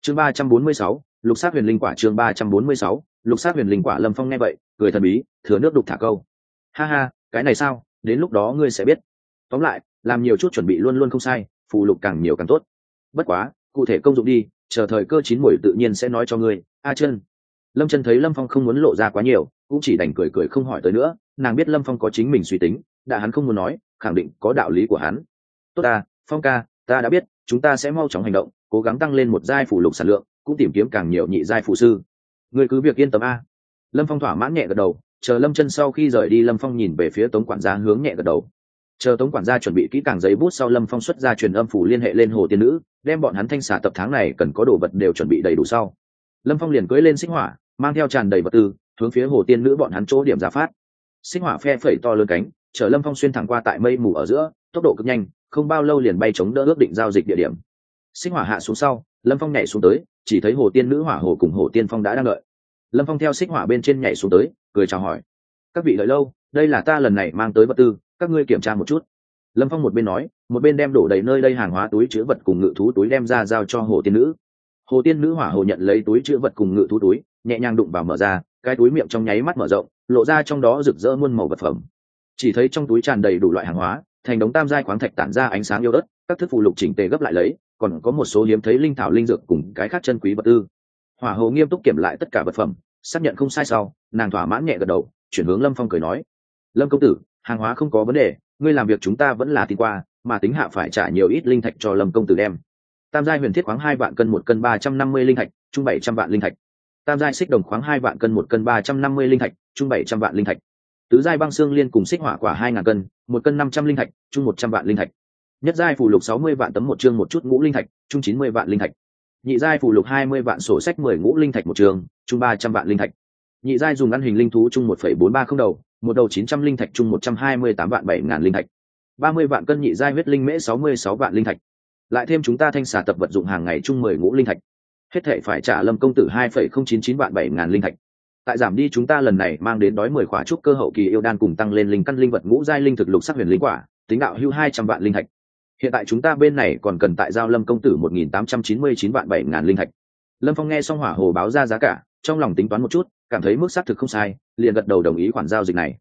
chương 346, lục sát huyền linh quả. chương 346, lục sát huyền linh quả. Lâm Phong nghe vậy cười thần bí, thừa nước đục thả câu: ha ha, cái này sao, đến lúc đó ngươi sẽ biết. Tóm lại, làm nhiều chút chuẩn bị luôn luôn không sai, phù lục càng nhiều càng tốt. Bất quá, cụ thể công dụng đi, chờ thời cơ chín muồi tự nhiên sẽ nói cho ngươi. Chân. Lâm Chân thấy Lâm Phong không muốn lộ ra quá nhiều, cũng chỉ đành cười cười không hỏi tới nữa. Nàng biết Lâm Phong có chính mình suy tính, đã hắn không muốn nói, khẳng định có đạo lý của hắn. Tốt ta, Phong ca, ta đã biết, chúng ta sẽ mau chóng hành động, cố gắng tăng lên một giai phù lục sản lượng, cũng tìm kiếm càng nhiều nhị giai phù sư. Ngươi cứ việc yên tâm a. Lâm Phong thỏa mãn nhẹ gật đầu. Chờ Lâm Chân sau khi rời đi, Lâm Phong nhìn về phía Tống quản gia hướng nhẹ gật đầu. Chờ Tống quản gia chuẩn bị kỹ càng giấy bút sau, Lâm Phong xuất ra truyền âm phủ liên hệ lên Hồ Tiên Nữ, đem bọn hắn thanh xả tập tháng này cần có đồ vật đều chuẩn bị đầy đủ sau. Lâm Phong liền cưỡi lên xích hỏa, mang theo tràn đầy vật tư, hướng phía Hồ Tiên Nữ bọn hắn chỗ điểm ra phát. Xích hỏa phe phẩy to lớn cánh, chở Lâm Phong xuyên thẳng qua tại mây mù ở giữa, tốc độ cực nhanh, không bao lâu liền bay chống đỡ ước định giao dịch địa điểm. Xích hỏa hạ xuống sau, Lâm Phong nhảy xuống tới, chỉ thấy Hồ Tiên Nữ Hỏa Hồ cùng Hồ Tiên Phong đã đang đợi. Lâm Phong theo xích hỏa bên trên nhảy xuống tới, cười chào hỏi: các vị đợi lâu, đây là ta lần này mang tới vật tư, các ngươi kiểm tra một chút. Lâm Phong một bên nói, một bên đem đổ đầy nơi đây hàng hóa túi chứa vật cùng ngự thú túi đem ra giao cho Hồ Tiên Nữ. Hồ Tiên Nữ Hỏa Hồ nhận lấy túi chứa vật cùng ngự thú túi, nhẹ nhàng đụng vào mở ra, cái túi miệng trong nháy mắt mở rộng, lộ ra trong đó rực rỡ muôn màu vật phẩm. Chỉ thấy trong túi tràn đầy đủ loại hàng hóa, thành đống tam giai khoáng thạch tản ra ánh sáng yêu ớt, các thức phụ lục chỉnh tề gấp lại lấy, còn có một số hiếm thấy linh thảo linh dược cùng cái khác chân quý vật tư. Hỏa Hồ nghiêm túc kiểm lại tất cả vật phẩm, xác nhận không sai sau, nàng thỏa mãn nhẹ gật đầu, chuyển hướng Lâm Phong cười nói: Lâm công tử, hàng hóa không có vấn đề, ngươi làm việc chúng ta vẫn là tin qua, mà tính hạ phải trả nhiều ít linh thạch cho Lâm công tử đem. Tam giai huyền thiết khoáng 2 vạn cân 1 cân 350 linh thạch, chung 700 vạn linh thạch. Tam giai xích đồng khoáng 2 vạn cân 1 cân 350 linh thạch, chung 700 vạn linh thạch. Tứ giai băng xương liên cùng xích hỏa quả 2000 cân, 1 cân 500 linh thạch, chung 100 vạn linh thạch. Nhất giai phù lục 60 vạn tấm một chương một chút ngũ linh thạch, chung 90 vạn linh thạch. Nhị giai phù lục 20 vạn sổ sách 10 ngũ linh thạch một chương, chung 300 vạn linh thạch. Nhị giai dùng ăn hình linh thú chung 1,430 đầu, một đầu 900 linh thạch chung 128 vạn 7000 linh thạch. 30 vạn cân nhị giai huyết linh mễ 66 vạn linh thạch. Lại thêm chúng ta thanh xà tập vật dụng hàng ngày chung 10 ngũ linh thạch. Hết thảy phải trả Lâm công tử 2,099 vạn 7000 linh thạch. Tại giảm đi chúng ta lần này mang đến đói 10 khỏa trúc cơ hậu kỳ yêu đan cùng tăng lên linh căn linh vật ngũ giai linh thực lục sắc huyền linh quả, tính đạo hưu 200 vạn linh thạch. Hiện tại chúng ta bên này còn cần tại giao Lâm công tử 1899 vạn 7000 linh thạch. Lâm Phong nghe xong Hỏa Hồ báo ra giá cả, trong lòng tính toán một chút, cảm thấy mức xác thực không sai, liền gật đầu đồng ý khoản giao dịch này.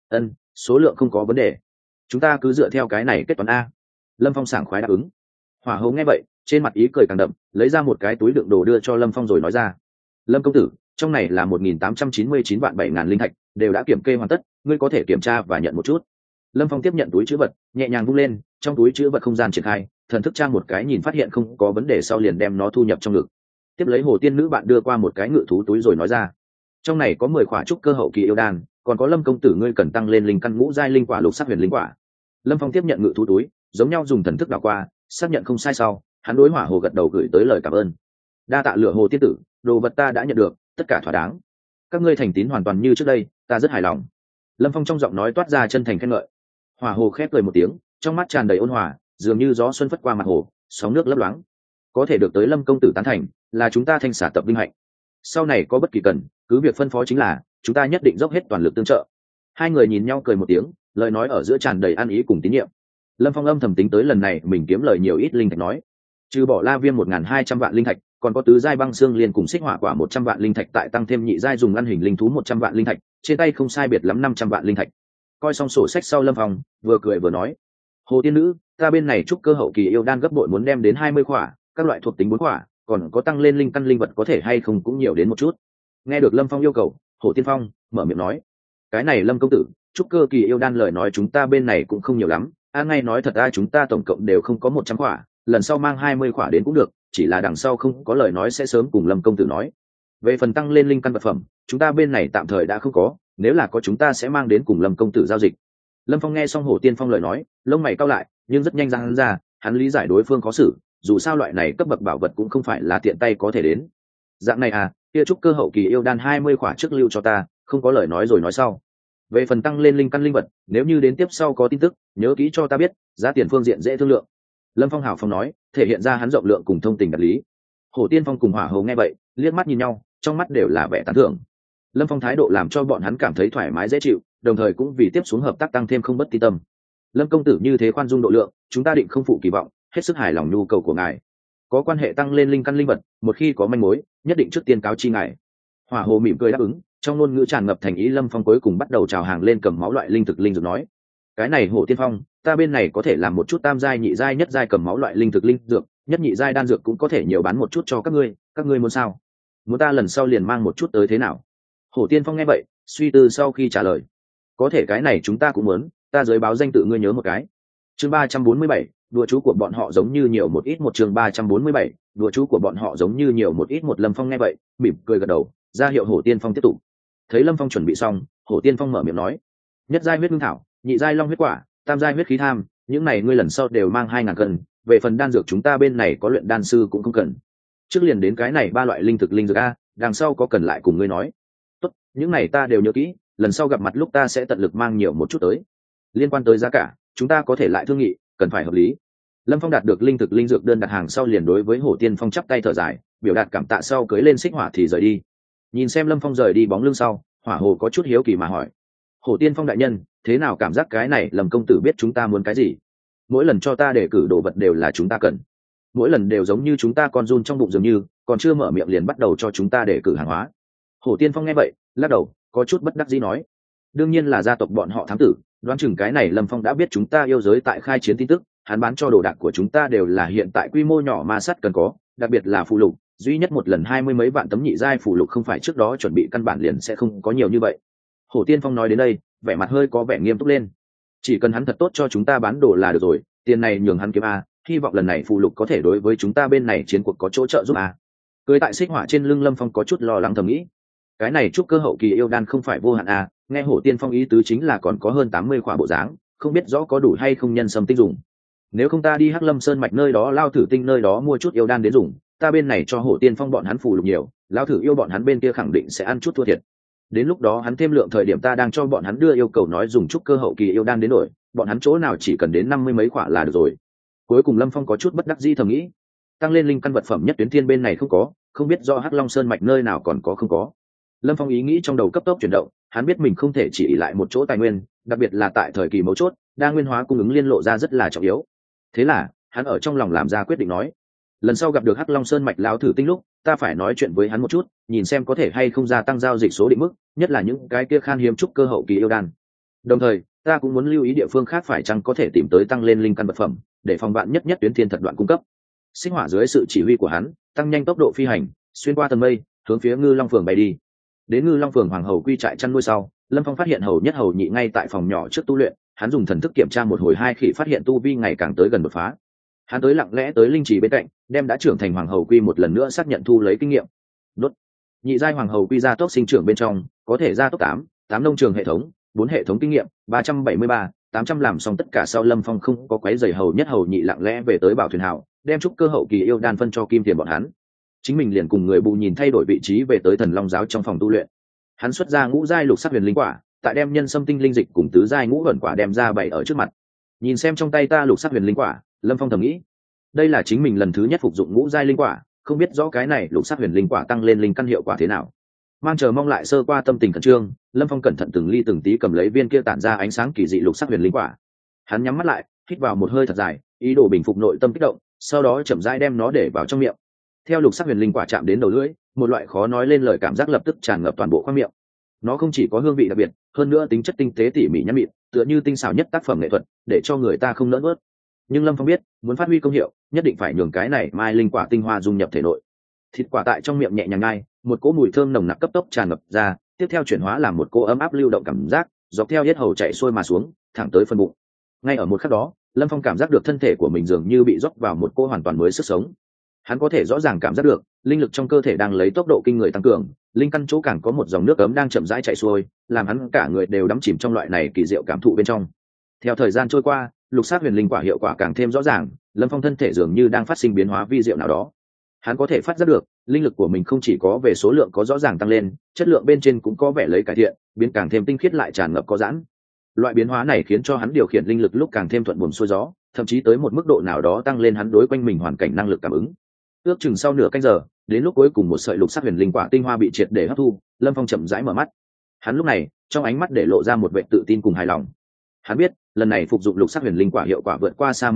Số lượng không có vấn đề, chúng ta cứ dựa theo cái này kết toán a. Lâm Phong sảng khoái đáp ứng. Hỏa Hồ nghe vậy, trên mặt ý cười càng đậm, lấy ra một cái túi đựng đồ đưa cho Lâm Phong rồi nói ra: Lâm công tử, trong này là 1899 vạn 7000 linh thạch, đều đã kiểm kê hoàn tất, ngươi có thể kiểm tra và nhận một chút. Lâm Phong tiếp nhận túi trữ vật, nhẹ nhàng vung lên, trong túi trữ vật không gian triển khai, thần thức trang một cái nhìn phát hiện không có vấn đề sau liền đem nó thu nhập trong ngực. Tiếp lấy Hồ Tiên Nữ bạn đưa qua một cái ngự thú túi rồi nói ra: trong này có 10 khỏa trúc cơ hậu kỳ yêu đan, còn có Lâm công tử ngươi cần tăng lên linh căn ngũ giai linh quả lục sắc huyền linh quả. Lâm Phong tiếp nhận ngự thú túi, giống nhau dùng thần thức đảo qua, xác nhận không sai sau, hắn đối Hỏa Hồ gật đầu gửi tới lời cảm ơn. Đa tạ Lửa Hồ tiên tử, đồ vật ta đã nhận được, tất cả thỏa đáng. Các ngươi thành tín hoàn toàn như trước đây, ta rất hài lòng. Lâm Phong trong giọng nói toát ra chân thành khen ngợi. Hỏa Hồ khép cười một tiếng, trong mắt tràn đầy ôn hòa, dường như gió xuân phất qua mặt hồ, sóng nước lấp loáng. Có thể được tới Lâm công tử tán thành, là chúng ta thanh xả tập vinh hạnh. Sau này có bất kỳ cần, cứ việc phân phó chính là, chúng ta nhất định dốc hết toàn lực tương trợ. Hai người nhìn nhau cười một tiếng, lời nói ở giữa tràn đầy ăn ý cùng tín nhiệm. Lâm Phong âm thầm tính tới lần này mình kiếm lời nhiều ít linh thạch nói, trừ bỏ La Viêm 1200 vạn linh thạch, còn có tứ giai băng xương liền cùng xích hỏa quả 100 vạn linh thạch, tại tăng thêm nhị giai dùng ăn hình linh thú 100 vạn linh thạch, trên tay không sai biệt lắm 500 vạn linh thạch. Coi xong sổ sách sau, Lâm Phong vừa cười vừa nói: Hồ tiên nữ, ta bên này trúc cơ hậu kỳ yêu đan gấp bội muốn đem đến 20 khỏa, các loại thuộc tính 4 khỏa, còn có tăng lên linh căn linh vật có thể hay không cũng nhiều đến một chút. Nghe được Lâm Phong yêu cầu, Hồ Tiên Phong mở miệng nói: cái này Lâm công tử, trúc cơ kỳ yêu đan lời nói chúng ta bên này cũng không nhiều lắm, ngay nói thật ra chúng ta tổng cộng đều không có 100 khỏa, lần sau mang 20 khỏa đến cũng được, chỉ là đằng sau không có lời nói sẽ sớm cùng Lâm công tử nói. Về phần tăng lên linh căn vật phẩm, chúng ta bên này tạm thời đã không có, nếu là có chúng ta sẽ mang đến cùng Lâm công tử giao dịch. Lâm Phong nghe xong Hồ Tiên Phong lời nói, lông mày cau lại, nhưng rất nhanh ra, hắn lý giải đối phương khó xử, dù sao loại này cấp bậc bảo vật cũng không phải là tiện tay có thể đến. Dạng này à, kia trúc cơ hậu kỳ yêu đan 20 khỏa trước lưu cho ta, không có lời nói rồi nói sau. Về phần tăng lên linh căn linh vật, nếu như đến tiếp sau có tin tức, nhớ kỹ cho ta biết, giá tiền phương diện dễ thương lượng. Lâm Phong hào phóng nói, thể hiện ra hắn rộng lượng cùng thông tình đạt lý. Hồ Tiên Phong cùng Hỏa Hồ nghe vậy, liếc mắt nhìn nhau, trong mắt đều là vẻ tán thưởng. Lâm Phong thái độ làm cho bọn hắn cảm thấy thoải mái dễ chịu, đồng thời cũng vì tiếp xuống hợp tác tăng thêm không bất ti tâm. Lâm công tử như thế khoan dung độ lượng, chúng ta định không phụ kỳ vọng, hết sức hài lòng nhu cầu của ngài. có quan hệ tăng lên linh căn linh vật, một khi có manh mối nhất định trước tiên cáo chi ngài. Hỏa hồ mỉm cười đáp ứng, trong ngôn ngữ tràn ngập thành ý. Lâm Phong cuối cùng bắt đầu chào hàng lên cầm máu loại linh thực linh dược nói: cái này Hổ Tiên Phong, ta bên này có thể làm một chút tam giai nhị giai nhất giai cầm máu loại linh thực linh dược, nhất nhị giai đan dược cũng có thể nhiều bán một chút cho các ngươi muốn sao? Muốn ta lần sau liền mang một chút tới thế nào? Hổ Tiên Phong nghe vậy suy tư sau khi trả lời: có thể cái này chúng ta cũng muốn, ta giới báo danh tự ngươi nhớ một cái. Chương 347, đùa chú của bọn họ giống như nhiều một ít một. Chương 347, đùa chú của bọn họ giống như nhiều một ít một. Lâm Phong nghe vậy mỉm cười gật đầu, ra hiệu Hổ Tiên Phong tiếp tục. Thấy Lâm Phong chuẩn bị xong, Hổ Tiên Phong mở miệng nói: nhất giai huyết ngưng thảo, nhị giai long huyết quả, tam giai huyết khí tham, những này ngươi lần sau đều mang 2000 cân. Về phần đan dược chúng ta bên này có luyện đan sư cũng không cần, trước liền đến cái này 3 loại linh thực linh dược a, đằng sau có cần lại cùng ngươi nói. Tốt, những này ta đều nhớ kỹ, lần sau gặp mặt lúc ta sẽ tận lực mang nhiều một chút tới. Liên quan tới giá cả chúng ta có thể lại thương nghị, cần phải hợp lý. Lâm Phong đạt được linh thực linh dược đơn đặt hàng sau liền đối với Hổ Tiên Phong chắp tay thở dài, biểu đạt cảm tạ sau cưới lên xích hỏa thì rời đi. Nhìn xem Lâm Phong rời đi bóng lưng sau, Hỏa Hồ có chút hiếu kỳ mà hỏi: Hổ Tiên Phong đại nhân, thế nào cảm giác cái này Lâm công tử biết chúng ta muốn cái gì? Mỗi lần cho ta đề cử đồ vật đều là chúng ta cần, mỗi lần đều giống như chúng ta con giun trong bụng dường như, còn chưa mở miệng liền bắt đầu cho chúng ta đề cử hàng hóa. Hổ Tiên Phong nghe vậy lắc đầu, có chút bất đắc dĩ nói: đương nhiên là gia tộc bọn họ thám tử, đoán chừng cái này Lâm Phong đã biết chúng ta yêu giới tại khai chiến tin tức, hắn bán cho đồ đạc của chúng ta đều là hiện tại quy mô nhỏ ma sát cần có, đặc biệt là phụ lục, duy nhất một lần 20 mấy vạn tấm nhị giai phụ lục không phải trước đó chuẩn bị căn bản liền sẽ không có nhiều như vậy. Hổ Tiên Phong nói đến đây vẻ mặt hơi có vẻ nghiêm túc lên: chỉ cần hắn thật tốt cho chúng ta bán đồ là được rồi, tiền này nhường hắn kiếm a, hy vọng lần này phụ lục có thể đối với chúng ta bên này chiến cuộc có chỗ trợ giúp a. Cưới tại xích hỏa trên lưng Lâm Phong có chút lo lắng thầm nghĩ: cái này trúc cơ hậu kỳ yêu đan không phải vô hạn a, nghe Hổ Tiên Phong ý tứ chính là còn có hơn 80 khỏa bộ dáng, không biết rõ có đủ hay không nhân sâm tinh dùng. Nếu không ta đi Hắc Lâm Sơn mạch nơi đó lao thử tinh nơi đó mua chút yêu đan đến dùng, ta bên này cho Hổ Tiên Phong bọn hắn phụ lục nhiều, lao thử yêu bọn hắn bên kia khẳng định sẽ ăn chút thua thiệt. Đến lúc đó hắn thêm lượng thời điểm ta đang cho bọn hắn đưa yêu cầu nói dùng trúc cơ hậu kỳ yêu đan đến đổi, bọn hắn chỗ nào chỉ cần đến 50 mấy khỏa là được rồi. Cuối cùng Lâm Phong có chút bất đắc dĩ thầm nghĩ: tăng lên linh căn vật phẩm nhất tuyến thiên bên này không có, không biết do Hắc Long Sơn mạch nơi nào còn có không có. Lâm Phong ý nghĩ trong đầu cấp tốc chuyển động, hắn biết mình không thể chỉ ỷ lại một chỗ tài nguyên, đặc biệt là tại thời kỳ mấu chốt, đa nguyên hóa cung ứng liên lộ ra rất là trọng yếu. Thế là hắn ở trong lòng làm ra quyết định nói: lần sau gặp được Hắc Long Sơn mạch lão thử tinh lúc, ta phải nói chuyện với hắn một chút, nhìn xem có thể hay không gia tăng giao dịch số định mức, nhất là những cái kia khan hiếm trúc cơ hậu kỳ yêu đan. Đồng thời ta cũng muốn lưu ý địa phương khác phải chăng có thể tìm tới tăng lên linh căn vật phẩm, để phòng bạn nhất tuyến thiên thật đoạn cung cấp. Sinh hỏa dưới sự chỉ huy của hắn, tăng nhanh tốc độ phi hành, xuyên qua tầng mây, hướng phía Ngư Long phường bay đi. Đến Ngư Long phường Hoàng Hầu quy trại chăn nuôi sau, Lâm Phong phát hiện hầu nhất hầu nhị ngay tại phòng nhỏ trước tu luyện, hắn dùng thần thức kiểm tra một hồi hai khỉ phát hiện tu vi ngày càng tới gần đột phá. Hắn tới lặng lẽ tới linh trì bên cạnh, đem đã trưởng thành Hoàng Hầu quy một lần nữa xác nhận thu lấy kinh nghiệm. Đốt. Nhị giai Hoàng Hầu quy gia tốc sinh trưởng bên trong, có thể gia tốc 8 nông trường hệ thống, 4 hệ thống kinh nghiệm, 373, 800 làm xong tất cả sau Lâm Phong không có quấy rầy hầu nhất hầu nhị lặng lẽ về tới Bảo Thuyền Hào, đem trúc cơ hậu kỳ yêu đan phân cho Kim Tiền bọn hắn. Chính mình liền cùng người bù nhìn thay đổi vị trí về tới Thần Long giáo trong phòng tu luyện. Hắn xuất ra ngũ giai lục sắc huyền linh quả, tại đem nhân sâm tinh linh dịch cùng tứ giai ngũ ẩn quả đem ra bày ở trước mặt. Nhìn xem trong tay ta lục sắc huyền linh quả, Lâm Phong thầm nghĩ, đây là chính mình lần thứ nhất phục dụng ngũ giai linh quả, không biết rõ cái này lục sắc huyền linh quả tăng lên linh căn hiệu quả thế nào. Mang chờ mong lại sơ qua tâm tình khẩn trương, Lâm Phong cẩn thận từng ly từng tí cầm lấy viên kia tản ra ánh sáng kỳ dị lục sắc huyền linh quả. Hắn nhắm mắt lại, hít vào một hơi thật dài, ý đồ bình phục nội tâm kích động, sau đó chậm rãi đem nó để vào trong miệng. Theo lục sắc huyền linh quả chạm đến đầu lưỡi, một loại khó nói lên lời cảm giác lập tức tràn ngập toàn bộ khoang miệng. Nó không chỉ có hương vị đặc biệt, hơn nữa tính chất tinh tế tỉ mỉ nhẵn mịn, tựa như tinh xảo nhất tác phẩm nghệ thuật, để cho người ta không nỡ nuốt. Nhưng Lâm Phong biết, muốn phát huy công hiệu, nhất định phải nhường cái này mai linh quả tinh hoa dung nhập thể nội. Thịt quả tại trong miệng nhẹ nhàng ngai, một cỗ mùi thơm nồng nặc cấp tốc tràn ngập ra, tiếp theo chuyển hóa làm một cỗ ấm áp lưu động cảm giác, dọc theo yết hầu chạy xuôi mà xuống, thẳng tới phân bụng. Ngay ở một khắc đó, Lâm Phong cảm giác được thân thể của mình dường như bị rót vào một cỗ hoàn toàn mới sức sống. Hắn có thể rõ ràng cảm giác được, linh lực trong cơ thể đang lấy tốc độ kinh người tăng cường, linh căn chỗ càng có một dòng nước ấm đang chậm rãi chảy xuôi, làm hắn cả người đều đắm chìm trong loại này kỳ diệu cảm thụ bên trong. Theo thời gian trôi qua, lục sát huyền linh quả hiệu quả càng thêm rõ ràng, Lâm Phong thân thể dường như đang phát sinh biến hóa vi diệu nào đó. Hắn có thể phát giác được, linh lực của mình không chỉ có về số lượng có rõ ràng tăng lên, chất lượng bên trên cũng có vẻ lấy cải thiện, biến càng thêm tinh khiết lại tràn ngập có giãn. Loại biến hóa này khiến cho hắn điều khiển linh lực lúc càng thêm thuận buồm xuôi gió, thậm chí tới một mức độ nào đó tăng lên hắn đối quanh mình hoàn cảnh năng lực cảm ứng. Ước chừng sau nửa canh giờ, đến lúc cuối cùng một sợi lục sắc huyền linh quả tinh hoa bị triệt để hấp thu, Lâm Phong chậm rãi mở mắt. Hắn lúc này, trong ánh mắt để lộ ra một vẻ tự tin cùng hài lòng. Hắn biết, lần này phục dụng lục sắc huyền linh quả hiệu quả vượt qua xa mong muốn,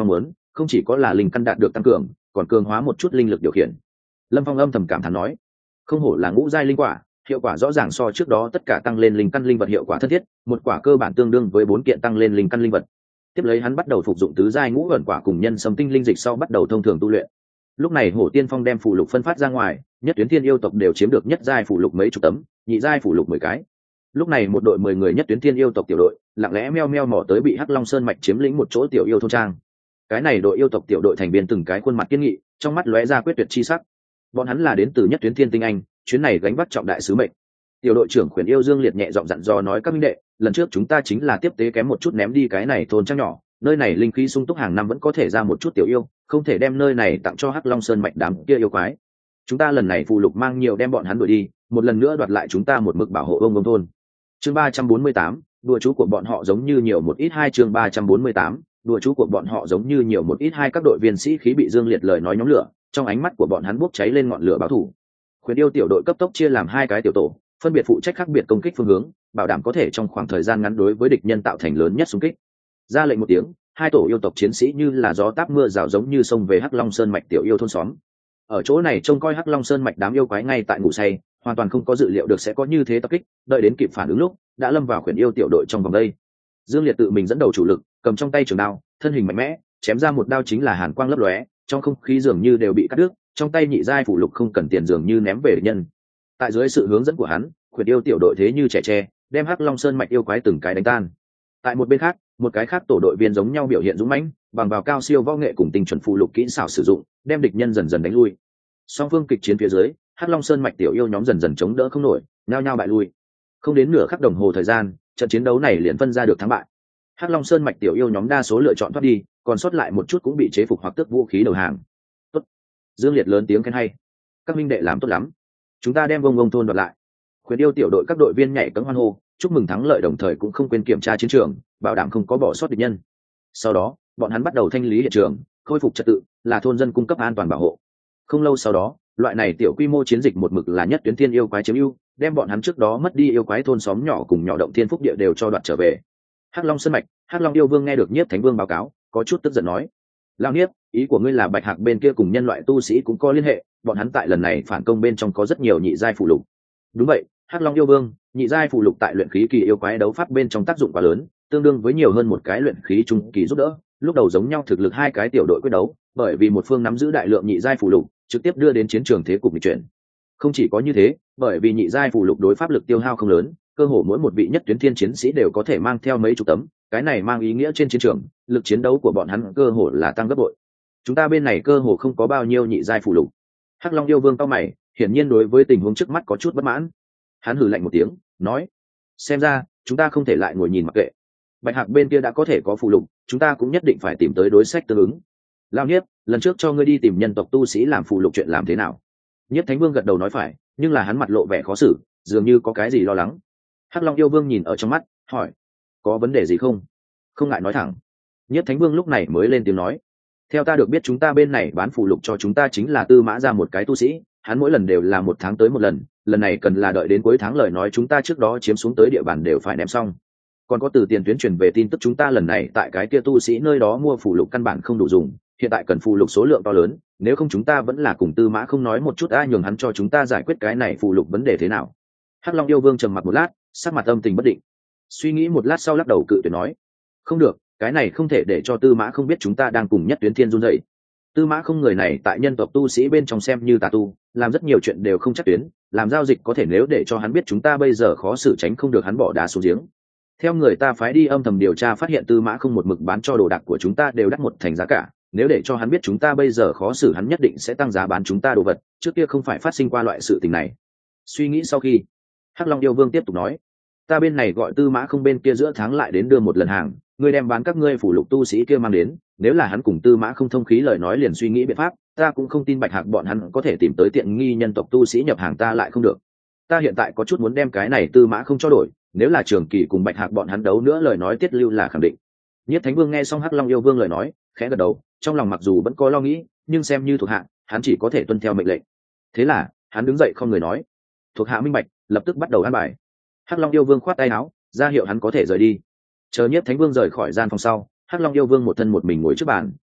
không chỉ có là linh căn đạt được tăng cường, còn cường hóa một chút linh lực điều khiển. Lâm Phong âm thầm cảm thán nói, không hổ là ngũ giai linh quả, hiệu quả rõ ràng so trước đó tất cả tăng lên linh căn linh vật hiệu quả thân thiết, một quả cơ bản tương đương với 4 kiện tăng lên linh căn linh vật. Tiếp lấy hắn bắt đầu phục dụng tứ giai ngũ ẩn quả cùng nhân sâm tinh linh dịch sau bắt đầu thông thường tu luyện. Lúc này Hổ Tiên Phong đem phụ lục phân phát ra ngoài, nhất tuyến thiên yêu tộc đều chiếm được nhất giai phụ lục mấy chục tấm, nhị giai phụ lục 10 cái. Lúc này một đội 10 người nhất tuyến thiên yêu tộc tiểu đội, lặng lẽ meo meo mò tới bị Hắc Long Sơn mạch chiếm lĩnh một chỗ tiểu yêu thôn trang. Cái này đội yêu tộc tiểu đội thành viên từng cái khuôn mặt kiên nghị, trong mắt lóe ra quyết tuyệt chi sắc. Bọn hắn là đến từ nhất tuyến thiên tinh anh, chuyến này gánh vác trọng đại sứ mệnh. Tiểu đội trưởng Khuyển Yêu Dương Liệt nhẹ giọng dặn dò nói, các minh đệ, lần trước chúng ta chính là tiếp tế kém một chút ném đi cái này thôn trang nhỏ, nơi này linh khí sung túc hàng năm vẫn có thể ra một chút tiểu yêu, không thể đem nơi này tặng cho Hắc Long Sơn mạch đám kia yêu quái. Chúng ta lần này phụ lục mang nhiều đem bọn hắn đuổi đi, một lần nữa đoạt lại chúng ta một mực bảo hộ ông thôn. Chương 348, đùa chú của bọn họ giống như nhiều một ít. Hai chương 348, đùa chú của bọn họ giống như nhiều một ít. Hai các đội viên sĩ khí bị Dương Liệt lời nói nhóm lửa, trong ánh mắt của bọn hắn bốc cháy lên ngọn lửa báo thù. Khuyển Yêu tiểu đội cấp tốc chia làm 2 cái tiểu tổ, phân biệt phụ trách khác biệt công kích phương hướng, bảo đảm có thể trong khoảng thời gian ngắn đối với địch nhân tạo thành lớn nhất xung kích. Ra lệnh một tiếng, 2 tổ yêu tộc chiến sĩ như là gió táp mưa rào giống như xông về Hắc Long Sơn mạch tiểu yêu thôn xóm. Ở chỗ này trông coi Hắc Long Sơn mạch đám yêu quái ngay tại ngủ say, hoàn toàn không có dự liệu được sẽ có như thế tập kích, đợi đến kịp phản ứng lúc đã lâm vào Khuyển Yêu tiểu đội trong vòng đây. Dương Liệt tự mình dẫn đầu chủ lực, cầm trong tay trường đao, thân hình mạnh mẽ, chém ra một đao chính là hàn quang lấp lóe, trong không khí dường như đều bị cắt đứt, trong tay nhị giai phụ lục không cần tiền dường như ném về địch nhân. Tại dưới sự hướng dẫn của hắn, Khuyển Yêu tiểu đội thế như trẻ tre, đem Hắc Long Sơn mạch yêu quái từng cái đánh tan. Tại một bên khác, một cái khác tổ đội viên giống nhau biểu hiện dũng mãnh, bằng vào cao siêu võ nghệ cùng tinh chuẩn phụ lục kỹ xảo sử dụng, đem địch nhân dần dần đánh lui. Song phương kịch chiến phía dưới, Hắc Long Sơn mạch tiểu yêu nhóm dần dần chống đỡ không nổi, nhao nhao bại lui. Không đến nửa khắc đồng hồ thời gian, trận chiến đấu này liền phân ra được thắng bại. Hắc Long Sơn mạch tiểu yêu nhóm đa số lựa chọn thoát đi, còn sót lại một chút cũng bị chế phục hoặc tước vũ khí đầu hàng. Tốt. Dương Liệt lớn tiếng khen hay. Các minh đệ làm tốt lắm. Chúng ta đem Vông thôn đoạt lại. Khuyển Yêu tiểu đội các đội viên nhảy cẫng hoan hô, chúc mừng thắng lợi, đồng thời cũng không quên kiểm tra chiến trường, bảo đảm không có bỏ sót địch nhân. Sau đó, bọn hắn bắt đầu thanh lý hiện trường, khôi phục trật tự, là thôn dân cung cấp an toàn bảo hộ. Không lâu sau đó, loại này tiểu quy mô chiến dịch một mực là nhất tuyến thiên yêu quái chiếm ưu, đem bọn hắn trước đó mất đi yêu quái thôn xóm nhỏ cùng nhỏ động thiên phúc địa đều cho đoạt trở về. Hắc Long Sơn mạch, Hắc Long yêu vương nghe được Nhiếp Thánh Vương báo cáo, có chút tức giận nói: "Lão Nhiếp, ý của ngươi là Bạch Hạc bên kia cùng nhân loại tu sĩ cũng có liên hệ, bọn hắn tại lần này phản công bên trong có rất nhiều nhị giai phụ lục." Đúng vậy, Hắc Long yêu vương, nhị giai phụ lục tại luyện khí kỳ yêu quái đấu pháp bên trong tác dụng quá lớn, tương đương với nhiều hơn một cái luyện khí trung kỳ giúp đỡ. Lúc đầu giống nhau thực lực 2 cái tiểu đội quyết đấu, bởi vì một phương nắm giữ đại lượng nhị giai phụ lục, trực tiếp đưa đến chiến trường thế cục nghịch chuyển. Không chỉ có như thế, bởi vì nhị giai phụ lục đối pháp lực tiêu hao không lớn, cơ hồ mỗi một vị nhất tuyến thiên chiến sĩ đều có thể mang theo mấy chục tấm, cái này mang ý nghĩa trên chiến trường, lực chiến đấu của bọn hắn cơ hồ là tăng gấp bội. Chúng ta bên này cơ hồ không có bao nhiêu nhị giai phụ lục. Hắc Long yêu vương cau mày, hiển nhiên đối với tình huống trước mắt có chút bất mãn. Hắn hừ lạnh một tiếng, nói: "Xem ra, chúng ta không thể lại ngồi nhìn mặc kệ. Bạch Hạc bên kia đã có thể có phụ lục, chúng ta cũng nhất định phải tìm tới đối sách tương ứng." Lao Nhiếp, lần trước cho ngươi đi tìm nhân tộc tu sĩ làm phụ lục chuyện làm thế nào? Nhiếp Thánh Vương gật đầu nói phải, nhưng là hắn mặt lộ vẻ khó xử, dường như có cái gì lo lắng. Hắc Long yêu vương nhìn ở trong mắt, hỏi: "Có vấn đề gì không? Không ngại nói thẳng." Nhiếp Thánh Vương lúc này mới lên tiếng nói: "Theo ta được biết chúng ta bên này bán phụ lục cho chúng ta chính là Tư Mã ra một cái tu sĩ, hắn mỗi lần đều là 1 tháng tới một lần, lần này cần là đợi đến cuối tháng, lời nói chúng ta trước đó chiếm xuống tới địa bàn đều phải ném xong. Còn có từ tiền tuyến truyền về tin tức chúng ta lần này tại cái kia tu sĩ nơi đó mua phụ lục căn bản không đủ dùng, hiện tại cần phụ lục số lượng to lớn, nếu không chúng ta vẫn là cùng Tư Mã không nói một chút nhường hắn cho chúng ta giải quyết cái này phụ lục vấn đề thế nào." Hắc Long yêu vương trầm mặc một lát, sắc mặt âm tình bất định, suy nghĩ một lát sau lắc đầu cự tuyệt nói: "Không được, cái này không thể để cho Tư Mã không biết chúng ta đang cùng nhất tuyến thiên run rẩy. Tư Mã không người này tại nhân tộc tu sĩ bên trong xem như tà tu, làm rất nhiều chuyện đều không chắc tuyến, làm giao dịch có thể nếu để cho hắn biết chúng ta bây giờ khó xử tránh không được hắn bỏ đá xuống giếng. Theo người ta phái đi âm thầm điều tra phát hiện Tư Mã không một mực bán cho đồ đạc của chúng ta đều đắt 1 thành giá cả, nếu để cho hắn biết chúng ta bây giờ khó xử hắn nhất định sẽ tăng giá bán chúng ta đồ vật, trước kia không phải phát sinh qua loại sự tình này." Suy nghĩ sau khi, Hắc Long yêu vương tiếp tục nói: "Ta bên này gọi Tư Mã không bên kia giữa tháng lại đến đưa một lần hàng, ngươi đem bán các ngươi phủ lục tu sĩ kia mang đến, nếu là hắn cùng Tư Mã không thông khí lời nói liền suy nghĩ biện pháp, ta cũng không tin Bạch Hạc bọn hắn có thể tìm tới tiện nghi nhân tộc tu sĩ nhập hàng ta lại không được. Ta hiện tại có chút muốn đem cái này Tư Mã không cho đổi, nếu là Trường Kỳ cùng Bạch Hạc bọn hắn đấu nữa lời nói tiết lưu là khẳng định." Nhiếp Thánh Vương nghe xong Hắc Long yêu vương lời nói, khẽ gật đầu, trong lòng mặc dù vẫn có lo nghĩ, nhưng xem như thuộc hạ, hắn chỉ có thể tuân theo mệnh lệnh. Thế là, hắn đứng dậy không người nói: "Thuộc hạ minh bạch, lập tức bắt đầu an bài." Hắc Long yêu vương khoát tay áo, ra hiệu hắn có thể rời đi. Chờ Nhiếp Thánh Vương rời khỏi gian phòng sau, Hắc Long yêu vương một thân một mình ngồi trước bàn,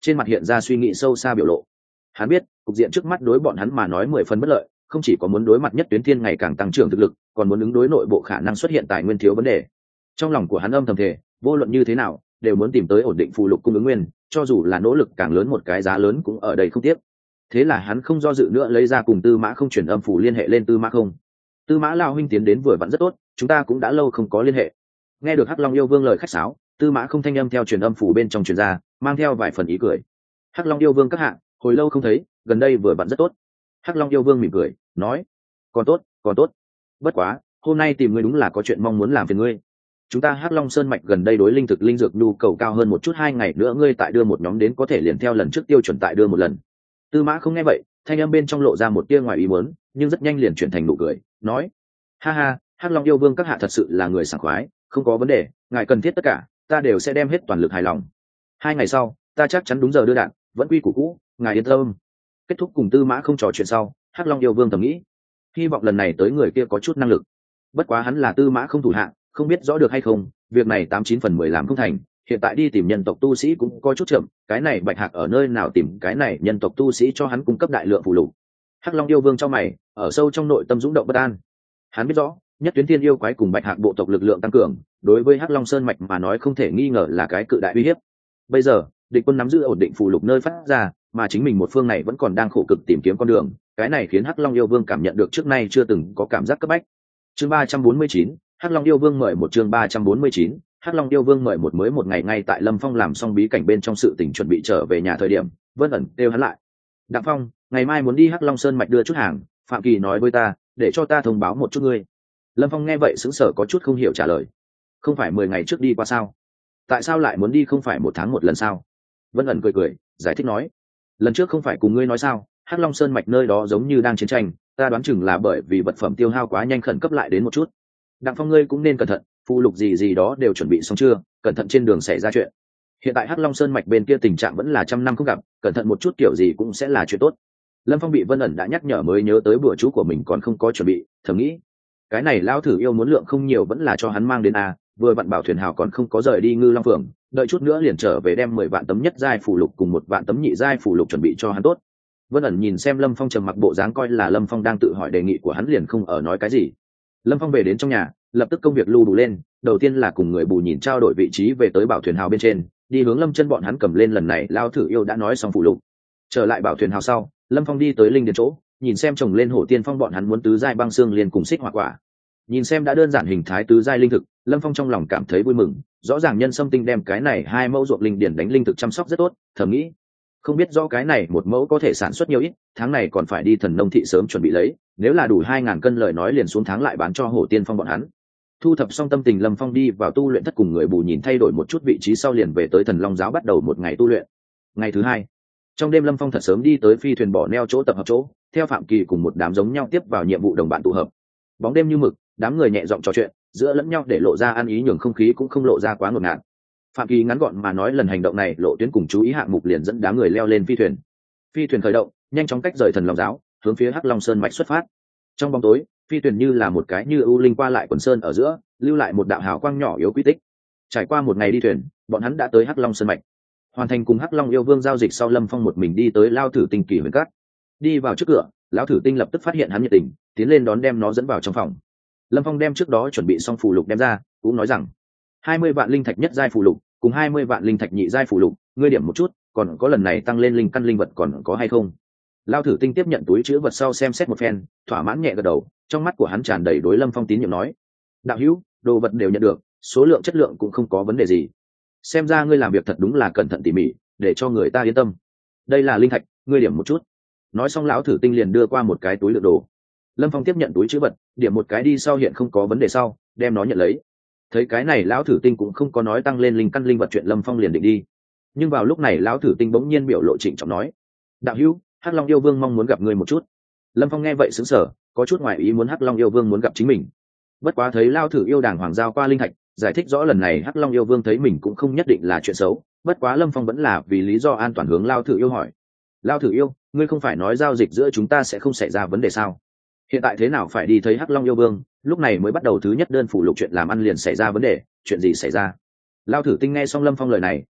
trên mặt hiện ra suy nghĩ sâu xa biểu lộ. Hắn biết cục diện trước mắt đối bọn hắn mà nói 10 phần bất lợi, không chỉ có muốn đối mặt Nhất Tuyến Thiên ngày càng tăng trưởng thực lực, còn muốn ứng đối nội bộ khả năng xuất hiện tài nguyên thiếu vấn đề. Trong lòng của hắn âm thầm thề, vô luận như thế nào đều muốn tìm tới ổn định phụ lục cung ứng nguyên, cho dù là nỗ lực càng lớn một cái giá lớn cũng ở đây không tiếc. Thế là hắn không do dự nữa lấy ra cùng Tư Mã Không truyền âm phủ liên hệ lên Tư Mã Không. Tư Mã lão huynh tiến đến vừa vặn rất tốt, chúng ta cũng đã lâu không có liên hệ. Nghe được Hắc Long yêu vương lời khách sáo, Tư Mã Không thanh âm theo truyền âm phủ bên trong truyền ra, mang theo vài phần ý cười. Hắc Long yêu vương các hạ, hồi lâu không thấy, gần đây vừa vặn rất tốt. Hắc Long yêu vương mỉm cười nói, còn tốt còn tốt, bất quá hôm nay tìm ngươi đúng là có chuyện mong muốn làm phiền ngươi. Chúng ta Hắc Long Sơn mạch gần đây đối linh thực linh dược nhu cầu cao hơn một chút, 2 ngày nữa ngươi tại đưa một nhóm đến có thể liền theo lần trước tiêu chuẩn tại đưa một lần. Tư Mã Không nghe vậy, thanh âm bên trong lộ ra một tia ngoài ý muốn, nhưng rất nhanh liền chuyển thành nụ cười nói, ha ha, Hắc Long yêu vương các hạ thật sự là người sảng khoái, không có vấn đề, ngài cần thiết tất cả ta đều sẽ đem hết toàn lực hài lòng. 2 ngày sau ta chắc chắn đúng giờ đưa đạn, vẫn quy củ cũ, ngài yên tâm. Kết thúc cùng Tư Mã Không trò chuyện sau, Hắc Long yêu vương thầm nghĩ, hy vọng lần này tới người kia có chút năng lực. Bất quá hắn là Tư Mã Không thủ hạ, không biết rõ được hay không, việc này 89 phần 10 làm không thành, hiện tại đi tìm nhân tộc tu sĩ cũng có chút chậm, cái này Bạch Hạc ở nơi nào tìm cái này nhân tộc tu sĩ cho hắn cung cấp đại lượng phụ lục. Hắc Long yêu vương trong mày, ở sâu trong nội tâm dũng động bất an. Hắn biết rõ, Nhất Tuyến Thiên yêu quái cùng Bạch Hạc bộ tộc lực lượng tăng cường, đối với Hắc Long Sơn mạch mà nói không thể nghi ngờ là cái cự đại uy hiếp. Bây giờ, địch quân nắm giữ ổn định phụ lục nơi phát ra, mà chính mình một phương này vẫn còn đang khổ cực tìm kiếm con đường, cái này khiến Hắc Long yêu vương cảm nhận được trước nay chưa từng có cảm giác cấp bách. Chương 349, Hắc Long yêu vương mời một, chương 349, Hắc Long yêu vương mời một. Mới một ngày ngay tại Lâm Phong làm xong bí cảnh bên trong sự tình chuẩn bị trở về nhà thời điểm, Vân ẩn kêu hắn lại. Đặng Phong, ngày mai muốn đi Hắc Long Sơn mạch đưa chút hàng, Phạm Kỳ nói với ta, để cho ta thông báo một chút ngươi. Lâm Phong nghe vậy sững sờ có chút không hiểu trả lời. Không phải 10 ngày trước đi qua sao? Tại sao lại muốn đi không phải 1 tháng một lần sao? Vân ẩn cười cười, giải thích nói. Lần trước không phải cùng ngươi nói sao, Hắc Long Sơn mạch nơi đó giống như đang chiến tranh, ta đoán chừng là bởi vì vật phẩm tiêu hao quá nhanh khẩn cấp lại đến một chút. Đặng Phong ngươi cũng nên cẩn thận, phụ lục gì đó đều chuẩn bị xong chưa, cẩn thận trên đường xảy ra chuyện. Hiện tại Hắc Long Sơn mạch bên kia tình trạng vẫn là 100 năm không gặp, cẩn thận một chút kiểu gì cũng sẽ là chuyện tốt. Lâm Phong bị Vân ẩn đã nhắc nhở mới nhớ tới bữa chú của mình còn không có chuẩn bị, thầm nghĩ, cái này lão thử yêu muốn lượng không nhiều vẫn là cho hắn mang đến a, vừa vặn bảo thuyền hào còn không có rời đi Ngư Long Phường, đợi chút nữa liền trở về đem 10 vạn tấm nhất giai phù lục cùng 1 vạn tấm nhị giai phù lục chuẩn bị cho hắn tốt. Vân ẩn nhìn xem Lâm Phong trầm mặc bộ dáng coi là Lâm Phong đang tự hỏi đề nghị của hắn liền không ở nói cái gì. Lâm Phong về đến trong nhà, lập tức công việc lưu đủ lên, đầu tiên là cùng người bù nhìn trao đổi vị trí về tới bảo thuyền hào bên trên, đi hướng Lâm Chân bọn hắn cầm lên lần này lao thử yêu đã nói xong phù lục. Trở lại bảo thuyền hào sau, Lâm Phong đi tới linh điền chỗ, nhìn xem trồng lên hổ tiên phong bọn hắn muốn tứ giai băng xương liền cùng xích hỏa quả. Nhìn xem đã đơn giản hình thái tứ giai linh thực, Lâm Phong trong lòng cảm thấy vui mừng, rõ ràng nhân sâm tinh đem cái này 2 mẫu ruộng linh điền đánh linh thực chăm sóc rất tốt, thầm nghĩ, không biết rõ cái này 1 mẫu có thể sản xuất nhiều ít, tháng này còn phải đi Thần Nông thị sớm chuẩn bị lấy, nếu là đủ 2000 cân lời nói liền xuống tháng lại bán cho hổ tiên phong bọn hắn. Thu thập xong tâm tình, Lâm Phong đi vào tu luyện thất cùng người bù nhìn thay đổi một chút vị trí sau liền về tới Thần Long giáo bắt đầu một ngày tu luyện. Ngày thứ 2, trong đêm Lâm Phong thật sớm đi tới phi thuyền bỏ neo chỗ tập hợp chỗ, theo Phạm Kỳ cùng một đám giống nhau tiếp vào nhiệm vụ đồng bạn tụ hợp. Bóng đêm như mực, đám người nhẹ giọng trò chuyện, giữa lẫn nhau để lộ ra ăn ý, nhường không khí cũng không lộ ra quá ngột ngạt. Phạm Kỳ ngắn gọn mà nói lần hành động này lộ tuyến cùng chú ý hạng mục liền dẫn đám người leo lên phi thuyền. Phi thuyền khởi động, nhanh chóng cách rời Thần Long giáo, hướng phía Hắc Long Sơn mạch xuất phát. Trong bóng tối, phi thuyền như là một cái như ưu linh qua lại quần sơn ở giữa, lưu lại một đạo hào quang nhỏ yếu quy tích. Trải qua một ngày đi thuyền, bọn hắn đã tới Hắc Long Sơn mạch. Hoàn thành cùng Hắc Long yêu vương giao dịch sau, Lâm Phong một mình đi tới Lao Thử Tinh Kỳ Huyền Cát. Đi vào trước cửa, lão Thử Tinh lập tức phát hiện hắn nhiệt tình, tiến lên đón đem nó dẫn vào trong phòng. Lâm Phong đem trước đó chuẩn bị xong phù lục đem ra, cũng nói rằng 20 vạn linh thạch nhất giai phù lục cùng 20 vạn linh thạch nhị giai phù lục, ngươi điểm một chút, còn có lần này tăng lên linh căn linh vật còn có hay không? Lao Thử Tinh tiếp nhận túi chứa vật sau xem xét một phen, thỏa mãn nhẹ gật đầu, trong mắt của hắn tràn đầy đối Lâm Phong tín nhiệm nói, đạo hữu, đồ vật đều nhận được, số lượng chất lượng cũng không có vấn đề gì. Xem ra ngươi làm việc thật đúng là cẩn thận tỉ mỉ, để cho người ta yên tâm. Đây là linh thạch, ngươi điểm một chút. Nói xong lão Thử Tinh liền đưa qua một cái túi đựng đồ. Lâm Phong tiếp nhận túi chứa vật, điểm một cái đi sau hiện không có vấn đề sau, đem nó nhận lấy. Thấy cái này lão Thử Tinh cũng không có nói tăng lên linh căn linh vật chuyện, Lâm Phong liền định đi. Nhưng vào lúc này lão Thử Tinh bỗng nhiên biểu lộ trịnh trọng nói, đạo hữu, Hắc Long yêu vương mong muốn gặp ngươi một chút. Lâm Phong nghe vậy sững sờ, có chút ngoài ý muốn Hắc Long yêu vương muốn gặp chính mình. Bất quá thấy Lao Thử yêu đàng hoàng giao qua linh thạch, giải thích rõ lần này Hắc Long yêu vương thấy mình cũng không nhất định là chuyện xấu. Bất quá Lâm Phong vẫn là vì lý do an toàn hướng Lao Thử yêu hỏi, Lao Thử yêu, ngươi không phải nói giao dịch giữa chúng ta sẽ không xảy ra vấn đề sao? Hiện tại thế nào phải đi thấy Hắc Long yêu vương, lúc này mới bắt đầu thứ nhất đơn phủ lục chuyện làm ăn liền xảy ra vấn đề, chuyện gì xảy ra? Lao Thử Tinh nghe xong Lâm Phong lời này,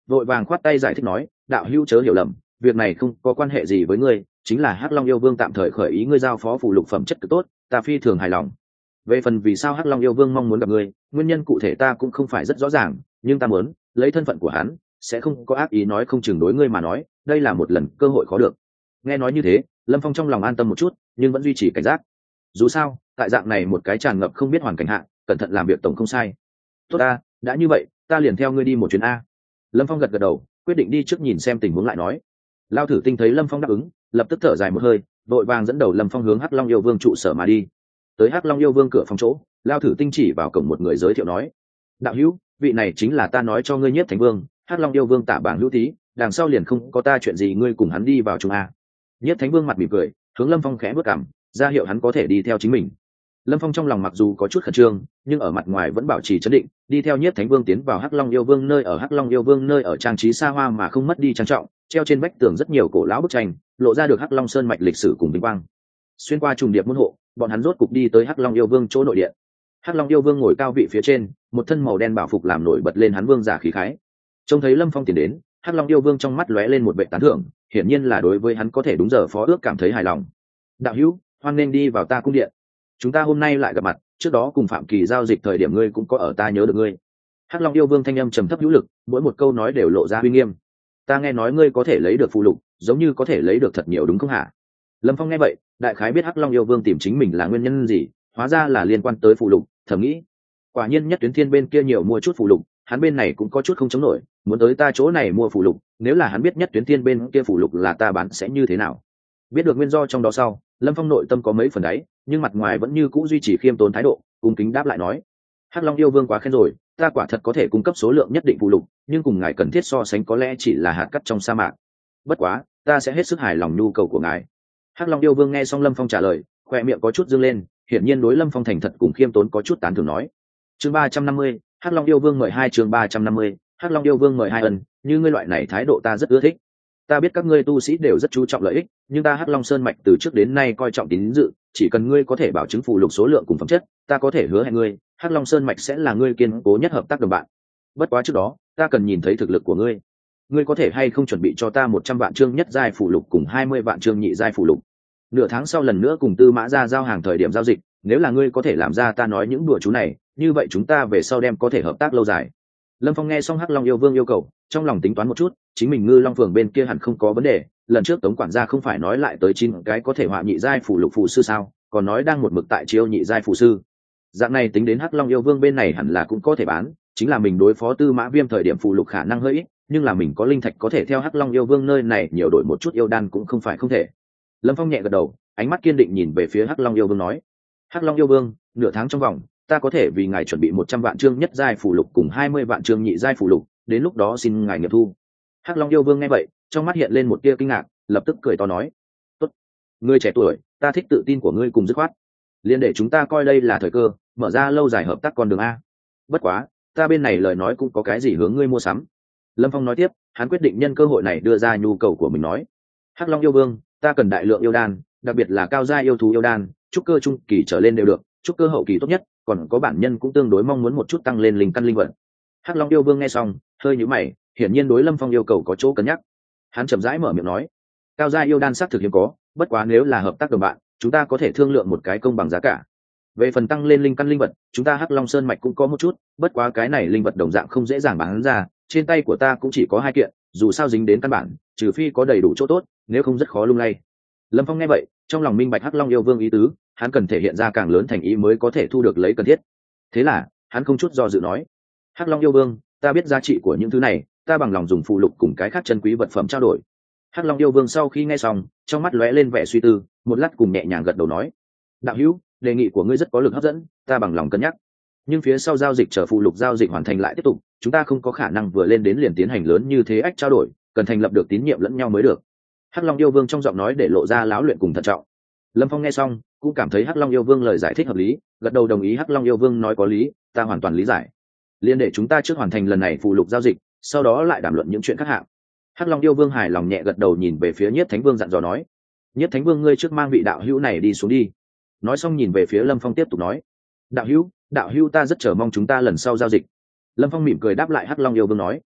vội vàng khoát tay giải thích nói, đạo hữu chớ hiểu lầm, việc này không có quan hệ gì với ngươi, chính là hắc long yêu vương tạm thời khởi ý ngươi giao phó phù lục phẩm chất cực tốt, ta phi thường hài lòng. Về phần vì sao hắc long yêu vương mong muốn gặp ngươi, nguyên nhân cụ thể ta cũng không phải rất rõ ràng, nhưng ta muốn lấy thân phận của hắn sẽ không có ác ý, nói không chừng đối ngươi mà nói đây là một lần cơ hội khó được. Nghe nói như thế, Lâm Phong trong lòng an tâm một chút, nhưng vẫn duy trì cảnh giác. Dù sao tại dạng này một cái tràn ngập không biết hoàn cảnh hạ, cẩn thận làm việc tổng không sai. Tốt ta, đã như vậy ta liền theo ngươi đi một chuyến a. Lâm Phong gật gật đầu, quyết định đi trước nhìn xem tình huống lại nói. Lao Thử Tinh thấy Lâm Phong đáp ứng, lập tức thở dài một hơi, vội vàng dẫn đầu Lâm Phong hướng hắc long yêu vương trụ sở mà đi. Tới hắc long yêu vương cửa phòng chỗ, Lao Thử Tinh chỉ vào cổng một người giới thiệu nói, đạo hữu, vị này chính là ta nói cho ngươi Nhiếp Thánh Vương, hắc long yêu vương Tả Bảng Hữu Tý, đằng sau liền không có ta chuyện gì, ngươi cùng hắn đi vào chung a. Nhiếp Thánh Vương mặt mỉm cười, hướng Lâm Phong khẽ bước cằm, ra hiệu hắn có thể đi theo chính mình. Lâm Phong trong lòng mặc dù có chút khẩn trương, nhưng ở mặt ngoài vẫn bảo trì trấn định, đi theo Nhiếp Thánh Vương tiến vào hắc long yêu vương nơi ở. Hắc long yêu vương nơi ở trang trí xa hoa mà không mất đi trang trọng, treo trên vách tường rất nhiều cổ lão bức tranh, lộ ra được hắc long sơn mạch lịch sử cùng vinh quang. Xuyên qua trùng điệp môn hộ, bọn hắn rốt cục đi tới hắc long yêu vương chỗ nội điện. Hắc long yêu vương ngồi cao vị phía trên, một thân màu đen bảo phục làm nổi bật lên hắn vương giả khí khái. Trông thấy Lâm Phong tiến đến, hắc long yêu vương trong mắt lóe lên một vẻ tán thưởng, hiển nhiên là đối với hắn có thể đúng giờ phó ước cảm thấy hài lòng. Đạo hữu, hoan nên đi vào ta cung điện. Chúng ta hôm nay lại gặp mặt, trước đó cùng Phạm Kỳ giao dịch thời điểm ngươi cũng có ở, ta nhớ được ngươi. Hắc long yêu vương thanh âm trầm thấp hữu lực, mỗi một câu nói đều lộ ra uy nghiêm. Ta nghe nói ngươi có thể lấy được phụ lục, giống như có thể lấy được thật nhiều đúng không hả? Lâm Phong nghe vậy, đại khái biết hắc long yêu vương tìm chính mình là nguyên nhân gì, hóa ra là liên quan tới phụ lục, thầm nghĩ, quả nhiên Nhất Tuyến Thiên bên kia nhiều mua chút phụ lục, hắn bên này cũng có chút không chống nổi, muốn tới ta chỗ này mua phụ lục, nếu là hắn biết Nhất Tuyến Thiên bên kia phụ lục là ta bán sẽ như thế nào. Biết được nguyên do trong đó sau, Lâm Phong nội tâm có mấy phần đáy, nhưng mặt ngoài vẫn như cũ duy trì khiêm tốn thái độ, cung kính đáp lại nói, hắc long yêu vương quá khen rồi, ta quả thật có thể cung cấp số lượng nhất định phụ lục, nhưng cùng ngài cần thiết so sánh có lẽ chỉ là hạt cát trong sa mạc. Bất quá ta sẽ hết sức hài lòng nhu cầu của ngài. Hắc long yêu vương nghe xong Lâm Phong trả lời, khoe miệng có chút dương lên, hiển nhiên đối Lâm Phong thành thật cùng khiêm tốn có chút tán thưởng nói. Chương 350, hắc long yêu vương mời hai. Chương 350, hắc long yêu vương mời hai. Ân, như ngươi loại này thái độ ta rất ưa thích. Ta biết các ngươi tu sĩ đều rất chú trọng lợi ích, nhưng ta hắc long sơn mạch từ trước đến nay coi trọng tín dự, chỉ cần ngươi có thể bảo chứng phụ lục số lượng cùng phẩm chất, ta có thể hứa hẹn ngươi hắc long sơn mạch sẽ là ngươi kiên cố nhất hợp tác đồng bạn. Bất quá trước đó ta cần nhìn thấy thực lực của ngươi. Ngươi có thể hay không chuẩn bị cho ta 100 vạn chương nhất giai phụ lục cùng 20 vạn chương nhị giai phụ lục. Nửa tháng sau lần nữa cùng Tư Mã ra giao hàng thời điểm giao dịch, nếu là ngươi có thể làm ra ta nói những đùa chú này, như vậy chúng ta về sau đem có thể hợp tác lâu dài. Lâm Phong nghe xong hắc long yêu vương yêu cầu, trong lòng tính toán một chút, chính mình Ngư Long Phường bên kia hẳn không có vấn đề, lần trước Tống quản gia không phải nói lại tới 9 cái có thể họa nhị giai phụ lục phụ sư sao, còn nói đang một mực tại chiêu nhị giai phụ sư. Dạng này tính đến hắc long yêu vương bên này hẳn là cũng có thể bán, chính là mình đối phó Tư Mã Viêm thời điểm phụ lục khả năng hơi ít, nhưng là mình có linh thạch có thể theo hắc long yêu vương nơi này nhiều đổi một chút yêu đan cũng không phải không thể. Lâm Phong nhẹ gật đầu, ánh mắt kiên định nhìn về phía hắc long yêu vương nói, hắc long yêu vương, nửa tháng trong vòng ta có thể vì ngài chuẩn bị 100 vạn chương nhất giai phụ lục cùng 20 vạn chương nhị giai phụ lục, đến lúc đó xin ngài nghiệm thu. Hắc long yêu vương nghe vậy, trong mắt hiện lên một tia kinh ngạc, lập tức cười to nói, tốt, ngươi trẻ tuổi, ta thích tự tin của ngươi cùng dứt khoát, liền để chúng ta coi đây là thời cơ, mở ra lâu dài hợp tác con đường a. Bất quá ta bên này lời nói cũng có cái gì hướng ngươi mua sắm. Lâm Phong nói tiếp, hắn quyết định nhân cơ hội này đưa ra nhu cầu của mình nói, hắc long yêu vương, ta cần đại lượng yêu đan, đặc biệt là cao gia yêu thú yêu đan, trúc cơ trung kỳ trở lên đều được, trúc cơ hậu kỳ tốt nhất, còn có bản nhân cũng tương đối mong muốn một chút tăng lên linh căn linh vật. Hắc long yêu vương nghe xong hơi nhíu mày, hiển nhiên đối Lâm Phong yêu cầu có chỗ cân nhắc. Hắn chậm rãi mở miệng nói, cao gia yêu đan xác thực hiếm có, bất quá nếu là hợp tác đồng bạn, chúng ta có thể thương lượng một cái công bằng giá cả. Về phần tăng lên linh căn linh vật, chúng ta hắc long sơn mạch cũng có một chút, bất quá cái này linh vật đồng dạng không dễ dàng bán ra, trên tay của ta cũng chỉ có 2 kiện, dù sao dính đến căn bản, trừ phi có đầy đủ chỗ tốt, nếu không rất khó lung lay. Lâm Phong nghe vậy, trong lòng minh bạch hắc long yêu vương ý tứ, hắn cần thể hiện ra càng lớn thành ý mới có thể thu được lấy cần thiết. Thế là hắn không chút do dự nói, hắc long yêu vương, ta biết giá trị của những thứ này, ta bằng lòng dùng phụ lục cùng cái khác chân quý vật phẩm trao đổi. Hắc long yêu vương sau khi nghe xong, trong mắt lóe lên vẻ suy tư, một lát cùng nhẹ nhàng gật đầu nói, đạo hữu, đề nghị của ngươi rất có lực hấp dẫn, ta bằng lòng cân nhắc, nhưng phía sau giao dịch chờ phụ lục giao dịch hoàn thành lại tiếp tục, chúng ta không có khả năng vừa lên đến liền tiến hành lớn như thế ách trao đổi, cần thành lập được tín nhiệm lẫn nhau mới được. Hắc long yêu vương trong giọng nói để lộ ra láo luyện cùng thận trọng. Lâm Phong nghe xong cũng cảm thấy hắc long yêu vương lời giải thích hợp lý, gật đầu đồng ý. Hắc long yêu vương nói có lý, ta hoàn toàn lý giải, liên để chúng ta trước hoàn thành lần này phụ lục giao dịch, sau đó lại đàm luận những chuyện khác hạng. Hắc long yêu vương hài lòng nhẹ gật đầu, nhìn về phía Nhiếp Thánh Vương dặn dò nói, Nhiếp Thánh Vương, ngươi trước mang vị đạo hữu này đi xuống đi. Nói xong nhìn về phía Lâm Phong tiếp tục nói, đạo hữu, ta rất chờ mong chúng ta lần sau giao dịch. Lâm Phong mỉm cười đáp lại Hắc long yêu vương nói,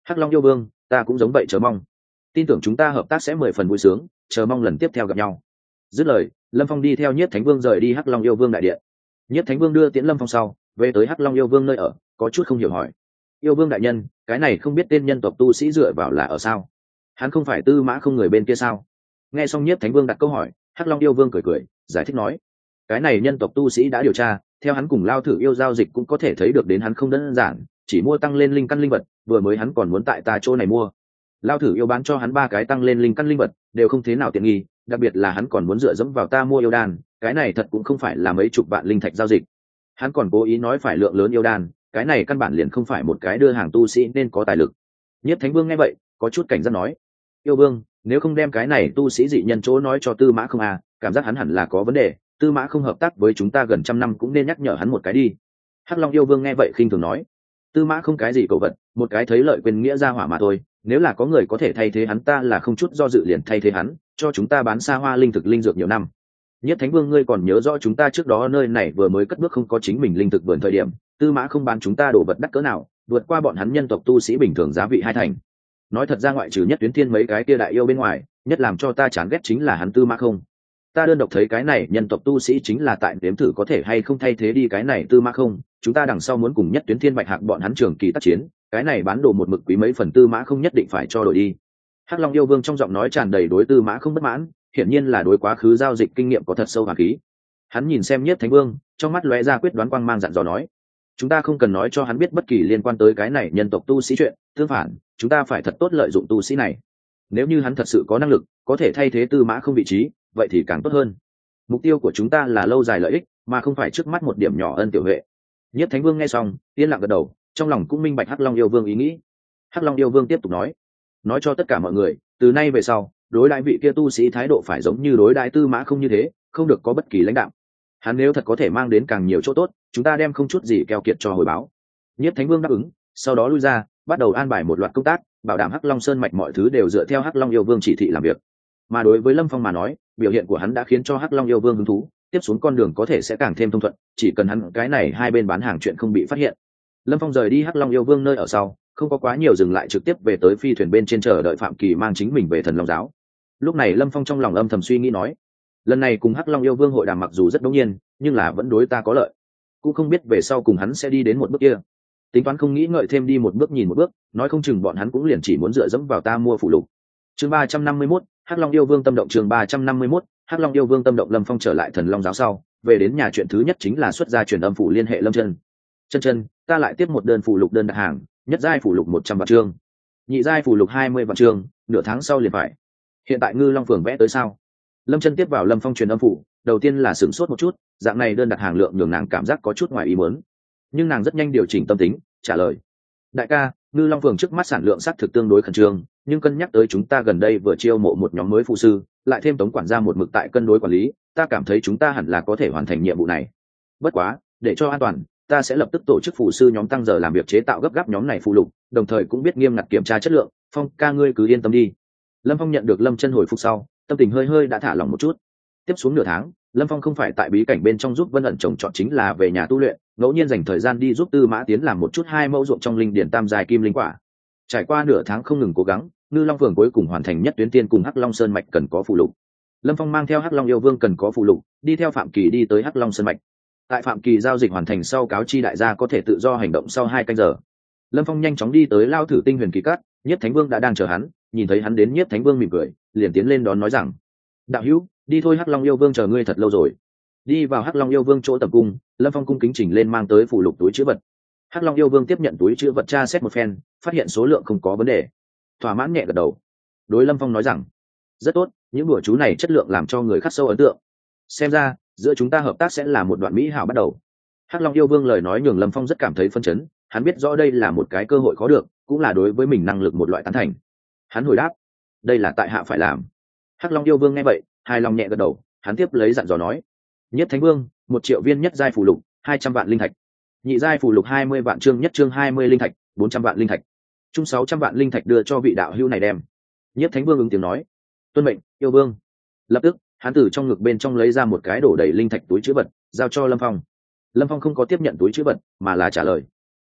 Hắc Long yêu vương, ta cũng giống vậy chờ mong, tin tưởng chúng ta hợp tác sẽ 10 phần vui sướng, chờ mong lần tiếp theo gặp nhau. Dứt lời, Lâm Phong đi theo Nhiếp Thánh Vương rời đi Hắc Long yêu vương đại điện. Nhiếp Thánh Vương đưa tiễn Lâm Phong sau, về tới Hắc Long yêu vương nơi ở, có chút không hiểu hỏi: yêu vương đại nhân, cái này không biết tên nhân tộc tu sĩ dựa vào là ở sao? Hắn không phải Tư Mã Không người bên kia sao? Nghe xong Nhiếp Thánh Vương đặt câu hỏi, Hắc Long yêu vương cười cười giải thích nói: cái này nhân tộc tu sĩ đã điều tra, theo hắn cùng Lao Thử yêu giao dịch cũng có thể thấy được đến hắn không đơn giản, chỉ mua tăng lên linh căn linh vật, vừa mới hắn còn muốn tại ta chỗ này mua. Lao Thử yêu bán cho hắn 3 cái tăng lên linh căn linh vật, đều không thế nào tiện nghi, đặc biệt là hắn còn muốn dựa dẫm vào ta mua yêu đan, cái này thật cũng không phải là mấy chục vạn linh thạch giao dịch. Hắn còn cố ý nói phải lượng lớn yêu đan, cái này căn bản liền không phải một cái đưa hàng tu sĩ nên có tài lực. Nhiếp Thánh Vương nghe vậy, có chút cảnh giác nói: yêu vương, nếu không đem cái này tu sĩ dị nhân chỗ nói cho Tư Mã Không à, cảm giác hắn hẳn là có vấn đề, Tư Mã Không hợp tác với chúng ta gần 100 năm cũng nên nhắc nhở hắn một cái đi. Hắc Long yêu vương nghe vậy khinh thường nói: Tư Mã Không cái gì cầu vật, một cái thấy lợi quên nghĩa ra hỏa mà thôi, nếu là có người có thể thay thế hắn, ta là không chút do dự liền thay thế hắn, cho chúng ta bán xa hoa linh thực linh dược nhiều năm. Nhất Thánh Vương, ngươi còn nhớ rõ chúng ta trước đó nơi này vừa mới cất bước không có chính mình linh thực vườn thời điểm, Tư Mã Không bán chúng ta đổ vật đắt cỡ nào, vượt qua bọn hắn nhân tộc tu sĩ bình thường giá vị 2 thành. Nói thật ra, ngoại trừ Nhất Tuyến Thiên mấy cái kia đại yêu bên ngoài, nhất làm cho ta chán ghét chính là hắn Tư Mã Không. Ta đơn độc thấy cái này nhân tộc tu sĩ chính là tại nếm thử có thể hay không thay thế đi cái này Tư Mã Không, chúng ta đằng sau muốn cùng Nhất Tuyến Thiên Bạch Hạc bọn hắn trường kỳ tác chiến, cái này bán đồ một mực quý mấy phần Tư Mã Không nhất định phải cho đổi đi. Hắc Long yêu vương trong giọng nói tràn đầy đối Tư Mã Không bất mãn, hiển nhiên là đối quá khứ giao dịch kinh nghiệm có thật sâu hàn khí. Hắn nhìn xem Nhiếp Thánh Vương, trong mắt lóe ra quyết đoán quang mang, dặn dò nói: chúng ta không cần nói cho hắn biết bất kỳ liên quan tới cái này nhân tộc tu sĩ chuyện, tương phản, chúng ta phải thật tốt lợi dụng tu sĩ này. Nếu như hắn thật sự có năng lực, có thể thay thế Tư Mã Không vị trí, vậy thì càng tốt hơn. Mục tiêu của chúng ta là lâu dài lợi ích, mà không phải trước mắt một điểm nhỏ ân tiểu huệ. Nhiếp Thánh Vương nghe xong, yên lặng gật đầu, trong lòng cũng minh bạch Hắc Long yêu vương ý nghĩ. Hắc Long yêu vương tiếp tục nói cho tất cả mọi người, từ nay về sau, đối đãi vị kia tu sĩ thái độ phải giống như đối đãi Tư Mã Không như thế, không được có bất kỳ lãnh đạo. Hắn nếu thật có thể mang đến càng nhiều chỗ tốt, chúng ta đem không chút gì keo kiệt cho hồi báo. Nhiếp Thánh Vương đáp ứng, sau đó lui ra, bắt đầu an bài một loạt công tác, bảo đảm Hắc Long Sơn mạch mọi thứ đều dựa theo Hắc Long yêu vương chỉ thị làm việc. Mà đối với Lâm Phong mà nói, biểu hiện của hắn đã khiến cho Hắc Long yêu vương hứng thú, tiếp xuống con đường có thể sẽ càng thêm thông thuận, chỉ cần hắn cái này hai bên bán hàng chuyện không bị phát hiện. Lâm Phong rời đi Hắc Long yêu vương nơi ở sau, không có quá nhiều dừng lại, trực tiếp về tới phi thuyền bên trên chờ đợi Phạm Kỳ mang chính mình về Thần Long giáo. Lúc này Lâm Phong trong lòng âm thầm suy nghĩ nói: lần này cùng Hắc Long yêu vương hội đàm mặc dù rất ngẫu nhiên, nhưng là vẫn đối ta có lợi, cũng không biết về sau cùng hắn sẽ đi đến một bước kia. Tính toán không nghĩ ngợi thêm đi một bước nhìn một bước, nói không chừng bọn hắn cũng liền chỉ muốn dựa dẫm vào ta mua phụ lục. Chương 351, Hắc Long yêu vương tâm động. Chương 351, Hắc Long yêu vương tâm động. Lâm Phong trở lại Thần Long giáo sau, về đến nhà chuyện thứ nhất chính là xuất ra truyền âm phủ liên hệ Lâm Chân. Chân, ta lại tiếp một đơn phụ lục đơn đặt hàng, nhất giai phụ lục 100 vạn chương, nhị giai phụ lục 20 vạn chương, nửa tháng sau liền phải. Hiện tại Ngư Long phường vẽ tới sao? Lâm Chân tiếp vào Lâm Phong truyền âm phủ, đầu tiên là sửng sốt một chút, dạng này đơn đặt hàng lượng nhường nàng cảm giác có chút ngoài ý muốn, nhưng nàng rất nhanh điều chỉnh tâm tính, trả lời: đại ca, Ngư Long phường trước mắt sản lượng xác thực tương đối khẩn trương, nhưng cân nhắc tới chúng ta gần đây vừa chiêu mộ một nhóm mới phụ sư, lại thêm Tống quản gia một mực tại cân đối quản lý, ta cảm thấy chúng ta hẳn là có thể hoàn thành nhiệm vụ này. Bất quá, để cho an toàn, ta sẽ lập tức tổ chức phụ sư nhóm tăng giờ làm việc chế tạo gấp gáp nhóm này phụ lục, đồng thời cũng biết nghiêm ngặt kiểm tra chất lượng. Phong ca, ngươi cứ yên tâm đi. Lâm Phong nhận được Lâm Chân hồi phục sau, tâm tình hơi hơi đã thả lỏng một chút. Tiếp xuống nửa tháng, Lâm Phong không phải tại bí cảnh bên trong giúp Vân ẩn trồng trọt, chính là về nhà tu luyện, ngẫu nhiên dành thời gian đi giúp Tư Mã Tiến làm một chút 2 mẫu ruộng trong linh điển tam giai kim linh quả. Trải qua nửa tháng không ngừng cố gắng, Ngư Long phường cuối cùng hoàn thành nhất tuyến tiên cùng Hắc Long Sơn mạch cần có phụ lục. Lâm Phong mang theo Hắc Long yêu vương cần có phụ lục, đi theo Phạm Kỳ đi tới Hắc Long Sơn mạch. Tại Phạm Kỳ giao dịch hoàn thành sau, cáo chi đại gia có thể tự do hành động sau 2 canh giờ. Lâm Phong nhanh chóng đi tới Lao Thử Tinh Huyền Kỳ Cát, Nhiếp Thánh Vương đã đang chờ hắn, nhìn thấy hắn đến, Nhiếp Thánh Vương mỉm cười, liền tiến lên đón nói rằng: đạo hữu, đi thôi, Hắc Long yêu vương chờ ngươi thật lâu rồi. Đi vào Hắc Long yêu vương chỗ tập cung, Lâm Phong cung kính chỉnh lên mang tới phụ lục túi chữ vật. Hắc Long yêu vương tiếp nhận túi chữ vật, tra xét một phen, phát hiện số lượng không có vấn đề, thỏa mãn nhẹ gật đầu, đối Lâm Phong nói rằng: rất tốt, những bùa chú này chất lượng làm cho người khắc sâu ấn tượng, xem ra giữa chúng ta hợp tác sẽ là một đoạn mỹ hảo bắt đầu. Hắc Long yêu vương lời nói nhường Lâm Phong rất cảm thấy phân chấn, hắn biết rõ đây là một cái cơ hội khó được, cũng là đối với mình năng lực một loại tán thành. Hắn hồi đáp: đây là tại hạ phải làm. Hắc Long yêu vương nghe vậy, hài lòng nhẹ gật đầu, hắn tiếp lấy dặn dò nói: Nhất Thánh Vương, 1 triệu viên nhất giai phù lục, 200 vạn linh thạch, nhị giai phù lục 20 vạn chương, nhất chương 20 linh thạch, 400 vạn linh thạch, chung 600 vạn linh thạch đưa cho vị đạo hữu này đem. Nhất Thánh Vương ứng tiếng nói: tuân mệnh, yêu vương. Lập tức, hắn từ trong ngực bên trong lấy ra một cái đổ đầy linh thạch túi trữ vật, giao cho Lâm Phong. Lâm Phong không có tiếp nhận túi trữ vật, mà là trả lời: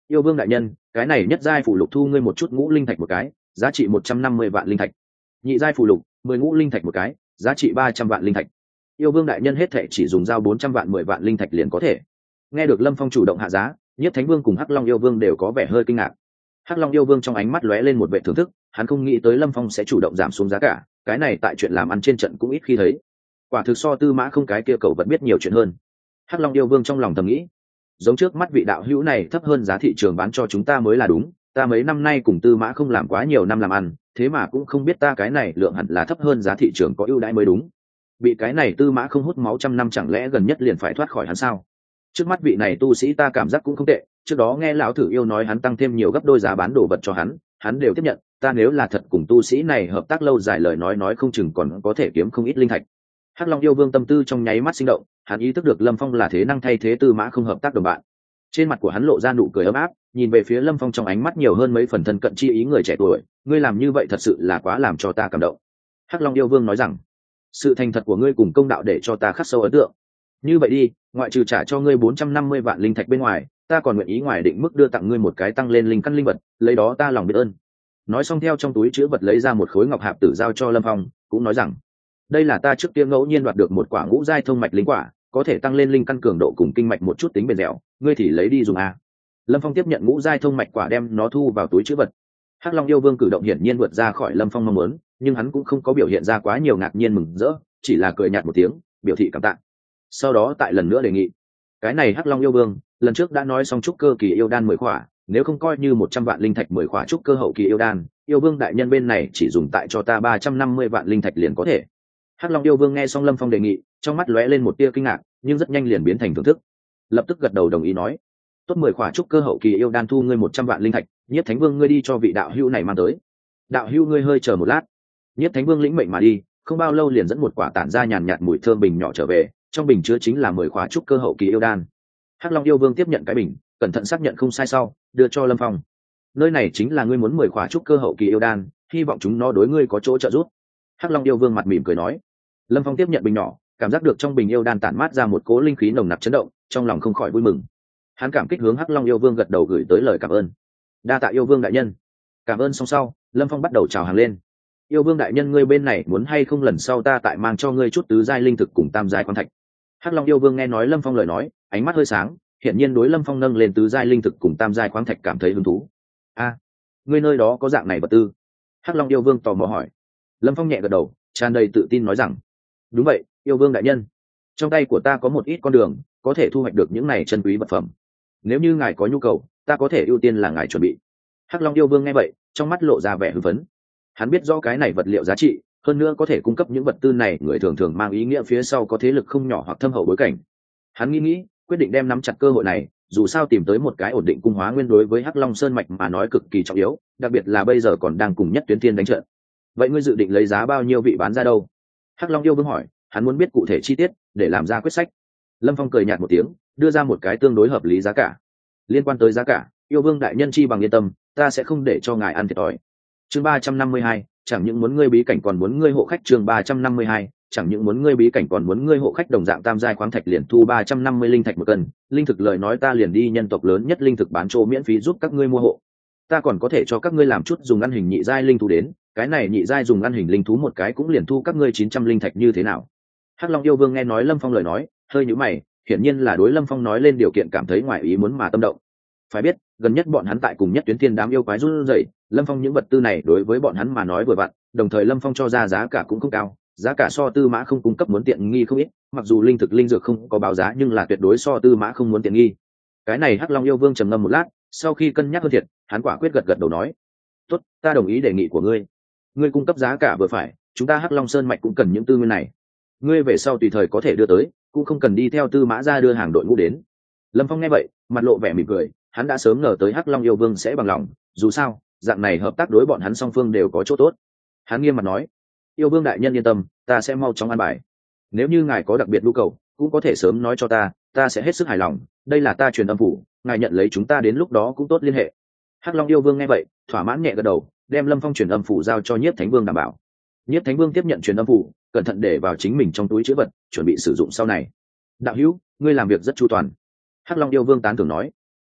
Yêu vương đại nhân, cái này nhất giai phụ lục thu ngươi một chút ngũ linh thạch một cái, giá trị 150 vạn linh thạch. Nhị giai phụ lục 10 ngũ linh thạch một cái, giá trị 300 vạn linh thạch. Yêu vương đại nhân hết thệ chỉ dùng giao 400 vạn 10 vạn linh thạch liền có thể. Nghe được Lâm Phong chủ động hạ giá, Nhiếp Thánh Vương cùng Hắc Long yêu vương đều có vẻ hơi kinh ngạc. Hắc Long yêu vương trong ánh mắt lóe lên một vẻ thưởng thức, hắn không nghĩ tới Lâm Phong sẽ chủ động giảm xuống giá cả, cái này tại chuyện làm ăn trên trận cũng ít khi thấy. Quả thực so Tư Mã Không cái kia cậu vẫn biết nhiều chuyện hơn. Hắc Long yêu vương trong lòng thầm nghĩ, giống trước mắt vị đạo hữu này thấp hơn giá thị trường bán cho chúng ta mới là đúng, ta mấy năm nay cùng Tư Mã Không làm quá nhiều năm làm ăn, thế mà cũng không biết ta cái này lượng hẳn là thấp hơn giá thị trường có ưu đãi mới đúng. Bị cái này Tư Mã Không hút máu trăm năm chẳng lẽ gần nhất liền phải thoát khỏi hắn sao? Trước mắt vị này tu sĩ ta cảm giác cũng không tệ, trước đó nghe lão thử yêu nói hắn tăng thêm nhiều gấp đôi giá bán đồ vật cho hắn đều tiếp nhận, ta nếu là thật cùng tu sĩ này hợp tác lâu dài lời nói không chừng còn có thể kiếm không ít linh thạch. Hắc Long yêu vương tâm tư trong nháy mắt sinh động, hắn ý thức được Lâm Phong là thế năng thay thế Tư Mã Không hợp tác đồng bạn. Trên mặt của hắn lộ ra nụ cười ấm áp, nhìn về phía Lâm Phong trong ánh mắt nhiều hơn mấy phần thân cận chi ý người trẻ tuổi, ngươi làm như vậy thật sự là quá làm cho ta cảm động. Hắc Long yêu vương nói rằng, sự thành thật của ngươi cùng công đạo để cho ta khắc sâu ấn tượng. Như vậy đi, ngoại trừ trả cho ngươi 450 vạn linh thạch bên ngoài, ta còn nguyện ý ngoài định mức đưa tặng ngươi một cái tăng lên linh căn linh vật, lấy đó ta lòng biết ơn. Nói xong theo trong túi chứa vật lấy ra một khối ngọc hạp tử giao cho Lâm Phong, cũng nói rằng, đây là ta trước kia ngẫu nhiên đoạt được một quả ngũ giai thông mạch linh quả, có thể tăng lên linh căn cường độ cùng kinh mạch một chút tính bền dẻo, ngươi thì lấy đi dùng a. Lâm Phong tiếp nhận ngũ giai thông mạch quả đem nó thu vào túi chứa vật. Hắc Long yêu vương cử động hiển nhiên vượt ra khỏi Lâm Phong mong muốn, nhưng hắn cũng không có biểu hiện ra quá nhiều ngạc nhiên mừng rỡ, chỉ là cười nhạt một tiếng, biểu thị cảm tạ. Sau đó tại lần nữa đề nghị, cái này Hắc Long yêu vương lần trước đã nói xong trúc cơ kỳ yêu đan 10 khỏa, nếu không coi như 100 vạn linh thạch 10 khỏa trúc cơ hậu kỳ yêu đan, yêu vương đại nhân bên này chỉ dùng tại cho ta 350 vạn linh thạch liền có thể. Hắc Long yêu vương nghe xong Lâm Phong đề nghị, trong mắt lóe lên một tia kinh ngạc, nhưng rất nhanh liền biến thành thưởng thức, lập tức gật đầu đồng ý nói, tốt 10 khỏa trúc cơ hậu kỳ yêu đan thu ngươi 100 vạn linh thạch, Nhiếp Thánh Vương ngươi đi cho vị đạo hữu này mang tới. Đạo hữu ngươi hơi chờ một lát. Nhiếp Thánh Vương lĩnh mệnh mà đi, không bao lâu liền dẫn một quả tản ra nhàn nhạt mùi thơm bình nhỏ trở về, trong bình chứa chính là 10 khỏa trúc cơ hậu kỳ yêu đan. Hắc Long yêu vương tiếp nhận cái bình, cẩn thận xác nhận không sai sau, đưa cho Lâm Phong. Nơi này chính là ngươi muốn 10 khỏa trúc cơ hậu kỳ yêu đan, hy vọng chúng nó đối ngươi có chỗ trợ giúp. Hắc Long yêu vương mặt mỉm cười nói. Lâm Phong tiếp nhận bình nhỏ, cảm giác được trong bình yêu đan tản mát ra một cỗ linh khí nồng nặc chấn động, trong lòng không khỏi vui mừng. Hắn cảm kích hướng Hắc Long yêu vương gật đầu gửi tới lời cảm ơn. Đa tạ yêu vương đại nhân. Cảm ơn xong sau, Lâm Phong bắt đầu chào hàng lên. Yêu vương đại nhân ngươi bên này muốn hay không lần sau ta tại mang cho ngươi chút tứ giai linh thực cùng tam giai quan thạch. Hắc Long yêu vương nghe nói Lâm Phong lời nói, ánh mắt hơi sáng, hiển nhiên đối Lâm Phong nâng lên tứ giai linh thực cùng tam giai khoáng thạch cảm thấy hứng thú. A, ngươi nơi đó có dạng này vật tư? Hắc Long yêu vương tò mò hỏi. Lâm Phong nhẹ gật đầu, tràn đầy tự tin nói rằng, đúng vậy, yêu vương đại nhân, trong tay của ta có một ít con đường, có thể thu hoạch được những này chân quý vật phẩm. Nếu như ngài có nhu cầu, ta có thể ưu tiên là ngài chuẩn bị. Hắc Long yêu vương nghe vậy, trong mắt lộ ra vẻ hưng phấn. Hắn biết rõ cái này vật liệu giá trị, hơn nữa có thể cung cấp những vật tư này người thường thường mang ý nghĩa phía sau có thế lực không nhỏ hoặc thâm hậu bối cảnh. Hắn nghĩ, quyết định đem nắm chặt cơ hội này, dù sao tìm tới một cái ổn định cung hóa nguyên đối với Hắc Long Sơn mạch mà nói cực kỳ trọng yếu, đặc biệt là bây giờ còn đang cùng Nhất Tuyến Thiên đánh trận. Vậy ngươi dự định lấy giá bao nhiêu vị bán ra đâu? Hắc Long yêu vương hỏi, hắn muốn biết cụ thể chi tiết để làm ra quyết sách. Lâm Phong cười nhạt một tiếng, đưa ra một cái tương đối hợp lý giá cả. Liên quan tới giá cả, yêu vương đại nhân chi bằng yên tâm, ta sẽ không để cho ngài ăn thiệt thòi. Chương 352, chẳng những muốn ngươi bí cảnh còn muốn ngươi hộ khách. Chương 352, chẳng những muốn ngươi bí cảnh còn muốn ngươi hộ khách. Đồng dạng tam giai khoáng thạch liền thu 350 linh thạch một cân, linh thực lời nói ta liền đi nhân tộc lớn nhất linh thực bán chỗ miễn phí giúp các ngươi mua hộ. Ta còn có thể cho các ngươi làm chút dùng ăn hình nhị giai linh thú đến, cái này nhị giai dùng ăn hình linh thú một cái cũng liền thu các ngươi 900 linh thạch như thế nào? Hắc Long yêu vương nghe nói Lâm Phong lời nói, hơi nhíu mày, hiển nhiên là đối Lâm Phong nói lên điều kiện cảm thấy ngoài ý muốn mà tâm động. Phải biết, gần nhất bọn hắn tại cùng Nhất Tuyến Thiên đám yêu quái run rẩy, Lâm Phong những vật tư này đối với bọn hắn mà nói vừa vặn, đồng thời Lâm Phong cho ra giá cả cũng không cao, giá cả so Tư Mã không cung cấp muốn tiện nghi không ít, mặc dù linh thực linh dược không có báo giá nhưng là tuyệt đối so Tư Mã không muốn tiện nghi. Cái này Hắc Long yêu vương trầm ngâm một lát, sau khi cân nhắc hơn thiệt, hắn quả quyết gật đầu nói: "Tốt, ta đồng ý đề nghị của ngươi. Ngươi cung cấp giá cả vừa phải, chúng ta Hắc Long Sơn mạch cũng cần những tư nguyên này. Ngươi về sau tùy thời có thể đưa tới, cũng không cần đi theo Tư Mã ra đưa hàng đội ngũ đến." Lâm Phong nghe vậy, mặt lộ vẻ mỉm cười, hắn đã sớm ngờ tới Hắc Long yêu vương sẽ bằng lòng, dù sao, dạng này hợp tác đối bọn hắn song phương đều có chỗ tốt. Hắn nghiêm mặt nói: "Yêu vương đại nhân yên tâm, ta sẽ mau chóng an bài. Nếu như ngài có đặc biệt nhu cầu, cũng có thể sớm nói cho ta sẽ hết sức hài lòng, đây là ta truyền âm phủ, ngài nhận lấy chúng ta đến lúc đó cũng tốt liên hệ." Hắc Long yêu vương nghe vậy, thỏa mãn nhẹ gật đầu, đem Lâm Phong truyền âm phủ giao cho Nhiếp Thánh Vương đảm bảo. Nhiếp Thánh Vương tiếp nhận truyền âm phủ, cẩn thận để vào chính mình trong túi trữ vật, chuẩn bị sử dụng sau này. "Đạo hữu, ngươi làm việc rất chu toàn." Hắc Long yêu vương tán thưởng nói.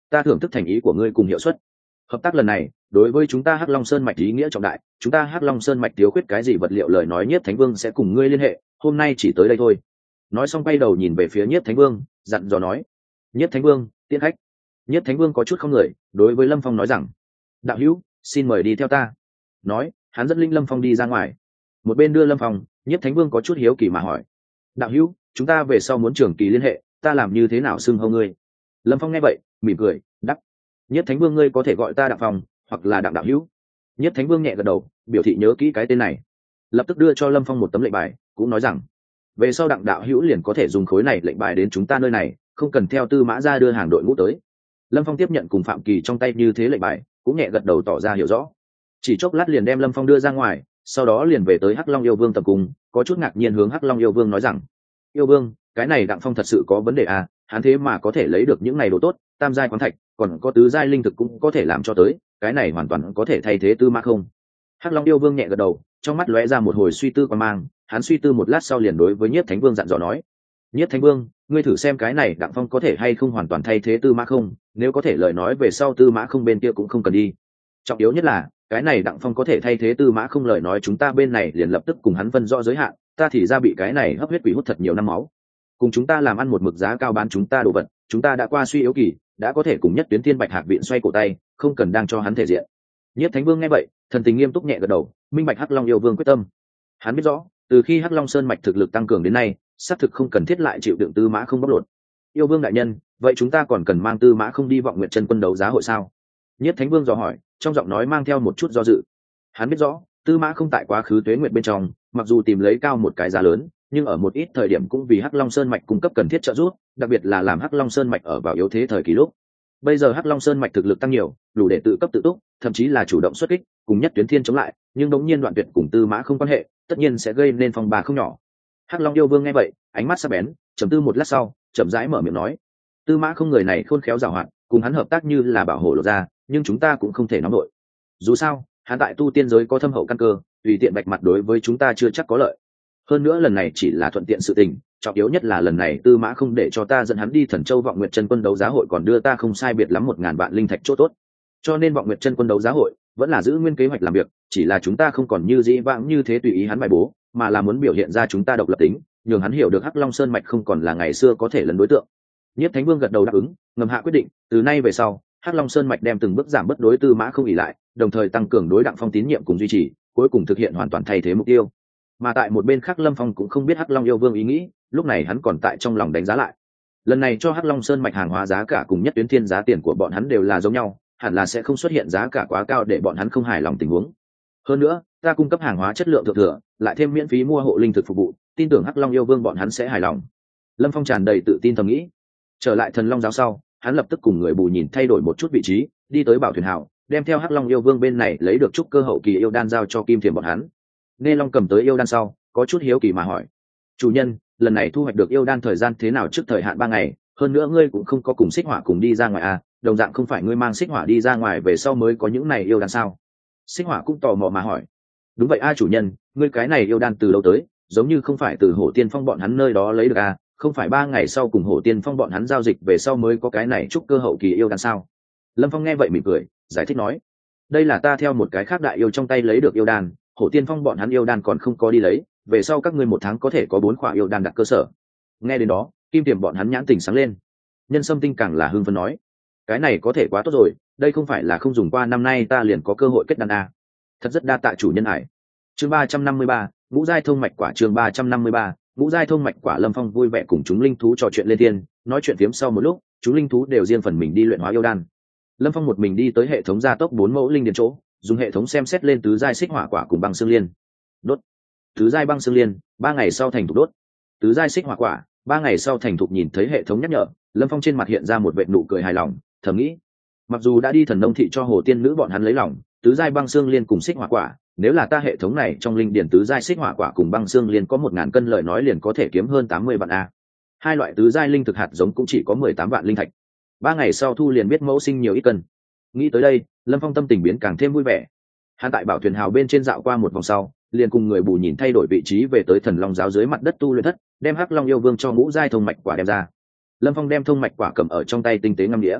ta thưởng thức thành ý của ngươi cùng hiệu suất. Hợp tác lần này đối với chúng ta Hắc Long Sơn mạch ý nghĩa trọng đại, chúng ta Hắc Long Sơn mạch thiếu khuyết cái gì vật liệu, lời nói Nhiếp Thánh Vương sẽ cùng ngươi liên hệ, hôm nay chỉ tới đây thôi. Nói xong quay đầu nhìn về phía Nhiếp Thánh Vương, dặn dò nói: Nhiếp Thánh Vương, tiễn khách. Nhiếp Thánh Vương có chút không người, đối với Lâm Phong nói rằng: đạo hữu, xin mời đi theo ta. Nói, hắn dẫn linh Lâm Phong đi ra ngoài. Một bên đưa Lâm Phong, Nhiếp Thánh Vương có chút hiếu kỳ mà hỏi: đạo hữu, chúng ta về sau muốn trường kỳ liên hệ, ta làm như thế nào xưng hô ngươi? Lâm Phong nghe vậy mỉm cười đáp: Nhiếp Thánh Vương ngươi có thể gọi ta Đặng Phong hoặc là Đặng đạo hữu. Nhiếp Thánh Vương nhẹ gật đầu, biểu thị nhớ kỹ cái tên này, lập tức đưa cho Lâm Phong một tấm lệnh bài, cũng nói rằng về sau Đặng đạo hữu liền có thể dùng khối này lệnh bài đến chúng ta nơi này, không cần theo Tư Mã ra đưa hàng đội ngũ tới. Lâm Phong tiếp nhận cùng Phạm Kỳ trong tay như thế lệnh bài, cũng nhẹ gật đầu tỏ ra hiểu rõ. Chỉ chốc lát liền đem Lâm Phong đưa ra ngoài, sau đó liền về tới Hắc Long yêu vương tập cung, có chút ngạc nhiên hướng Hắc Long yêu vương nói rằng: yêu vương, cái này Đặng Phong thật sự có vấn đề à, hắn thế mà có thể lấy được những này đồ tốt, tam giai khoáng thạch, còn có tứ giai linh thực cũng có thể làm cho tới, cái này hoàn toàn có thể thay thế Tư Mã không? Hắc Long yêu vương nhẹ gật đầu, trong mắt lóe ra một hồi suy tư quan mang, hắn suy tư một lát sau liền đối với Nhiếp Thánh Vương dặn dò nói: Nhiếp Thánh Vương, ngươi thử xem cái này Đặng Phong có thể hay không hoàn toàn thay thế Tư Mã không, nếu có thể lời nói về sau Tư Mã không bên kia cũng không cần đi. Trọng yếu nhất là cái này Đặng Phong có thể thay thế Tư Mã không lời nói chúng ta bên này liền lập tức cùng hắn phân rõ giới hạn, ta thì ra bị cái này hấp huyết quỷ hút thật nhiều năm máu, cùng chúng ta làm ăn một mực giá cao bán chúng ta đồ vật, chúng ta đã qua suy yếu kỳ, đã có thể cùng Nhất Tuyến Thiên Bạch Hạc viện xoay cổ tay, không cần đang cho hắn thể diện. Nhiếp Thánh Vương nghe vậy, thần tình nghiêm túc nhẹ gật đầu, minh bạch Hắc Long yêu vương quyết tâm. Hắn biết rõ, từ khi Hắc Long Sơn mạch thực lực tăng cường đến nay, xác thực không cần thiết lại chịu đựng Tư Mã không bóc lột. Yêu vương đại nhân, vậy chúng ta còn cần mang Tư Mã không đi Vọng Nguyệt Chân Quân đấu giá hội sao? Nhiếp Thánh Vương dò hỏi, trong giọng nói mang theo một chút do dự. Hắn biết rõ, Tư Mã không tại quá khứ Tuế Nguyệt bên trong, mặc dù tìm lấy cao một cái giá lớn, nhưng ở một ít thời điểm cũng vì Hắc Long Sơn mạch cung cấp cần thiết trợ giúp, đặc biệt là làm Hắc Long Sơn mạch ở vào yếu thế thời kỳ lúc. Bây giờ Hắc Long Sơn mạch thực lực tăng nhiều, đủ để tự cấp tự túc, thậm chí là chủ động xuất kích, cùng Nhất Tuyến Thiên chống lại, nhưng đống nhiên đoạn tuyệt cùng Tư Mã không quan hệ, tất nhiên sẽ gây nên phong ba không nhỏ. Hắc Long yêu vương nghe vậy, ánh mắt sắc bén, trầm tư một lát sau, chậm rãi mở miệng nói: Tư Mã không người này khôn khéo giàu hạn, cùng hắn hợp tác như là bảo hộ lộ ra, nhưng chúng ta cũng không thể nóng nổi. Dù sao, hắn tại tu tiên giới có thâm hậu căn cơ, tùy tiện bạch mặt đối với chúng ta chưa chắc có lợi. Hơn nữa lần này chỉ là thuận tiện sự tình, trọng yếu nhất là lần này Tư Mã không để cho ta dẫn hắn đi Thần Châu Vọng Nguyệt Chân Quân đấu giá hội, còn đưa ta không sai biệt lắm 1000 vạn linh thạch chỗ tốt. Cho nên Vọng Nguyệt Chân Quân đấu giá hội vẫn là giữ nguyên kế hoạch làm việc, chỉ là chúng ta không còn như dĩ vãng như thế tùy ý hắn bài bố, mà là muốn biểu hiện ra chúng ta độc lập tính, nhường hắn hiểu được Hắc Long Sơn mạch không còn là ngày xưa có thể lần đối tượng. Nhiếp Thánh Vương gật đầu đáp ứng, ngầm hạ quyết định, từ nay về sau, Hắc Long Sơn mạch đem từng bước giảm bất đối Tư Mã không ỷ lại, đồng thời tăng cường đối Đặng Phong tín nhiệm cùng duy trì, cuối cùng thực hiện hoàn toàn thay thế mục tiêu. Mà tại một bên khác Lâm Phong cũng không biết Hắc Long yêu vương ý nghĩ, lúc này hắn còn tại trong lòng đánh giá lại. Lần này cho Hắc Long Sơn mạch hàng hóa giá cả cùng Nhất Tuyến Thiên giá tiền của bọn hắn đều là giống nhau, hẳn là sẽ không xuất hiện giá cả quá cao để bọn hắn không hài lòng tình huống. Hơn nữa, ta cung cấp hàng hóa chất lượng thượng thừa, lại thêm miễn phí mua hộ linh thực phục vụ, tin tưởng Hắc Long yêu vương bọn hắn sẽ hài lòng. Lâm Phong tràn đầy tự tin thầm nghĩ. Trở lại Thần Long giáo sau, hắn lập tức cùng người bù nhìn thay đổi một chút vị trí, đi tới Bảo Thuyền Hào, đem theo Hắc Long yêu vương bên này lấy được trúc cơ hậu kỳ yêu đan giao cho Kim Thiềm bọn hắn. Nghe Long cầm tới yêu đan sau, có chút hiếu kỳ mà hỏi: chủ nhân, lần này thu hoạch được yêu đan thời gian thế nào trước thời hạn 3 ngày, hơn nữa ngươi cũng không có cùng Xích Hỏa cùng đi ra ngoài à, đồng dạng không phải ngươi mang Xích Hỏa đi ra ngoài về sau mới có những này yêu đan sao? Xích Hỏa cũng tò mò mà hỏi. Đúng vậy a chủ nhân, ngươi cái này yêu đan từ đâu tới, giống như không phải từ Hổ Tiên Phong bọn hắn nơi đó lấy được à, không phải 3 ngày sau cùng Hổ Tiên Phong bọn hắn giao dịch về sau mới có cái này trúc cơ hậu kỳ yêu đan sao? Lâm Phong nghe vậy mỉm cười, giải thích nói: đây là ta theo một cái khác đại yêu trong tay lấy được yêu đan, Hổ Tiên Phong bọn hắn yêu đan còn không có đi lấy, về sau các ngươi 1 tháng có thể có 4 khỏa yêu đan đặt cơ sở. Nghe đến đó, Kim Tiềm bọn hắn nhãn tình sáng lên. Nhân Sâm Tinh càng là hưng phấn nói: cái này có thể quá tốt rồi, đây không phải là không dùng qua năm nay ta liền có cơ hội kết đan à. Thật rất đa tạ chủ nhân ải. Chương 353, ngũ giai thông mạch quả. Chương 353, ngũ giai thông mạch quả. Lâm Phong vui vẻ cùng chúng linh thú trò chuyện lên thiên, nói chuyện phiếm sau một lúc, chúng linh thú đều riêng phần mình đi luyện hóa yêu đan. Lâm Phong một mình đi tới hệ thống gia tốc 4 mẫu linh điền chỗ, dùng hệ thống xem xét lên tứ giai xích hỏa quả cùng băng xương liên. Đốt. Tứ giai băng xương liên, 3 ngày sau thành thục đốt. Tứ giai xích hỏa quả, 3 ngày sau thành thục. Nhìn thấy hệ thống nhắc nhở, Lâm Phong trên mặt hiện ra một vệt nụ cười hài lòng, thầm nghĩ: mặc dù đã đi Thần Nông thị cho Hồ Tiên nữ bọn hắn lấy lòng, tứ giai băng xương liên cùng xích hỏa quả, nếu là ta hệ thống này trong linh điển tứ giai xích hỏa quả cùng băng xương liên có 1000 cân lời nói liền có thể kiếm hơn 80 vạn a. Hai loại tứ giai linh thực hạt giống cũng chỉ có 18 vạn linh thạch. 3 ngày sau thu liền biết mẫu sinh nhiều ít cân. Nghĩ tới đây, Lâm Phong tâm tình biến càng thêm vui vẻ. Hắn tại Bảo Thuyền Hào bên trên dạo qua một vòng sau, liền cùng người bù nhìn thay đổi vị trí về tới Thần Long giáo dưới mặt đất tu luyện thất, đem Hắc Long yêu vương cho ngũ giai thông mạch quả đem ra. Lâm Phong đem thông mạch quả cầm ở trong tay tinh tế ngâm đĩa.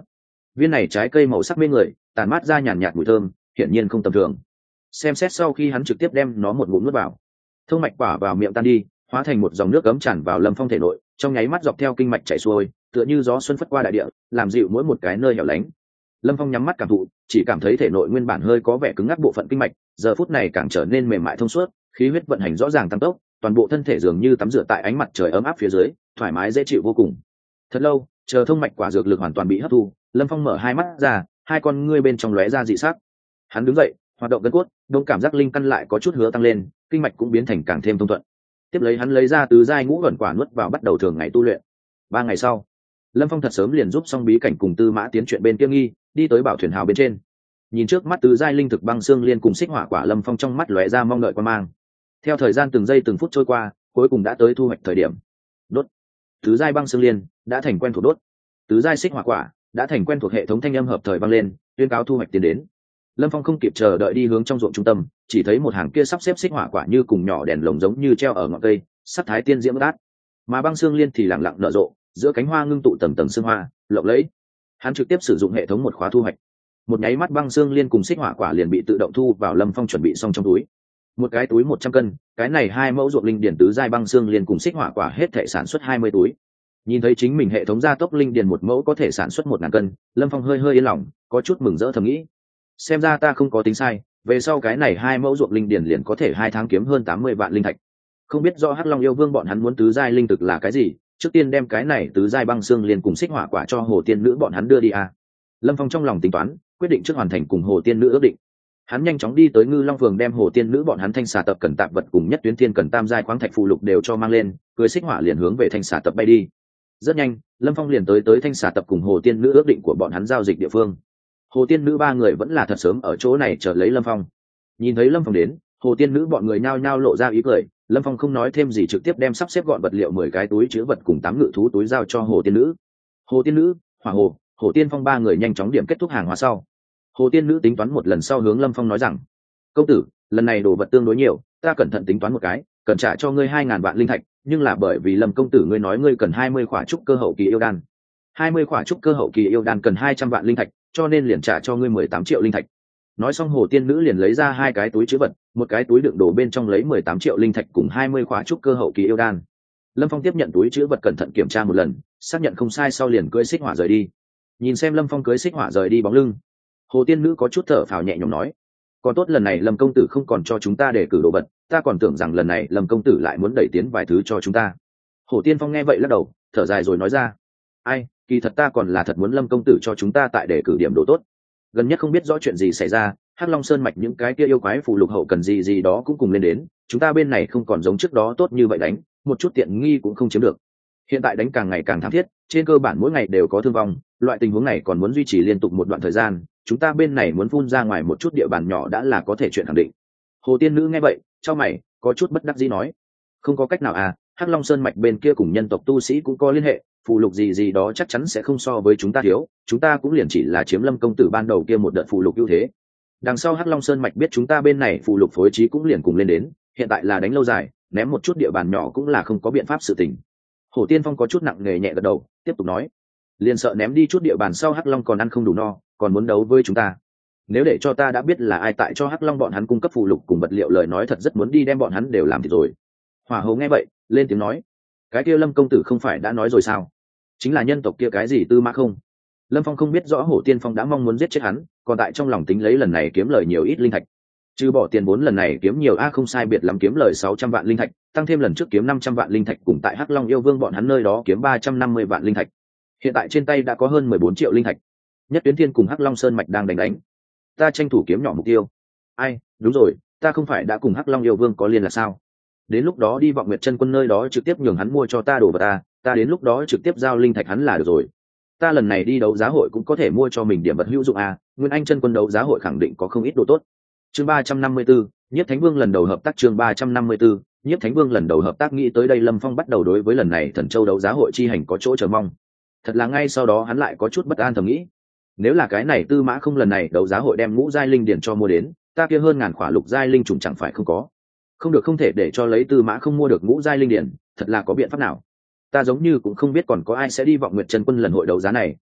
viên này trái cây màu sắc mê người, tàn mát ra nhàn nhạt mùi thơm, hiển nhiên không tầm thường. Xem xét sau khi hắn trực tiếp đem nó một ngụm nuốt vào, thông mạch quả vào miệng tan đi, hóa thành một dòng nước cấm tràn vào Lâm Phong thể nội, trong nháy mắt dọc theo kinh mạch chảy xuôi, tựa như gió xuân phất qua đại địa, làm dịu mỗi một cái nơi hẻo lánh. Lâm Phong nhắm mắt cảm thụ, chỉ cảm thấy thể nội nguyên bản hơi có vẻ cứng ngắc bộ phận kinh mạch, giờ phút này càng trở nên mềm mại thông suốt, khí huyết vận hành rõ ràng tăng tốc, toàn bộ thân thể dường như tắm rửa tại ánh mặt trời ấm áp phía dưới, thoải mái dễ chịu vô cùng. Thật lâu, chờ thông mạch quả dược lực hoàn toàn bị hấp thu, Lâm Phong mở hai mắt ra, hai con ngươi bên trong lóe ra dị sắc. Hắn đứng dậy, hoạt động gân cốt, đông cảm giác linh căn lại có chút hứa tăng lên, kinh mạch cũng biến thành càng thêm thông thuận. Tiếp lấy hắn lấy ra tứ giai ngũ ẩn quả nuốt vào, bắt đầu thường ngày tu luyện. 3 ngày sau, Lâm Phong thật sớm liền giúp xong bí cảnh cùng Tư Mã Tiến chuyện bên kia nghi, đi tới bảo thuyền hào bên trên. Nhìn trước mắt tứ giai linh thực băng xương liên cùng xích hỏa quả, Lâm Phong trong mắt lóe ra mong đợi quan mang. Theo thời gian từng giây từng phút trôi qua, cuối cùng đã tới thu hoạch thời điểm. Đốt. Tứ giai băng xương liên đã thành quen thuộc đốt. Tứ giai xích hỏa quả đã thành quen thuộc, hệ thống thanh âm hợp thời vang lên, tuyên cáo thu hoạch tiến đến. Lâm Phong không kịp chờ đợi đi hướng trong ruộng trung tâm, chỉ thấy một hàng kia sắp xếp xích hỏa quả như cùng nhỏ đèn lồng giống như treo ở ngọn cây, sắc thái tiên diễm đát. Mà băng xương liên thì lặng lặng nở rộ, giữa cánh hoa ngưng tụ tầng tầng xương hoa, lộng lẫy. Hắn trực tiếp sử dụng hệ thống một khóa thu hoạch. Một nháy mắt băng xương liên cùng xích hỏa quả liền bị tự động thu vào Lâm Phong chuẩn bị xong trong túi. Một cái túi 100 cân, cái này 2 mẫu ruộng linh điển tứ giai băng xương liên cùng xích hỏa quả hết thể sản xuất 20 túi. Nhìn thấy chính mình hệ thống gia tốc linh điển một mẫu có thể sản xuất 1000 cân, Lâm Phong hơi yên lòng, có chút mừng rỡ thầm nghĩ. Xem ra ta không có tính sai, về sau cái này 2 mẫu ruộng linh điển liền có thể 2 tháng kiếm hơn 80 vạn linh thạch. Không biết do Hắc Long yêu vương bọn hắn muốn tứ giai linh thực là cái gì, trước tiên đem cái này tứ giai băng xương liên cùng xích hỏa quả cho Hồ Tiên nữ bọn hắn đưa đi à. Lâm Phong trong lòng tính toán, quyết định trước hoàn thành cùng Hồ Tiên nữ ước định. Hắn nhanh chóng đi tới Ngư Long Phường, đem Hồ Tiên nữ bọn hắn thanh xà tập cần tạp vật cùng nhất tuyến thiên cần tam giai khoáng thạch phụ lục đều cho mang lên, cưỡi xích hỏa liền hướng về thanh xà tập bay đi. Rất nhanh, Lâm Phong liền tới thanh xà tập cùng Hồ Tiên nữ ước định của bọn hắn giao dịch địa phương. Hồ Tiên nữ 3 người vẫn là thật sớm ở chỗ này chờ lấy Lâm Phong. Nhìn thấy Lâm Phong đến, Hồ Tiên nữ bọn người nhao nhao lộ ra ý cười. Lâm Phong không nói thêm gì, trực tiếp đem sắp xếp gọn vật liệu 10 cái túi chứa vật cùng 8 ngự thú túi giao cho Hồ Tiên nữ. Hồ Tiên nữ, Hỏa Hồ, Hồ Tiên Phong 3 người nhanh chóng điểm kết thúc hàng hóa sau. Hồ Tiên nữ tính toán một lần sau hướng Lâm Phong nói rằng: "Công tử, lần này đồ vật tương đối nhiều, ta cẩn thận tính toán một cái, cần trả cho ngươi 2000 vạn linh thạch, nhưng là bởi vì Lâm công tử ngươi nói ngươi cần 20 khỏa trúc cơ hậu kỳ yêu đan. 20 khỏa trúc cơ hậu kỳ yêu đan cần 200 vạn linh thạch, cho nên liền trả cho ngươi 18 triệu linh thạch." Nói xong Hồ Tiên nữ liền lấy ra 2 cái túi chứa vật, một cái túi đựng đồ bên trong lấy 18 triệu linh thạch cùng 20 khỏa trúc cơ hậu kỳ yêu đan. Lâm Phong tiếp nhận túi chứa vật cẩn thận kiểm tra một lần, xác nhận không sai sau liền cưỡi xích hỏa rời đi. Nhìn xem Lâm Phong cưỡi xích hỏa rời đi bóng lưng, Hồ Tiên nữ có chút thở phào nhẹ nhõm nói: "Còn tốt lần này Lâm công tử không còn cho chúng ta để cử đồ vật, ta còn tưởng rằng lần này Lâm công tử lại muốn đẩy tiến vài thứ cho chúng ta." Hồ Tiên Phong nghe vậy lắc đầu, thở dài rồi nói ra: "Ai, kỳ thật ta còn là thật muốn Lâm công tử cho chúng ta tại để cử điểm đồ tốt. Gần nhất không biết rõ chuyện gì xảy ra, Hắc Long Sơn mạch những cái kia yêu quái phù lục hậu cần gì đó cũng cùng lên đến, chúng ta bên này không còn giống trước đó tốt như vậy đánh, một chút tiện nghi cũng không chiếm được. Hiện tại đánh càng ngày càng thảm thiết, trên cơ bản mỗi ngày đều có thương vong, loại tình huống này còn muốn duy trì liên tục một đoạn thời gian, chúng ta bên này muốn phun ra ngoài một chút địa bàn nhỏ đã là có thể chuyện khẳng định." Hồ Tiên nữ nghe vậy, chau mày, có chút bất đắc dĩ nói: "Không có cách nào à, Hắc Long Sơn mạch bên kia cùng nhân tộc tu sĩ cũng có liên hệ, phù lục gì đó chắc chắn sẽ không so với chúng ta thiếu, chúng ta cũng liền chỉ là chiếm Lâm công tử ban đầu kia một đợt phù lục ưu thế. Đằng sau Hắc Long Sơn mạch biết chúng ta bên này phù lục phối trí cũng liền cùng lên đến, hiện tại là đánh lâu dài, ném một chút địa bàn nhỏ cũng là không có biện pháp sự tình." Hồ Tiên Phong có chút nặng nề nhẹ gật đầu, tiếp tục nói: "Liền sợ ném đi chút địa bàn sau Hắc Long còn ăn không đủ no, còn muốn đấu với chúng ta. Nếu để cho ta đã biết là ai tại cho Hắc Long bọn hắn cung cấp phù lục cùng vật liệu lời nói, thật rất muốn đi đem bọn hắn đều làm thịt rồi." Hỏa Hồ nghe vậy, lên tiếng nói: "Cái kia Lâm công tử không phải đã nói rồi sao? Chính là nhân tộc kia cái gì Tư Mã không?" Lâm Phong không biết rõ Hổ Tiên Phong đã mong muốn giết chết hắn, còn tại trong lòng tính lấy lần này kiếm lời nhiều ít linh thạch. Trừ bỏ tiền vốn lần này kiếm nhiều không sai biệt lắm kiếm lời 600 vạn linh thạch, tăng thêm lần trước kiếm 500 vạn linh thạch cùng tại Hắc Long yêu vương bọn hắn nơi đó kiếm 350 vạn linh thạch. Hiện tại trên tay đã có hơn 14 triệu linh thạch. Nhất Tuyến Thiên cùng Hắc Long Sơn mạch đang đánh. Ta tranh thủ kiếm nhỏ mục tiêu. Ai, đúng rồi, ta không phải đã cùng Hắc Long yêu vương có liên là sao? Đến lúc đó đi Vọng Nguyệt Chân Quân nơi đó trực tiếp nhường hắn mua cho ta đồ vật ta đến lúc đó trực tiếp giao linh thạch hắn là được rồi. Ta lần này đi đấu giá hội cũng có thể mua cho mình điểm vật hữu dụng Nguyên Anh Chân Quân đấu giá hội khẳng định có không ít đồ tốt. Chương 354, Nhiếp Thánh Vương lần đầu hợp tác. Chương 354, Nhiếp Thánh Vương lần đầu hợp tác. Nghĩ tới đây Lâm Phong bắt đầu đối với lần này Thần Châu đấu giá hội chi hành có chỗ chờ mong. Thật là ngay sau đó hắn lại có chút bất an thầm nghĩ, nếu là cái này Tư Mã không lần này đấu giá hội đem ngũ giai linh điển cho mua đến, ta kia hơn ngàn khỏa lục giai linh trùng chẳng phải không có. Không được, không thể để cho lấy Tư Mã không mua được ngũ giai linh điển, thật là có biện pháp nào? Ta giống như cũng không biết còn có ai sẽ đi Vọng Nguyệt Chân Quân lần hội đấu giá này,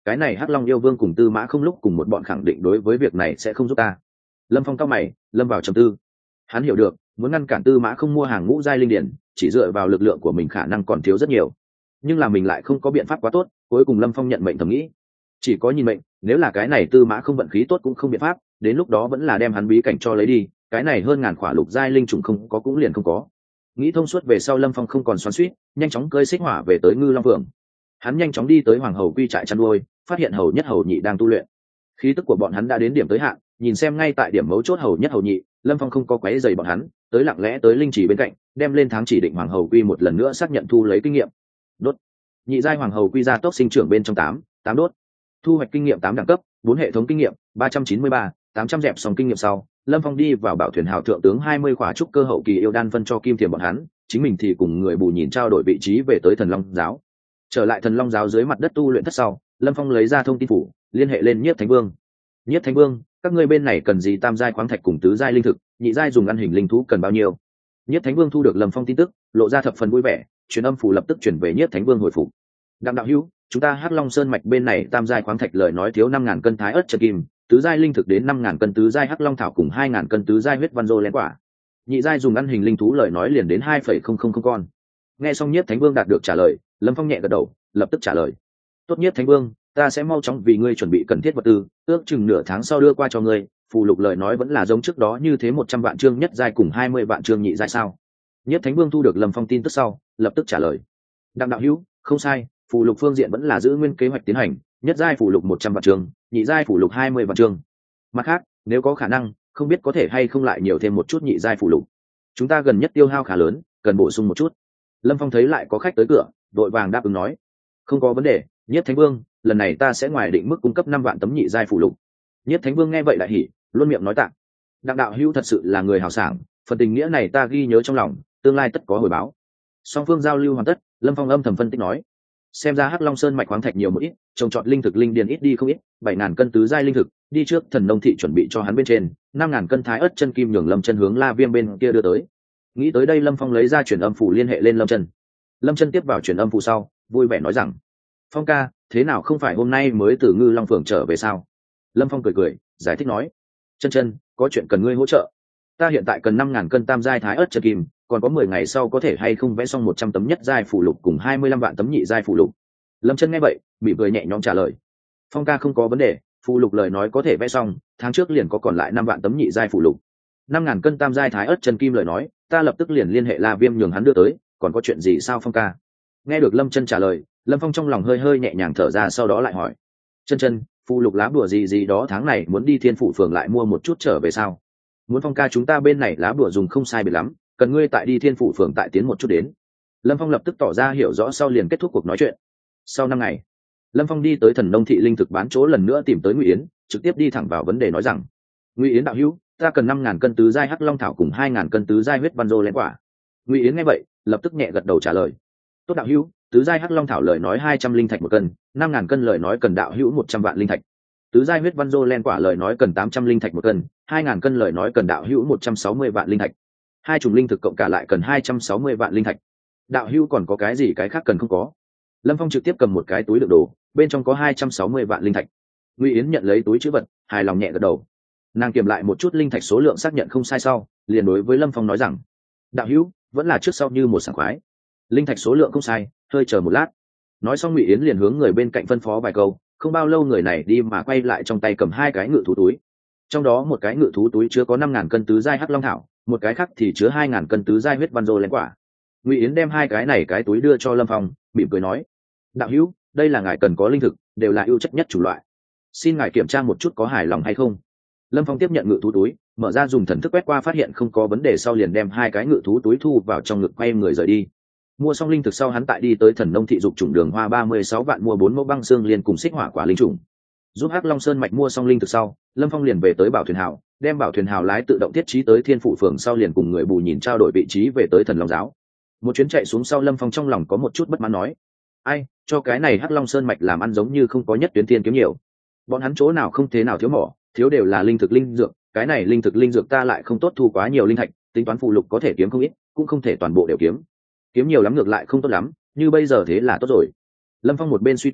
cái này hắc long yêu vương cùng tư mã không lúc cùng một bọn khẳng định đối với việc này sẽ không giúp ta. Lâm Phong cao mày lâm vào trầm tư. Hắn hiểu được muốn ngăn cản tư mã không mua hàng ngũ giai linh điển chỉ dựa vào lực lượng của mình khả năng còn thiếu rất nhiều, nhưng là mình lại không có biện pháp quá tốt. Cuối cùng Lâm Phong nhận mệnh thầm nghĩ chỉ có nhìn mệnh, nếu là cái này tư mã không vận khí tốt cũng không biện pháp, đến lúc đó vẫn là đem hắn bí cảnh cho lấy đi, cái này hơn ngàn khỏa lục giai linh trùng không có cũng liền không có. Nghĩ thông suốt về sau Lâm Phong không còn xoắn xuýt, nhanh chóng cơi xích hỏa về tới Ngư Long Phường. Hắn nhanh chóng đi tới Hoàng Hầu Quy trại chăn nuôi, phát hiện Hầu Nhất Hầu Nhị đang tu luyện. Khí tức của bọn hắn đã đến điểm tới hạn, nhìn xem ngay tại điểm mấu chốt Hầu Nhất Hầu Nhị, Lâm Phong không có quấy rầy bọn hắn, tới lặng lẽ tới linh chỉ bên cạnh, đem lên tháng chỉ định Hoàng Hầu Quy một lần nữa xác nhận thu lấy kinh nghiệm. Đốt. Nhị giai Hoàng Hầu Quy gia tốc sinh trưởng bên trong tám đốt. Thu hoạch kinh nghiệm 8 đẳng cấp, 4 hệ thống kinh nghiệm, 393, 800 dẹp xong kinh nghiệm sau, Lâm Phong đi vào Bảo Thuyền Hào thượng tướng 20 khóa trúc cơ hậu kỳ yêu đan phân cho Kim Thiềm bọn hắn, chính mình thì cùng người bù nhìn trao đổi vị trí về tới Thần Long giáo. Trở lại Thần Long giáo dưới mặt đất tu luyện thất sau, Lâm Phong lấy ra thông tin phủ, liên hệ lên Nhiếp Thánh Vương. Nhiếp Thánh Vương, các ngươi bên này cần gì tam giai khoáng thạch cùng tứ giai linh thực, nhị giai dùng ăn hình linh thú cần bao nhiêu? Nhiếp Thánh Vương thu được Lâm Phong tin tức, lộ ra thập phần vui vẻ, truyền âm phủ lập tức chuyển về Nhiếp Thánh Vương hồi phục. Đặng đạo hữu, chúng ta Hắc Long Sơn mạch bên này tam giai khoáng thạch lời nói thiếu 5.000 cân thái ớt chân kim, tứ giai linh thực đến 5.000 cân tứ giai Hắc Long thảo cùng 2.000 cân tứ giai huyết văn rô lén quả. Nhị giai dùng ăn hình linh thú lời nói liền đến 2,000 con. Nghe xong Nhiếp Thánh Vương đạt được trả lời, Lâm Phong nhẹ gật đầu, lập tức trả lời. Tốt Nhiếp Thánh Vương, ta sẽ mau chóng vì ngươi chuẩn bị cần thiết vật tư, ước chừng nửa tháng sau đưa qua cho ngươi. Phù lục lời nói vẫn là giống trước đó như thế 100 vạn chương nhất giai cùng 20 vạn chương nhị giai sao? Nhiếp Thánh Vương thu được Lâm Phong tin tức sau, lập tức trả lời. Đặng đạo hữu, không sai, phù lục phương diện vẫn là giữ nguyên kế hoạch tiến hành, nhất giai phù lục 100 vạn chương, nhị giai phù lục 20 vạn chương. Mặt khác, nếu có khả năng, không biết có thể hay không lại nhiều thêm một chút nhị giai phù lục. Chúng ta gần nhất tiêu hao khá lớn, cần bổ sung một chút. Lâm Phong thấy lại có khách tới cửa, đội vàng đáp ứng nói. Không có vấn đề, Nhiếp Thánh Vương, lần này ta sẽ ngoài định mức cung cấp 5 vạn tấm nhị giai phù lục. Nhiếp Thánh Vương nghe vậy lại hỉ, luôn miệng nói tạ. Đặng đạo hữu thật sự là người hào sảng, phần tình nghĩa này ta ghi nhớ trong lòng, tương lai tất có hồi báo. Song phương giao lưu hoàn tất, Lâm Phong âm thầm phân tích nói. Xem ra Hắc Long Sơn mạch khoáng thạch nhiều một ít, trồng trọt linh thực linh điền ít đi không ít, 7.000 cân tứ giai linh thực, đi trước Thần Nông thị chuẩn bị cho hắn bên trên, 5.000 cân thái ớt chân kim nhường Lâm Chân hướng La Viêm bên kia đưa tới. Nghĩ tới đây Lâm Phong lấy ra truyền âm phủ liên hệ lên Lâm Chân. Lâm Chân tiếp vào truyền âm phủ sau, vui vẻ nói rằng: "Phong ca, thế nào không phải hôm nay mới từ Ngư Long phường trở về sao?" Lâm Phong cười cười, giải thích nói: "Chân Chân, có chuyện cần ngươi hỗ trợ. Ta hiện tại cần 5.000 cân tam giai thái ớt chân kim, còn có 10 ngày sau có thể hay không vẽ xong 100 tấm nhất giai phù lục cùng 25 vạn tấm nhị giai phù lục." Lâm Chân nghe vậy, mỉm cười nhẹ nhõm trả lời: "Phong ca không có vấn đề, phù lục lời nói có thể vẽ xong, tháng trước liền có còn lại 5 vạn tấm nhị giai phù lục. 5.000 cân tam giai thái ớt chân kim lời nói, ta lập tức liền liên hệ La Viêm nhường hắn đưa tới, còn có chuyện gì sao Phong ca?" Nghe được Lâm Chân trả lời, Lâm Phong trong lòng hơi hơi nhẹ nhàng thở ra, sau đó lại hỏi: "Chân Chân, phù lục lá bùa gì đó tháng này muốn đi Thiên Phủ phường lại mua một chút trở về sao? Muốn Phong ca chúng ta bên này lá bùa dùng không sai biệt lắm, cần ngươi tại đi Thiên Phủ phường tại tiến một chút đến." Lâm Phong lập tức tỏ ra hiểu rõ sau liền kết thúc cuộc nói chuyện. Sau 5 ngày, Lâm Phong đi tới Thần Nông thị linh thực bán chỗ lần nữa tìm tới Ngụy Yến, trực tiếp đi thẳng vào vấn đề nói rằng: "Ngụy Yến đạo hữu, ta cần 5.000 cân tứ giai Hắc Long thảo cùng 2.000 cân tứ giai huyết văn rô lén quả." Ngụy Yến nghe vậy, lập tức nhẹ gật đầu trả lời: "Tốt đạo hữu, tứ giai Hắc Long thảo lời nói 200 linh thạch một cân, 5.000 cân lời nói cần đạo hữu 100 vạn linh thạch. Tứ giai huyết văn rô len quả lời nói cần 800 linh thạch một cân, 2.000 cân lời nói cần đạo hữu 160 vạn linh thạch. Hai chủng linh thực cộng cả lại cần 260 vạn linh thạch. Đạo hữu còn có cái gì cái khác cần không có?" Lâm Phong trực tiếp cầm một cái túi đựng đồ, bên trong có 260 vạn linh thạch. Ngụy Yến nhận lấy túi trữ vật, hài lòng nhẹ gật đầu. Nàng kiểm lại một chút linh thạch số lượng xác nhận không sai sau, liền đối với Lâm Phong nói rằng: "Đạo hữu, vẫn là trước sau như một sảng khoái. Linh thạch số lượng không sai, hơi chờ một lát." Nói xong Ngụy Yến liền hướng người bên cạnh phân phó vài câu, không bao lâu người này đi mà quay lại trong tay cầm 2 cái ngự thú túi. Trong đó một cái ngự thú túi chứa có 5.000 cân tứ giai Hắc Long thảo, một cái khác thì chứa 2.000 cân tứ giai huyết văn rô lén quả. Ngụy Yến đem 2 cái này cái túi đưa cho Lâm Phong, mỉm cười nói: "Đạo hữu, đây là ngài cần có linh thực, đều là ưu chất nhất chủng loại. Xin ngài kiểm tra một chút có hài lòng hay không." Lâm Phong tiếp nhận ngự thú túi, mở ra dùng thần thức quét qua phát hiện không có vấn đề sau liền đem 2 cái ngự thú túi thu vào trong ngực quay người rời đi. Mua xong linh thực sau hắn tại đi tới Thần Nông thị dục chủng đường hoa 36 vạn mua 4 mẫu băng xương liền cùng xích hỏa quả linh trùng. Giúp Hắc Long Sơn mạch mua xong linh thực sau, Lâm Phong liền về tới Bảo Thuyền Hào, đem Bảo Thuyền Hào lái tự động thiết trí tới Thiên Phụ phường sau liền cùng người bù nhìn trao đổi vị trí về tới Thần Long giáo. Một chuyến chạy xuống sau Lâm Phong trong lòng có một chút bất mãn nói: "Ai, cho cái này Hắc Long Sơn mạch làm ăn giống như không có nhất tuyến tiên kiếm nhiều. Bọn hắn chỗ nào không thế nào thiếu mỏ, thiếu đều là linh thực linh dược, cái này linh thực linh dược ta lại không tốt thu quá nhiều linh thạch, tính toán phụ lục có thể kiếm không ít, cũng không thể toàn bộ đều kiếm. Kiếm nhiều lắm ngược lại không tốt lắm, như bây giờ thế là tốt rồi." Lâm Phong một bên suy tư,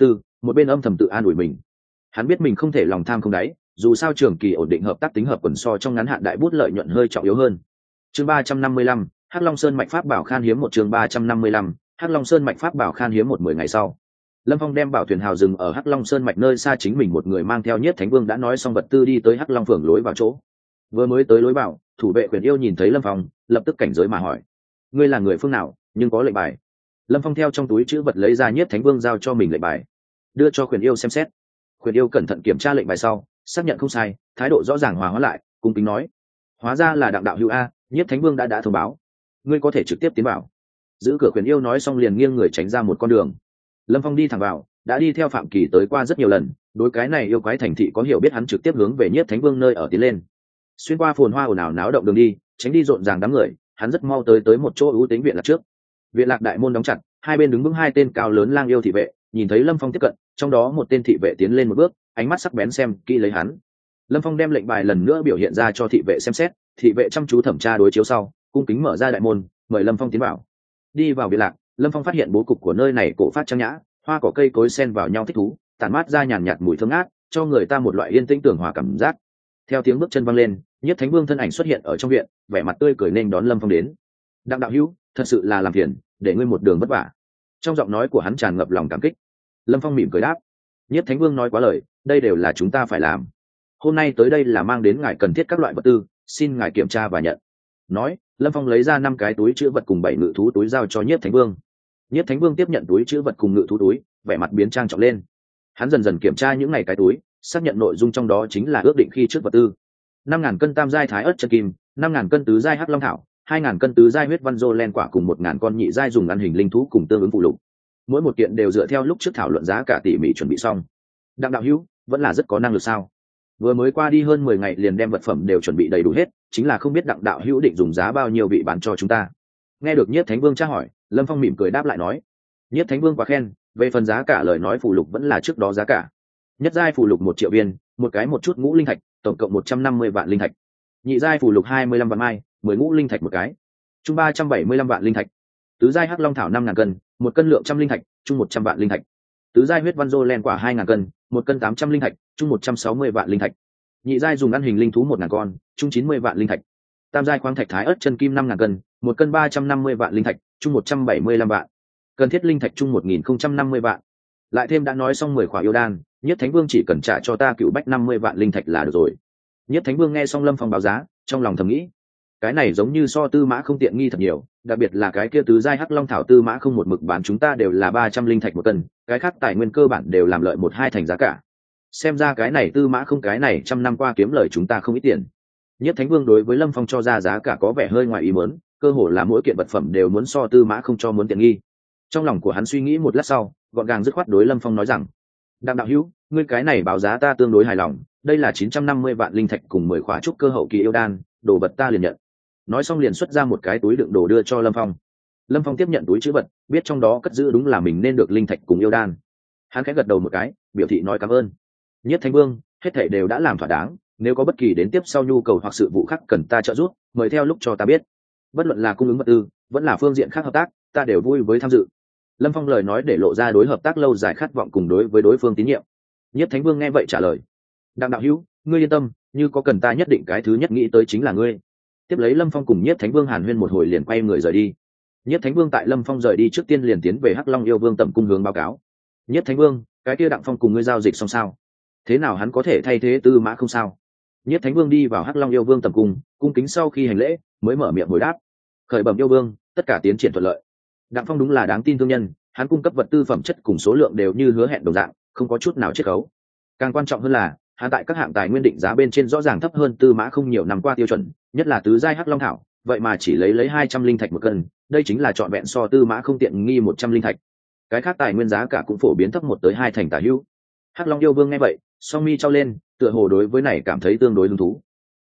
một bên âm thầm tự an ủi mình. Hắn biết mình không thể lòng tham không đáy, dù sao trường kỳ ổn định hợp tác tính hợp quần so trong ngắn hạn đại bút lợi nhuận hơi trọng yếu hơn. Chương 355, Hắc Long Sơn mạch pháp bảo khan hiếm một. Chương 355, Hắc Long Sơn mạch pháp bảo khan hiếm một. 10 ngày sau, Lâm Phong đem bảo thuyền hào dừng ở Hắc Long Sơn mạch nơi xa, chính mình một người mang theo Nhiếp Thánh Vương đã nói xong vật tư đi tới Hắc Long phường lối vào chỗ. Vừa mới tới lối vào, thủ vệ Quyền Yêu nhìn thấy Lâm Phong, lập tức cảnh giới mà hỏi: "Ngươi là người phương nào, nhưng có lệnh bài?" Lâm Phong theo trong túi trữ vật lấy ra Nhiếp Thánh Vương giao cho mình lệnh bài, đưa cho Quyền Yêu xem xét. Quyền Yêu cẩn thận kiểm tra lệnh bài sau, xác nhận không sai, thái độ rõ ràng hòa hóa lại, cung kính nói: "Hóa ra là Đặng đạo hữu a, Nhiếp Thánh Vương đã thông báo, ngươi có thể trực tiếp tiến vào." Giữ cửa Quyền Yêu nói xong liền nghiêng người tránh ra một con đường. Lâm Phong đi thẳng vào, đã đi theo Phạm Kỳ tới qua rất nhiều lần, đối cái này yêu quái thành thị có hiểu biết, hắn trực tiếp hướng về Nhiếp Thánh Vương nơi ở tiến lên. Xuyên qua phồn hoa ồn ào náo động đường đi, tránh đi rộn ràng đám người, hắn rất mau tới một chỗ ưu tính viện lạc trước. Viện lạc đại môn đóng chặt, hai bên đứng vững hai tên cao lớn lang yêu thị vệ, nhìn thấy Lâm Phong tiếp cận, trong đó một tên thị vệ tiến lên một bước, ánh mắt sắc bén xem kỹ lấy hắn. Lâm Phong đem lệnh bài lần nữa biểu hiện ra cho thị vệ xem xét, thị vệ chăm chú thẩm tra đối chiếu sau, cung kính mở ra đại môn, mời Lâm Phong tiến vào. Đi vào viện lạc, Lâm Phong phát hiện bố cục của nơi này cổ phát trang nhã, hoa cỏ cây cối xen vào nhau thích thú, tản mát ra nhàn nhạt mùi thơm ngát, cho người ta một loại yên tĩnh tường hòa cảm giác. Theo tiếng bước chân vang lên, Nhiếp Thánh Vương thân ảnh xuất hiện ở trong viện, vẻ mặt tươi cười nên đón Lâm Phong đến. "Đặng đạo hữu, thật sự là làm phiền, để ngươi một đường vất vả." Trong giọng nói của hắn tràn ngập lòng cảm kích. Lâm Phong mỉm cười đáp: "Nhiếp Thánh Vương nói quá lời, đây đều là chúng ta phải làm. Hôm nay tới đây là mang đến ngài cần thiết các loại vật tư, xin ngài kiểm tra và nhận." Nói, Lâm Phong lấy ra 5 cái túi chứa vật cùng 7 ngự thú túi giao cho Nhiếp Thánh Vương. Nhiếp Thánh Vương tiếp nhận túi chứa vật cùng ngự thú túi, vẻ mặt biến trang trọng lên. Hắn dần dần kiểm tra những ngày cái túi, xác nhận nội dung trong đó chính là ước định khi trước vật tư: 5.000 cân tam giai thái ớt chân kim, 5.000 cân tứ giai hắc long thảo, 2.000 cân tứ giai huyết văn rô len quả cùng 1.000 con nhị giai dùng ăn hình linh thú cùng tương ứng phụ lục. Mỗi một kiện đều dựa theo lúc trước thảo luận giá cả tỉ mỉ chuẩn bị xong. Đặng đạo hữu vẫn là rất có năng lực sao? Vừa mới qua đi hơn 10 ngày liền đem vật phẩm đều chuẩn bị đầy đủ hết, chính là không biết Đặng đạo hữu định dùng giá bao nhiêu vị bán cho chúng ta. Nghe được Nhiếp Thánh Vương tra hỏi, Lâm Phong mỉm cười đáp lại nói: Nhiếp Thánh Vương quá khen, về phần giá cả lời nói phụ lục vẫn là trước đó giá cả. Nhất giai phụ lục 1 triệu viên, một cái một chút ngũ linh thạch, tổng cộng 150 vạn linh thạch. Nhị giai phụ lục 25 vạn mai, 10 ngũ linh thạch một cái, chung 375 vạn linh thạch. Tứ giai hắc long thảo 5.000 cân, một cân lượng trăm linh thạch, chung 100 vạn linh thạch. Tứ giai huyết văn rô len quả 2.000 cân, một cân 800 linh thạch, chung 160 vạn linh thạch. Nhị giai dùng ăn hình linh thú 1.000 con, chung 90 vạn linh thạch. Tam giai khoáng thạch thái ớt chân kim 5.000 cân, một cân 350 vạn linh thạch, chung 175 vạn. Cần thiết linh thạch chung 1.050 vạn. Lại thêm đã nói xong 10 khỏa yêu đan, Nhất Thánh Vương chỉ cần trả cho ta cựu bách 50 vạn linh thạch là được rồi. Nhất Thánh Vương nghe xong Lâm Phong báo giá, trong lòng thầm nghĩ, cái này giống như so tư mã không tiện nghi thật nhiều, đặc biệt là cái kia tứ giai hắc long thảo tư mã không một mực bán chúng ta đều là 300 linh thạch một cân, cái khác tài nguyên cơ bản đều làm lợi 1-2 thành giá cả. Xem ra cái này tư mã không cái này trăm năm qua kiếm lời chúng ta không ít tiền. Nhất Thánh Vương đối với Lâm Phong cho ra giá cả có vẻ hơi ngoài ý muốn, cơ hồ là mỗi kiện vật phẩm đều muốn so tư mã không cho muốn tiện nghi. Trong lòng của hắn suy nghĩ một lát sau, gọn gàng dứt khoát đối Lâm Phong nói rằng: Đặng đạo hữu, ngươi cái này báo giá ta tương đối hài lòng, đây là 950 vạn linh thạch cùng 10 khóa trúc cơ hậu kỳ yêu đan, đồ vật ta liền nhận. Nói xong liền xuất ra một cái túi đựng đồ đưa cho Lâm Phong. Lâm Phong tiếp nhận túi trữ vật, biết trong đó cất giữ đúng là mình nên được linh thạch cùng yêu đan. Hắn khẽ gật đầu một cái, biểu thị nói cảm ơn. Nhất Thánh Vương, hết thảy đều đã làm thỏa đáng, nếu có bất kỳ đến tiếp sau nhu cầu hoặc sự vụ khác cần ta trợ giúp, mời theo lúc cho ta biết. Bất luận là cung ứng vật tư, vẫn là phương diện khác hợp tác, ta đều vui với tham dự. Lâm Phong lời nói để lộ ra đối hợp tác lâu dài khát vọng cùng đối với đối phương tín nhiệm. Nhất Thánh Vương nghe vậy trả lời: Đặng đạo hữu, ngươi yên tâm, như có cần ta nhất định cái thứ nhất nghĩ tới chính là ngươi. Tiếp lấy Lâm Phong cùng Nhất Thánh Vương hàn huyên một hồi liền quay người rời đi. Nhất Thánh Vương tại Lâm Phong rời đi trước tiên liền tiến về Hắc Long yêu vương tẩm cung hướng báo cáo: Nhất Thánh Vương, cái kia Đặng Phong cùng ngươi giao dịch xong sao? Thế nào hắn có thể thay thế Tư Mã không sao? Nhất Thánh Vương đi vào Hắc Long yêu vương tẩm cung, cung kính sau khi hành lễ mới mở miệng hồi đáp: Khởi bẩm yêu vương, tất cả tiến triển thuận lợi. Đặng Phong đúng là đáng tin thương nhân, hắn cung cấp vật tư phẩm chất cùng số lượng đều như hứa hẹn đồng dạng, không có chút nào chiết khấu. Càng quan trọng hơn là hắn tại các hạng tài nguyên định giá bên trên rõ ràng thấp hơn Tư Mã không nhiều năm qua tiêu chuẩn, nhất là tứ giai hắc long thảo, vậy mà chỉ lấy 200 linh thạch một cân, đây chính là trọn vẹn so Tư Mã không tiện nghi 100 linh thạch. Cái khác tài nguyên giá cả cũng phổ biến thấp 1 tới 2 thành tả hữu. Hắc Long yêu vương nghe vậy, song mi trao lên, tựa hồ đối với này cảm thấy tương đối hứng thú.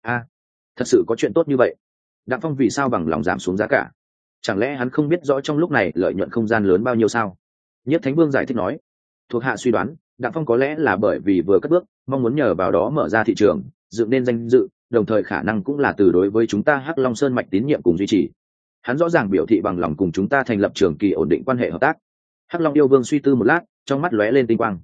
Thật sự có chuyện tốt như vậy? Đặng Phong vì sao bằng lòng giảm xuống giá cả? Chẳng lẽ hắn không biết rõ trong lúc này lợi nhuận không gian lớn bao nhiêu sao? Nhất Thánh Vương giải thích nói: Thuộc hạ suy đoán, Đặng Phong có lẽ là bởi vì vừa cất bước, mong muốn nhờ vào đó mở ra thị trường, dựng nên danh dự, đồng thời khả năng cũng là từ đối với chúng ta Hắc Long Sơn mạch tín nhiệm cùng duy trì. Hắn rõ ràng biểu thị bằng lòng cùng chúng ta thành lập trường kỳ ổn định quan hệ hợp tác. Hắc Long yêu vương suy tư một lát, trong mắt lóe lên tinh quang.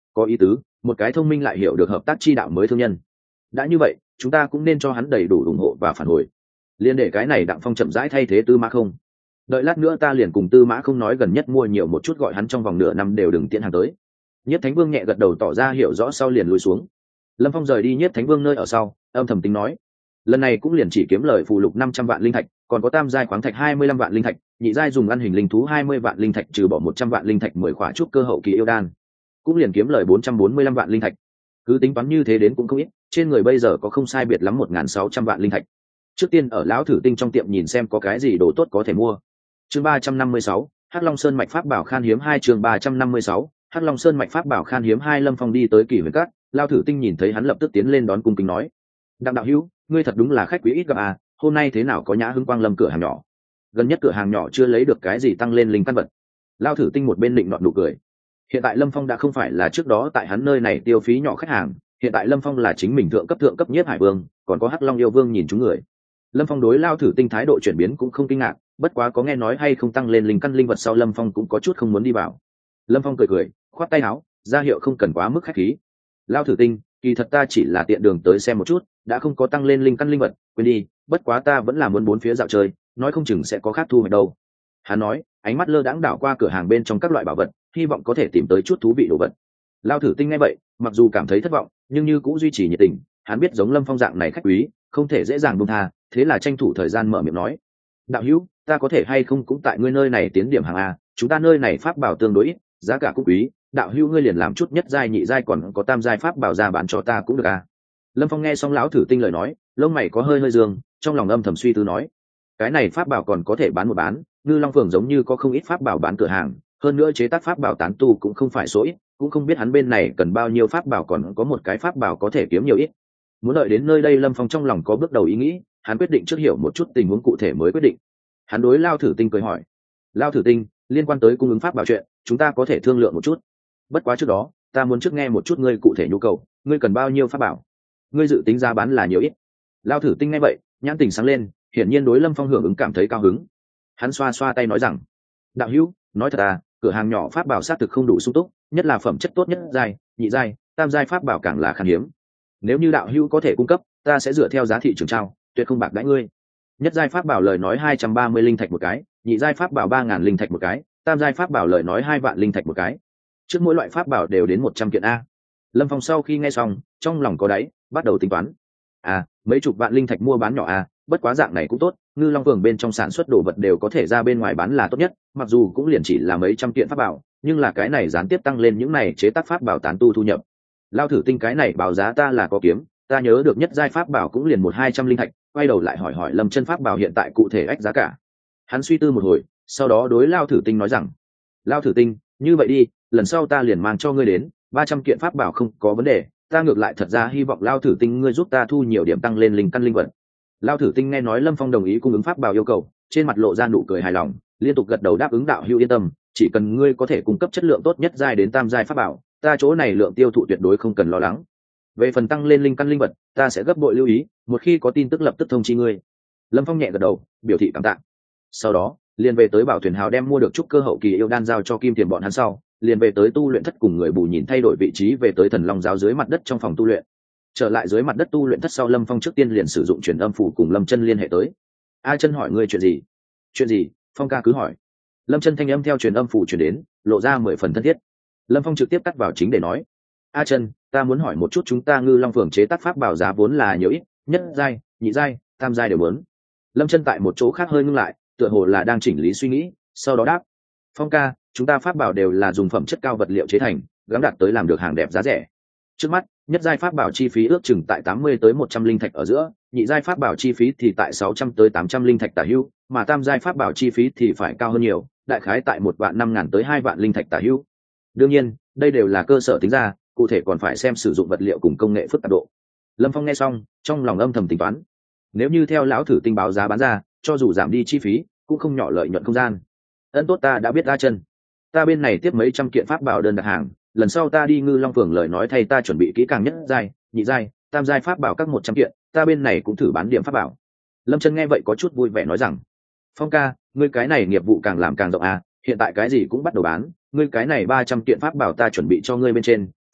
có ý tứ, một cái thông minh lại hiểu được hợp tác chi đạo mới thương nhân. Đã như vậy, chúng ta cũng nên cho hắn đầy đủ ủng hộ và phản hồi. Liên để cái này Đặng Phong chậm rãi thay thế Tư Mã Không. Đợi lát nữa ta liền cùng Tư Mã Không nói gần nhất mua nhiều một chút, gọi hắn trong vòng nửa năm đều đừng tiễn hàng tới. Nhất Thánh Vương nhẹ gật đầu tỏ ra hiểu rõ sau liền lùi xuống. Lâm Phong rời đi Nhất Thánh Vương nơi ở sau, âm thầm tính nói, lần này cũng liền chỉ kiếm lời phù lục 500 vạn linh thạch, còn có tam giai khoáng thạch 25 vạn linh thạch, nhị giai dùng ăn hình linh thú 20 vạn linh thạch, trừ bỏ 100 vạn linh thạch 10 khóa trúc cơ hậu kỳ yêu đan, cũng liền kiếm lời 445 vạn linh thạch. Cứ tính toán như thế đến cũng không ít, trên người bây giờ có không sai biệt lắm 1600 vạn linh thạch. Trước tiên ở lão thử tinh trong tiệm nhìn xem có cái gì đồ tốt có thể mua. Chương 356, Hắc Long Sơn mạch pháp bảo khan hiếm 2. Chương 356, Hắc Long Sơn mạch pháp bảo khan hiếm 2. Lâm Phong đi tới Kỳ Huyền Các, lão thử tinh nhìn thấy hắn lập tức tiến lên đón cung kính nói: "Đặng đạo hữu, ngươi thật đúng là khách quý ít gặp à, hôm nay thế nào có nhã hưng quang Lâm cửa hàng nhỏ. Gần nhất cửa hàng nhỏ chưa lấy được cái gì tăng lên linh căn vật." Lão thử tinh một bên định nọt nụ cười. Hiện tại Lâm Phong đã không phải là trước đó tại hắn nơi này tiêu phí nhỏ khách hàng, hiện tại Lâm Phong là chính mình thượng cấp Nhiếp Hải Vương, còn có Hắc Long yêu vương nhìn chúng người. Lâm Phong đối Lão thử tinh thái độ chuyển biến cũng không kinh ngạc, bất quá có nghe nói hay không tăng lên linh căn linh vật sau Lâm Phong cũng có chút không muốn đi vào. Lâm Phong cười khoát tay áo, ra hiệu không cần quá mức khách khí. Lão thử tinh, kỳ thật ta chỉ là tiện đường tới xem một chút, đã không có tăng lên linh căn linh vật, quên đi, bất quá ta vẫn là muốn bốn phía dạo chơi, nói không chừng sẽ có khác thu hoạch đâu. Hắn nói, ánh mắt lơ đãng đảo qua cửa hàng bên trong các loại bảo vật, hy vọng có thể tìm tới chút thú vị đồ vật. Lão thử tinh nghe vậy, mặc dù cảm thấy thất vọng, nhưng như cũng duy trì nhiệt tình. Hắn biết giống Lâm Phong dạng này khách quý, không thể dễ dàng buông tha, thế là tranh thủ thời gian mở miệng nói: "Đạo hữu, ta có thể hay không cũng tại ngươi nơi này tiến điểm hàng a? Chúng ta nơi này pháp bảo tương đối ít, giá cả cũng quý, đạo hữu ngươi liền làm chút nhất giai nhị giai còn có tam giai pháp bảo ra bán cho ta cũng được a." Lâm Phong nghe xong lão thử tinh lời nói, lông mày có hơi dương, trong lòng âm thầm suy tư nói: cái này pháp bảo còn có thể bán một bán, Ngư Long Phường giống như có không ít pháp bảo bán cửa hàng, hơn nữa chế tác pháp bảo tán tu cũng không phải số ít, cũng không biết hắn bên này cần bao nhiêu pháp bảo, còn có một cái pháp bảo có thể kiếm nhiều ít. Muốn đợi đến nơi đây Lâm Phong trong lòng có bước đầu ý nghĩ, hắn quyết định trước hiểu một chút tình huống cụ thể mới quyết định. Hắn đối Lao Thử Tinh cười hỏi: "Lao Thử Tinh, liên quan tới cung ứng pháp bảo chuyện, chúng ta có thể thương lượng một chút. Bất quá trước đó, ta muốn trước nghe một chút ngươi cụ thể nhu cầu, ngươi cần bao nhiêu pháp bảo? Ngươi dự tính giá bán là nhiều ít?" Lao Thử Tinh nghe vậy, nhãn tình sáng lên, hiển nhiên đối Lâm Phong hưởng ứng cảm thấy cao hứng. Hắn xoa xoa tay nói rằng: "Đạo hữu, nói thật à, cửa hàng nhỏ pháp bảo sát thực không đủ sung túc, nhất là phẩm chất tốt nhất giai, nhị giai, tam giai pháp bảo càng là khan hiếm. Nếu như đạo hữu có thể cung cấp, ta sẽ dựa theo giá thị trường trao, tuyệt không bạc đãi ngươi. Nhất giai pháp bảo lời nói 230 linh thạch một cái, nhị giai pháp bảo 3000 linh thạch một cái, tam giai pháp bảo lời nói 2 vạn linh thạch một cái. Trước mỗi loại pháp bảo đều đến 100 kiện a." Lâm Phong sau khi nghe xong, trong lòng có đáy, bắt đầu tính toán. Mấy chục vạn linh thạch mua bán nhỏ bất quá dạng này cũng tốt, Ngư Long Phường bên trong sản xuất đồ vật đều có thể ra bên ngoài bán là tốt nhất, mặc dù cũng liền chỉ là mấy trăm kiện pháp bảo, nhưng là cái này gián tiếp tăng lên những này chế tác pháp bảo tán tu thu nhập. Lao Thử Tinh cái này báo giá ta là có kiếm, ta nhớ được nhất giai pháp bảo cũng liền 100-200 linh thạch, quay đầu lại hỏi Lâm Chân pháp bảo hiện tại cụ thể ách giá cả. Hắn suy tư một hồi, sau đó đối Lao Thử Tinh nói rằng: "Lao Thử Tinh, như vậy đi, lần sau ta liền mang cho ngươi đến 300 kiện pháp bảo không có vấn đề, ta ngược lại thật ra hy vọng Lao Thử Tinh ngươi giúp ta thu nhiều điểm tăng lên linh căn linh vật." Lao Thử Tinh nghe nói Lâm Phong đồng ý cung ứng pháp bảo yêu cầu, trên mặt lộ ra nụ cười hài lòng, liên tục gật đầu đáp ứng: "Đạo hữu yên tâm, chỉ cần ngươi có thể cung cấp chất lượng tốt nhất giai đến tam giai pháp bảo, ta chỗ này lượng tiêu thụ tuyệt đối không cần lo lắng. Về phần tăng lên linh căn linh vật, ta sẽ gấp bội lưu ý, một khi có tin tức lập tức thông chi ngươi." Lâm Phong nhẹ gật đầu, biểu thị cảm tạ. Sau đó, liền về tới Bảo Thuyền Hào đem mua được trúc cơ hậu kỳ yêu đan giao cho Kim Tiền bọn hắn sau, liền về tới tu luyện thất cùng người bù nhìn thay đổi vị trí về tới Thần Long giáo dưới mặt đất trong phòng tu luyện. Trở lại dưới mặt đất tu luyện thất sau, Lâm Phong trước tiên liền sử dụng truyền âm phủ cùng Lâm Chân liên hệ tới. "A Chân hỏi ngươi chuyện gì?" "Chuyện gì?" Phong ca cứ hỏi. Lâm Chân thanh âm theo truyền âm phủ truyền đến, lộ ra 10 phần thân thiết. Lâm Phong trực tiếp cắt vào chính để nói: "A Chân, ta muốn hỏi một chút, chúng ta Ngư Long Phường chế tác pháp bảo giá vốn là nhiều ít, nhất giai, nhị giai, tam giai đều muốn." Lâm Chân tại một chỗ khác hơi ngưng lại, tựa hồ là đang chỉnh lý suy nghĩ, sau đó đáp: "Phong ca, chúng ta pháp bảo đều là dùng phẩm chất cao vật liệu chế thành, gắng đạt tới làm được hàng đẹp giá rẻ. Trước mắt, nhất giai pháp bảo chi phí ước chừng tại 80 tới 100 linh thạch ở giữa, nhị giai pháp bảo chi phí thì tại 600 tới 800 linh thạch tả hữu, mà tam giai pháp bảo chi phí thì phải cao hơn nhiều, đại khái tại 1.500.000 tới 2 vạn linh thạch tả hữu. Đương nhiên, đây đều là cơ sở tính ra, cụ thể còn phải xem sử dụng vật liệu cùng công nghệ phức tạp độ." Lâm Phong nghe xong, trong lòng âm thầm tính toán, nếu như theo lão Thử Tinh báo giá bán ra, cho dù giảm đi chi phí, cũng không nhỏ lợi nhuận không gian. Ân, tốt, ta đã biết. A Chân, ta bên này tiếp mấy trăm kiện pháp bảo đơn đặt hàng, lần sau ta đi Ngư Long Phường lời nói thay ta chuẩn bị kỹ càng nhất giai, nhị giai, tam giai pháp bảo các 100 kiện, ta bên này cũng thử bán điểm pháp bảo. Lâm Chân nghe vậy có chút vui vẻ nói rằng: "Phong ca, ngươi cái này nghiệp vụ càng làm càng rộng hiện tại cái gì cũng bắt đầu bán, ngươi cái này 300 kiện pháp bảo ta chuẩn bị cho ngươi bên trên,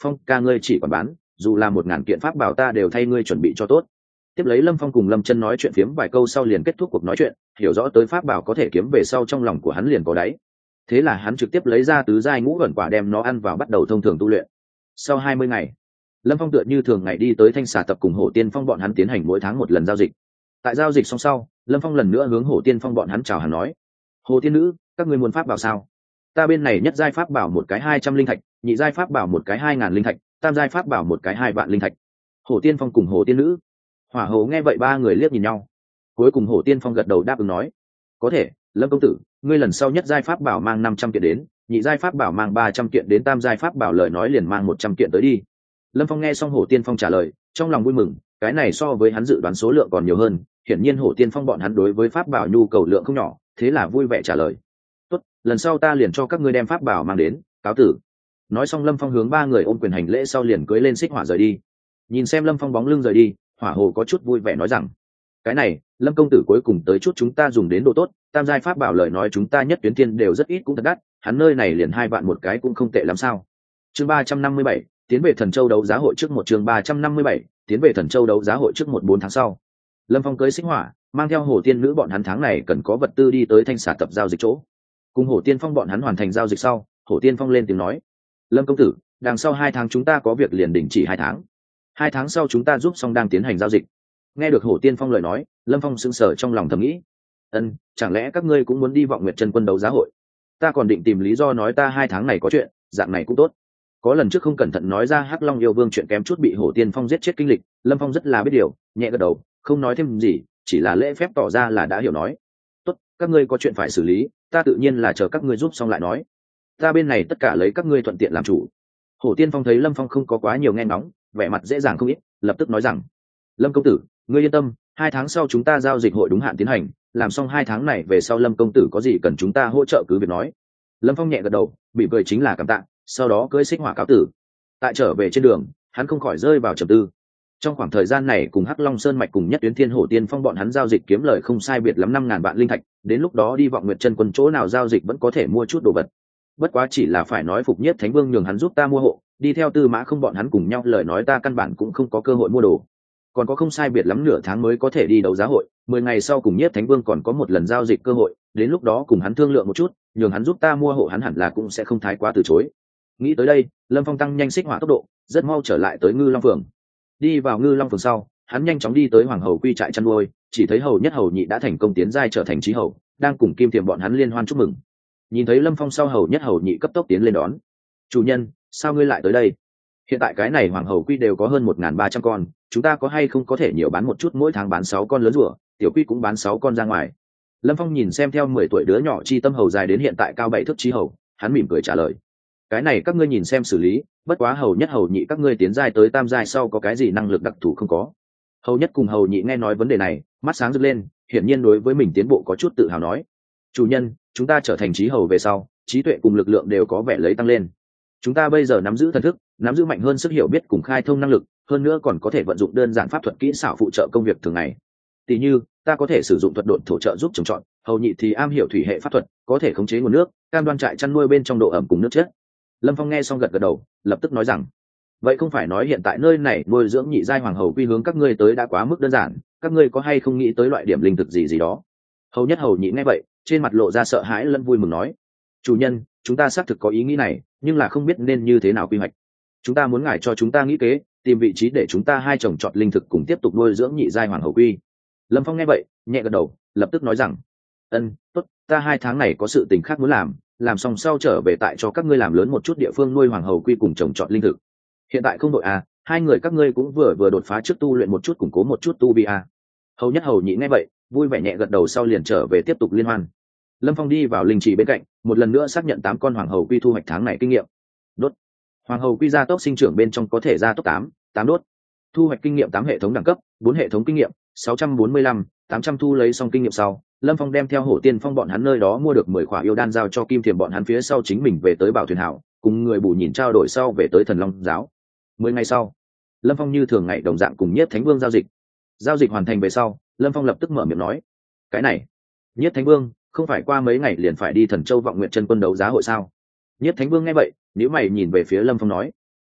phong ca ngươi chỉ còn bán, dù là 1000 kiện pháp bảo ta đều thay ngươi chuẩn bị cho tốt. Tiếp lấy Lâm Phong cùng Lâm Chân nói chuyện phiếm vài câu sau liền kết thúc cuộc nói chuyện, hiểu rõ tới pháp bảo có thể kiếm về sau trong lòng của hắn liền có đáy. Thế là hắn trực tiếp lấy ra tứ giai ngũ ẩn quả đem nó ăn vào bắt đầu thông thường tu luyện. Sau 20 ngày, Lâm Phong tựa như thường ngày đi tới Thanh Xà tập cùng Hổ Tiên Phong bọn hắn tiến hành mỗi tháng một lần giao dịch. Tại giao dịch xong sau, Lâm Phong lần nữa hướng Hổ Tiên Phong bọn hắn chào hàng nói: "Hồ tiên nữ, các ngươi muốn pháp bảo sao? Ta bên này nhất giai pháp bảo một cái 200 linh thạch, nhị giai pháp bảo một cái 2000 linh thạch, tam giai pháp bảo một cái 2 vạn linh thạch." Hổ Tiên Phong cùng Hồ tiên nữ, Hỏa Hầu nghe vậy ba người liếc nhìn nhau. Cuối cùng Hổ Tiên Phong gật đầu đáp ứng nói: "Có thể, Lâm công tử, ngươi lần sau nhất giai pháp bảo mang 500 kiện đến, nhị giai pháp bảo mang 300 kiện đến, tam giai pháp bảo lời nói liền mang 100 kiện tới đi." Lâm Phong nghe xong Hổ Tiên Phong trả lời, trong lòng vui mừng, cái này so với hắn dự đoán số lượng còn nhiều hơn, hiển nhiên Hổ Tiên Phong bọn hắn đối với pháp bảo nhu cầu lượng không nhỏ, thế là vui vẻ trả lời: "Tốt, lần sau ta liền cho các ngươi đem pháp bảo mang đến, cáo tử." Nói xong Lâm Phong hướng ba người ôm quyền hành lễ sau liền cưỡi lên xích hỏa rời đi. Nhìn xem Lâm Phong bóng lưng rời đi, Hỏa Hồ có chút vui vẻ nói rằng: "Cái này, Lâm công tử cuối cùng tới chút chúng ta dùng đến đồ tốt, tam giai pháp bảo lời nói chúng ta nhất tuyến tiên đều rất ít cũng thật đắt, hắn nơi này liền 2 vạn một cái cũng không tệ lắm sao?" Chương 357, tiến về Thần Châu đấu giá hội trước một chương 357, tiến về Thần Châu đấu giá hội trước 4 tháng sau. Lâm Phong cưỡi xích hỏa, mang theo Hổ Tiên nữ bọn hắn tháng này cần có vật tư đi tới Thanh Xà tập giao dịch chỗ. Cùng Hổ Tiên Phong bọn hắn hoàn thành giao dịch sau, Hổ Tiên Phong lên tiếng nói: "Lâm công tử, đằng sau 2 tháng chúng ta có việc liền đình chỉ 2 tháng. 2 tháng sau chúng ta giúp xong đang tiến hành giao dịch." Nghe được Hổ Tiên Phong lời nói, Lâm Phong sững sờ trong lòng thầm nghĩ: Chẳng lẽ các ngươi cũng muốn đi Vọng Nguyệt Chân Quân đấu giá hội? Ta còn định tìm lý do nói ta 2 tháng này có chuyện, dạng này cũng tốt." Có lần trước không cẩn thận nói ra Hắc Long yêu vương chuyện kém chút bị Hổ Tiên Phong giết chết kinh lịch, Lâm Phong rất là biết điều, nhẹ gật đầu, không nói thêm gì, chỉ là lễ phép tỏ ra là đã hiểu nói: "Tốt, các ngươi có chuyện phải xử lý, ta tự nhiên là chờ các ngươi giúp xong lại nói. Ta bên này tất cả lấy các ngươi thuận tiện làm chủ." Hổ Tiên Phong thấy Lâm Phong không có quá nhiều nghe ngóng, vẻ mặt dễ dàng không ít, lập tức nói rằng: "Lâm công tử, ngươi yên tâm, 2 tháng sau chúng ta giao dịch hội đúng hạn tiến hành, làm xong 2 tháng này về sau Lâm công tử có gì cần chúng ta hỗ trợ cứ việc nói." Lâm Phong nhẹ gật đầu, bị cười chính là cảm tạ, sau đó cưỡi xích hỏa cáo tử. Tại trở về trên đường, hắn không khỏi rơi vào trầm tư. Trong khoảng thời gian này cùng Hắc Long Sơn mạch cùng Nhất Tuyến Thiên Hổ Tiên Phong bọn hắn giao dịch kiếm lời không sai biệt lắm 5000 vạn linh thạch, đến lúc đó đi Vọng Nguyệt Chân Quân chỗ nào giao dịch vẫn có thể mua chút đồ vật. Bất quá chỉ là phải nói Phục Nhiếp Thánh Vương nhường hắn giúp ta mua hộ, đi theo Tư Mã Không bọn hắn cùng nhau lời nói ta căn bản cũng không có cơ hội mua đồ. Còn có không sai biệt lắm nửa tháng mới có thể đi đấu giá hội, 10 ngày sau cùng Nhiếp Thánh Vương còn có một lần giao dịch cơ hội, đến lúc đó cùng hắn thương lượng một chút, nhường hắn giúp ta mua hộ hắn hẳn là cũng sẽ không thái quá từ chối. Nghĩ tới đây, Lâm Phong tăng nhanh xích hỏa tốc độ, rất mau trở lại tới Ngư Long Phường. Đi vào Ngư Long Phường sau, hắn nhanh chóng đi tới Hoàng Hầu Quy trại chăn nuôi, chỉ thấy Hầu Nhất Hầu Nhị đã thành công tiến giai trở thành Chí Hầu, đang cùng Kim Tiềm bọn hắn liên hoan chúc mừng. Nhìn thấy Lâm Phong sau, Hầu Nhất Hầu Nhị cấp tốc tiến lên đón. "Chủ nhân, sao ngươi lại tới đây? Hiện tại cái này Hoàng Hầu Quy đều có hơn 1300 con, chúng ta có hay không có thể nhiều bán một chút, mỗi tháng bán 6 con lớn rùa, tiểu quy cũng bán 6 con ra ngoài." Lâm Phong nhìn xem theo 10 tuổi đứa nhỏ chi tâm hầu dài đến hiện tại cao 7 thước Chí Hầu, hắn mỉm cười trả lời: "Cái này các ngươi nhìn xem xử lý, bất quá Hầu Nhất Hầu Nhị các ngươi tiến giai tới tam giai sau có cái gì năng lực đặc thù không có?" Hầu Nhất cùng Hầu Nhị nghe nói vấn đề này, mắt sáng rực lên, hiển nhiên đối với mình tiến bộ có chút tự hào nói: "Chủ nhân, chúng ta trở thành Chí Hầu về sau, trí tuệ cùng lực lượng đều có vẻ lấy tăng lên. Chúng ta bây giờ nắm giữ thần thức, nắm giữ mạnh hơn sức hiểu biết cùng khai thông năng lực, hơn nữa còn có thể vận dụng đơn giản pháp thuật kỹ xảo phụ trợ công việc thường ngày. Tỷ như, ta có thể sử dụng thuật độn thổ trợ giúp trồng trọt, Hầu Nhị thì am hiểu thủy hệ pháp thuật, có thể khống chế nguồn nước, cam đoan trại chăn nuôi bên trong độ ẩm cùng nước chết." Lâm Phong nghe xong gật gật đầu, lập tức nói rằng: "Vậy không phải nói hiện tại nơi này nuôi dưỡng nhị giai Hoàng Hầu Quy hướng các ngươi tới đã quá mức đơn giản, các ngươi có hay không nghĩ tới loại điểm linh thực gì gì đó?" Hầu Nhất Hầu Nhị nghe vậy, trên mặt lộ ra sợ hãi lẫn vui mừng nói: "Chủ nhân, chúng ta xác thực có ý nghĩ này, nhưng là không biết nên như thế nào quy hoạch. Chúng ta muốn ngài cho chúng ta nghĩ kế, tìm vị trí để chúng ta hai trồng trọt linh thực cùng tiếp tục nuôi dưỡng nhị giai Hoàng Hầu Quy." Lâm Phong nghe vậy, nhẹ gật đầu, lập tức nói rằng: "Tốt, ta 2 tháng này có sự tình khác muốn làm xong sau trở về tại cho các ngươi làm lớn một chút địa phương nuôi Hoàng Hầu Quy cùng trồng trọt linh thực. Hiện tại không đội à, 2 người các ngươi cũng vừa đột phá trước tu luyện một chút củng cố một chút tu vi à." Hầu Nhất Hầu Nhị nghe vậy, vui vẻ nhẹ gật đầu sau liền trở về tiếp tục liên hoan. Lâm Phong đi vào linh trì bên cạnh, một lần nữa xác nhận 8 con Hoàng Hầu Quy thu hoạch tháng này kinh nghiệm. Đốt. Hoàng Hầu Quy gia tốc sinh trưởng bên trong có thể gia tốc 8 đốt. Thu hoạch kinh nghiệm 8 hệ thống đẳng cấp, 4 hệ thống kinh nghiệm, 645, 800 thu lấy xong kinh nghiệm sau, Lâm Phong đem theo Hổ Tiên Phong bọn hắn nơi đó mua được 10 khỏa yêu đan giao cho Kim Thiềm bọn hắn phía sau chính mình về tới Bảo Thuyền Hảo, cùng người bù nhìn trao đổi sau về tới Thần Long giáo. 10 ngày sau, Lâm Phong như thường ngày đồng dạng cùng Nhiếp Thánh Vương giao dịch. Giao dịch hoàn thành về sau, Lâm Phong lập tức mở miệng nói: "Cái này, Nhiếp Thánh Vương, không phải qua mấy ngày liền phải đi Thần Châu Vọng Nguyệt Chân Quân đấu giá hội sao?" Nhiếp Thánh Vương nghe vậy, nhíu mày nhìn về phía Lâm Phong nói: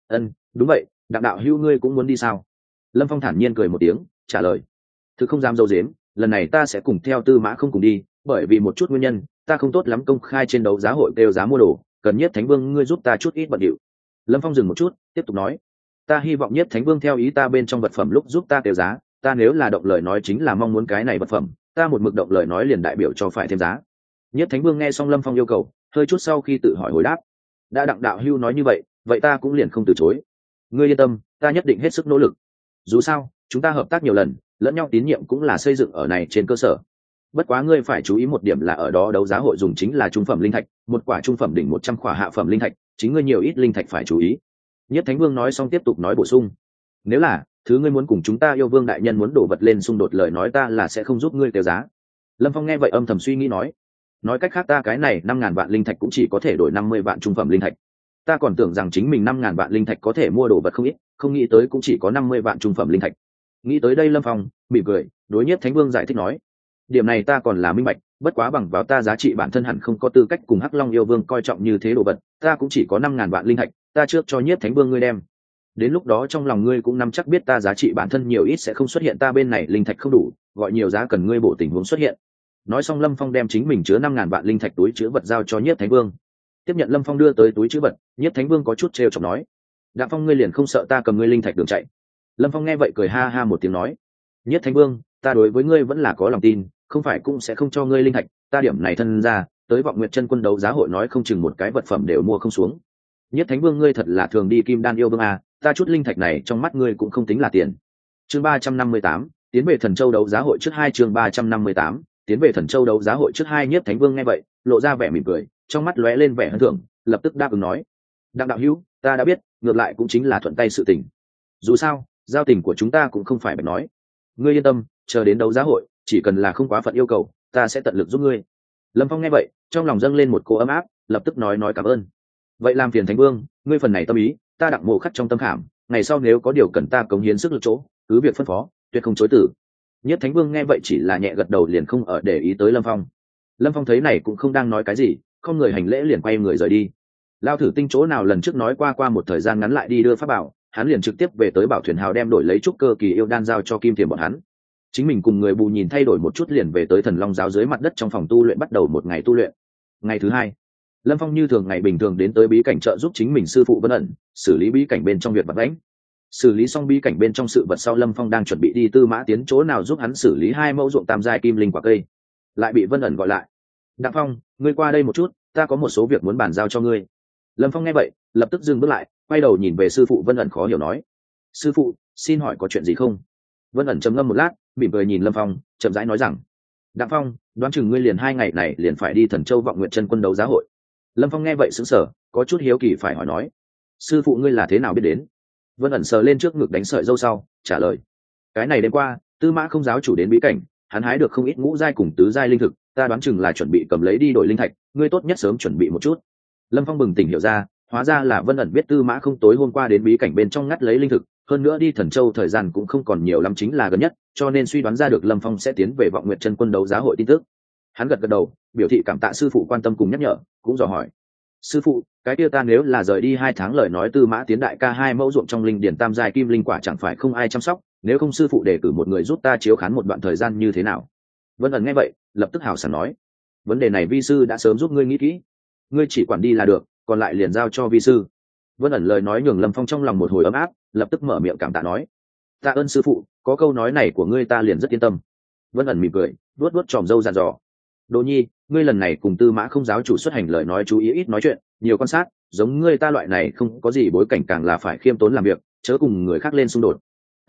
Đúng vậy, đặng đạo hữu ngươi cũng muốn đi sao? Lâm Phong thản nhiên cười một tiếng trả lời. Thực không dám dâu dếm, lần này ta sẽ cùng theo Tư Mã không cùng đi, bởi vì một chút nguyên nhân ta không tốt lắm công khai trên đấu giá hội kêu giá mua đồ, cần Nhiếp Thánh Vương ngươi giúp ta chút ít bận điệu. Lâm Phong dừng một chút tiếp tục nói, ta hy vọng Nhiếp Thánh Vương theo ý ta bên trong vật phẩm lúc giúp ta kêu giá, ta nếu là động lời nói chính là mong muốn cái này vật phẩm, ta một mực động lời nói liền đại biểu cho phải thêm giá. Nhiếp Thánh Vương nghe xong Lâm Phong yêu cầu hơi chút sau khi tự hỏi hồi đáp, đã đặng đạo hưu nói như vậy vậy ta cũng liền không từ chối. Ngươi yên tâm, ta nhất định hết sức nỗ lực, dù sao chúng ta hợp tác nhiều lần, lẫn nhau tín nhiệm cũng là xây dựng ở này trên cơ sở. Bất quá ngươi phải chú ý một điểm là ở đó đấu giá hội dùng chính là trung phẩm linh thạch, một quả trung phẩm đỉnh 100 quả hạ phẩm linh thạch, chính ngươi nhiều ít linh thạch phải chú ý. Nhất Thánh Vương nói xong tiếp tục nói bổ sung, nếu là thứ ngươi muốn cùng chúng ta yêu vương đại nhân muốn đổ vật lên xung đột lời nói ta là sẽ không giúp ngươi tiêu giá. Lâm Phong nghe vậy âm thầm suy nghĩ nói cách khác ta cái này 5.000 vạn linh thạch cũng chỉ có thể đổi 50 vạn trung phẩm linh thạch. Ta còn tưởng rằng chính mình 5.000 vạn linh thạch có thể mua đồ vật không ít, không nghĩ tới cũng chỉ có 50 vạn trung phẩm linh thạch. Nghĩ tới đây Lâm Phong mỉm cười đối Nhiếp Thánh Vương giải thích nói, điểm này ta còn là minh bạch, bất quá bằng vào ta giá trị bản thân hẳn không có tư cách cùng Hắc Long yêu vương coi trọng như thế đồ vật, ta cũng chỉ có 5.000 vạn linh thạch, ta trước cho Nhiếp Thánh Vương ngươi đem. Đến lúc đó trong lòng ngươi cũng nắm chắc biết ta giá trị bản thân nhiều ít sẽ không xuất hiện ta bên này linh thạch không đủ, gọi nhiều giá cần ngươi bổ tình huống xuất hiện. Nói xong Lâm Phong đem chính mình chứa 5.000 vạn linh thạch túi chứa vật giao cho Nhiếp Thánh Vương. Tiếp nhận Lâm Phong đưa tới túi chứa vật, Nhiếp Thánh Vương có chút trêu chọc nói, Đặng Phong ngươi liền không sợ ta cầm ngươi linh thạch đường chạy? Lâm Phong nghe vậy cười ha ha một tiếng nói, Nhiếp Thánh Vương, ta đối với ngươi vẫn là có lòng tin, không phải cũng sẽ không cho ngươi linh thạch, ta điểm này thân ra, tới Vọng Nguyệt Chân Quân đấu giá hội nói không chừng một cái vật phẩm đều mua không xuống. Nhiếp Thánh Vương ngươi thật là thường đi Kim Đan yêu vương à, ta chút linh thạch này trong mắt ngươi cũng không tính là tiền. Chương 358, tiến về Thần Châu đấu giá hội trước 2 chương 358, tiến về Thần Châu đấu giá hội trước 2 Nhiếp Thánh Vương nghe vậy, lộ ra vẻ mỉm cười, trong mắt lóe lên vẻ hân thưởng, lập tức đáp ứng nói, Đặng đạo hữu, ta đã biết, ngược lại cũng chính là thuận tay sự tình. Dù sao, giao tình của chúng ta cũng không phải bạch nói. Ngươi yên tâm, chờ đến đấu giá hội, chỉ cần là không quá phận yêu cầu, ta sẽ tận lực giúp ngươi. Lâm Phong nghe vậy, trong lòng dâng lên một cỗ ấm áp, lập tức nói cảm ơn. Vậy làm phiền Thánh Vương, ngươi phần này tâm ý, ta Đặng Mộ khắc trong tâm khảm, ngày sau nếu có điều cần ta cống hiến sức lực chỗ, cứ việc phân phó, tuyệt không chối từ. Nhất Thánh Vương nghe vậy chỉ là nhẹ gật đầu liền không ở để ý tới Lâm Phong. Lâm Phong thấy này cũng không đang nói cái gì, không người hành lễ liền quay người rời đi. Lao Thử Tinh chỗ nào lần trước nói qua một thời gian ngắn lại đi đưa pháp bảo, hắn liền trực tiếp về tới Bảo Thuyền Hào đem đổi lấy trúc cơ kỳ yêu đan giao cho Kim Thiềm bọn hắn. Chính mình cùng người bù nhìn thay đổi một chút liền về tới Thần Long giáo dưới mặt đất trong phòng tu luyện bắt đầu một ngày tu luyện. Ngày thứ hai, Lâm Phong như thường ngày bình thường đến tới bí cảnh trợ giúp chính mình sư phụ Vân ẩn xử lý bí cảnh bên trong việc vật lãnh. Xử lý xong bí cảnh bên trong sự vật sau Lâm Phong đang chuẩn bị đi Tư Mã Tiến chỗ nào giúp hắn xử lý 2 mẫu ruộng tam giai kim linh quả cây, lại bị Vân ẩn gọi lại. Đặng Phong, ngươi qua đây một chút, ta có một số việc muốn bàn giao cho ngươi. Lâm Phong nghe vậy lập tức dừng bước lại, quay đầu nhìn về sư phụ Vân ẩn khó hiểu nói, sư phụ xin hỏi có chuyện gì không? Vân ẩn trầm ngâm một lát mỉm cười nhìn Lâm Phong chậm rãi nói rằng, Đặng Phong, đoán chừng ngươi liền 2 ngày này liền phải đi Thần Châu Vọng Nguyệt Chân Quân đấu giá hội. Lâm Phong nghe vậy sững sờ, có chút hiếu kỳ phải hỏi nói, sư phụ ngươi là thế nào biết đến? Vân ẩn sờ lên trước ngực đánh sợi dâu sau trả lời, cái này đêm qua Tư Mã không giáo chủ đến bí cảnh, hắn hái được không ít ngũ giai cùng tứ giai linh thực, ta đoán chừng là chuẩn bị cầm lấy đi đổi linh thạch, ngươi tốt nhất sớm chuẩn bị một chút. Lâm Phong bừng tỉnh hiểu ra, hóa ra là Vân ẩn biết Tư Mã không tối hôm qua đến bí cảnh bên trong ngắt lấy linh thực, hơn nữa đi Thần Châu thời gian cũng không còn nhiều lắm chính là gần nhất, cho nên suy đoán ra được Lâm Phong sẽ tiến về Vọng Nguyệt Chân Quân đấu giá hội tin tức. Hắn gật đầu biểu thị cảm tạ sư phụ quan tâm cùng nhắc nhở, cũng dò hỏi, sư phụ cái kia ta nếu là rời đi 2 tháng lời nói Tư Mã Tiến đại ca 2 mẫu ruộng trong linh điển tam giai kim linh quả chẳng phải không ai chăm sóc, nếu không sư phụ đề cử một người giúp ta chiếu khán một đoạn thời gian như thế nào? Vân ẩn nghe vậy lập tức hào sảng nói, vấn đề này vi sư đã sớm giúp ngươi nghĩ kỹ, ngươi chỉ quản đi là được, còn lại liền giao cho vi sư. Vân ẩn lời nói nhường Lâm Phong trong lòng một hồi ấm áp, lập tức mở miệng cảm tạ nói, tạ ơn sư phụ, có câu nói này của ngươi ta liền rất yên tâm. Vân ẩn mỉm cười vuốt vuốt tròm râu dặn dò, Đỗ Nhi, ngươi lần này cùng Tư Mã không giáo chủ xuất hành lời nói chú ý ít nói chuyện, nhiều quan sát, giống ngươi ta loại này không có gì bối cảnh càng là phải khiêm tốn làm việc, chớ cùng người khác lên xung đột.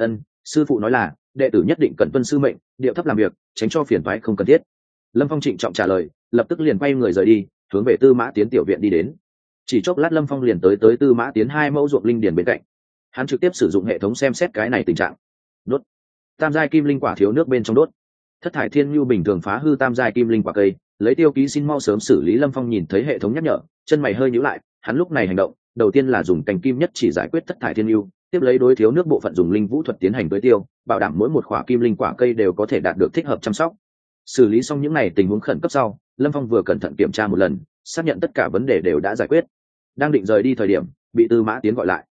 Sư phụ nói là đệ tử nhất định cần tuân sư mệnh, điệu thấp làm việc, tránh cho phiền toái không cần thiết. Lâm Phong trịnh trọng trả lời, lập tức liền quay người rời đi, hướng về Tư Mã Tiến tiểu viện đi đến. Chỉ chốc lát Lâm Phong liền tới Tư Mã Tiến 2 mẫu ruộng linh điền bên cạnh. Hắn trực tiếp sử dụng hệ thống xem xét cái này tình trạng. Đốt. Tam giai kim linh quả thiếu nước bên trong đốt. Thất thải thiên nhu bình thường phá hư tam giai kim linh quả cây, lấy tiêu ký xin mau sớm xử lý. Lâm Phong nhìn thấy hệ thống nhắc nhở, chân mày hơi nhíu lại, hắn lúc này hành động, đầu tiên là dùng cành kim nhất chỉ giải quyết thất thải thiên nhu, tiếp lấy đối thiếu nước bộ phận dùng linh vũ thuật tiến hành tưới tiêu, bảo đảm mỗi một quả kim linh quả cây đều có thể đạt được thích hợp chăm sóc. Xử lý xong những này tình huống khẩn cấp sau, Lâm Phong vừa cẩn thận kiểm tra một lần, xác nhận tất cả vấn đề đều đã giải quyết. Đang định rời đi thời điểm, bị Tư Mã Tiến gọi lại.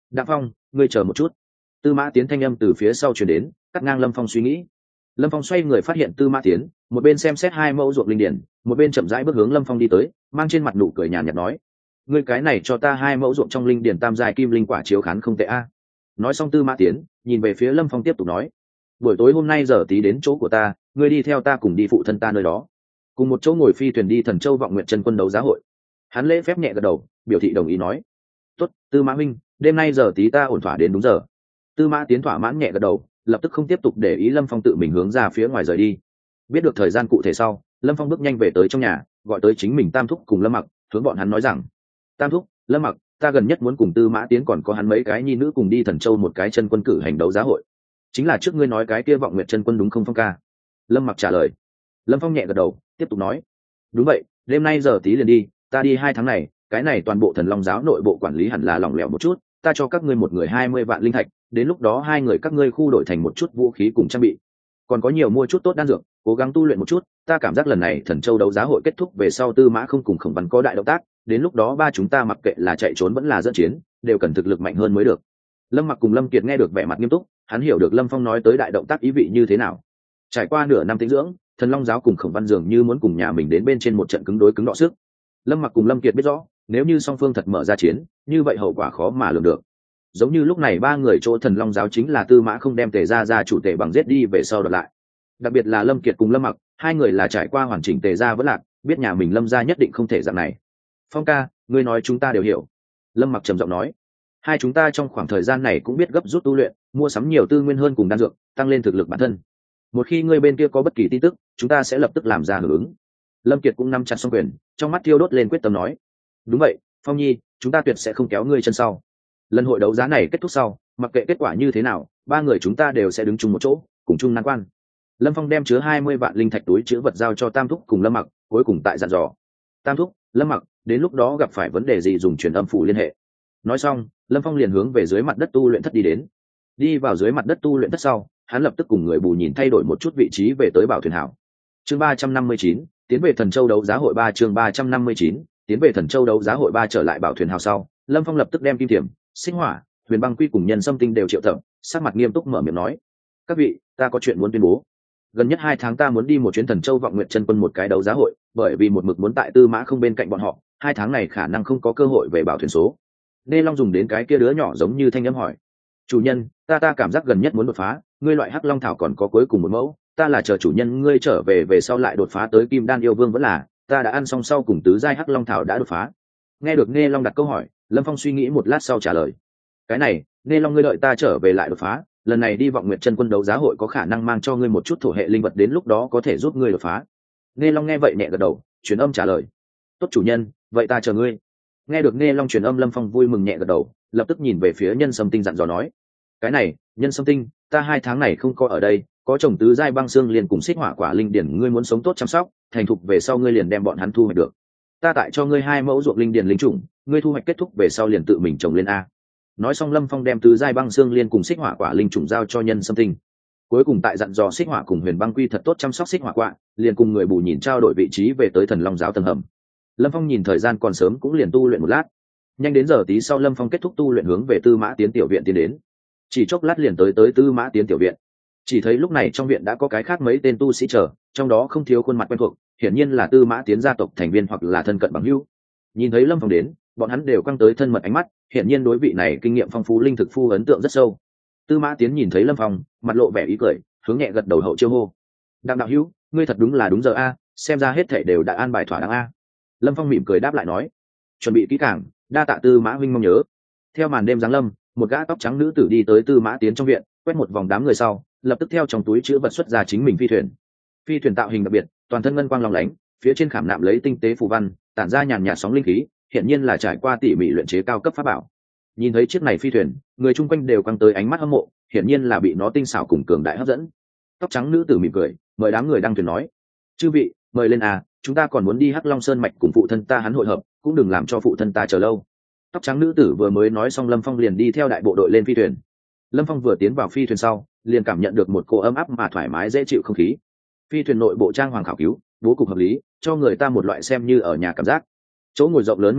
Đặng Phong, ngươi chờ một chút. Tư Mã Tiến thanh âm từ phía sau truyền đến, cắt ngang Lâm Phong suy nghĩ. Lâm Phong xoay người phát hiện Tư Mã Tiến, một bên xem xét 2 mẫu ruộng linh điển, một bên chậm rãi bước hướng Lâm Phong đi tới, mang trên mặt nụ cười nhàn nhạt nói: "Ngươi cái này cho ta 2 mẫu ruộng trong linh điển tam giai kim linh quả chiếu khán không tệ a." Nói xong Tư Mã Tiến, nhìn về phía Lâm Phong tiếp tục nói: "Buổi tối hôm nay giờ tí đến chỗ của ta, ngươi đi theo ta cùng đi phụ thân ta nơi đó, cùng một chỗ ngồi phi thuyền đi Thần Châu Vọng Nguyện Chân Quân đấu giá hội." Hắn lễ phép nhẹ gật đầu, biểu thị đồng ý nói: "Tốt, Tư Mã huynh, đêm nay giờ tí ta ổn thỏa đến đúng giờ." Tư Mã Tiến thỏa mãn nhẹ gật đầu, lập tức không tiếp tục để ý Lâm Phong tự mình hướng ra phía ngoài rời đi. Biết được thời gian cụ thể sau, Lâm Phong bước nhanh về tới trong nhà, gọi tới chính mình Tam Thúc cùng Lâm Mặc, hướng bọn hắn nói rằng: "Tam Thúc, Lâm Mặc, ta gần nhất muốn cùng Tư Mã Tiến còn có hắn mấy cái nhi nữ cùng đi Thần Châu một cái chân quân cử hành đấu giá hội. Chính là trước ngươi nói cái kia Vọng Nguyệt chân quân đúng không Phong ca?" Lâm Mặc trả lời. Lâm Phong nhẹ gật đầu, tiếp tục nói: "Đúng vậy, đêm nay giờ tí liền đi, ta đi 2 tháng này, cái này toàn bộ Thần Long giáo nội bộ quản lý hẳn là lỏng lẻo một chút, ta cho các ngươi một người 20 vạn linh thạch, đến lúc đó 2 người các ngươi khu đổi thành một chút vũ khí cùng trang bị, còn có nhiều mua chút tốt đan dược, cố gắng tu luyện một chút. Ta cảm giác lần này Thần Châu đấu giá hội kết thúc về sau Tư Mã không cùng Khổng Văn có đại động tác, đến lúc đó ba chúng ta mặc kệ là chạy trốn vẫn là dẫn chiến, đều cần thực lực mạnh hơn mới được." Lâm Mặc cùng Lâm Kiệt nghe được vẻ mặt nghiêm túc, hắn hiểu được Lâm Phong nói tới đại động tác ý vị như thế nào. Trải qua nửa năm tĩnh dưỡng, Thần Long giáo cùng Khổng Văn dường như muốn cùng nhà mình đến bên trên một trận cứng đối cứng đọ sức. Lâm Mặc cùng Lâm Kiệt biết rõ, nếu như song phương thật mở ra chiến, như vậy hậu quả khó mà lường được. Giống như lúc này 3 người chỗ Thần Long giáo chính là Tư Mã không đem Tề gia chủ Tề bằng giết đi về sau đoạt lại. Đặc biệt là Lâm Kiệt cùng Lâm Mặc, 2 người là trải qua hoàn chỉnh Tề gia vẫn lạc, biết nhà mình Lâm gia nhất định không thể dạng này. "Phong ca, ngươi nói chúng ta đều hiểu." Lâm Mặc trầm giọng nói. "Hai chúng ta trong khoảng thời gian này cũng biết gấp rút tu luyện, mua sắm nhiều tư nguyên hơn cùng đan dược, tăng lên thực lực bản thân. Một khi ngươi bên kia có bất kỳ tin tức, chúng ta sẽ lập tức làm ra hưởng ứng." Lâm Kiệt cũng nắm chặt song quyền, trong mắt thiêu đốt lên quyết tâm nói: "Đúng vậy, Phong nhi, chúng ta tuyệt sẽ không kéo ngươi chân sau. Lần hội đấu giá này kết thúc sau, mặc kệ kết quả như thế nào, 3 người chúng ta đều sẽ đứng chung một chỗ, cùng chung nan quan." Lâm Phong đem chứa 20 vạn linh thạch túi chứa vật giao cho Tam Thúc cùng Lâm Mặc, cuối cùng tại dặn dò: "Tam Thúc, Lâm Mặc, đến lúc đó gặp phải vấn đề gì dùng truyền âm phủ liên hệ." Nói xong, Lâm Phong liền hướng về dưới mặt đất tu luyện thất đi đến. Đi vào dưới mặt đất tu luyện thất sau, hắn lập tức cùng người bù nhìn thay đổi một chút vị trí về tới Bảo Thuyền Hảo. Chương 359, tiến về Thần Châu đấu giá hội 3 chương 359, tiến về Thần Châu đấu giá hội 3 trở lại Bảo Thuyền Hảo sau, Lâm Phong lập tức đem Kim Tiềm, Sinh Hỏa, Huyền Băng Quy cùng Nhân Sâm Tinh đều triệu tập, sắc mặt nghiêm túc mở miệng nói: "Các vị, ta có chuyện muốn tuyên bố. Gần nhất 2 tháng ta muốn đi một chuyến Thần Châu Vọng Nguyện chân quân một cái đấu giá hội, bởi vì một mực muốn tại Tư Mã không bên cạnh bọn họ, 2 tháng này khả năng không có cơ hội về Bảo Thuyền số." Nê Long dùng đến cái kia đứa nhỏ giống như thanh âm hỏi: "Chủ nhân, ta cảm giác gần nhất muốn đột phá, ngươi loại Hắc Long thảo còn có cuối cùng một mẫu, ta là chờ chủ nhân ngươi trở về sau lại đột phá tới Kim Đan yêu vương vẫn là, ta đã ăn xong sau cùng tứ giai Hắc Long thảo đã đột phá." Nghe được Nê Long đặt câu hỏi, Lâm Phong suy nghĩ một lát sau trả lời: "Cái này, Nê Long ngươi đợi ta trở về lại đột phá, lần này đi Vọng Nguyệt chân quân đấu giá hội có khả năng mang cho ngươi một chút thổ hệ linh vật, đến lúc đó có thể giúp ngươi đột phá." Nê Long nghe vậy nhẹ gật đầu, truyền âm trả lời: "Tốt chủ nhân, vậy ta chờ ngươi." Nghe được Nê Long truyền âm, Lâm Phong vui mừng nhẹ gật đầu, lập tức nhìn về phía Nhân Sâm Tinh dặn dò nói: "Cái này, Nhân Sâm Tinh, ta 2 tháng này không có ở đây, có trồng tứ giai băng xương liền cùng xích hỏa quả linh điển, ngươi muốn sống tốt chăm sóc, thành thục về sau ngươi liền đem bọn hắn thu hoạch được. Ta tại cho ngươi 2 mẫu ruộng linh điển linh trùng, ngươi thu hoạch kết thúc về sau liền tự mình trồng lên a." Nói xong Lâm Phong đem tứ giai băng xương liên cùng xích hỏa quả linh trùng giao cho Nhân Sâm Tinh. Cuối cùng tại dặn dò xích hỏa cùng Huyền Băng Quy thật tốt chăm sóc xích hỏa quả, liền cùng người bù nhìn trao đổi vị trí về tới Thần Long giáo tầng hầm. Lâm Phong nhìn thời gian còn sớm cũng liền tu luyện một lát. Nhanh đến giờ tí sau Lâm Phong kết thúc tu luyện hướng về Tư Mã Tiến tiểu viện tiến đến. Chỉ chốc lát liền tới Tư Mã Tiến tiểu viện. Chỉ thấy lúc này trong viện đã có cái khác mấy tên tu sĩ chờ, trong đó không thiếu khuôn mặt quen thuộc, hiển nhiên là Tư Mã Tiến gia tộc thành viên hoặc là thân cận bằng hữu. Nhìn thấy Lâm Phong đến, bọn hắn đều căng tới thân mật ánh mắt, hiển nhiên đối vị này kinh nghiệm phong phú linh thực phu ấn tượng rất sâu. Tư Mã Tiến nhìn thấy Lâm Phong, mặt lộ vẻ ý cười, hướng nhẹ gật đầu hậu chiêu hô: "Đặng đạo hữu, ngươi thật đúng là đúng giờ a, xem ra hết thảy đều đã an bài thỏa đáng a." Lâm Phong mỉm cười đáp lại nói: "Chuẩn bị kỹ càng, đa tạ Tư Mã huynh mong nhớ." Theo màn đêm giáng lâm, một gã tóc trắng nữ tử đi tới Tư Mã Tiến trong viện, quét một vòng đám người sau, lập tức theo trong túi chứa vật xuất ra chính mình phi thuyền. Phi thuyền tạo hình đặc biệt, toàn thân ngân quang lóng lánh, phía trên khảm nạm lấy tinh tế phù văn, tản ra nhàn nhạt sóng linh khí, hiện nhiên là trải qua tỉ mỉ luyện chế cao cấp pháp bảo. Nhìn thấy chiếc này phi thuyền, người chung quanh đều căng tới ánh mắt hâm mộ, hiển nhiên là bị nó tinh xảo cùng cường đại hấp dẫn. Tóc trắng nữ tử mỉm cười, mời đám người đăng thuyền nói: "Chư vị, mời lên à, chúng ta còn muốn đi Hắc Long Sơn mạch cùng phụ thân ta hắn hội hợp, cũng đừng làm cho phụ thân ta chờ lâu." Tóc trắng nữ tử vừa mới nói xong, Lâm Phong liền đi theo đại bộ đội lên phi thuyền. Lâm Phong vừa tiến vào phi thuyền sau, liền cảm nhận được một cỗ ấm áp mà thoải mái dễ chịu không khí. Phi thuyền nội bộ trang hoàng khảo cứu, bố cục hợp lý, cho người ta một loại xem như ở nhà cảm giác. Chỗ ngồi rộng lớn mềm mại,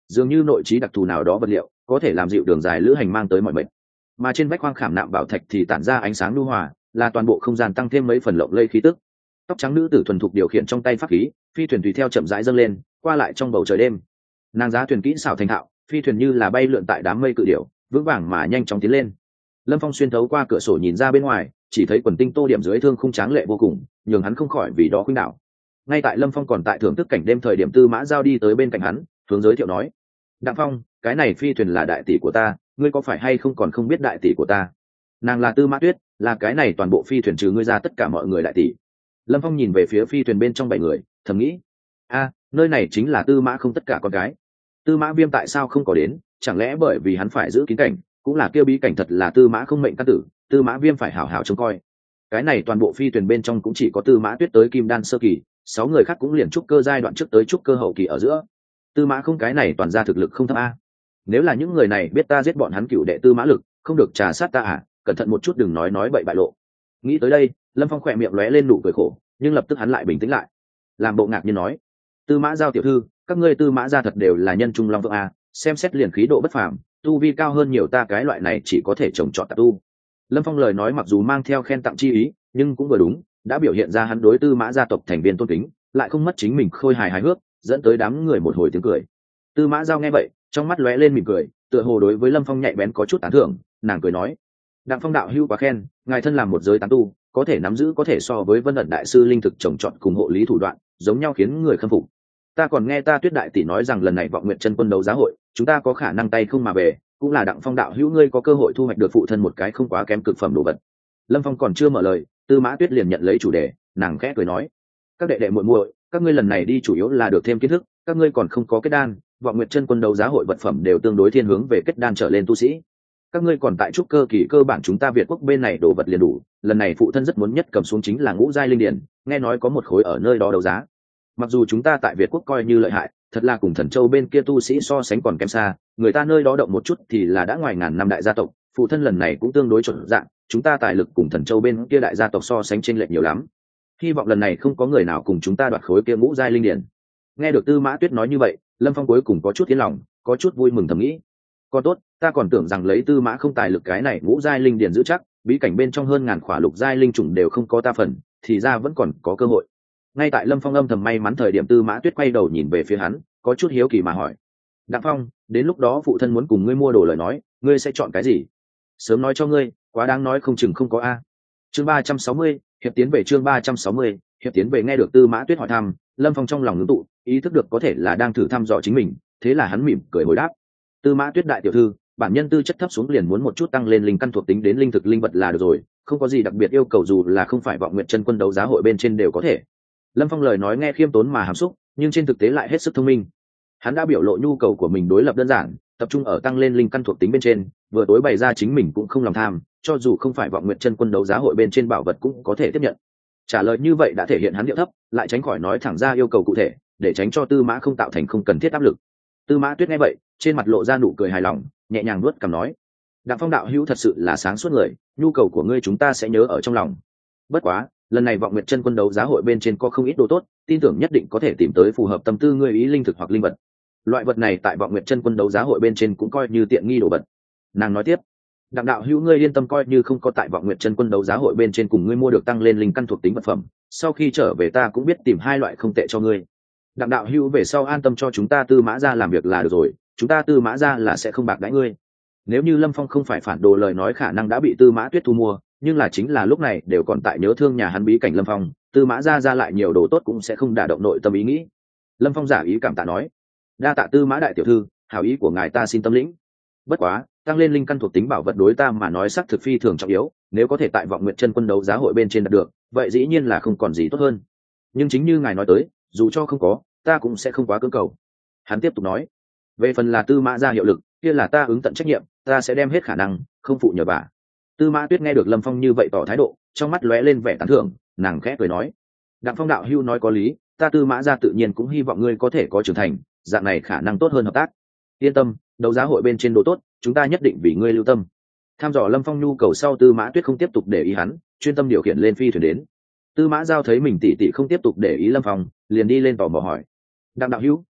dường như nội trí đặc thù nào đó vật liệu có thể làm dịu đường dài lữ hành mang tới mọi mệnh. Mà trên vách khoang khảm nạm bảo thạch thì tản ra ánh sáng nhu hòa, là toàn bộ không gian tăng thêm mấy phần lộng lây khí tức. Tóc trắng nữ tử thuần thục điều khiển trong tay pháp khí, phi thuyền tùy theo chậm rãi dâng lên, qua lại trong bầu trời đêm. Nàng giá thuyền kỹ xảo thành thạo, phi thuyền như là bay lượn tại đám mây cự điểu, vững vàng mà nhanh chóng tiến lên. Lâm Phong xuyên thấu qua cửa sổ nhìn ra bên ngoài, chỉ thấy quần tinh tô điểm dưới thương khung tráng lệ vô cùng, nhường hắn không khỏi vì đó khuynh đảo. Ngay tại Lâm Phong còn tại thưởng thức cảnh đêm thời điểm, Tư Mã Giao đi tới bên cạnh hắn, hướng giới thiệu nói: "Đặng Phong, cái này phi thuyền là đại tỷ của ta, ngươi có phải hay không còn không biết đại tỷ của ta?" Nàng là Tư Mã Tuyết, là cái này toàn bộ phi thuyền trừ ngươi ra tất cả mọi người đại tỷ. Lâm Phong nhìn về phía phi thuyền bên trong 7 người, thầm nghĩ: nơi này chính là Tư Mã không tất cả con gái. Tư Mã Viêm tại sao không có đến? Chẳng lẽ bởi vì hắn phải giữ kín cảnh, cũng là kêu bí cảnh thật là Tư Mã không mệnh căn tử, Tư Mã Viêm phải hảo hảo trông coi. Cái này toàn bộ phi thuyền bên trong cũng chỉ có Tư Mã Tuyết tới kim đan sơ kỳ, 6 người khác cũng liền trúc cơ giai đoạn trước tới trúc cơ hậu kỳ ở giữa. Tư Mã không cái này toàn ra thực lực không thấp a. Nếu là những người này biết ta giết bọn hắn cựu đệ Tư Mã Lực, không được trà sát ta à, cẩn thận một chút đừng nói bậy bại lộ. Nghĩ tới đây, Lâm Phong khỏe miệng lóe lên nụ cười khổ, nhưng lập tức hắn lại bình tĩnh lại, làm bộ ngạc nhiên nói: "Tư Mã Giao tiểu thư, các ngươi Tư Mã gia thật đều là nhân trung long vượng a, xem xét liền khí độ bất phàm, tu vi cao hơn nhiều ta cái loại này chỉ có thể trồng trọt tạp tu." Lâm Phong lời nói mặc dù mang theo khen tặng chi ý, nhưng cũng vừa đúng, đã biểu hiện ra hắn đối Tư Mã gia tộc thành viên tôn kính, lại không mất chính mình khôi hài hài hước, dẫn tới đám người một hồi tiếng cười. Tư Mã Giao nghe vậy, trong mắt lóe lên mỉm cười, tựa hồ đối với Lâm Phong nhạy bén có chút tán thưởng, nàng cười nói: "Đặng Phong đạo hữu quá khen, ngài thân làm một giới tán tu, có thể nắm giữ có thể so với Vân ẩn đại sư linh thực trồng trọt cùng hộ lý thủ đoạn, giống nhau khiến người khâm phục. Ta còn nghe ta Tuyết đại tỷ nói rằng lần này Vọng Nguyệt Chân Quân đấu giá hội, chúng ta có khả năng tay không mà về, cũng là Đặng Phong đạo hữu ngươi có cơ hội thu hoạch được phụ thân một cái không quá kém cực phẩm đồ vật." Lâm Phong còn chưa mở lời, Tư Mã Tuyết liền nhận lấy chủ đề, nàng khẽ cười nói: "Các đệ đệ muội muội, các ngươi lần này đi chủ yếu là được thêm kiến thức, các ngươi còn không có kết đan, Vọng Nguyệt Chân Quân đấu giá hội vật phẩm đều tương đối thiên hướng về kết đan trở lên tu sĩ. Các ngươi còn tại trúc cơ kỳ, cơ bản chúng ta Việt quốc bên này đồ vật liền đủ, lần này phụ thân rất muốn nhất cầm xuống chính là ngũ giai linh điển, nghe nói có một khối ở nơi đó đấu giá. Mặc dù chúng ta tại Việt quốc coi như lợi hại, thật là cùng Thần Châu bên kia tu sĩ so sánh còn kém xa, người ta nơi đó động một chút thì là đã ngoài ngàn năm đại gia tộc, phụ thân lần này cũng tương đối chuẩn dạng, chúng ta tài lực cùng Thần Châu bên kia đại gia tộc so sánh chênh lệch nhiều lắm. Hy vọng lần này không có người nào cùng chúng ta đoạt khối kia ngũ giai linh điển." Nghe được Tư Mã Tuyết nói như vậy, Lâm Phong cuối cùng có chút yên lòng, có chút vui mừng thầm nghĩ: "Còn tốt, ta còn tưởng rằng lấy Tư Mã không tài lực cái này ngũ giai linh điển giữ chắc, bí cảnh bên trong hơn ngàn khỏa lục giai linh trùng đều không có ta phần, thì ra vẫn còn có cơ hội." Ngay tại Lâm Phong âm thầm may mắn thời điểm, Tư Mã Tuyết quay đầu nhìn về phía hắn, có chút hiếu kỳ mà hỏi: "Đặng Phong, đến lúc đó phụ thân muốn cùng ngươi mua đồ lời nói, ngươi sẽ chọn cái gì? Sớm nói cho ngươi, quá đáng nói không chừng không có a." Chương 360, hiệp tiến về chương 360, hiệp tiến về. Nghe được Tư Mã Tuyết hỏi thăm, Lâm Phong trong lòng ngưng tụ, ý thức được có thể là đang thử thăm dò chính mình, thế là hắn mỉm cười hồi đáp: "Tư Mã Tuyết đại tiểu thư, bản nhân tư chất thấp xuống liền muốn một chút tăng lên linh căn thuộc tính đến linh thực linh vật là được rồi, không có gì đặc biệt yêu cầu, dù là không phải Vọng Nguyệt Chân Quân đấu giá hội bên trên đều có thể." Lâm Phong lời nói nghe khiêm tốn mà hàm xúc, nhưng trên thực tế lại hết sức thông minh. Hắn đã biểu lộ nhu cầu của mình đối lập đơn giản, tập trung ở tăng lên linh căn thuộc tính bên trên, vừa tối bày ra chính mình cũng không lòng tham, cho dù không phải Vọng Nguyệt Chân Quân đấu giá hội bên trên bảo vật cũng có thể tiếp nhận. Trả lời như vậy đã thể hiện hắn điệu thấp, lại tránh khỏi nói thẳng ra yêu cầu cụ thể, để tránh cho Tư Mã không tạo thành không cần thiết áp lực. Tư Mã Tuyết nghe vậy, trên mặt lộ ra nụ cười hài lòng, nhẹ nhàng nuốt cằm nói: "Đặng Phong đạo hữu thật sự là sáng suốt người, nhu cầu của ngươi chúng ta sẽ nhớ ở trong lòng. Bất quá, lần này Vọng Nguyệt Chân Quân đấu giá hội bên trên có không ít đồ tốt, tin tưởng nhất định có thể tìm tới phù hợp tâm tư ngươi ý linh thực hoặc linh vật. Loại vật này tại Vọng Nguyệt Chân Quân đấu giá hội bên trên cũng coi như tiện nghi đồ vật." Nàng nói tiếp: "Đặng đạo hữu ngươi yên tâm, coi như không có tại Vọng Nguyệt Chân Quân đấu giá hội bên trên cùng ngươi mua được tăng lên linh căn thuộc tính vật phẩm, sau khi trở về ta cũng biết tìm hai loại không tệ cho ngươi. Đặng đạo hữu về sau an tâm cho chúng ta Tư Mã gia làm việc là được rồi, chúng ta Tư Mã gia là sẽ không bạc đãi ngươi." Nếu như Lâm Phong không phải phản đồ lời nói, khả năng đã bị Tư Mã Tuyết thu mua, nhưng là chính là lúc này đều còn tại nhớ thương nhà hắn bí cảnh Lâm Phong, Tư Mã gia ra lại nhiều đồ tốt cũng sẽ không đả động nội tâm ý nghĩ. Lâm Phong giả ý cảm tạ nói: "Đa tạ Tư Mã đại tiểu thư, hảo ý của ngài ta xin tâm lĩnh. Bất quá, tăng lên linh căn thuộc tính bảo vật đối ta mà nói sắc thực phi thường trọng yếu, nếu có thể tại Vọng Nguyệt Chân Quân đấu giá hội bên trên đạt được, vậy dĩ nhiên là không còn gì tốt hơn. Nhưng chính như ngài nói tới, dù cho không có, ta cũng sẽ không quá cưỡng cầu." Hắn tiếp tục nói: "Về phần là Tư Mã gia hiệu lực, kia là ta ứng tận trách nhiệm, ta sẽ đem hết khả năng, không phụ nhờ vả." Tư Mã Tuyết nghe được Lâm Phong như vậy tỏ thái độ, trong mắt lóe lên vẻ tán thưởng, nàng khẽ cười nói: "Đặng Phong đạo hữu nói có lý, ta Tư Mã gia tự nhiên cũng hy vọng ngươi có thể có trưởng thành, dạng này khả năng tốt hơn hợp tác. Yên tâm, đấu giá hội bên trên đồ tốt, chúng ta nhất định vì ngươi lưu tâm." Tham dò Lâm Phong nhu cầu sau, Tư Mã Tuyết không tiếp tục để ý hắn, chuyên tâm điều khiển lên phi thuyền đến. Tư Mã Giao thấy mình tỷ tỷ không tiếp tục để ý Lâm Phong, liền đi lên tò mò hỏi: "Đặng đạo hữu,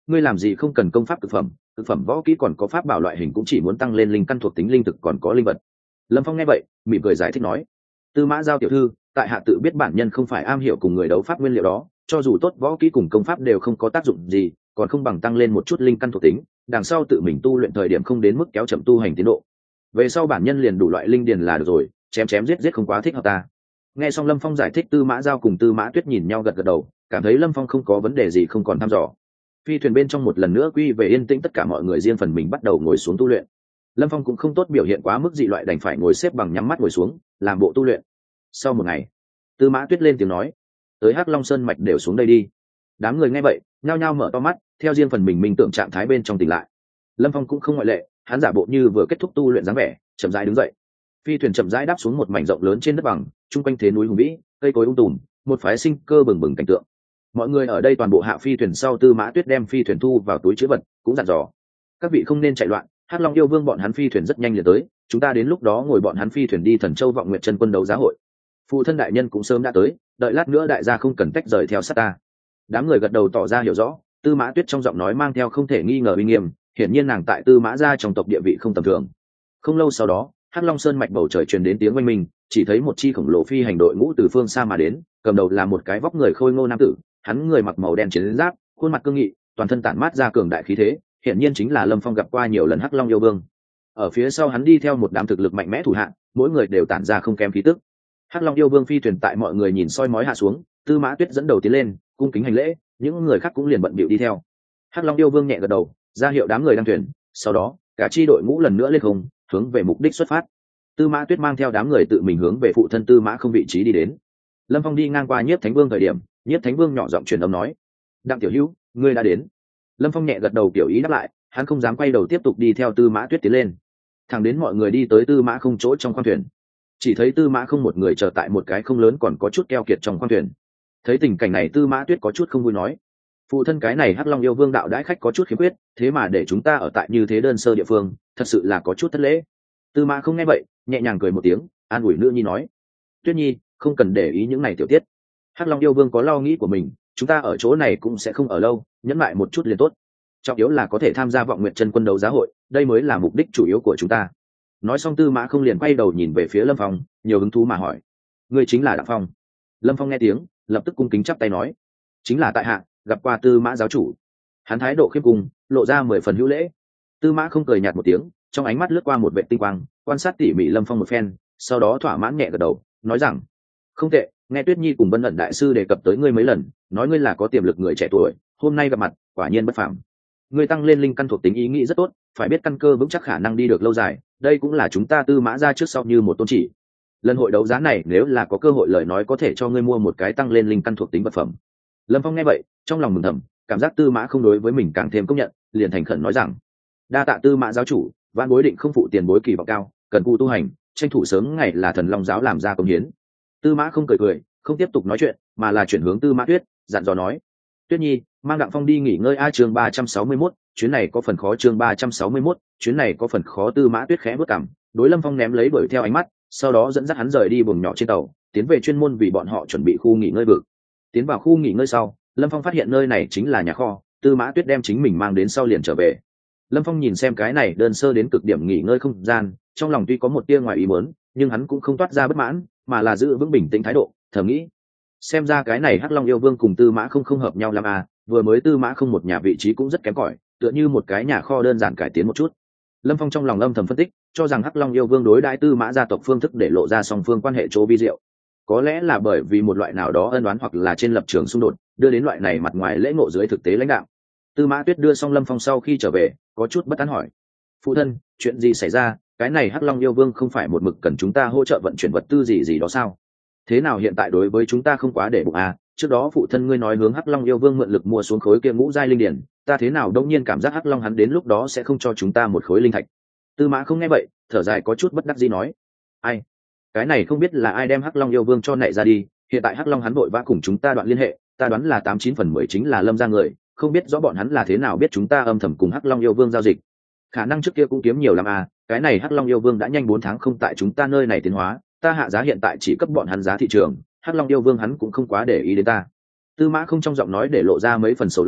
ngươi làm gì không cần công pháp cực phẩm võ kỹ còn có pháp bảo loại hình cũng chỉ muốn tăng lên linh căn thuộc tính linh thực còn có linh vật. Lâm Phong nghe vậy mỉm cười giải thích nói, Tư Mã Giao tiểu thư, tại hạ tự biết bản nhân không phải am hiểu cùng người đấu pháp nguyên liệu đó, cho dù tốt võ kỹ cùng công pháp đều không có tác dụng gì, còn không bằng tăng lên một chút linh căn thuộc tính, đằng sau tự mình tu luyện thời điểm không đến mức kéo chậm tu hành tiến độ. Về sau bản nhân liền đủ loại linh điền là được rồi, chém chém giết giết không quá thích hợp ta. Nghe xong Lâm Phong giải thích, Tư Mã Giao cùng Tư Mã Tuyết nhìn nhau gật gật đầu, cảm thấy Lâm Phong không có vấn đề gì không còn thăm dò. Phi thuyền bên trong một lần nữa quy về yên tĩnh, tất cả mọi người riêng phần mình bắt đầu ngồi xuống tu luyện. Lâm Phong cũng không tốt biểu hiện quá mức dị loại, đành phải ngồi xếp bằng nhắm mắt ngồi xuống làm bộ tu luyện. Sau một ngày, Tư Mã Tuyết lên tiếng nói, tới Hắc Long Sơn mạch đều xuống đây đi. Đám người nghe vậy nhao nhao mở to mắt, theo riêng phần mình minh tưởng trạng thái bên trong tỉnh lại. Lâm Phong cũng không ngoại lệ, hắn giả bộ như vừa kết thúc tu luyện dáng vẻ, chậm rãi đứng dậy. Phi thuyền chậm rãi đáp xuống một mảnh rộng lớn trên đất bằng, chung quanh thế núi hùng vĩ, cây cối tùm, một phái sinh cơ bừng bừng cảnh tượng. Mọi người ở đây toàn bộ hạ phi thuyền sau, Tư Mã Tuyết đem phi thuyền thu vào túi trữ vật, cũng dặn dò các vị không nên chạy loạn, Hắc Long yêu vương bọn hắn phi thuyền rất nhanh liền tới, chúng ta đến lúc đó ngồi bọn hắn phi thuyền đi Thần Châu Vọng Nguyệt Chân Quân đấu giá hội. Phụ thân đại nhân cũng sớm đã tới, đợi lát nữa đại gia không cần tách rời theo sát ta. Đám người gật đầu tỏ ra hiểu rõ. Tư Mã Tuyết trong giọng nói mang theo không thể nghi ngờ uy nghiêm, hiển nhiên nàng tại Tư Mã gia trong tộc địa vị không tầm thường. Không lâu sau đó, Hắc Long Sơn mạch bầu trời truyền đến tiếng oanh minh, chỉ thấy một chi khổng lồ phi hành đội ngũ từ phương xa mà đến, cầm đầu là một cái vóc người khôi ngô nam tử, hắn người mặc màu đen chiến giáp, khuôn mặt cương nghị, toàn thân tản mát ra cường đại khí thế, hiển nhiên chính là Lâm Phong gặp qua nhiều lần Hắc Long yêu vương. Ở phía sau hắn đi theo một đám thực lực mạnh mẽ thủ hạ, mỗi người đều tản ra không kém khí tức. Hắc Long yêu vương phi thuyền tại mọi người nhìn soi mói hạ xuống, Tư Mã Tuyết dẫn đầu tiến lên, cung kính hành lễ, những người khác cũng liền bận bịu đi theo. Hắc Long yêu vương nhẹ gật đầu, ra hiệu đám người đăng thuyền, sau đó cả chi đội ngũ lần nữa lên không, hướng về mục đích xuất phát. Tư Mã Tuyết mang theo đám người tự mình hướng về phụ thân Tư Mã Không vị trí đi đến. Lâm Phong đi ngang qua Nhiếp Thánh Vương thời điểm, Nhiếp Thánh Vương nhỏ giọng truyền âm nói, đặng tiểu hữu, ngươi đã đến. Lâm Phong nhẹ gật đầu kiểu ý đáp lại, hắn không dám quay đầu tiếp tục đi theo Tư Mã Tuyết tiến lên. Thẳng đến mọi người đi tới Tư Mã Không chỗ trong khoang thuyền, chỉ thấy Tư Mã Không một người chờ tại một cái không lớn còn có chút keo kiệt trong khoang thuyền. Thấy tình cảnh này, Tư Mã Tuyết có chút không vui nói, phụ thân cái này Hắc Long yêu vương đạo đãi khách có chút khiếm khuyết, thế mà để chúng ta ở tại như thế đơn sơ địa phương, thật sự là có chút thất lễ. Tư Mã Không nghe vậy nhẹ nhàng cười một tiếng, an ủi nữ nhi nói, Tuyết nhi không cần để ý những này tiểu tiết, Hắc Long yêu vương có lo nghĩ của mình, chúng ta ở chỗ này cũng sẽ không ở lâu, nhẫn lại một chút liền tốt, trọng yếu là có thể tham gia Vọng Nguyệt Chân Quân đấu giá hội, đây mới là mục đích chủ yếu của chúng ta. Nói xong, Tư Mã Không liền quay đầu nhìn về phía Lâm Phong, nhiều hứng thú mà hỏi, ngươi chính là Đặng Phong? Lâm Phong nghe tiếng lập tức cung kính chắp tay nói, chính là tại hạ, gặp qua Tư Mã giáo chủ. Hắn thái độ khiêm cung, lộ ra 10 phần hữu lễ. Tư Mã Không cười nhạt một tiếng, trong ánh mắt lướt qua một vệ tinh quang, quan sát tỉ mỉ Lâm Phong một phen, sau đó thỏa mãn nhẹ gật đầu, nói rằng, không tệ, nghe Tuyết nhi cùng Vân ẩn đại sư đề cập tới ngươi mấy lần, nói ngươi là có tiềm lực người trẻ tuổi, hôm nay gặp mặt quả nhiên bất phàm. Ngươi tăng lên linh căn thuộc tính ý nghĩ rất tốt, phải biết căn cơ vững chắc khả năng đi được lâu dài, đây cũng là chúng ta Tư Mã ra trước sau như một tôn chỉ. Lần hội đấu giá này nếu là có cơ hội lời nói có thể cho ngươi mua một cái tăng lên linh căn thuộc tính vật phẩm. Lâm Phong nghe vậy trong lòng mừng thầm, cảm giác Tư Mã Không đối với mình càng thêm công nhận, liền thành khẩn nói rằng, đa tạ Tư Mã giáo chủ, vạn bối định không phụ tiền bối kỳ vọng cao, cần cù tu hành, tranh thủ sớm ngày là Thần Long giáo làm ra công hiến. Tư Mã Không cười cười, không tiếp tục nói chuyện, mà là chuyển hướng Tư Mã Tuyết, dặn dò nói, Tuyết nhi, mang Đặng Phong đi nghỉ ngơi. Chương 361, chuyến này có phần khó. Chương 361, chuyến này có phần khó. Tư Mã Tuyết khẽ bước cằm, đối Lâm Phong ném lấy đuổi theo ánh mắt, sau đó dẫn dắt hắn rời đi buồng nhỏ trên tàu, tiến về chuyên môn vì bọn họ chuẩn bị khu nghỉ ngơi vực. Tiến vào khu nghỉ ngơi sau, Lâm Phong phát hiện nơi này chính là nhà kho, Tư Mã Tuyết đem chính mình mang đến sau liền trở về. Lâm Phong nhìn xem cái này đơn sơ đến cực điểm nghỉ ngơi không gian, trong lòng tuy có một tia ngoài ý muốn, nhưng hắn cũng không toát ra bất mãn, mà là giữ vững bình tĩnh thái độ, thầm nghĩ, xem ra cái này Hắc Long yêu vương cùng Tư Mã không hợp nhau lắm à, vừa mới Tư Mã không một nhà vị trí cũng rất kém cỏi, tựa như một cái nhà kho đơn giản cải tiến một chút. Lâm Phong trong lòng âm thầm phân tích, cho rằng Hắc Long yêu vương đối đãi Tư Mã gia tộc phương thức để lộ ra song phương quan hệ chỗ vi diệu. Có lẽ là bởi vì một loại nào đó ân oán hoặc là trên lập trường xung đột, đưa đến loại này mặt ngoài lễ ngộ dưới thực tế lãnh đạo. Tư Mã Tuyết đưa xong Lâm Phong sau khi trở về, có chút bất an hỏi, phụ thân, chuyện gì xảy ra, cái này Hắc Long yêu vương không phải một mực cần chúng ta hỗ trợ vận chuyển vật tư gì đó sao? Thế nào hiện tại đối với chúng ta không quá để bụng à? Trước đó phụ thân ngươi nói hướng Hắc Long yêu vương mượn lực mua xuống khối kia ngũ giai linh điển, ta thế nào đông nhiên cảm giác Hắc Long hắn đến lúc đó sẽ không cho chúng ta một khối linh thạch. Tư Mã không nghe vậy, thở dài có chút bất đắc dĩ nói, ai, cái này không biết là ai đem Hắc Long yêu vương cho nảy ra đi, hiện tại Hắc Long hắn vội vã cùng chúng ta đoạn liên hệ, ta đoán là 89/10 chính là Lâm gia người, không biết rõ bọn hắn là thế nào biết chúng ta âm thầm cùng Hắc Long yêu vương giao dịch. Khả năng trước kia cũng kiếm nhiều lắm à, cái này Hắc Long yêu vương đã nhanh 4 tháng không tại chúng ta nơi này tiến hóa, ta hạ giá hiện tại chỉ cấp bọn hắn giá thị trường, Hắc Long yêu vương hắn cũng không quá để ý đến ta. Tư Mã không trong giọng nói để lộ ra mấy phần sầu lo,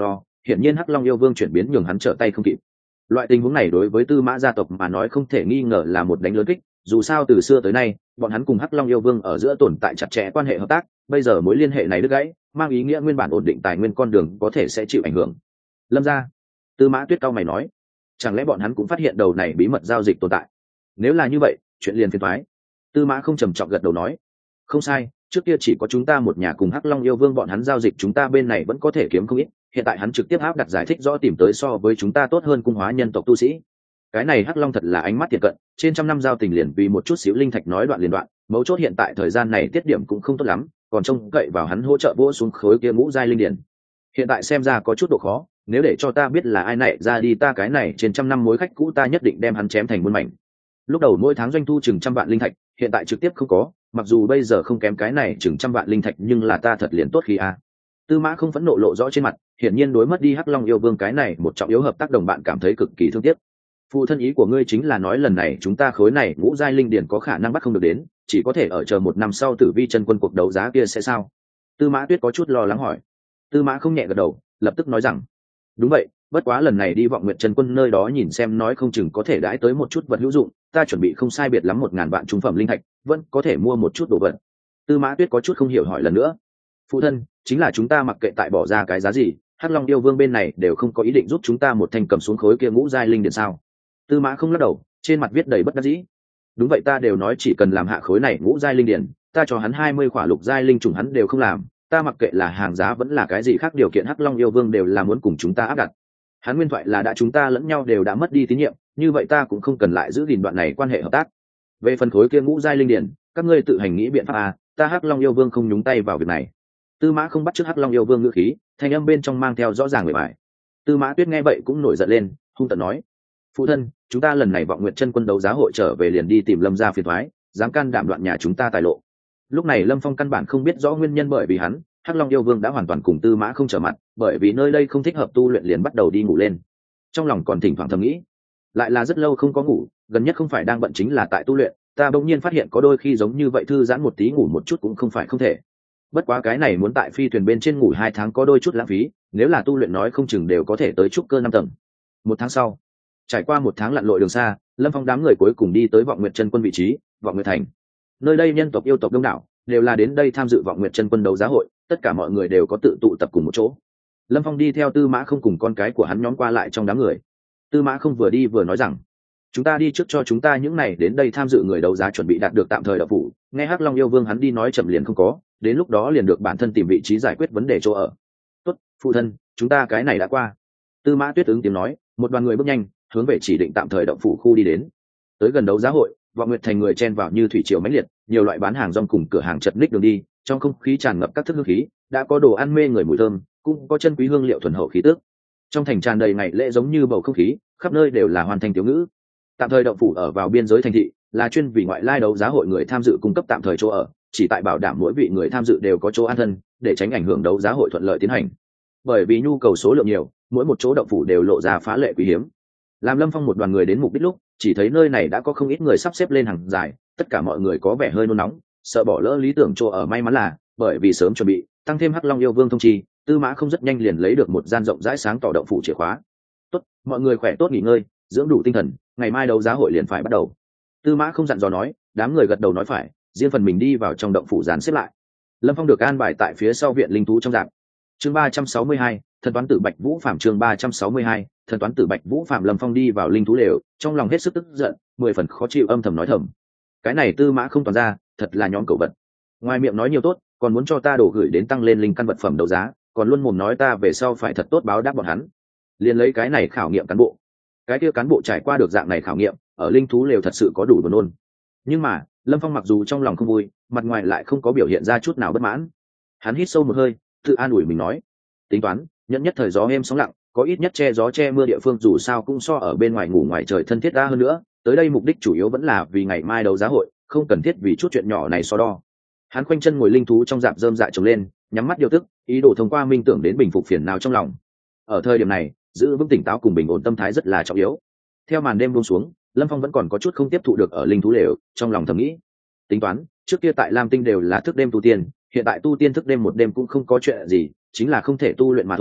hiển nhiên hắc long yêu vương chuyển biến nhường hắn trở tay không kịp. Loại tình huống này đối với Tư Mã gia tộc mà nói không thể nghi ngờ là một đánh lớn kích, dù sao từ xưa tới nay bọn hắn cùng hắc long yêu vương ở giữa tồn tại chặt chẽ quan hệ hợp tác, bây giờ mối liên hệ này đứt gãy, mang ý nghĩa nguyên bản ổn định tài nguyên con đường có thể sẽ chịu ảnh hưởng. Lâm gia. Tư Mã Tuyết cao mày nói, chẳng lẽ bọn hắn cũng phát hiện đầu này bí mật giao dịch tồn tại? Nếu là như vậy, chuyện liền phiền toái. Tư Mã không trầm trọng gật đầu nói, không sai, trước kia chỉ có chúng ta một nhà cùng hắc long yêu vương bọn hắn giao dịch, chúng ta bên này vẫn có thể kiếm không ít, hiện tại hắn trực tiếp áp đặt giải thích rõ tìm tới so với chúng ta tốt hơn cung hóa nhân tộc tu sĩ. Cái này hắc long thật là ánh mắt thiện cận, trên trăm năm giao tình liền vì một chút xíu linh thạch nói đoạn liền đoạn, mấu chốt hiện tại thời gian này tiết điểm cũng không tốt lắm, còn trông cậy vào hắn hỗ trợ vỗ xuống khối kia ngũ giai linh điển. Hiện tại xem ra có chút độ khó, nếu để cho ta biết là ai nảy ra đi ta cái này trên trăm năm mối khách cũ, ta nhất định đem hắn chém thành muôn mảnh. Lúc đầu mỗi tháng doanh thu chừng 100 vạn linh thạch, hiện tại trực tiếp không có, mặc dù bây giờ không kém cái này chừng 100 vạn linh thạch, nhưng là ta thật liền tốt khi a. Tư Mã không phẫn nộ lộ rõ trên mặt, hiển nhiên đối mất đi hắc long yêu vương cái này một trọng yếu hợp tác đồng bạn cảm thấy cực kỳ thương tiếc. Phụ thân ý của ngươi chính là nói lần này chúng ta khối này ngũ giai linh điển có khả năng bắt không được đến, chỉ có thể ở chờ một năm sau Tử Vi chân quân cuộc đấu giá kia sẽ sao? Tư Mã Tuyết có chút lo lắng hỏi. Tư Mã không nhẹ gật đầu, lập tức nói rằng, đúng vậy, bất quá lần này đi Vọng Nguyệt chân quân nơi đó nhìn xem, nói không chừng có thể đãi tới một chút vật hữu dụng, ta chuẩn bị không sai biệt lắm 1000 vạn trung phẩm linh thạch, vẫn có thể mua một chút đồ vật. Tư Mã Tuyết có chút không hiểu hỏi lần nữa. Phụ thân, chính là chúng ta mặc kệ tại bỏ ra cái giá gì, hắc long yêu vương bên này đều không có ý định giúp chúng ta một thanh cầm xuống khối kia ngũ giai linh điển sao? Tư Mã không lắc đầu, trên mặt viết đầy bất đắc dĩ. Đúng vậy, ta đều nói chỉ cần làm hạ khối này ngũ giai linh điển, ta cho hắn 20 khỏa lục giai linh trùng hắn đều không làm, ta mặc kệ là hàng giá vẫn là cái gì khác điều kiện hắc long yêu vương đều là muốn cùng chúng ta áp đặt. Hắn nguyên thoại là đã chúng ta lẫn nhau đều đã mất đi tín nhiệm, như vậy ta cũng không cần lại giữ gìn đoạn này quan hệ hợp tác. Về phần khối kia ngũ giai linh điển, các ngươi tự hành nghĩ biện pháp à, ta hắc long yêu vương không nhúng tay vào việc này. Tư Mã không bắt chước hắc long yêu vương ngữ khí, thanh âm bên trong mang theo rõ ràng người bài. Tư Mã Tuyết nghe vậy cũng nổi giận lên, hung tợn nói, phụ thân, chúng ta lần này Vọng Nguyệt chân quân đấu giá hội trở về liền đi tìm Lâm gia phiền toái, dám can đảm đoạn nhà chúng ta tài lộ. Lúc này Lâm Phong căn bản không biết rõ nguyên nhân, bởi vì hắn hắc long yêu vương đã hoàn toàn cùng Tư Mã không trở mặt, bởi vì nơi đây không thích hợp tu luyện liền bắt đầu đi ngủ lên. Trong lòng còn thỉnh thoảng thầm nghĩ, lại là rất lâu không có ngủ, gần nhất không phải đang bận chính là tại tu luyện, ta bỗng nhiên phát hiện có đôi khi giống như vậy thư giãn một tí ngủ một chút cũng không phải không thể. Bất quá cái này muốn tại phi thuyền bên trên ngủ 2 tháng có đôi chút lãng phí, nếu là tu luyện nói không chừng đều có thể tới trúc cơ 5 tầng. 1 tháng sau, trải qua 1 tháng lặn lội đường xa, Lâm Phong đám người cuối cùng đi tới Vọng Nguyệt chân quân vị trí, Vọng Nguyệt thành. Nơi đây nhân tộc yêu tộc đông đảo, đều là đến đây tham dự Vọng Nguyệt chân quân đấu giá hội, tất cả mọi người đều có tự tụ tập cùng một chỗ. Lâm Phong đi theo Tư Mã không cùng con cái của hắn nhóm qua lại trong đám người. Tư Mã không vừa đi vừa nói rằng, chúng ta đi trước cho chúng ta những này đến đây tham dự người đấu giá chuẩn bị đạt được tạm thời đậu phủ, nghe hắc long yêu vương hắn đi nói chậm liền không có, đến lúc đó liền được bản thân tìm vị trí giải quyết vấn đề chỗ ở. Tốt, phụ thân, chúng ta cái này đã qua. Tư Mã Tuyết ứng tiếng nói, một đoàn người bước nhanh hướng về chỉ định tạm thời động phủ khu đi đến. Tới gần đấu giá hội, Vọng Nguyệt thành người chen vào như thủy triều mãnh liệt, nhiều loại bán hàng rong cùng cửa hàng chật ních đường đi, trong không khí tràn ngập các thức hương khí, đã có đồ ăn mê người mùi thơm, cũng có chân quý hương liệu thuần hậu khí tước. Trong thành tràn đầy ngày lễ giống như bầu không khí, khắp nơi đều là hoàn thành tiểu ngữ. Tạm thời động phủ ở vào biên giới thành thị, là chuyên vì ngoại lai đấu giá hội người tham dự cung cấp tạm thời chỗ ở, chỉ tại bảo đảm mỗi vị người tham dự đều có chỗ an thân, để tránh ảnh hưởng đấu giá hội thuận lợi tiến hành. Bởi vì nhu cầu số lượng nhiều, mỗi một chỗ động phủ đều lộ ra phá lệ quý hiếm. Làm Lâm Phong một đoàn người đến mục đích lúc, chỉ thấy nơi này đã có không ít người sắp xếp lên hàng dài, tất cả mọi người có vẻ hơi nôn nóng, sợ bỏ lỡ lý tưởng chỗ ở. May mắn là, bởi vì sớm chuẩn bị, tăng thêm hắc long yêu vương thông chi, Tư Mã không rất nhanh liền lấy được một gian rộng rãi sáng tỏ động phủ chìa khóa. Tốt, mọi người khỏe tốt nghỉ ngơi, dưỡng đủ tinh thần, ngày mai đấu giá hội liền phải bắt đầu. Tư Mã không dặn dò nói, đám người gật đầu nói phải, riêng phần mình đi vào trong động phủ dàn xếp lại. Lâm Phong được an bài tại phía sau viện linh thú trong dạng. Chương 362, thần toán tử Bạch Vũ Phạm. Chương 362, thần toán tử Bạch Vũ Phạm. Lâm Phong đi vào linh thú lều, trong lòng hết sức tức giận, 10 phần khó chịu, âm thầm nói thầm, cái này Tư Mã không toàn ra, thật là nhóm cẩu vật. Ngoài miệng nói nhiều tốt, còn muốn cho ta đổ gửi đến tăng lên linh căn vật phẩm đấu giá, còn luôn mồm nói ta về sau phải thật tốt báo đáp bọn hắn. Liền lấy cái này khảo nghiệm cán bộ. Cái kia cán bộ trải qua được dạng này khảo nghiệm, ở linh thú lều thật sự có đủ buồn nôn. Nhưng mà, Lâm Phong mặc dù trong lòng không vui, mặt ngoài lại không có biểu hiện ra chút nào bất mãn. Hắn hít sâu một hơi, tự an ủi mình nói, tính toán, nhẫn nhất thời gió êm sóng lặng, có ít nhất che gió che mưa địa phương dù sao cũng so ở bên ngoài ngủ ngoài trời thân thiết ra hơn nữa, tới đây mục đích chủ yếu vẫn là vì ngày mai đấu giá hội, không cần thiết vì chút chuyện nhỏ này so đo. Hắn khoanh chân ngồi linh thú trong rạp rơm dạ trồng lên, nhắm mắt điều tức, ý đồ thông qua minh tưởng đến bình phục phiền nào trong lòng. Ở thời điểm này, giữ vững tỉnh táo cùng bình ổn tâm thái rất là trọng yếu. Theo màn đêm buông xuống, Lâm Phong vẫn còn có chút không tiếp thụ được ở linh thú lều, trong lòng thầm nghĩ, tính toán, trước kia tại Lam Tinh đều là thức đêm tu tiên, hiện tại tu tiên thức đêm một đêm cũng không có chuyện gì, chính là không thể tu luyện mà thôi,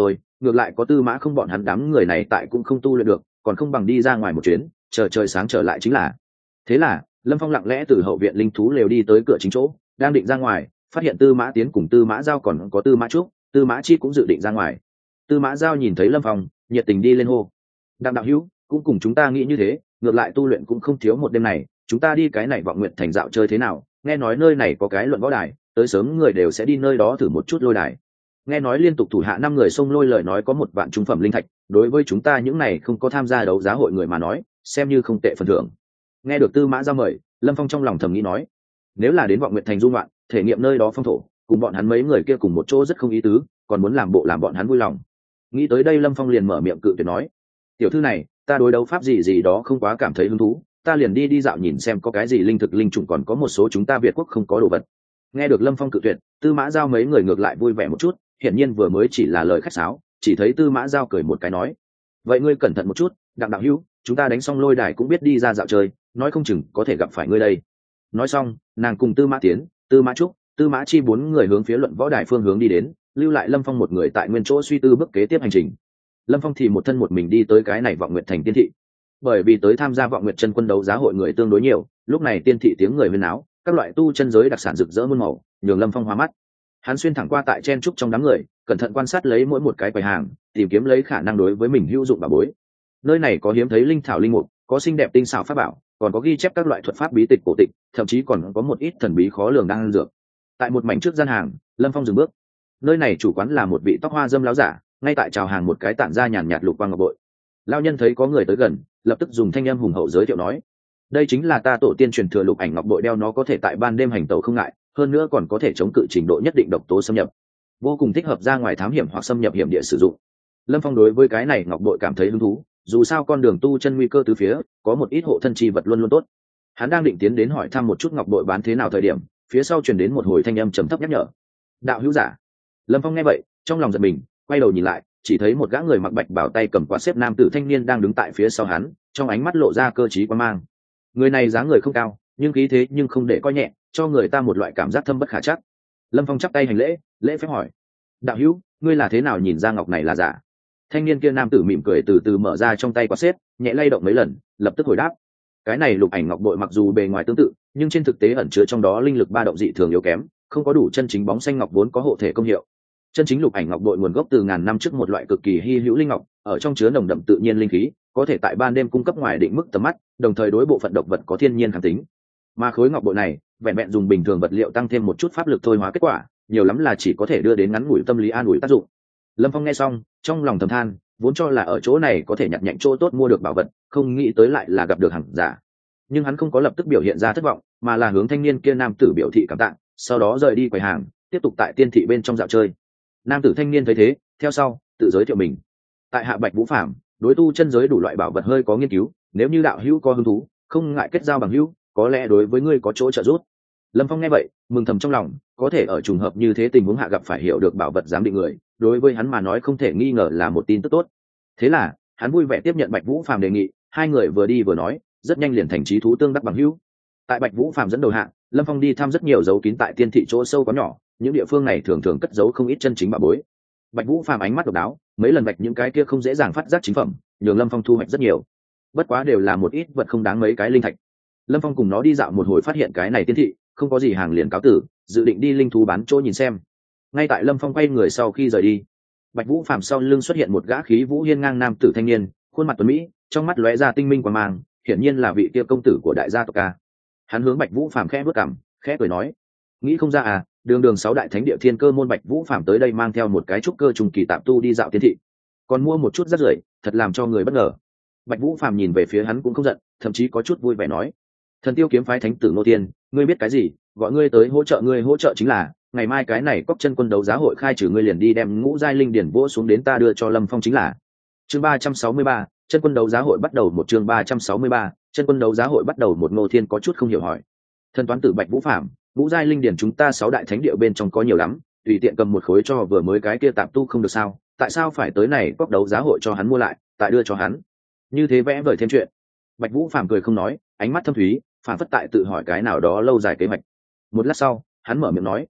ngược lại có Tư Mã Không bọn hắn đám người này tại cũng không tu luyện được, còn không bằng đi ra ngoài một chuyến, chờ trời sáng trở lại chính là. Thế là Lâm Phong lặng lẽ từ hậu viện linh thú lều đi tới cửa chính chỗ, đang định ra ngoài, phát hiện Tư Mã Tiến cùng Tư Mã Giao còn có Tư Mã Trúc, Tư Mã Chi cũng dự định ra ngoài. Tư Mã Giao nhìn thấy Lâm Phong, nhiệt tình đi lên hô: "Đặng đạo hữu, cũng cùng chúng ta nghĩ như thế, ngược lại tu luyện cũng không thiếu một đêm này, chúng ta đi cái này Vọng Nguyện thành dạo chơi thế nào? Nghe nói nơi này có cái luận võ đài, tới sớm người đều sẽ đi nơi đó thử một chút lôi đài." Nghe nói liên tục thủ hạ 5 người xông lôi lời nói có 1 vạn trung phẩm linh thạch, đối với chúng ta những này không có tham gia đấu giá hội người mà nói, xem như không tệ phần thưởng. Nghe được Tư Mã Giao mời, Lâm Phong trong lòng thầm nghĩ nói, nếu là đến Vọng Nguyện thành du ngoạn, thể nghiệm nơi đó phong thổ, cùng bọn hắn mấy người kia cùng một chỗ rất không ý tứ, còn muốn làm bộ làm bọn hắn vui lòng. Nghĩ tới đây Lâm Phong liền mở miệng cự tuyệt nói, tiểu thư này, ta đối đấu pháp gì đó không quá cảm thấy hứng thú, ta liền đi dạo nhìn xem có cái gì linh thực linh chủng, còn có một số chúng ta Việt quốc không có đồ vật. Nghe được Lâm Phong cự tuyệt, Tư Mã Giao mấy người ngược lại vui vẻ một chút, hiển nhiên vừa mới chỉ là lời khách sáo, chỉ thấy Tư Mã Giao cười một cái nói, vậy ngươi cẩn thận một chút, Đặng đạo hữu, chúng ta đánh xong lôi đài cũng biết đi ra dạo chơi, nói không chừng có thể gặp phải ngươi đây. Nói xong, nàng cùng Tư Mã Tiến, Tư Mã Trúc, Tư Mã Chi 4 người hướng phía luận võ đài phương hướng đi đến, lưu lại Lâm Phong một người tại nguyên chỗ suy tư bước kế tiếp hành trình. Lâm Phong thì một thân một mình đi tới cái này Vọng Nguyện thành tiên thị. Bởi vì tới tham gia Vọng Nguyện chân quân đấu giá hội người tương đối nhiều, lúc này tiên thị tiếng người huyên náo, các loại tu chân giới đặc sản rực rỡ muôn màu, nhường Lâm Phong hoa mắt. Hắn xuyên thẳng qua tại chen trúc trong đám người, cẩn thận quan sát lấy mỗi một cái quầy hàng, tìm kiếm lấy khả năng đối với mình hữu dụng bảo bối. Nơi này có hiếm thấy linh thảo linh mục, có xinh đẹp tinh xảo pháp bảo, còn có ghi chép các loại thuật pháp bí tịch cổ tịch, thậm chí còn có một ít thần bí khó lường đang ăn dược. Tại một mảnh trước gian hàng, Lâm Phong dừng bước. Nơi này chủ quán là một vị tóc hoa dâm láo giả, ngay tại chào hàng một cái tản ra nhàn nhạt lục quang ngọc bội. Lão nhân thấy có người tới gần, lập tức dùng thanh âm hùng hậu giới thiệu nói, đây chính là ta tổ tiên truyền thừa lục ảnh ngọc bội, đeo nó có thể tại ban đêm hành tẩu không ngại, hơn nữa còn có thể chống cự trình độ nhất định độc tố xâm nhập, vô cùng thích hợp ra ngoài thám hiểm hoặc xâm nhập hiểm địa sử dụng. Lâm Phong đối với cái này ngọc bội cảm thấy hứng thú, dù sao con đường tu chân nguy cơ tứ phía, có một ít hộ thân chi vật luôn luôn tốt. Hắn đang định tiến đến hỏi thăm một chút ngọc bội bán thế nào thời điểm, phía sau truyền đến một hồi thanh âm trầm thấp nhắc nhở, đạo hữu giả. Lâm Phong nghe vậy, trong lòng giật mình, quay đầu nhìn lại, chỉ thấy một gã người mặc bạch bào tay cầm quạt xếp nam tử thanh niên đang đứng tại phía sau hắn, trong ánh mắt lộ ra cơ trí quan mang. Người này dáng người không cao, nhưng khí thế nhưng không để coi nhẹ, cho người ta một loại cảm giác thâm bất khả trắc. Lâm Phong chắp tay hành lễ, lễ phép hỏi, đạo hữu, ngươi là thế nào nhìn ra ngọc này là giả? Thanh niên kia nam tử mỉm cười từ từ mở ra trong tay quạt xếp, nhẹ lay động mấy lần, lập tức hồi đáp, cái này lục ảnh ngọc bội mặc dù bề ngoài tương tự, nhưng trên thực tế ẩn chứa trong đó linh lực ba động dị thường yếu kém, không có đủ chân chính bóng xanh ngọc vốn có hộ thể công hiệu. Chân chính lục ảnh ngọc bội nguồn gốc từ ngàn năm trước một loại cực kỳ hy hữu linh ngọc, ở trong chứa nồng đậm tự nhiên linh khí, có thể tại ban đêm cung cấp ngoài định mức tầm mắt, đồng thời đối bộ phận độc vật có thiên nhiên kháng tính. Mà khối ngọc bội này, vẹn vẹn dùng bình thường vật liệu tăng thêm một chút pháp lực thôi hóa kết quả, nhiều lắm là chỉ có thể đưa đến ngắn ngủi tâm lý an ủi tác dụng. Lâm Phong nghe xong, trong lòng thầm than, vốn cho là ở chỗ này có thể nhặt nhạnh chỗ tốt mua được bảo vật, không nghĩ tới lại là gặp được hàng giả. Nhưng hắn không có lập tức biểu hiện ra thất vọng, mà là hướng thanh niên kia nam tử biểu thị cảm tạ, sau đó rời đi quầy hàng, tiếp tục tại tiên thị bên trong dạo chơi. Nam tử thanh niên thấy thế, theo sau tự giới thiệu mình, tại hạ Bạch Vũ Phạm, đối tu chân giới đủ loại bảo vật hơi có nghiên cứu, nếu như đạo hữu có hứng thú, không ngại kết giao bằng hữu, có lẽ đối với ngươi có chỗ trợ giúp. Lâm Phong nghe vậy, mừng thầm trong lòng, có thể ở trùng hợp như thế tình huống hạ gặp phải hiểu được bảo vật giám định người, đối với hắn mà nói không thể nghi ngờ là một tin tức tốt. Thế là hắn vui vẻ tiếp nhận Bạch Vũ Phạm đề nghị, hai người vừa đi vừa nói, rất nhanh liền thành chí thú tương đắc bằng hữu. Tại Bạch Vũ Phạm dẫn đầu hạng, Lâm Phong đi thăm rất nhiều dấu kín tại tiên thị chỗ sâu có nhỏ, những địa phương này thường thường cất giấu không ít chân chính bảo bối. Bạch Vũ Phạm ánh mắt độc đáo, mấy lần bạch những cái kia không dễ dàng phát giác chính phẩm, nhường Lâm Phong thu hoạch rất nhiều. Bất quá đều là một ít vật không đáng mấy cái linh thạch. Lâm Phong cùng nó đi dạo một hồi, phát hiện cái này tiên thị không có gì hàng liền cáo tử, dự định đi linh thú bán chỗ nhìn xem. Ngay tại Lâm Phong quay người sau khi rời đi, Bạch Vũ Phạm sau lưng xuất hiện một gã khí vũ hiên ngang nam tử thanh niên, khuôn mặt tuấn mỹ, trong mắt lóe ra tinh minh quang mang, hiển nhiên là vị kia công tử của đại gia tộc ca. Hắn hướng Bạch Vũ Phạm khẽ bước cằm, khẽ cười nói, nghĩ không ra à, đường 6 đại thánh địa thiên cơ môn Bạch Vũ Phạm tới đây mang theo một cái trúc cơ trùng kỳ tạm tu đi dạo tiên thị, còn mua một chút rất rưởi, thật làm cho người bất ngờ. Bạch Vũ Phạm nhìn về phía hắn cũng không giận, thậm chí có chút vui vẻ nói, Thần Tiêu kiếm phái thánh tử Ngô Tiên, ngươi biết cái gì, gọi ngươi tới hỗ trợ, ngươi hỗ trợ chính là ngày mai cái này cóc chân quân đấu giá hội khai trừ, ngươi liền đi đem ngũ giai linh điển vỗ xuống đến ta đưa cho Lâm Phong chính là. Chương 363, chân quân đấu giá hội bắt đầu một. Chương 363, chân quân đấu giá hội bắt đầu một. Ngô Thiên có chút không hiểu hỏi, thần toán tử Bạch Vũ Phạm, ngũ giai linh điển chúng ta 6 đại thánh địa bên trong có nhiều lắm, tùy tiện cầm một khối cho vừa mới cái kia tạm tu không được sao, tại sao phải tới này cóc đấu giá hội cho hắn mua lại, tại đưa cho hắn, như thế vẽ vời thêm chuyện. Bạch Vũ Phạm cười không nói, ánh mắt thâm thúy, phản phất tại tự hỏi cái nào đó lâu dài kế hoạch. Một lát sau, hắn mở miệng nói,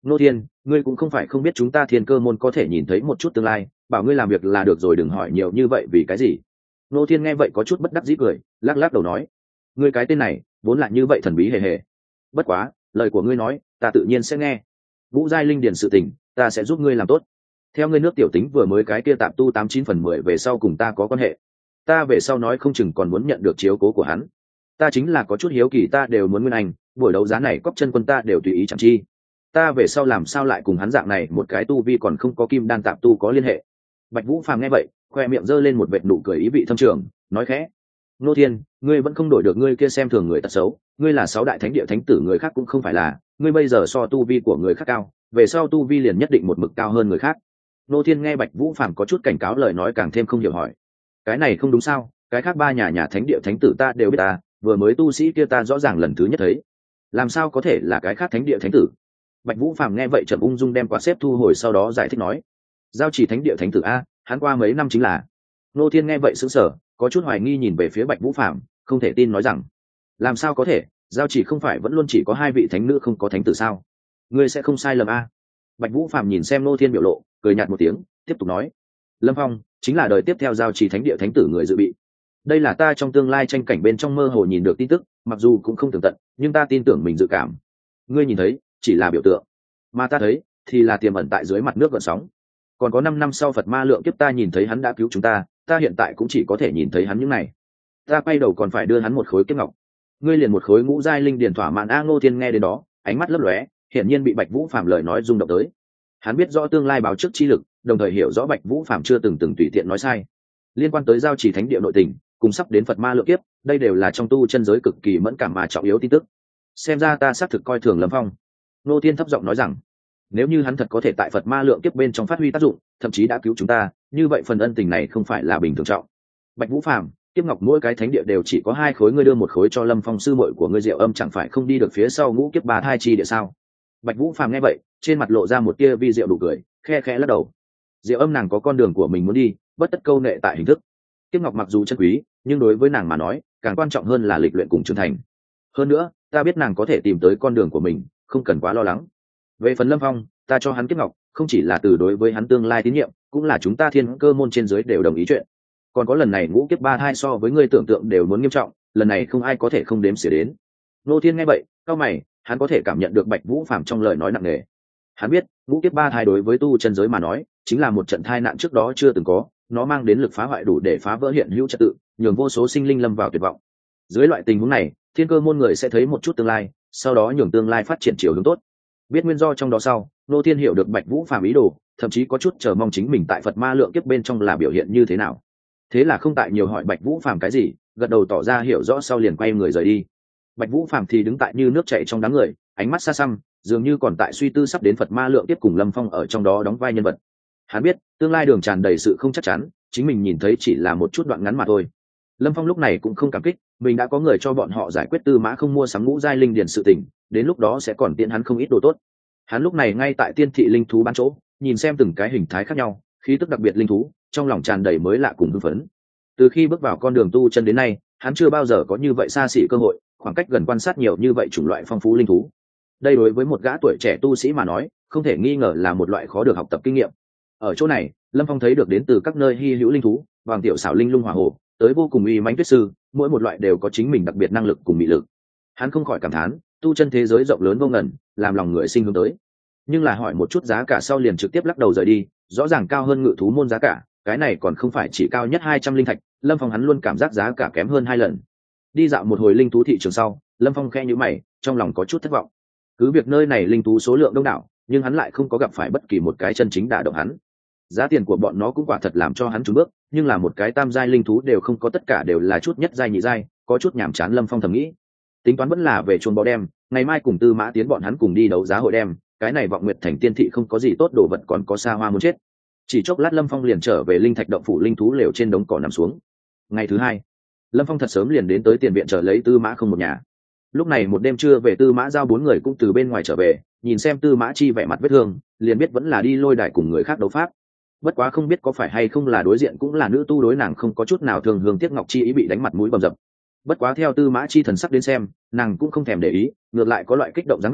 Ngô Thiên, ngươi cũng không phải không biết chúng ta Thiên Cơ môn có thể nhìn thấy một chút tương lai, bảo ngươi làm việc là được rồi, đừng hỏi nhiều như vậy vì cái gì. Ngô Thiên nghe vậy có chút bất đắc dĩ cười, lắc lắc đầu nói, ngươi cái tên này vốn là như vậy thần bí hề hề. Bất quá, lời của ngươi nói, ta tự nhiên sẽ nghe. Vũ giai linh điền sự tình, ta sẽ giúp ngươi làm tốt. Theo ngươi nước tiểu tính vừa mới cái kia tạm tu 89/10 về sau cùng ta có quan hệ, ta về sau nói không chừng còn muốn nhận được chiếu cố của hắn. Ta chính là có chút hiếu kỳ, ta đều muốn nguyên anh, buổi đấu giá này cóc chân quân ta đều tùy ý chẳng chi. Ta về sau làm sao lại cùng hắn dạng này một cái tu vi còn không có kim đan tạm tu có liên hệ. Bạch Vũ Phàm nghe vậy, khoe miệng giơ lên một vệt nụ cười ý vị thâm trường, nói khẽ, Ngô Thiên, ngươi vẫn không đổi được ngươi kia xem thường người tật xấu, ngươi là 6 đại thánh địa thánh tử, người khác cũng không phải là, ngươi bây giờ so tu vi của người khác cao, về sau tu vi liền nhất định một mực cao hơn người khác. Ngô Thiên nghe Bạch Vũ Phàm có chút cảnh cáo lời nói càng thêm không hiểu hỏi, cái này không đúng sao, cái khác 3 nhà thánh địa thánh tử ta đều biết ta, vừa mới tu sĩ kia ta rõ ràng lần thứ nhất thấy, làm sao có thể là cái khác thánh địa thánh tử. Bạch Vũ Phàm nghe vậy chậm ung dung đem quạt xếp thu hồi, sau đó giải thích nói, giao chỉ thánh địa thánh tử a, hắn qua mấy năm chính là. Ngô Thiên nghe vậy sững sờ, có chút hoài nghi nhìn về phía Bạch Vũ Phàm, không thể tin nói rằng, làm sao có thể, giao chỉ không phải vẫn luôn chỉ có 2 vị thánh nữ không có thánh tử sao? Ngươi sẽ không sai lầm a. Bạch Vũ Phàm nhìn xem Ngô Thiên biểu lộ, cười nhạt một tiếng, tiếp tục nói, Lâm Phong chính là đời tiếp theo giao chỉ thánh địa thánh tử người dự bị. Đây là ta trong tương lai tranh cảnh bên trong mơ hồ nhìn được tin tức, mặc dù cũng không tường tận, nhưng ta tin tưởng mình dự cảm. Ngươi nhìn thấy chỉ là biểu tượng, mà ta thấy thì là tiềm ẩn tại dưới mặt nước gợn sóng. Còn có 5 năm sau Phật Ma Lượng Kiếp ta nhìn thấy hắn đã cứu chúng ta, ta hiện tại cũng chỉ có thể nhìn thấy hắn những này. Ta quay đầu còn phải đưa hắn một khối kiếp ngọc. Ngươi liền một khối ngũ giai linh điền thỏa mãn a. Ngô Thiên nghe đến đó, ánh mắt lấp lóe, hiển nhiên bị Bạch Vũ Phàm lời nói rung động tới. Hắn biết rõ tương lai báo trước chi lực, đồng thời hiểu rõ Bạch Vũ Phàm chưa từng tùy tiện nói sai. Liên quan tới giao chỉ thánh địa nội tình, cùng sắp đến Phật Ma Lượng Kiếp, đây đều là trong tu chân giới cực kỳ mẫn cảm mà trọng yếu tin tức. Xem ra ta xác thực coi thường Lâm Phong. Ngô Thiên thấp giọng nói rằng, nếu như hắn thật có thể tại Phật Ma Lượng Kiếp bên trong phát huy tác dụng, thậm chí đã cứu chúng ta, như vậy phần ân tình này không phải là bình thường trọng. Bạch Vũ Phàm, kiếp ngọc mỗi cái thánh địa đều chỉ có 2 khối, ngươi đưa một khối cho Lâm Phong sư muội của ngươi Diệu Âm chẳng phải không đi được phía sau ngũ kiếp 3 thai chi địa sao? Bạch Vũ Phàm nghe vậy, trên mặt lộ ra một tia vi diệu đủ cười, khe khẽ lắc đầu. Diệu Âm nàng có con đường của mình muốn đi, bất tất câu nệ tại hình thức. Kiếp ngọc mặc dù chân quý, nhưng đối với nàng mà nói, càng quan trọng hơn là lịch luyện cùng trưởng thành. Hơn nữa, ta biết nàng có thể tìm tới con đường của mình, không cần quá lo lắng. Về phần Lâm Phong, ta cho hắn kiếp ngọc, không chỉ là từ đối với hắn tương lai tín nhiệm, cũng là chúng ta Thiên Cơ môn trên dưới đều đồng ý chuyện. Còn có lần này ngũ kiếp 3 thai so với ngươi tưởng tượng đều muốn nghiêm trọng, lần này không ai có thể không đếm xỉa đến. Nô Thiên nghe vậy, cao mày, hắn có thể cảm nhận được Bạch Vũ Phàm trong lời nói nặng nề. Hắn biết, ngũ kiếp 3 thai đối với tu chân giới mà nói, chính là một trận thai nạn trước đó chưa từng có, nó mang đến lực phá hoại đủ để phá vỡ hiện hữu trật tự, nhường vô số sinh linh lâm vào tuyệt vọng. Dưới loại tình huống này, Thiên Cơ môn người sẽ thấy một chút tương lai, sau đó nhường tương lai phát triển chiều hướng tốt. Biết nguyên do trong đó sau, Nô Thiên hiểu được Bạch Vũ Phàm ý đồ, thậm chí có chút chờ mong chính mình tại Phật Ma Lượng Kiếp bên trong là biểu hiện như thế nào. Thế là không tại nhiều hỏi Bạch Vũ Phàm cái gì, gật đầu tỏ ra hiểu rõ sau liền quay người rời đi. Bạch Vũ Phàm thì đứng tại như nước chảy trong đám người, ánh mắt xa xăm, dường như còn tại suy tư sắp đến Phật Ma Lượng Kiếp cùng Lâm Phong ở trong đó đóng vai nhân vật. Hắn biết, tương lai đường tràn đầy sự không chắc chắn, chính mình nhìn thấy chỉ là một chút đoạn ngắn mà thôi. Lâm Phong lúc này cũng không cảm kích, mình đã có người cho bọn họ giải quyết Tư Mã Không mua sắm ngũ giai linh điển sự tình, đến lúc đó sẽ còn tiện hắn không ít đồ tốt. Hắn lúc này ngay tại Tiên thị linh thú bán chỗ, nhìn xem từng cái hình thái khác nhau, khí tức đặc biệt linh thú, trong lòng tràn đầy mới lạ cùng hưng phấn. Từ khi bước vào con đường tu chân đến nay, hắn chưa bao giờ có như vậy xa xỉ cơ hội, khoảng cách gần quan sát nhiều như vậy chủng loại phong phú linh thú. Đây đối với một gã tuổi trẻ tu sĩ mà nói, không thể nghi ngờ là một loại khó được học tập kinh nghiệm. Ở chỗ này, Lâm Phong thấy được đến từ các nơi hy hữu linh thú, vàng tiểu xảo linh lung hỏa hồ, tới vô cùng uy mãnh tuyết sư, mỗi một loại đều có chính mình đặc biệt năng lực cùng mị lực. Hắn không khỏi cảm thán, tu chân thế giới rộng lớn vô ngần, làm lòng người sinh hướng tới. Nhưng là hỏi một chút giá cả sau liền trực tiếp lắc đầu rời đi, rõ ràng cao hơn ngự thú môn giá cả, cái này còn không phải chỉ cao nhất 200 linh thạch, Lâm Phong hắn luôn cảm giác giá cả kém hơn 2 lần. Đi dạo một hồi linh thú thị trường sau, Lâm Phong khẽ nhíu mày, trong lòng có chút thất vọng. Cứ việc nơi này linh thú số lượng đông đảo, nhưng hắn lại không có gặp phải bất kỳ một cái chân chính đả động hắn. Giá tiền của bọn nó cũng quả thật làm cho hắn chùn bước, nhưng là một cái tam giai linh thú đều không có, tất cả đều là chút nhất giai nhị giai, có chút nhàm chán. Lâm Phong thầm nghĩ, tính toán vẫn là về chuồng bò đem, ngày mai cùng Tư Mã Tiến bọn hắn cùng đi đấu giá hội đem, cái này Vọng Nguyệt Thành Tiên thị không có gì tốt đồ vật, còn có xa hoa muốn chết. Chỉ chốc lát Lâm Phong liền trở về linh thạch động phủ linh thú lều trên đống cỏ nằm xuống. Ngày thứ hai, Lâm Phong thật sớm liền đến tới tiền viện chờ lấy Tư Mã Không một nhà. Lúc này một đêm trưa về, Tư Mã Giao 4 người cũng từ bên ngoài trở về, nhìn xem Tư Mã Chi vẻ mặt vết thương, liền biết vẫn là đi lôi đài cùng người khác đấu pháp. Bất quá không biết có phải hay không là đối diện cũng là nữ tu, đối nàng không có chút nào thường hương tiếc ngọc chi ý bị đánh mặt mũi bầm dập. Bất quá theo Tư Mã Chi thần sắc đến xem, nàng cũng không thèm để ý, ngược lại có loại kích động dáng vẻ,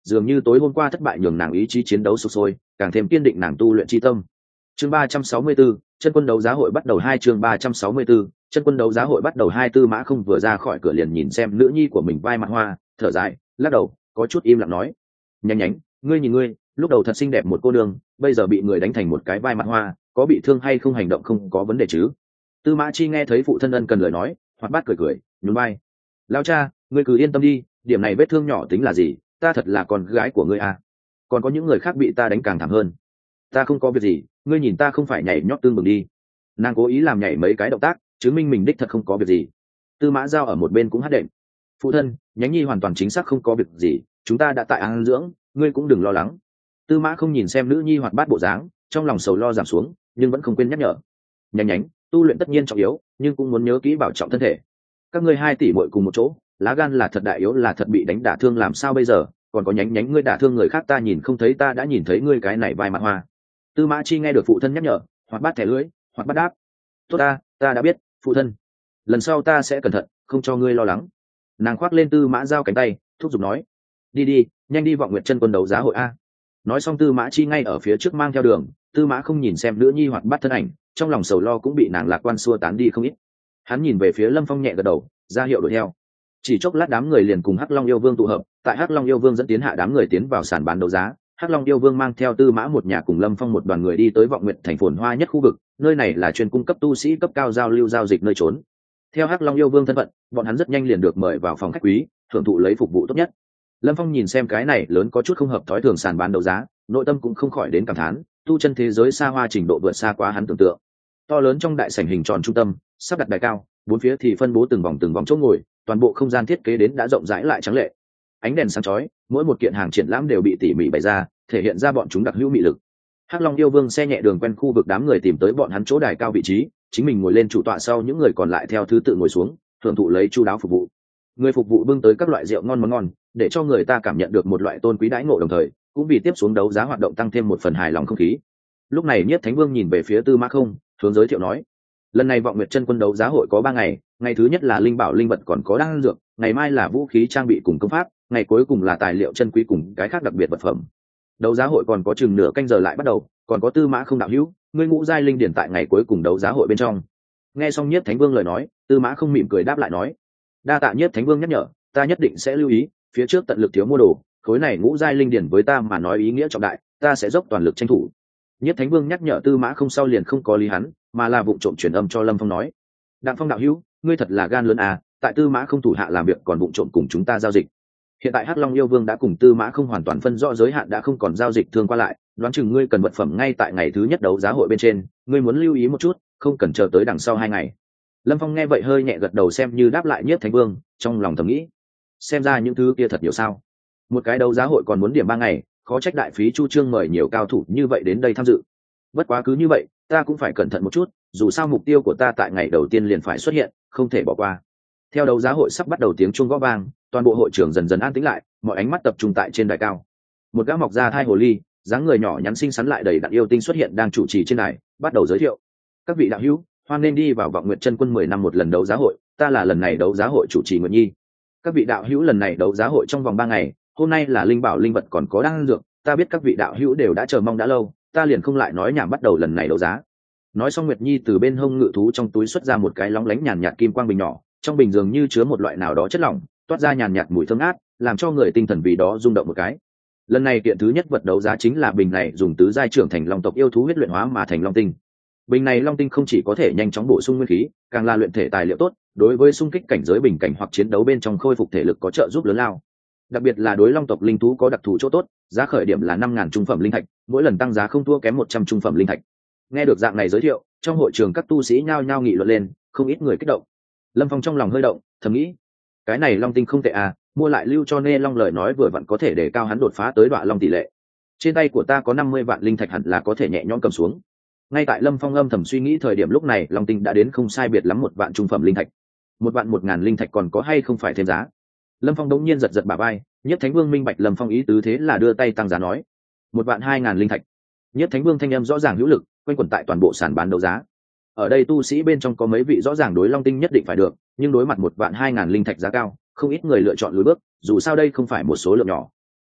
dường như tối hôm qua thất bại nhường nàng ý chí chiến đấu sục sôi, càng thêm kiên định nàng tu luyện chi tâm. Chương 364, chân quân đấu giá hội bắt đầu 2. Chương 364, chân quân đấu giá hội bắt đầu 2. Tư Mã Không vừa ra khỏi cửa liền nhìn xem nữ nhi của mình vai mặt hoa, thở dài, lắc đầu, có chút im lặng nói: "Nhánh nhánh, ngươi nhìn ngươi, lúc đầu thật xinh đẹp một cô nương, bây giờ bị người đánh thành một cái vai mặt hoa, có bị thương hay không, hành động không có vấn đề chứ?" Tư Mã Chi nghe thấy phụ thân ân cần lời nói, hoạt bát cười cười, nhún vai: "Lão cha, ngươi cứ yên tâm đi, điểm này vết thương nhỏ tính là gì, ta thật là con gái của ngươi à. Còn có những người khác bị ta đánh càng thảm hơn. Ta không có việc gì, ngươi nhìn ta không phải nhảy nhót tương bừng đi." Nàng cố ý làm nhảy mấy cái động tác, chứng minh mình đích thật không có việc gì. Tư Mã Giao ở một bên cũng hát đệm: "Phụ thân, nhánh nhi hoàn toàn chính xác không có việc gì, chúng ta đã tại an dưỡng, ngươi cũng đừng lo lắng." Tư Mã Không nhìn xem nữ nhi hoạt bát bộ dáng, trong lòng sầu lo giảm xuống, nhưng vẫn không quên nhắc nhở: "Nhánh nhánh, tu luyện tất nhiên trọng yếu, nhưng cũng muốn nhớ kỹ bảo trọng thân thể. Các ngươi hai tỷ muội cùng một chỗ, lá gan là thật đại yếu là thật bị đánh đả thương làm sao bây giờ, còn có nhánh nhánh ngươi đả thương người khác ta nhìn không thấy, ta đã nhìn thấy ngươi cái này vai mặt hoa." Tư Mã Chi nghe được phụ thân nhắc nhở, hoạt bát thẻ lưỡi, hoạt bát đáp: "Tốt ta đã biết, phụ thân. Lần sau ta sẽ cẩn thận, không cho ngươi lo lắng." Nàng khoác lên Tư Mã Giao cánh tay, thúc giục nói: Đi, nhanh đi Vọng Nguyệt chân quân đấu giá hội a." Nói xong Tư Mã Chi ngay ở phía trước mang theo đường. Tư Mã Không nhìn xem nữ nhi hoạt bát thân ảnh, trong lòng sầu lo cũng bị nàng lạc quan xua tán đi không ít. Hắn nhìn về phía Lâm Phong nhẹ gật đầu, ra hiệu đuổi theo. Chỉ chốc lát đám người liền cùng Hắc Long yêu vương tụ hợp, tại Hắc Long yêu vương dẫn tiến hạ đám người tiến vào sàn bán đấu giá. Hắc Long yêu vương mang theo Tư Mã một nhà cùng Lâm Phong một đoàn người đi tới Vọng Nguyệt thành phồn hoa nhất khu vực, nơi này là chuyên cung cấp tu sĩ cấp cao giao lưu giao dịch nơi trốn. Theo Hắc Long yêu vương thân phận, bọn hắn rất nhanh liền được mời vào phòng khách quý, thưởng thụ lấy phục vụ tốt nhất. Lâm Phong nhìn xem cái này lớn có chút không hợp thói thường sàn bán đấu giá, nội tâm cũng không khỏi đến cảm thán, tu chân thế giới xa hoa trình độ vượt xa quá hắn tưởng tượng. To lớn trong đại sảnh hình tròn trung tâm, sắp đặt đài cao, bốn phía thì phân bố từng vòng chỗ ngồi, toàn bộ không gian thiết kế đến đã rộng rãi lại trắng lệ. Ánh đèn sáng chói, mỗi một kiện hàng triển lãm đều bị tỉ mỉ bày ra, thể hiện ra bọn chúng đặc hữu mị lực. Hắc Long yêu vương xe nhẹ đường quen khu vực đám người tìm tới bọn hắn chỗ đài cao vị trí, chính mình ngồi lên chủ tọa sau những người còn lại theo thứ tự ngồi xuống, thưởng thụ lấy chu đáo phục vụ. Người phục vụ bưng tới các loại rượu ngon món ngon, để cho người ta cảm nhận được một loại tôn quý đãi ngộ, đồng thời cũng vì tiếp xuống đấu giá hoạt động tăng thêm một phần hài lòng không khí. Lúc này Nhiếp Thánh Vương nhìn về phía Tư Mã Không, hướng giới thiệu nói: "Lần này Vọng Nguyệt chân quân đấu giá hội có 3 ngày, ngày thứ nhất là linh bảo linh vật còn có đan dược, ngày mai là vũ khí trang bị cùng công pháp, ngày cuối cùng là tài liệu chân quý cùng cái khác đặc biệt vật phẩm. Đấu giá hội còn có chừng nửa canh giờ lại bắt đầu, còn có Tư Mã Không đạo hữu, ngươi ngũ giai linh điển tại ngày cuối cùng đấu giá hội bên trong." Nghe xong Nhiếp Thánh Vương lời nói, Tư Mã Không mỉm cười đáp lại nói: "Đa tạ Nhiếp Thánh Vương nhắc nhở, ta nhất định sẽ lưu ý, phía trước tận lực thiếu mua đồ, khối này ngũ giai linh điển với ta mà nói ý nghĩa trọng đại, ta sẽ dốc toàn lực tranh thủ." Nhiếp Thánh Vương nhắc nhở Tư Mã Không sau liền không có lý hắn, mà là vụng trộm truyền âm cho Lâm Phong nói: "Đặng Phong đạo hữu, ngươi thật là gan lớn à, tại Tư Mã Không thủ hạ làm việc còn vụng trộm cùng chúng ta giao dịch. Hiện tại Hắc Long yêu vương đã cùng Tư Mã Không hoàn toàn phân rõ giới hạn, đã không còn giao dịch thương qua lại, đoán chừng ngươi cần vật phẩm ngay tại ngày thứ nhất đấu giá hội bên trên, ngươi muốn lưu ý một chút, không cần chờ tới đằng sau 2 ngày." Lâm Phong nghe vậy hơi nhẹ gật đầu xem như đáp lại Nhiếp Thánh Vương, trong lòng thầm nghĩ: xem ra những thứ kia thật nhiều sao. Một cái đấu giá hội còn muốn điểm 3 ngày, khó trách đại phí chu trương mời nhiều cao thủ như vậy đến đây tham dự. Bất quá cứ như vậy, ta cũng phải cẩn thận một chút, dù sao mục tiêu của ta tại ngày đầu tiên liền phải xuất hiện, không thể bỏ qua. Theo đấu giá hội sắp bắt đầu, tiếng chuông gõ vang, toàn bộ hội trường dần dần an tĩnh lại, mọi ánh mắt tập trung tại trên đài cao. Một gã mọc ra thai hồ ly, dáng người nhỏ nhắn xinh xắn lại đầy đặn yêu tinh xuất hiện đang chủ trì trên đài, bắt đầu giới thiệu: "Các vị đạo hữu, hoan nên đi vào Vọng Nguyệt chân quân 10 năm một lần đấu giá hội, ta là lần này đấu giá hội chủ trì Nguyệt Nhi. Các vị đạo hữu, lần này đấu giá hội trong vòng 3 ngày, hôm nay là linh bảo linh vật còn có đan dược, ta biết các vị đạo hữu đều đã chờ mong đã lâu, ta liền không lại nói nhảm bắt đầu lần này đấu giá." Nói xong Nguyệt Nhi từ bên hông ngự thú trong túi xuất ra một cái lóng lánh nhàn nhạt kim quang bình nhỏ, trong bình dường như chứa một loại nào đó chất lỏng, toát ra nhàn nhạt mùi thơm ngát, làm cho người tinh thần vì đó rung động một cái. Lần này kiện thứ nhất vật đấu giá chính là bình này dùng tứ giai trưởng thành long tộc yêu thú huyết luyện hóa mà thành long tinh. Bình này long tinh không chỉ có thể nhanh chóng bổ sung nguyên khí, càng là luyện thể tài liệu tốt, đối với xung kích cảnh giới bình cảnh hoặc chiến đấu bên trong khôi phục thể lực có trợ giúp lớn lao. Đặc biệt là đối long tộc linh thú có đặc thù chỗ tốt, giá khởi điểm là 5.000 trung phẩm linh thạch, mỗi lần tăng giá không thua kém 100 trung phẩm linh thạch. Nghe được dạng này giới thiệu, trong hội trường các tu sĩ nhao nhao nghị luận lên, không ít người kích động. Lâm Phong trong lòng hơi động, thầm nghĩ: cái này long tinh không tệ à, mua lại lưu cho Nê Long lời nói vừa vặn có thể để cao hắn đột phá tới đoạn long tỷ lệ. Trên tay của ta có 50 vạn linh thạch hẳn là có thể nhẹ nhõm cầm xuống. Ngay tại Lâm Phong âm thầm suy nghĩ thời điểm, lúc này long tinh đã đến không sai biệt lắm 1 vạn trung phẩm linh thạch. 1 vạn 1.000 linh thạch còn có hay không phải thêm giá? Lâm Phong đống nhiên giật giật bả vai, Nhất Thánh Vương minh bạch Lâm Phong ý tứ thế là đưa tay tăng giá nói: 1 vạn 2.000 linh thạch. Nhất Thánh Vương thanh âm rõ ràng hữu lực, quanh quẩn tại toàn bộ sàn bán đấu giá. Ở đây tu sĩ bên trong có mấy vị rõ ràng đối long tinh nhất định phải được, nhưng đối mặt 1 vạn 2.000 linh thạch giá cao, không ít người lựa chọn lùi bước, dù sao đây không phải một số lượng nhỏ.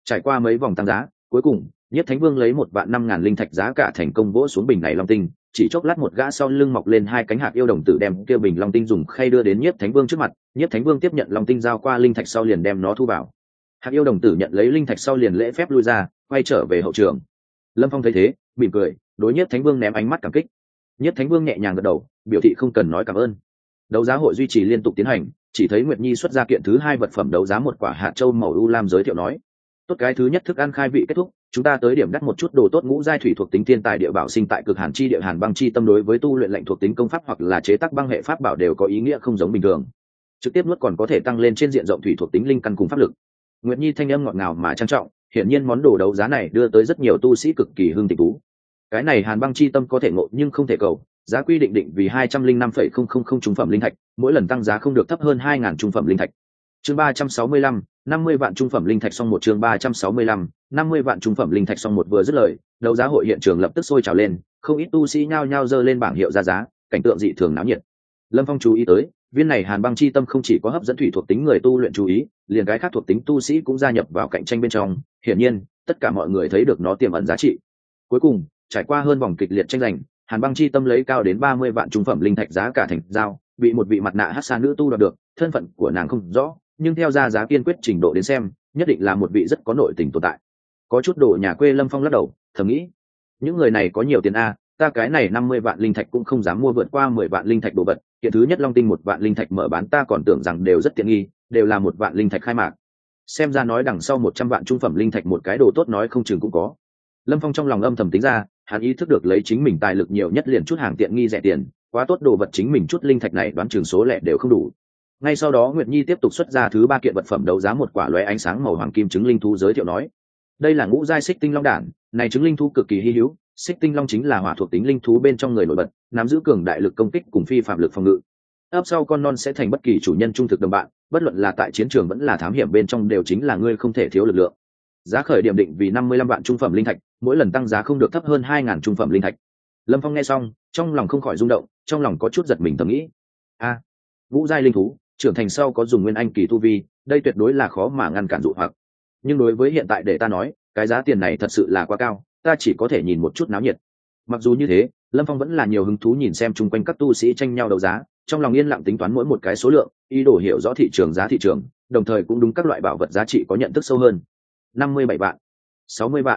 Trải qua mấy vòng tăng giá, cuối cùng Nhiếp Thánh Vương lấy 1.500.000 linh thạch giá cả thành công vỗ xuống bình này long tinh, chỉ chốc lát một gã sau lưng mọc lên hai cánh hạt yêu đồng tử đem kia bình long tinh dùng khay đưa đến Nhiếp Thánh Vương trước mặt. Nhiếp Thánh Vương tiếp nhận long tinh giao qua linh thạch sau liền đem nó thu vào. Hạt yêu đồng tử nhận lấy linh thạch sau liền lễ phép lui ra, quay trở về hậu trường. Lâm Phong thấy thế, mỉm cười, đối Nhiếp Thánh Vương ném ánh mắt cảm kích. Nhiếp Thánh Vương nhẹ nhàng gật đầu, biểu thị không cần nói cảm ơn. Đấu giá hội duy trì liên tục tiến hành, chỉ thấy Nguyệt Nhi xuất ra kiện thứ hai vật phẩm đấu giá một quả hạt châu màu u lam giới thiệu nói: tốt, cái thứ nhất thức ăn khai vị kết thúc, chúng ta tới điểm đắt một chút đồ tốt ngũ giai thủy thuộc tính thiên tài địa bảo sinh tại cực hàn chi địa hàn băng chi tâm đối với tu luyện lệnh thuộc tính công pháp hoặc là chế tác băng hệ pháp bảo đều có ý nghĩa không giống bình thường. Trực tiếp nuốt còn có thể tăng lên trên diện rộng thủy thuộc tính linh căn cùng pháp lực. Nguyệt Nhi thanh âm ngọt ngào mà trang trọng, hiển nhiên món đồ đấu giá này đưa tới rất nhiều tu sĩ cực kỳ hưng thịnh thú. Cái này hàn băng chi tâm có thể ngộ nhưng không thể cầu, giá quy định định vì 205,000 trung phẩm linh thạch, mỗi lần tăng giá không được thấp hơn 2.000 trung phẩm linh thạch. Chương 365, 50 vạn trung phẩm linh thạch xong một. Chương 365, 50 vạn trung phẩm linh thạch xong một vừa dứt lời, đấu giá hội hiện trường lập tức sôi trào lên, không ít tu sĩ nhao nhao giơ lên bảng hiệu ra giá, cảnh tượng dị thường náo nhiệt. Lâm Phong chú ý tới, viên này hàn băng chi tâm không chỉ có hấp dẫn thủy thuộc tính người tu luyện chú ý, liền cái khác thuộc tính tu sĩ cũng gia nhập vào cạnh tranh bên trong. Hiển nhiên, tất cả mọi người thấy được nó tiềm ẩn giá trị. Cuối cùng, trải qua hơn vòng kịch liệt tranh giành, hàn băng chi tâm lấy cao đến 30 vạn trung phẩm linh thạch giá cả thành giao, bị một vị mặt nạ hắc sa nữ tu đoạt được. Thân phận của nàng không rõ, nhưng theo ra giá kiên quyết trình độ đến xem, nhất định là một vị rất có nội tình tồn tại. Có chút đồ nhà quê Lâm Phong lắc đầu, thầm nghĩ, những người này có nhiều tiền a, ta cái này 50 vạn linh thạch cũng không dám mua vượt qua 10 vạn linh thạch đồ vật. Kiện thứ nhất long tinh 1 vạn linh thạch mở bán ta còn tưởng rằng đều rất tiện nghi, đều là 1 vạn linh thạch khai mạc. Xem ra nói đằng sau 100 vạn trung phẩm linh thạch một cái đồ tốt nói không chừng cũng có. Lâm Phong trong lòng âm thầm tính ra, hắn ý thức được lấy chính mình tài lực nhiều nhất liền chút hàng tiện nghi rẻ tiền, quá tốt đồ vật chính mình chút linh thạch này đoán chừng số lẻ đều không đủ. Ngay sau đó Nguyệt Nhi tiếp tục xuất ra thứ ba kiện vật phẩm đấu giá một quả lóe ánh sáng màu hoàng kim trứng linh thú giới thiệu nói: đây là ngũ giai xích tinh long đản, này trứng linh thú cực kỳ hy hữu, xích tinh long chính là hỏa thuộc tính linh thú bên trong người nổi bật, nắm giữ cường đại lực công kích cùng phi phạm lực phòng ngự. Ấp sau con non sẽ thành bất kỳ chủ nhân trung thực đồng bạn, bất luận là tại chiến trường vẫn là thám hiểm bên trong đều chính là ngươi không thể thiếu lực lượng. Giá khởi điểm định vì 55 vạn trung phẩm linh thạch, mỗi lần tăng giá không được thấp hơn 2.000 trung phẩm linh thạch. Lâm Phong nghe xong, trong lòng không khỏi rung động, trong lòng có chút giật mình thầm nghĩ: a, ngũ giai linh thú trưởng thành sau có dùng nguyên anh kỳ tu vi, đây tuyệt đối là khó mà ngăn cản dụ hoặc. Nhưng đối với hiện tại để ta nói, cái giá tiền này thật sự là quá cao, ta chỉ có thể nhìn một chút náo nhiệt. Mặc dù như thế, Lâm Phong vẫn là nhiều hứng thú nhìn xem chung quanh các tu sĩ tranh nhau đấu giá, trong lòng yên lặng tính toán mỗi một cái số lượng, ý đồ hiểu rõ thị trường giá thị trường, đồng thời cũng đúng các loại bảo vật giá trị có nhận thức sâu hơn. 57 vạn, 60 vạn,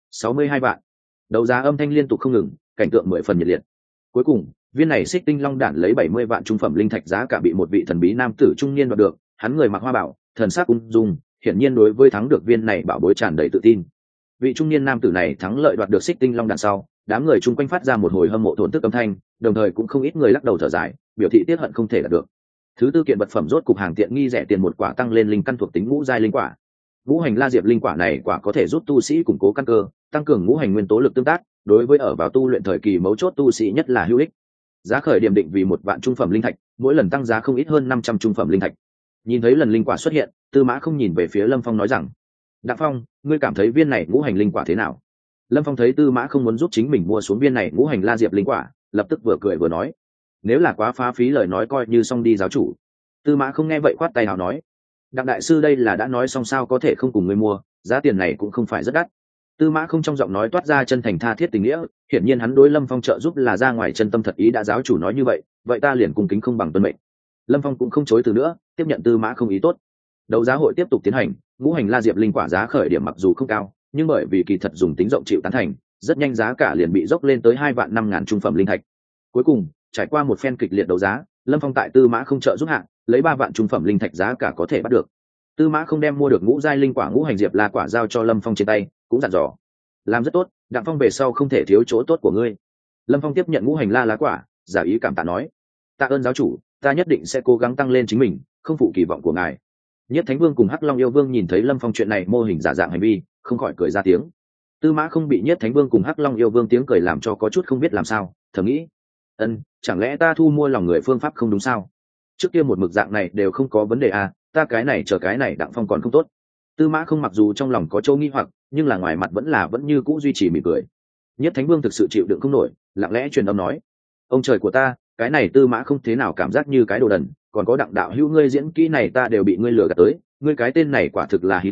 62 vạn. Đấu giá âm thanh liên tục không ngừng, cảnh tượng 10 phần nhiệt liệt. Cuối cùng, viên này xích tinh long đản lấy 70 vạn trung phẩm linh thạch giá cả bị một vị thần bí nam tử trung niên đoạt được, hắn người mặc hoa bảo, thần sắc ung dung, hiển nhiên đối với thắng được viên này bảo bối tràn đầy tự tin. Vị trung niên nam tử này thắng lợi đoạt được xích tinh long đản sau, đám người chung quanh phát ra một hồi hâm mộ thổn thức âm thanh, đồng thời cũng không ít người lắc đầu thở dài, biểu thị tiếc hận không thể đạt được. Thứ tư kiện vật phẩm rốt cục hàng tiện nghi rẻ tiền một quả tăng lên linh căn thuộc tính ngũ giai linh quả. Ngũ hành la diệp linh quả này quả có thể giúp tu sĩ củng cố căn cơ, tăng cường ngũ hành nguyên tố lực tương tác, đối với ở vào tu luyện thời kỳ mấu chốt tu sĩ nhất là hữu ích. Giá khởi điểm định vì 1 vạn trung phẩm linh thạch, mỗi lần tăng giá không ít hơn 500 trung phẩm linh thạch. Nhìn thấy lần linh quả xuất hiện, Tư Mã không nhìn về phía Lâm Phong nói rằng: Đặng Phong, ngươi cảm thấy viên này ngũ hành linh quả thế nào? Lâm Phong thấy Tư Mã không muốn giúp chính mình mua xuống viên này ngũ hành la diệp linh quả, lập tức vừa cười vừa nói: nếu là quá phá phí lời nói coi như xong đi giáo chủ. Tư Mã không nghe vậy khoát tay nào nói: Đặng đại sư đây là đã nói xong sao có thể không cùng ngươi mua, giá tiền này cũng không phải rất đắt. Tư Mã không trong giọng nói toát ra chân thành tha thiết tình nghĩa, hiển nhiên hắn đối Lâm Phong trợ giúp là ra ngoài chân tâm thật ý, đã giáo chủ nói như vậy, vậy ta liền cung kính không bằng tuân mệnh. Lâm Phong cũng không chối từ nữa, tiếp nhận Tư Mã không ý tốt. Đấu giá hội tiếp tục tiến hành, ngũ hành la diệp linh quả giá khởi điểm mặc dù không cao, nhưng bởi vì kỳ thật dùng tính rộng chịu tán thành, rất nhanh giá cả liền bị dốc lên tới 2 vạn 5.000 trung phẩm linh thạch. Cuối cùng, trải qua một phen kịch liệt đấu giá, Lâm Phong tại Tư Mã không trợ giúp hạng, lấy 3 vạn trung phẩm linh thạch giá cả có thể bắt được. Tư Mã không đem mua được ngũ giai linh quả ngũ hành diệp la quả giao cho Lâm Phong trên tay, cũng dặn dò: làm rất tốt, Đặng Phong về sau không thể thiếu chỗ tốt của ngươi. Lâm Phong tiếp nhận ngũ hành la lá quả, giả ý cảm tạ nói: tạ ơn giáo chủ, ta nhất định sẽ cố gắng tăng lên chính mình, không phụ kỳ vọng của ngài. Nhất Thánh Vương cùng Hắc Long yêu Vương nhìn thấy Lâm Phong chuyện này mô hình giả dạng hành vi, không khỏi cười ra tiếng. Tư Mã không bị Nhất Thánh Vương cùng Hắc Long yêu Vương tiếng cười làm cho có chút không biết làm sao, thầm nghĩ: chẳng lẽ ta thu mua lòng người phương pháp không đúng sao? Trước kia một mực dạng này đều không có vấn đề à, ta cái này chờ cái này Đặng Phong còn không tốt. Tư Mã không mặc dù trong lòng có chỗ nghi hoặc, nhưng là ngoài mặt vẫn như cũ duy trì mỉm cười. Nhất Thánh Vương thực sự chịu đựng không nổi, lặng lẽ truyền âm nói: ông trời của ta, cái này Tư Mã không thế nào cảm giác như cái đồ đần, còn có Đặng đạo hữu ngươi diễn kỹ này ta đều bị ngươi lừa gạt tới, ngươi cái tên này quả thực là hí tinh,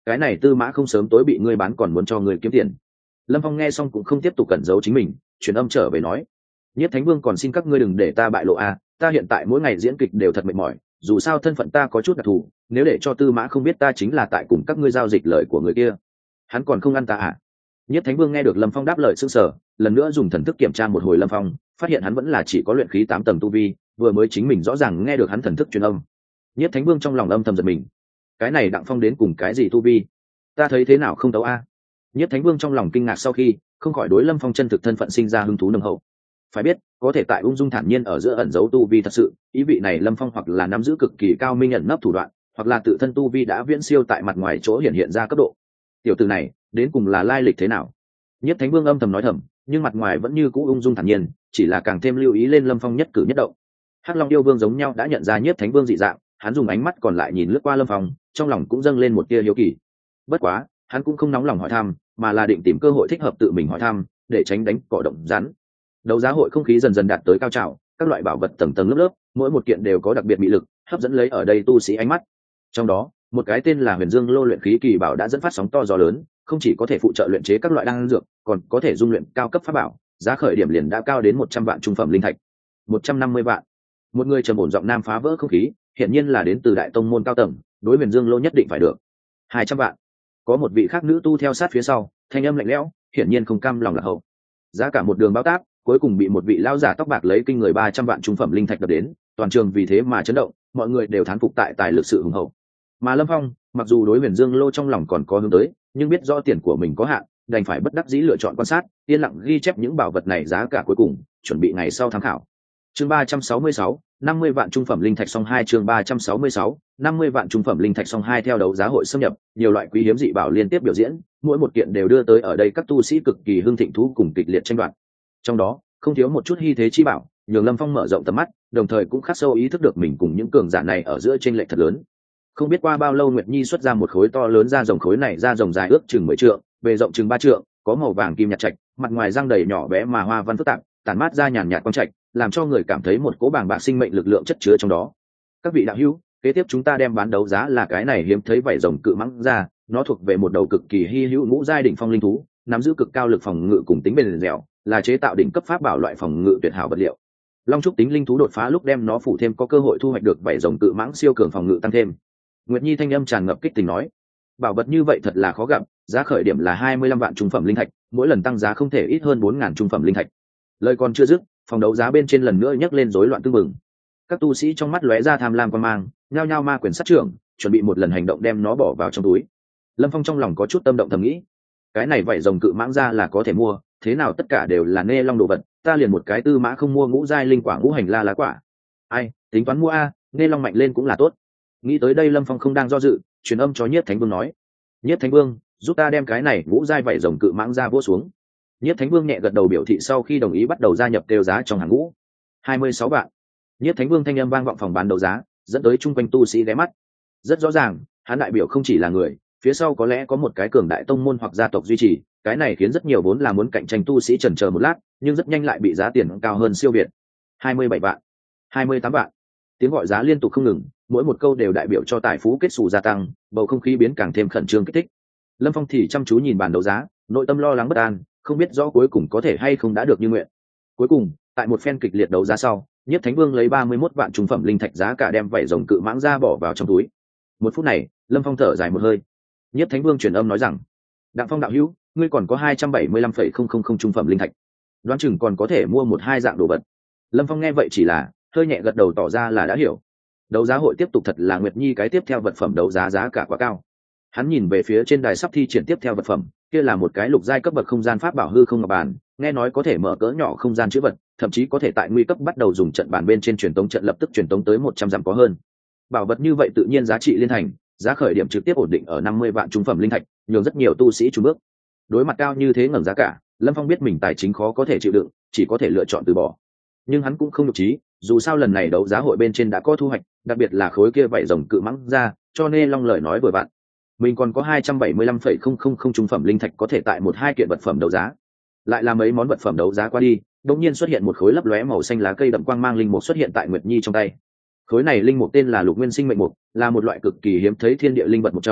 cái này tư mã không sớm tối bị ngươi bán còn muốn cho ngươi kiếm tiền. Lâm Phong nghe xong cũng không tiếp tục cẩn giấu chính mình, truyền âm trở về nói: Nhiếp Thánh Vương còn xin các ngươi đừng để ta bại lộ a, ta hiện tại mỗi ngày diễn kịch đều thật mệt mỏi, dù sao thân phận ta có chút đặc thù, nếu để cho tư mã không biết ta chính là tại cùng các ngươi giao dịch lời của người kia, hắn còn không ăn ta à? Nhiếp Thánh Vương nghe được Lâm Phong đáp lời sững sờ, lần nữa dùng thần thức kiểm tra một hồi Lâm Phong, phát hiện hắn vẫn là chỉ có luyện khí 8 tầng tu vi, vừa mới chính mình rõ ràng nghe được hắn thần thức truyền âm. Nhiếp Thánh Vương trong lòng âm thầm giật mình, cái này Đặng Phong đến cùng cái gì tu vi? Ta thấy thế nào không tấu a? Nhiếp Thánh Vương trong lòng kinh ngạc sau khi, không khỏi đối Lâm Phong chân thực thân phận sinh ra hứng thú nồng hậu. Phải biết, có thể tại ung dung thản nhiên ở giữa ẩn giấu tu vi thật sự, ý vị này Lâm Phong hoặc là nắm giữ cực kỳ cao minh ẩn nấp thủ đoạn, hoặc là tự thân tu vi đã viễn siêu tại mặt ngoài chỗ hiện ra cấp độ. Tiểu tử này, đến cùng là lai lịch thế nào? Nhiếp Thánh Vương âm thầm nói thầm, nhưng mặt ngoài vẫn như cũ ung dung thản nhiên, chỉ là càng thêm lưu ý lên Lâm Phong nhất cử nhất động. Hắc Long yêu vương giống nhau đã nhận ra Nhiếp Thánh Vương dị dạng, hắn dùng ánh mắt còn lại nhìn lướt qua Lâm Phong, trong lòng cũng dâng lên một tia hiếu kỳ. Bất quá, hắn cũng không nóng lòng hỏi thăm, mà là định tìm cơ hội thích hợp tự mình hỏi thăm, để tránh đánh cỏ động rắn. Đấu giá hội không khí dần dần đạt tới cao trào, các loại bảo vật tầng tầng lớp lớp, mỗi một kiện đều có đặc biệt mỹ lực, hấp dẫn lấy ở đây tu sĩ ánh mắt. Trong đó, một cái tên là Huyền Dương Lô luyện khí kỳ bảo đã dẫn phát sóng to gió lớn, không chỉ có thể phụ trợ luyện chế các loại đan dược, còn có thể dung luyện cao cấp pháp bảo, giá khởi điểm liền đã cao đến 100 vạn trung phẩm linh thạch. 150 vạn. Một người trầm ổn giọng nam phá vỡ không khí, hiển nhiên là đến từ đại tông môn cao tầng, đối Huyền Dương Lô nhất định phải được. 200 vạn. Có một vị khác nữ tu theo sát phía sau, thanh âm lạnh lẽo, hiển nhiên không cam lòng là hậu. Giá cả một đường báo táp, cuối cùng bị một vị lão giả tóc bạc lấy kinh người 300 vạn trung phẩm linh thạch đập đến, toàn trường vì thế mà chấn động, mọi người đều thán phục tại tài lực sự hùng hậu. Mà Lâm Phong, mặc dù đối Huyền Dương Lô trong lòng còn có hướng tới, nhưng biết rõ tiền của mình có hạn, đành phải bất đắc dĩ lựa chọn quan sát, yên lặng ghi chép những bảo vật này giá cả cuối cùng, chuẩn bị ngày sau tham khảo. Chương 366, 50 vạn trung phẩm linh thạch song 2 chương 366, 50 vạn trung phẩm linh thạch song 2 theo đấu giá hội xâm nhập, nhiều loại quý hiếm dị bảo liên tiếp biểu diễn, mỗi một kiện đều đưa tới ở đây các tu sĩ cực kỳ hưng thịnh thú cùng kịch liệt tranh đoạt. Trong đó, không thiếu một chút hy thế chi bảo, nhường Lâm Phong mở rộng tầm mắt, đồng thời cũng khắc sâu ý thức được mình cùng những cường giả này ở giữa chênh lệch thật lớn. Không biết qua bao lâu Nguyệt Nhi xuất ra một khối to lớn da rồng, khối này da rồng dài ước chừng 10 trượng, bề rộng chừng 3 trượng, có màu vàng kim nhạt trạch, mặt ngoài răng đầy nhỏ bé mà hoa văn phức tạp, tản mát ra nhàn nhạt quang trạch, làm cho người cảm thấy một cỗ bàng bạc sinh mệnh lực lượng chất chứa trong đó. Các vị đạo hữu, kế tiếp chúng ta đem bán đấu giá là cái này hiếm thấy vảy rồng cự mãng ra, nó thuộc về một đầu cực kỳ hy hữu ngũ giai đỉnh phong linh thú, nắm giữ cực cao lực phòng ngự cùng tính bền dẻo, là chế tạo đỉnh cấp pháp bảo loại phòng ngự tuyệt hảo vật liệu. Long trúc tính linh thú đột phá lúc đem nó phủ thêm có cơ hội thu hoạch được vảy rồng cự mãng siêu cường phòng ngự tăng thêm. Nguyệt Nhi thanh âm tràn ngập kích tình nói, bảo vật như vậy thật là khó gặp, giá khởi điểm là 25 vạn trung phẩm linh thạch, mỗi lần tăng giá không thể ít hơn 4.000 trung phẩm linh thạch. Lời còn chưa dứt, phòng đấu giá bên trên lần nữa nhấc lên rối loạn tương mừng. Các tu sĩ trong mắt lóe ra tham lam quan mang, nhao nhao ma quyền sát trưởng, chuẩn bị một lần hành động đem nó bỏ vào trong túi. Lâm Phong trong lòng có chút tâm động thầm nghĩ, cái này vảy rồng cự mãng ra là có thể mua, thế nào tất cả đều là nê long đồ vật, ta liền một cái tư mã không mua ngũ giai linh quả ngũ hành la lá quả. Ai, tính toán mua a, nê long mạnh lên cũng là tốt. Nghĩ tới đây Lâm Phong không đang do dự, truyền âm cho Nhiếp Thánh Vương nói, Nhiếp Thánh Vương, giúp ta đem cái này ngũ giai vảy rồng cự mãng ra vỗ xuống. Nhiếp Thánh Vương nhẹ gật đầu biểu thị sau khi đồng ý bắt đầu gia nhập kêu giá trong hàng ngũ. 26 vạn. Nhiếp Thánh Vương thanh âm vang vọng phòng bán đấu giá, dẫn tới chung quanh tu sĩ ghé mắt. Rất rõ ràng, hắn đại biểu không chỉ là người, phía sau có lẽ có một cái cường đại tông môn hoặc gia tộc duy trì, cái này khiến rất nhiều vốn là muốn cạnh tranh tu sĩ chần chờ một lát, nhưng rất nhanh lại bị giá tiền cao hơn siêu việt. 27 vạn. 28 vạn. Tiếng gọi giá liên tục không ngừng, mỗi một câu đều đại biểu cho tài phú kết xù gia tăng, bầu không khí biến càng thêm khẩn trương kích thích. Lâm Phong thì chăm chú nhìn bàn đấu giá, nội tâm lo lắng bất an, không biết rõ cuối cùng có thể hay không đã được như nguyện. Cuối cùng, tại một phen kịch liệt đấu giá sau, Nhiếp Thánh Vương lấy 31 vạn trung phẩm linh thạch giá cả đem vảy rồng cự mãng ra bỏ vào trong túi. Một phút này, Lâm Phong thở dài một hơi. Nhiếp Thánh Vương truyền âm nói rằng, Đặng Phong đạo hữu, ngươi còn có 275,000 trung phẩm linh thạch, đoán chừng còn có thể mua một hai dạng đồ vật. Lâm Phong nghe vậy chỉ là hơi nhẹ gật đầu tỏ ra là đã hiểu. Đấu giá hội tiếp tục thật là Nguyệt Nhi cái tiếp theo vật phẩm đấu giá giá cả quá cao. Hắn nhìn về phía trên đài sắp thi triển tiếp theo vật phẩm, kia là một cái lục giai cấp bậc không gian pháp bảo hư không ngọc bàn, nghe nói có thể mở cỡ nhỏ không gian chữ vật, thậm chí có thể tại nguy cấp bắt đầu dùng trận bàn bên trên truyền tống trận lập tức truyền tống tới 100 dặm có hơn. Bảo vật như vậy tự nhiên giá trị liên thành, giá khởi điểm trực tiếp ổn định ở 50 vạn trung phẩm linh thạch, nhường rất nhiều tu sĩ trùng bước. Đối mặt cao như thế ngẩng giá cả, Lâm Phong biết mình tài chính khó có thể chịu đựng, chỉ có thể lựa chọn từ bỏ. Nhưng hắn cũng không nhục trí, dù sao lần này đấu giá hội bên trên đã có thu hoạch, đặc biệt là khối kia vảy rồng cự mãng ra, cho nên Long lời nói vừa vặn. Mình còn có 275,000 trung phẩm linh thạch có thể tại một hai kiện vật phẩm đấu giá. Lại là mấy món vật phẩm đấu giá qua đi, đột nhiên xuất hiện một khối lấp lóe màu xanh lá cây đậm quang mang linh mục xuất hiện tại Nguyệt Nhi trong tay. Khối này linh mục tên là Lục Nguyên Sinh Mệnh Mục, là một loại cực kỳ hiếm thấy thiên địa linh vật một trong,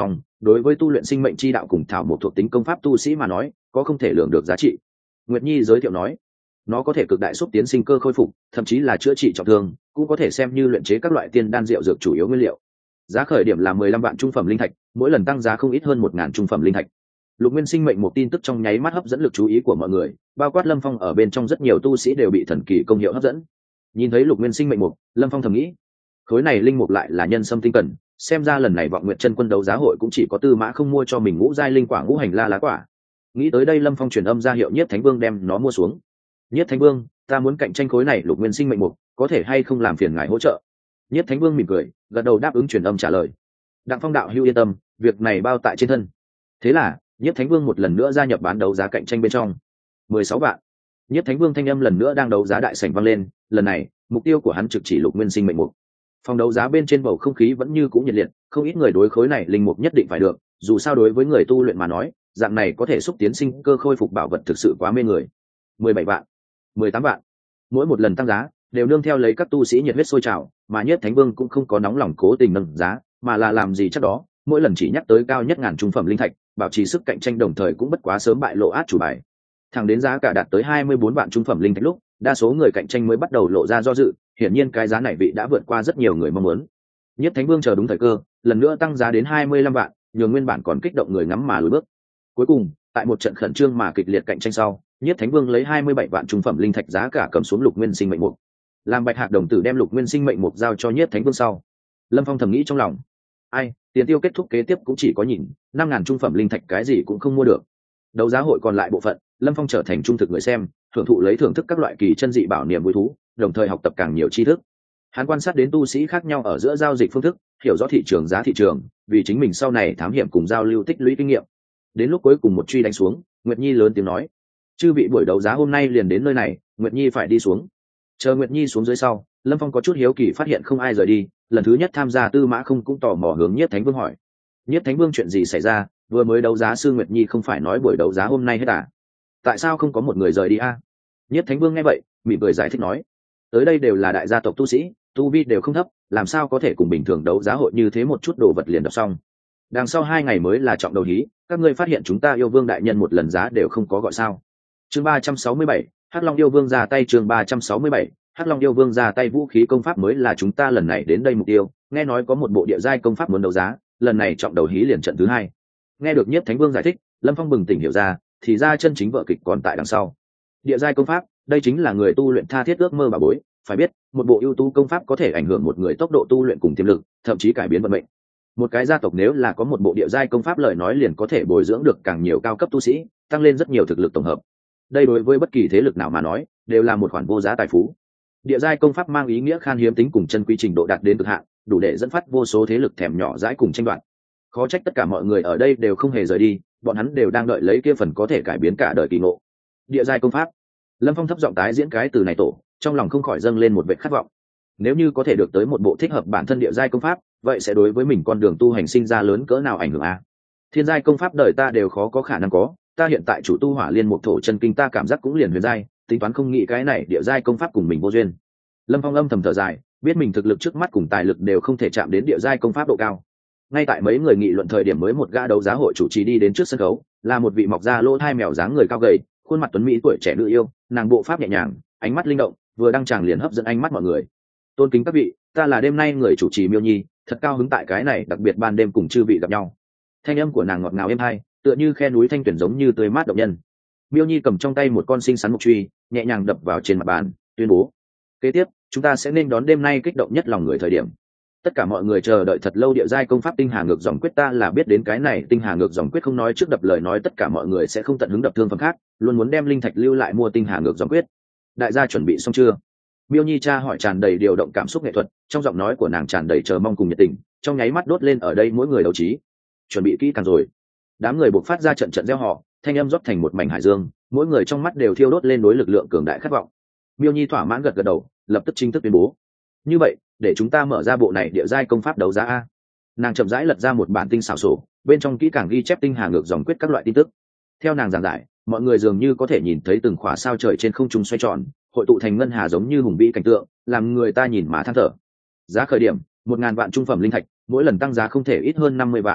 đối với tu luyện sinh mệnh chi đạo cùng thảo một thuộc tính công pháp tu sĩ mà nói có không thể lường được giá trị. Nguyệt Nhi giới thiệu nói, nó có thể cực đại xúc tiến sinh cơ khôi phục, thậm chí là chữa trị trọng thương, cũng có thể xem như luyện chế các loại tiên đan rượu dược chủ yếu nguyên liệu. Giá khởi điểm là 15 vạn trung phẩm linh thạch, mỗi lần tăng giá không ít hơn 1000 trung phẩm linh thạch. Lục Nguyên sinh mệnh một tin tức trong nháy mắt hấp dẫn lực chú ý của mọi người, bao quát Lâm Phong ở bên trong rất nhiều tu sĩ đều bị thần kỳ công hiệu hấp dẫn. Nhìn thấy Lục Nguyên sinh mệnh mục, Lâm Phong thầm nghĩ, khối này linh mục lại là nhân sâm tinh cần, xem ra lần này Vọng Nguyệt Chân Quân đấu giá hội cũng chỉ có Tư Mã không mua cho mình ngũ giai linh quả ngũ hành la lá quả. Nghĩ tới đây, Lâm Phong truyền âm ra hiệu Nhiếp Thánh Vương đem nó mua xuống. Nhiếp Thánh Vương, ta muốn cạnh tranh khối này Lục Nguyên sinh mệnh mục, có thể hay không làm phiền ngài hỗ trợ? Nhiếp Thánh Vương mỉm cười, gật đầu đáp ứng truyền âm trả lời. Đặng Phong đạo hữu yên tâm, việc này bao tại trên thân. Thế là Nhiếp Thánh Vương một lần nữa gia nhập bán đấu giá cạnh tranh bên trong. 16 vạn. Nhiếp Thánh Vương thanh âm lần nữa đang đấu giá đại sảnh vang lên, lần này mục tiêu của hắn trực chỉ Lục Nguyên sinh mệnh mục. Phòng đấu giá bên trên bầu không khí vẫn như cũ nhiệt liệt, không ít người đối khối này linh mục nhất định phải được, dù sao đối với người tu luyện mà nói, dạng này có thể xúc tiến sinh cơ khôi phục bảo vật thực sự quá mê người. 17 vạn, 18 vạn. Mỗi một lần tăng giá đều nương theo lấy các tu sĩ nhiệt huyết sôi trào, mà Nhiếp Thánh Vương cũng không có nóng lòng cố tình nâng giá, mà là làm gì chắc đó, mỗi lần chỉ nhắc tới cao nhất ngàn trung phẩm linh thạch, bảo trì sức cạnh tranh, đồng thời cũng bất quá sớm bại lộ át chủ bài. Thẳng đến giá cả đạt tới 24 vạn trung phẩm linh thạch lúc, đa số người cạnh tranh mới bắt đầu lộ ra do dự, hiển nhiên cái giá này vị đã vượt qua rất nhiều người mong muốn. Nhiếp Thánh Vương chờ đúng thời cơ, lần nữa tăng giá đến 25 vạn, nhường nguyên bản còn kích động người ngắm mà lùi bước. Cuối cùng, tại một trận khẩn trương mà kịch liệt cạnh tranh sau, Nhiếp Thánh Vương lấy 27 vạn trung phẩm linh thạch giá cả cầm xuống Lục Nguyên sinh mệnh mục. Làm Bạch Hạc đồng tử đem Lục Nguyên sinh mệnh mục giao cho Nhiếp Thánh Vương sau, Lâm Phong thầm nghĩ trong lòng, ai, tiền tiêu kết thúc kế tiếp cũng chỉ có nhìn 5.000 trung phẩm linh thạch cái gì cũng không mua được. Đấu giá hội còn lại bộ phận, Lâm Phong trở thành trung thực người xem, thưởng thụ lấy thưởng thức các loại kỳ chân dị bảo niềm vui thú, đồng thời học tập càng nhiều tri thức. Hắn quan sát đến tu sĩ khác nhau ở giữa giao dịch phương thức, hiểu rõ thị trường giá thị trường, vì chính mình sau này thám hiểm cùng giao lưu tích lũy kinh nghiệm. Đến lúc cuối cùng một truy đánh xuống, Nguyệt Nhi lớn tiếng nói, chư vị, buổi đấu giá hôm nay liền đến nơi này, Nguyệt Nhi phải đi xuống. Chờ Nguyệt Nhi xuống dưới sau, Lâm Phong có chút hiếu kỳ phát hiện không ai rời đi, lần thứ nhất tham gia Tư Mã không cũng tò mò hướng Nhiếp Thánh Vương hỏi, Nhiếp Thánh Vương chuyện gì xảy ra, vừa mới đấu giá sư Nguyệt Nhi không phải nói buổi đấu giá hôm nay hết à? Tại sao không có một người rời đi a? Nhiếp Thánh Vương nghe vậy mỉm cười giải thích nói, tới đây đều là đại gia tộc tu sĩ, tu vi đều không thấp, làm sao có thể cùng bình thường đấu giá hội như thế một chút đồ vật liền đọc xong. Đằng sau 2 ngày mới là trọng đầu hí, các ngươi phát hiện chúng ta yêu vương đại nhân một lần giá đều không có gọi sao? Chương 367, Hắc Long yêu vương ra tay. Chương 367, Hắc Long yêu vương ra tay. Vũ khí công pháp mới là chúng ta lần này đến đây mục tiêu, nghe nói có một bộ địa giai công pháp muốn đấu giá, lần này trọng đầu hí liền trận thứ 2. Nghe được Nhiếp Thánh Vương giải thích, Lâm Phong bừng tỉnh hiểu ra, thì ra chân chính vở kịch còn tại đằng sau. Địa giai công pháp, đây chính là người tu luyện tha thiết ước mơ bà bối, phải biết, một bộ ưu tú công pháp có thể ảnh hưởng một người tốc độ tu luyện cùng tiềm lực, thậm chí cải biến vận mệnh. Một cái gia tộc nếu là có một bộ địa giai công pháp lời nói liền có thể bồi dưỡng được càng nhiều cao cấp tu sĩ, tăng lên rất nhiều thực lực tổng hợp. Đây đối với bất kỳ thế lực nào mà nói, đều là một khoản vô giá tài phú. Địa giai công pháp mang ý nghĩa khan hiếm tính cùng chân quý trình độ đạt đến cực hạn, đủ để dẫn phát vô số thế lực thèm nhỏ dãi cùng tranh đoạt. Khó trách tất cả mọi người ở đây đều không hề rời đi, bọn hắn đều đang đợi lấy kia phần có thể cải biến cả đời kỳ ngộ. Địa giai công pháp. Lâm Phong thấp giọng tái diễn cái từ này tổ, trong lòng không khỏi dâng lên một vệt khát vọng. Nếu như có thể được tới một bộ thích hợp bản thân địa giai công pháp, vậy sẽ đối với mình con đường tu hành sinh ra lớn cỡ nào ảnh hưởng a? Thiên giai công pháp đời ta đều khó có khả năng có, ta hiện tại chủ tu hỏa liên mục thổ chân kinh, ta cảm giác cũng liền huyền giai, tính toán không nghĩ cái này địa giai công pháp cùng mình vô duyên. Lâm Phong âm thầm thở dài, biết mình thực lực trước mắt cùng tài lực đều không thể chạm đến địa giai công pháp độ cao. Ngay tại mấy người nghị luận thời điểm, mới một gã đấu giá hội chủ trì đi đến trước sân khấu, là một vị mọc da lỗ thai mèo dáng người cao gầy, khuôn mặt tuấn mỹ tuổi trẻ nữ yêu, nàng bộ pháp nhẹ nhàng, ánh mắt linh động, vừa đăng tràng liền hấp dẫn ánh mắt mọi người. Tôn kính các vị, ta là đêm nay người chủ trì Miêu Nhi, thật cao hứng tại cái này đặc biệt ban đêm cùng chư vị gặp nhau. Thanh âm của nàng ngọt ngào êm tai, tựa như khe núi thanh tuyển, giống như tươi mát động nhân. Miêu Nhi cầm trong tay một con xinh xắn mục truy, nhẹ nhàng đập vào trên mặt bàn, tuyên bố: kế tiếp, chúng ta sẽ nên đón đêm nay kích động nhất lòng người thời điểm. Tất cả mọi người chờ đợi thật lâu địa giai công pháp tinh hà ngược dòng quyết, ta là biết đến cái này tinh hà ngược dòng quyết không nói trước đập lời nói tất cả mọi người sẽ không tận hứng đập thương phẩm khác, luôn muốn đem linh thạch lưu lại mua tinh hà ngược dòng quyết. Đại gia chuẩn bị xong chưa? Miêu Nhi cha hỏi tràn đầy điều động cảm xúc nghệ thuật, trong giọng nói của nàng tràn đầy chờ mong cùng nhiệt tình, trong nháy mắt đốt lên ở đây mỗi người đấu trí. Chuẩn bị kỹ càng rồi. Đám người buộc phát ra trận trận reo hò, thanh âm rót thành một mảnh hải dương, mỗi người trong mắt đều thiêu đốt lên đối lực lượng cường đại khát vọng. Miêu Nhi thỏa mãn gật gật đầu, lập tức chính thức tuyên bố: như vậy, để chúng ta mở ra bộ này địa giai công pháp đấu giá a. Nàng chậm rãi lật ra một bản tinh xảo sổ, bên trong kỹ càng ghi chép tinh hà ngược dòng quyết các loại tin tức. Theo nàng giảng giải, mọi người dường như có thể nhìn thấy từng khỏa sao trời trên không trung xoay tròn, hội tụ thành ngân hà giống như hùng vĩ cảnh tượng, làm người ta nhìn mà than thở. Giá khởi điểm 1.000 vạn trung phẩm linh thạch, mỗi lần tăng giá không thể ít hơn 50 vạn.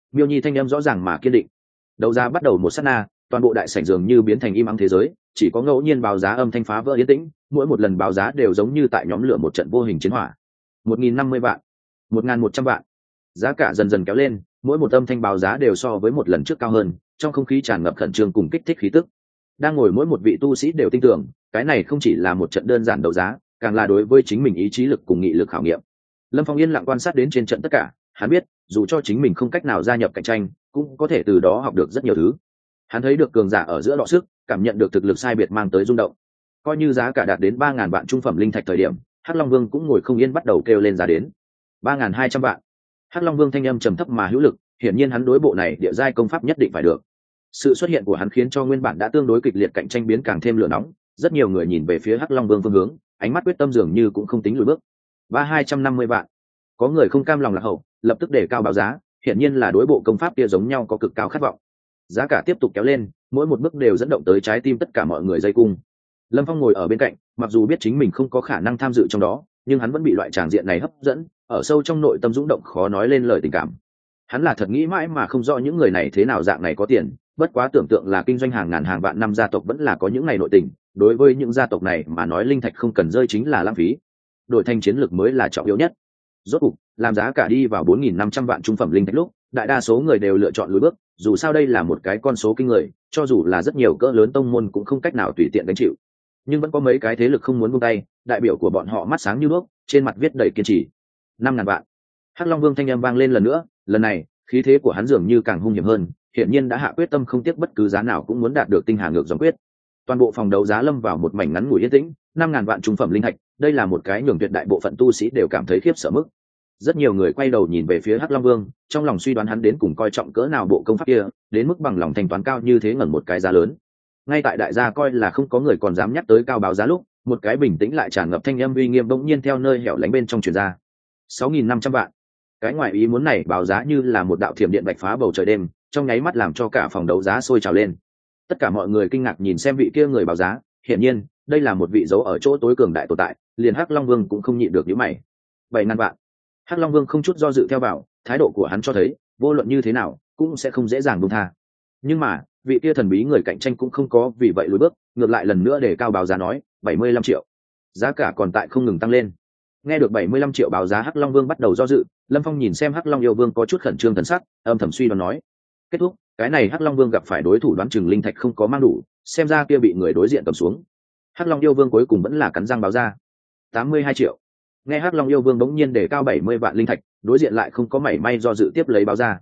Miêu Nhi thanh em rõ ràng mà kiên định. Đấu giá bắt đầu một sát na, toàn bộ đại sảnh dường như biến thành im ắng thế giới, chỉ có ngẫu nhiên báo giá âm thanh phá vỡ yên tĩnh, mỗi một lần báo giá đều giống như tại nhóm lửa một trận vô hình chiến hỏa. 1.050 vạn, 1.100 vạn. Giá cả dần dần kéo lên, mỗi một âm thanh báo giá đều so với một lần trước cao hơn, trong không khí tràn ngập khẩn trương cùng kích thích khí tức. Đang ngồi mỗi một vị tu sĩ đều tin tưởng, cái này không chỉ là một trận đơn giản đấu giá, càng là đối với chính mình ý chí lực cùng nghị lực khảo nghiệm. Lâm Phong yên lặng quan sát đến trên trận tất cả, hắn biết, dù cho chính mình không cách nào gia nhập cạnh tranh, cũng có thể từ đó học được rất nhiều thứ. Hắn thấy được cường giả ở giữa đọ sức, cảm nhận được thực lực sai biệt mang tới rung động. Coi như giá cả đạt đến 3.000 vạn trung phẩm linh thạch thời điểm, Hắc Long Vương cũng ngồi không yên bắt đầu kêu lên giá đến. 3.200 vạn. Hắc Long Vương thanh âm trầm thấp mà hữu lực, hiển nhiên hắn đối bộ này địa giai công pháp nhất định phải được. Sự xuất hiện của hắn khiến cho nguyên bản đã tương đối kịch liệt cạnh tranh biến càng thêm lửa nóng, rất nhiều người nhìn về phía Hắc Long Vương phương hướng, ánh mắt quyết tâm dường như cũng không tính lùi bước. 250 vạn. Có người không cam lòng lạc hậu, lập tức đề cao báo giá, hiển nhiên là đối bộ công pháp kia giống nhau có cực cao khát vọng. Giá cả tiếp tục kéo lên, mỗi một bước đều dẫn động tới trái tim tất cả mọi người dây cung. Lâm Phong ngồi ở bên cạnh, mặc dù biết chính mình không có khả năng tham dự trong đó, nhưng hắn vẫn bị loại tràng diện này hấp dẫn, ở sâu trong nội tâm dũng động khó nói lên lời tình cảm. Hắn là thật nghĩ mãi mà không rõ những người này thế nào dạng này có tiền, bất quá tưởng tượng là kinh doanh hàng ngàn hàng vạn năm gia tộc vẫn là có những ngày nội tình, đối với những gia tộc này mà nói linh thạch không cần rơi chính là lãng phí. Đổi thành chiến lược mới là trọng yếu nhất. Rốt cục, làm giá cả đi vào 4.500 vạn trung phẩm linh thạch lúc, đại đa số người đều lựa chọn lùi bước, dù sao đây là một cái con số kinh người, cho dù là rất nhiều cỡ lớn tông môn cũng không cách nào tùy tiện đánh chịu. Nhưng vẫn có mấy cái thế lực không muốn buông tay, đại biểu của bọn họ mắt sáng như đuốc, trên mặt viết đầy kiên trì. 5.000 vạn. Hắc Long Vương thanh âm vang lên lần nữa, lần này, khí thế của hắn dường như càng hung hiểm hơn, hiển nhiên đã hạ quyết tâm không tiếc bất cứ giá nào cũng muốn đạt được tinh hà ngược dòng quyết. Toàn bộ phòng đấu giá lâm vào một mảnh ngắn ngủi yên tĩnh. 5.000 vạn trung phẩm linh thạch, đây là một cái nhường tuyệt đại bộ phận tu sĩ đều cảm thấy khiếp sợ mức. Rất nhiều người quay đầu nhìn về phía Hắc Long Vương, trong lòng suy đoán hắn đến cùng coi trọng cỡ nào bộ công pháp kia, đến mức bằng lòng thanh toán cao như thế ngẩng một cái giá lớn. Ngay tại đại gia coi là không có người còn dám nhắc tới cao báo giá lúc, một cái bình tĩnh lại tràn ngập thanh âm uy nghiêm bỗng nhiên theo nơi hẻo lánh bên trong truyền ra. 6.500 vạn. Cái ngoài ý muốn này báo giá như là một đạo thiểm điện bạch phá bầu trời đêm, trong nháy mắt làm cho cả phòng đấu giá sôi trào lên. Tất cả mọi người kinh ngạc nhìn xem vị kia người báo giá, hiển nhiên, đây là một vị dấu ở chỗ tối cường đại tồn tại, liền Hắc Long Vương cũng không nhịn được nhíu mày. 7.000 vạn. Hắc Long Vương không chút do dự theo vào, thái độ của hắn cho thấy, vô luận như thế nào, cũng sẽ không dễ dàng buông tha. Nhưng mà, vị kia thần bí người cạnh tranh cũng không có vì vậy lùi bước, ngược lại lần nữa để cao báo giá nói, 75 triệu. Giá cả còn tại không ngừng tăng lên. Nghe được 75 triệu báo giá, Hắc Long Vương bắt đầu do dự, Lâm Phong nhìn xem Hắc Long Yêu Vương có chút khẩn trương thần sắc, âm thầm suy đoán nói, kết thúc, cái này Hắc Long Vương gặp phải đối thủ đoán chừng linh thạch không có mang đủ, xem ra kia bị người đối diện cầm xuống. Hắc Long Yêu Vương cuối cùng vẫn là cắn răng báo ra 82 triệu. Nghe Hắc Long Yêu Vương bỗng nhiên để cao 70 vạn linh thạch, đối diện lại không có mảy may do dự tiếp lấy báo ra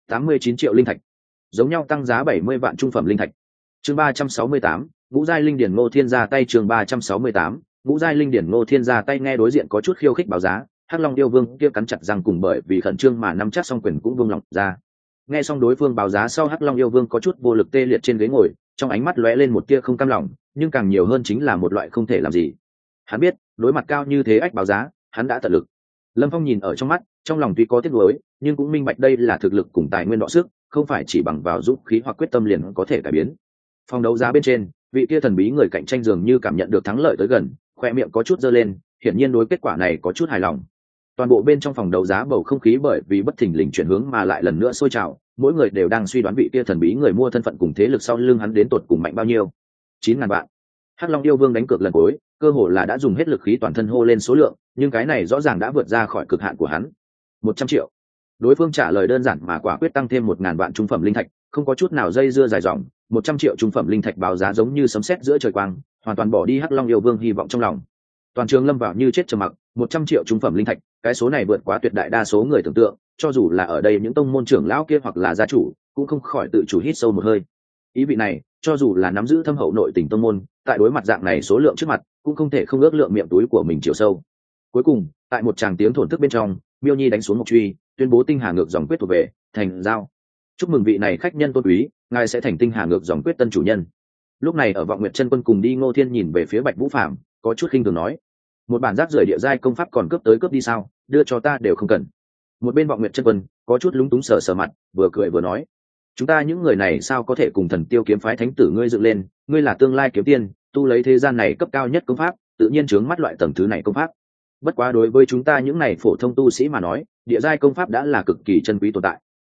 89 triệu linh thạch, giống nhau tăng giá 70 vạn trung phẩm linh thạch. Chương 368, Ngũ giai linh điển Ngô Thiên ra tay. Chương 368, Ngũ giai linh điển Ngô Thiên ra tay. Nghe đối diện có chút khiêu khích báo giá, Hắc Long Yêu Vương kia cắn chặt răng cùng bởi vì khẩn trương mà nắm chắc song quyền cũng buông lỏng ra. Nghe xong đối phương báo giá sau, Hắc Long Yêu Vương có chút vô lực tê liệt trên ghế ngồi, trong ánh mắt lóe lên một tia không cam lòng, nhưng càng nhiều hơn chính là một loại không thể làm gì. Hắn biết, đối mặt cao như thế ách báo giá, hắn đã tận lực. Lâm Phong nhìn ở trong mắt, trong lòng tuy có tiếc nuối, nhưng cũng minh bạch đây là thực lực cùng tài nguyên đọ sức, không phải chỉ bằng vào dũng khí hoặc quyết tâm liền có thể cải biến. Phòng đấu giá bên trên, vị kia thần bí người cạnh tranh dường như cảm nhận được thắng lợi tới gần, khoe miệng có chút giơ lên, hiển nhiên đối kết quả này có chút hài lòng. Toàn bộ bên trong phòng đấu giá bầu không khí bởi vì bất thình lình chuyển hướng mà lại lần nữa sôi trào, mỗi người đều đang suy đoán vị kia thần bí người mua thân phận cùng thế lực sau lưng hắn đến tột cùng mạnh bao nhiêu. 9.000 vạn. Hắc Long Yêu Vương đánh cược lần cuối, cơ hồ là đã dùng hết lực khí toàn thân hô lên số lượng, nhưng cái này rõ ràng đã vượt ra khỏi cực hạn của hắn. 100 triệu. Đối phương trả lời đơn giản mà quả quyết tăng thêm 1.000 vạn trung phẩm linh thạch, không có chút nào dây dưa dài dòng. 100 triệu trung phẩm linh thạch báo giá giống như sấm sét giữa trời quang, hoàn toàn bỏ đi Hắc Long Yêu Vương hy vọng trong lòng. Toàn trường lâm vào như chết trầm mặc. 100 triệu trung phẩm linh thạch, cái số này vượt quá tuyệt đại đa số người tưởng tượng, cho dù là ở đây những tông môn trưởng lão kia hoặc là gia chủ, cũng không khỏi tự chủ hít sâu một hơi. Ý vị này, cho dù là nắm giữ thâm hậu nội tình tông môn, tại đối mặt dạng này số lượng trước mặt, cũng không thể không ước lượng miệng túi của mình chiều sâu. Cuối cùng, tại một tràng tiếng thổn thức bên trong, Miêu Nhi đánh xuống một truy, tuyên bố tinh hà ngược dòng quyết thuộc về, thành giao. Chúc mừng vị này khách nhân tôn quý, ngài sẽ thành tinh hà ngược dòng quyết tân chủ nhân. Lúc này ở Vọng Nguyệt Chân Quân cùng đi Ngô Thiên nhìn về phía Bạch Vũ Phàm, có chút khinh thường nói, một bản rác rưởi địa giai công pháp còn cướp tới cướp đi sao, đưa cho ta đều không cần. Một bên Vọng Nguyệt Chân Quân có chút lúng túng sờ sờ mặt, vừa cười vừa nói, chúng ta những người này sao có thể cùng Thần Tiêu kiếm phái thánh tử ngươi dựng lên, ngươi là tương lai kiếm tiên, tu lấy thế gian này cấp cao nhất công pháp, tự nhiên chướng mắt loại tầng thứ này công pháp. Bất quá đối với chúng ta những này phổ thông tu sĩ mà nói, địa giai công pháp đã là cực kỳ chân quý tồn tại.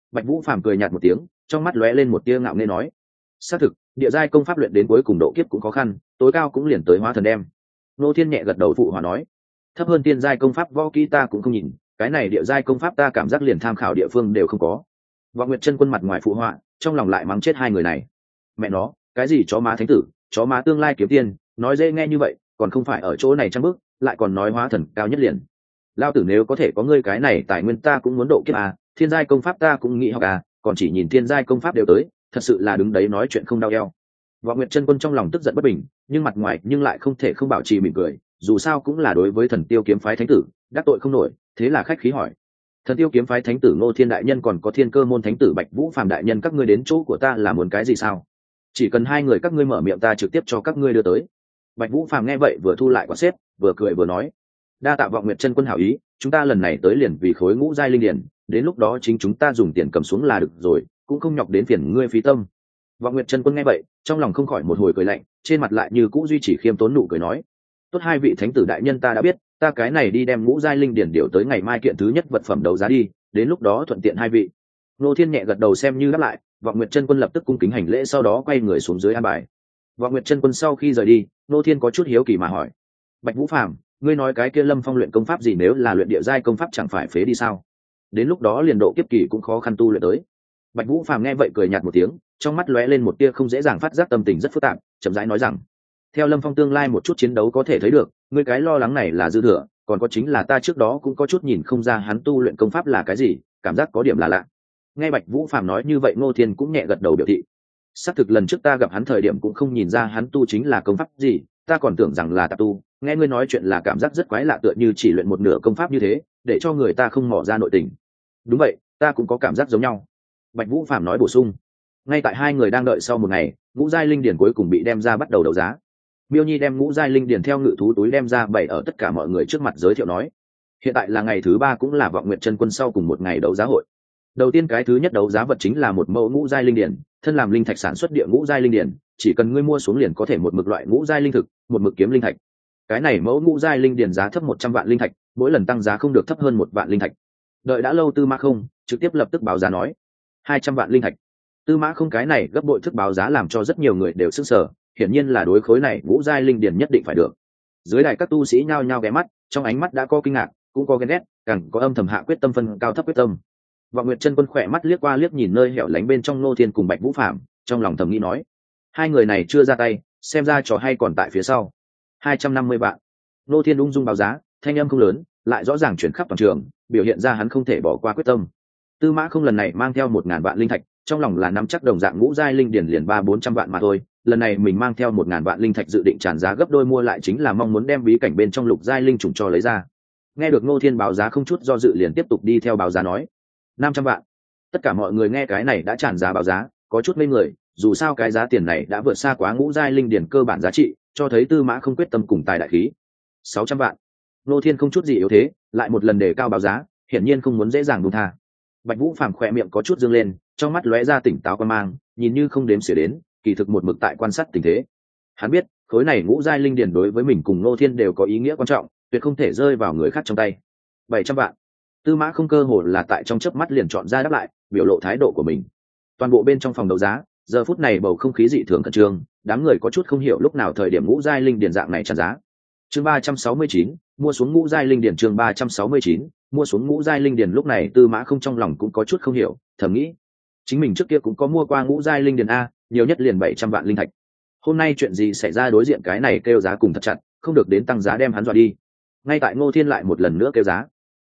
Bạch Vũ Phàm cười nhạt một tiếng, trong mắt lóe lên một tia ngạo nghễ nói: xác thực, địa giai công pháp luyện đến cuối cùng độ kiếp cũng khó khăn, tối cao cũng liền tới hóa thần đem. Ngô Thiên nhẹ gật đầu phụ hòa nói: thấp hơn tiên giai công pháp võ kỹ ta cũng không nhìn, cái này địa giai công pháp ta cảm giác liền tham khảo địa phương đều không có. Võ Nguyệt Chân Quân mặt ngoài phụ họa, trong lòng lại mắng chết hai người này. Mẹ nó, cái gì chó má thánh tử, chó má tương lai kiếm tiên, nói dễ nghe như vậy, còn không phải ở chỗ này trăm bước, lại còn nói hóa thần cao nhất liền. Lao tử nếu có thể có ngươi cái này tài nguyên ta cũng muốn độ kiếp à, thiên giai công pháp ta cũng nghĩ học à, còn chỉ nhìn thiên giai công pháp đều tới, thật sự là đứng đấy nói chuyện không đau eo. Võ Nguyệt Chân Quân trong lòng tức giận bất bình, nhưng mặt ngoài nhưng lại không thể không bảo trì mỉm cười, dù sao cũng là đối với Thần Tiêu kiếm phái thánh tử, đắc tội không nổi, thế là khách khí hỏi: Thần Tiêu kiếm phái thánh tử Ngô Thiên đại nhân còn có Thiên Cơ môn thánh tử Bạch Vũ Phàm đại nhân các ngươi đến chỗ của ta là muốn cái gì sao? Chỉ cần hai người các ngươi mở miệng ta trực tiếp cho các ngươi đưa tới. Bạch Vũ Phàm nghe vậy vừa thu lại quả xếp, vừa cười vừa nói: đa tạ Vọng Nguyệt Chân Quân hảo ý, chúng ta lần này tới liền vì khối ngũ giai linh điển, đến lúc đó chính chúng ta dùng tiền cầm xuống là được rồi, cũng không nhọc đến phiền ngươi phí tâm. Vọng Nguyệt Chân Quân nghe vậy, trong lòng không khỏi một hồi cười lạnh, trên mặt lại như cũ duy trì khiêm tốn nụ cười nói: tốt, hai vị thánh tử đại nhân ta đã biết, ta cái này đi đem ngũ giai linh điển điều tới ngày mai kiện thứ nhất vật phẩm đấu giá đi, đến lúc đó thuận tiện hai vị. Ngô Thiên nhẹ gật đầu xem như đáp lại, Vọng Nguyệt Chân Quân lập tức cung kính hành lễ, sau đó quay người xuống dưới an bài. Vọng Nguyệt Chân Quân sau khi rời đi, Ngô Thiên có chút hiếu kỳ mà hỏi: Bạch Vũ Phàm, ngươi nói cái kia Lâm Phong luyện công pháp gì, nếu là luyện địa giai công pháp chẳng phải phế đi sao? Đến lúc đó liền độ kiếp kỳ cũng khó khăn tu luyện tới. Bạch Vũ Phàm nghe vậy cười nhạt một tiếng, trong mắt lóe lên một tia không dễ dàng phát giác tâm tình rất phức tạp, chậm rãi nói rằng: theo Lâm Phong tương lai một chút chiến đấu có thể thấy được, ngươi cái lo lắng này là dư thừa, còn có chính là ta trước đó cũng có chút nhìn không ra hắn tu luyện công pháp là cái gì, cảm giác có điểm là lạ. Nghe Bạch Vũ Phàm nói như vậy, Ngô Thiên cũng nhẹ gật đầu biểu thị: xác thực lần trước ta gặp hắn thời điểm cũng không nhìn ra hắn tu chính là công pháp gì, ta còn tưởng rằng là tạp tu, nghe ngươi nói chuyện là cảm giác rất quái lạ, tựa như chỉ luyện một nửa công pháp như thế, để cho người ta không mò ra nội tình. Đúng vậy, ta cũng có cảm giác giống nhau. Bạch Vũ Phàm nói bổ sung. Ngay tại hai người đang đợi sau một ngày, ngũ giai linh điển cuối cùng bị đem ra bắt đầu đấu giá. Miêu Nhi đem ngũ giai linh điển theo ngự thú túi đem ra bày ở tất cả mọi người trước mặt, giới thiệu nói: hiện tại là ngày thứ 3, cũng là Vọng Nguyệt Chân Quân sau cùng một ngày đấu giá hội. Đầu tiên cái thứ nhất đấu giá vật chính là một mẫu ngũ giai linh điển, thân làm linh thạch sản xuất địa ngũ giai linh điển, chỉ cần ngươi mua xuống liền có thể một mực loại ngũ giai linh thực, một mực kiếm linh thạch. Cái này mẫu ngũ giai linh điển giá thấp 100 vạn linh thạch, mỗi lần tăng giá không được thấp hơn 1 vạn linh thạch. Đợi đã lâu Tư Mã Không trực tiếp lập tức báo giá nói: 200 vạn linh thạch. Tư Mã Không cái này gấp bội thức báo giá làm cho rất nhiều người đều sửng sở, hiển nhiên là đối khối này ngũ giai linh điển nhất định phải được. Dưới đài các tu sĩ nhao nhao ghé mắt, trong ánh mắt đã có kinh ngạc, cũng có ghen ghét, càng có âm thầm hạ quyết tâm phân cao thấp quyết tâm. Vọng Nguyệt Chân Quân khỏe mắt liếc qua liếc nhìn nơi hẻo lánh bên trong Ngô Thiên cùng Bạch Vũ Phàm, trong lòng thầm nghĩ nói: hai người này chưa ra tay, xem ra trò hay còn tại phía sau. 250 vạn. Ngô Thiên ung dung báo giá, thanh âm không lớn, lại rõ ràng chuyển khắp toàn trường, biểu hiện ra hắn không thể bỏ qua quyết tâm. Tư Mã Không lần này mang theo 1000 vạn linh thạch, trong lòng là nắm chắc đồng dạng ngũ giai linh điển liền 300-400 vạn mà thôi, lần này mình mang theo 1000 vạn linh thạch dự định tràn giá gấp đôi mua lại, chính là mong muốn đem bí cảnh bên trong lục giai linh trùng cho lấy ra. Nghe được Ngô Thiên báo giá không chút do dự liền tiếp tục đi theo báo giá nói: 500 vạn. Tất cả mọi người nghe cái này đã tràn giá báo giá, có chút ngây người, dù sao cái giá tiền này đã vượt xa quá ngũ giai linh điển cơ bản giá trị, cho thấy Tư Mã Không quyết tâm cùng tài đại khí. 600 vạn. Ngô Thiên không chút gì yếu thế, lại một lần đề cao báo giá, hiển nhiên không muốn dễ dàng buông tha. Bạch Vũ Phàm khỏe miệng có chút dương lên, trong mắt lóe ra tỉnh táo quan mang, nhìn như không đếm xỉa đến, kỳ thực một mực tại quan sát tình thế. Hắn biết, khối này ngũ giai linh điển đối với mình cùng Ngô Thiên đều có ý nghĩa quan trọng, tuyệt không thể rơi vào người khác trong tay. 700 vạn. Tư Mã Không cơ hồ là tại trong chớp mắt liền chọn ra đáp lại, biểu lộ thái độ của mình. Toàn bộ bên trong phòng đấu giá, giờ phút này bầu không khí dị thường khẩn trương, đám người có chút không hiểu lúc nào thời điểm ngũ giai linh điển dạng này tràn giá. Chương 369, mua xuống ngũ giai linh điển. Chương 369, mua xuống ngũ giai linh điển. Lúc này Tư Mã Không trong lòng cũng có chút không hiểu, thầm nghĩ: chính mình trước kia cũng có mua qua ngũ giai linh điển a, nhiều nhất liền 700 vạn linh thạch. Hôm nay chuyện gì xảy ra, đối diện cái này kêu giá cùng thật chặt, không được đến tăng giá đem hắn dọa đi. Ngay tại Ngô Thiên lại một lần nữa kêu giá: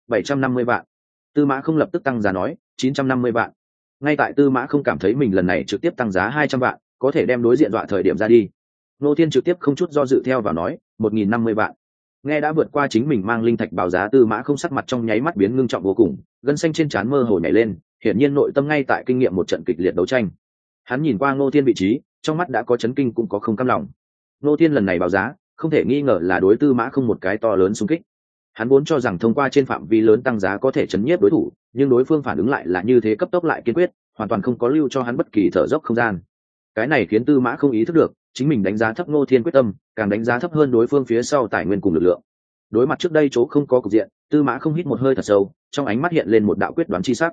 750 vạn. Tư Mã Không lập tức tăng giá nói: 950 vạn. Ngay tại Tư Mã Không cảm thấy mình lần này trực tiếp tăng giá 200 vạn, có thể đem đối diện dọa thời điểm ra đi. Ngô Thiên trực tiếp không chút do dự theo vào nói: 1050 vạn. Nghe đã vượt qua chính mình mang linh thạch báo giá, Tư Mã Không sắc mặt trong nháy mắt biến ngưng trọng vô cùng, gân xanh trên trán mơ hồ nhảy lên, hiển nhiên nội tâm ngay tại kinh nghiệm một trận kịch liệt đấu tranh. Hắn nhìn qua Ngô Thiên vị trí, trong mắt đã có chấn kinh cũng có không cam lòng. Ngô Thiên lần này báo giá, không thể nghi ngờ là đối Tư Mã Không một cái to lớn xung kích. Hắn vốn cho rằng thông qua trên phạm vi lớn tăng giá có thể chấn nhiếp đối thủ, nhưng đối phương phản ứng lại là như thế cấp tốc lại kiên quyết, hoàn toàn không có lưu cho hắn bất kỳ thở dốc không gian. Cái này khiến Tư Mã Không ý thức được, chính mình đánh giá thấp Ngô Thiên quyết tâm, càng đánh giá thấp hơn đối phương phía sau tài nguyên cùng lực lượng. Đối mặt trước đây chỗ không có cục diện, Tư Mã Không hít một hơi thật sâu, trong ánh mắt hiện lên một đạo quyết đoán chi sắc.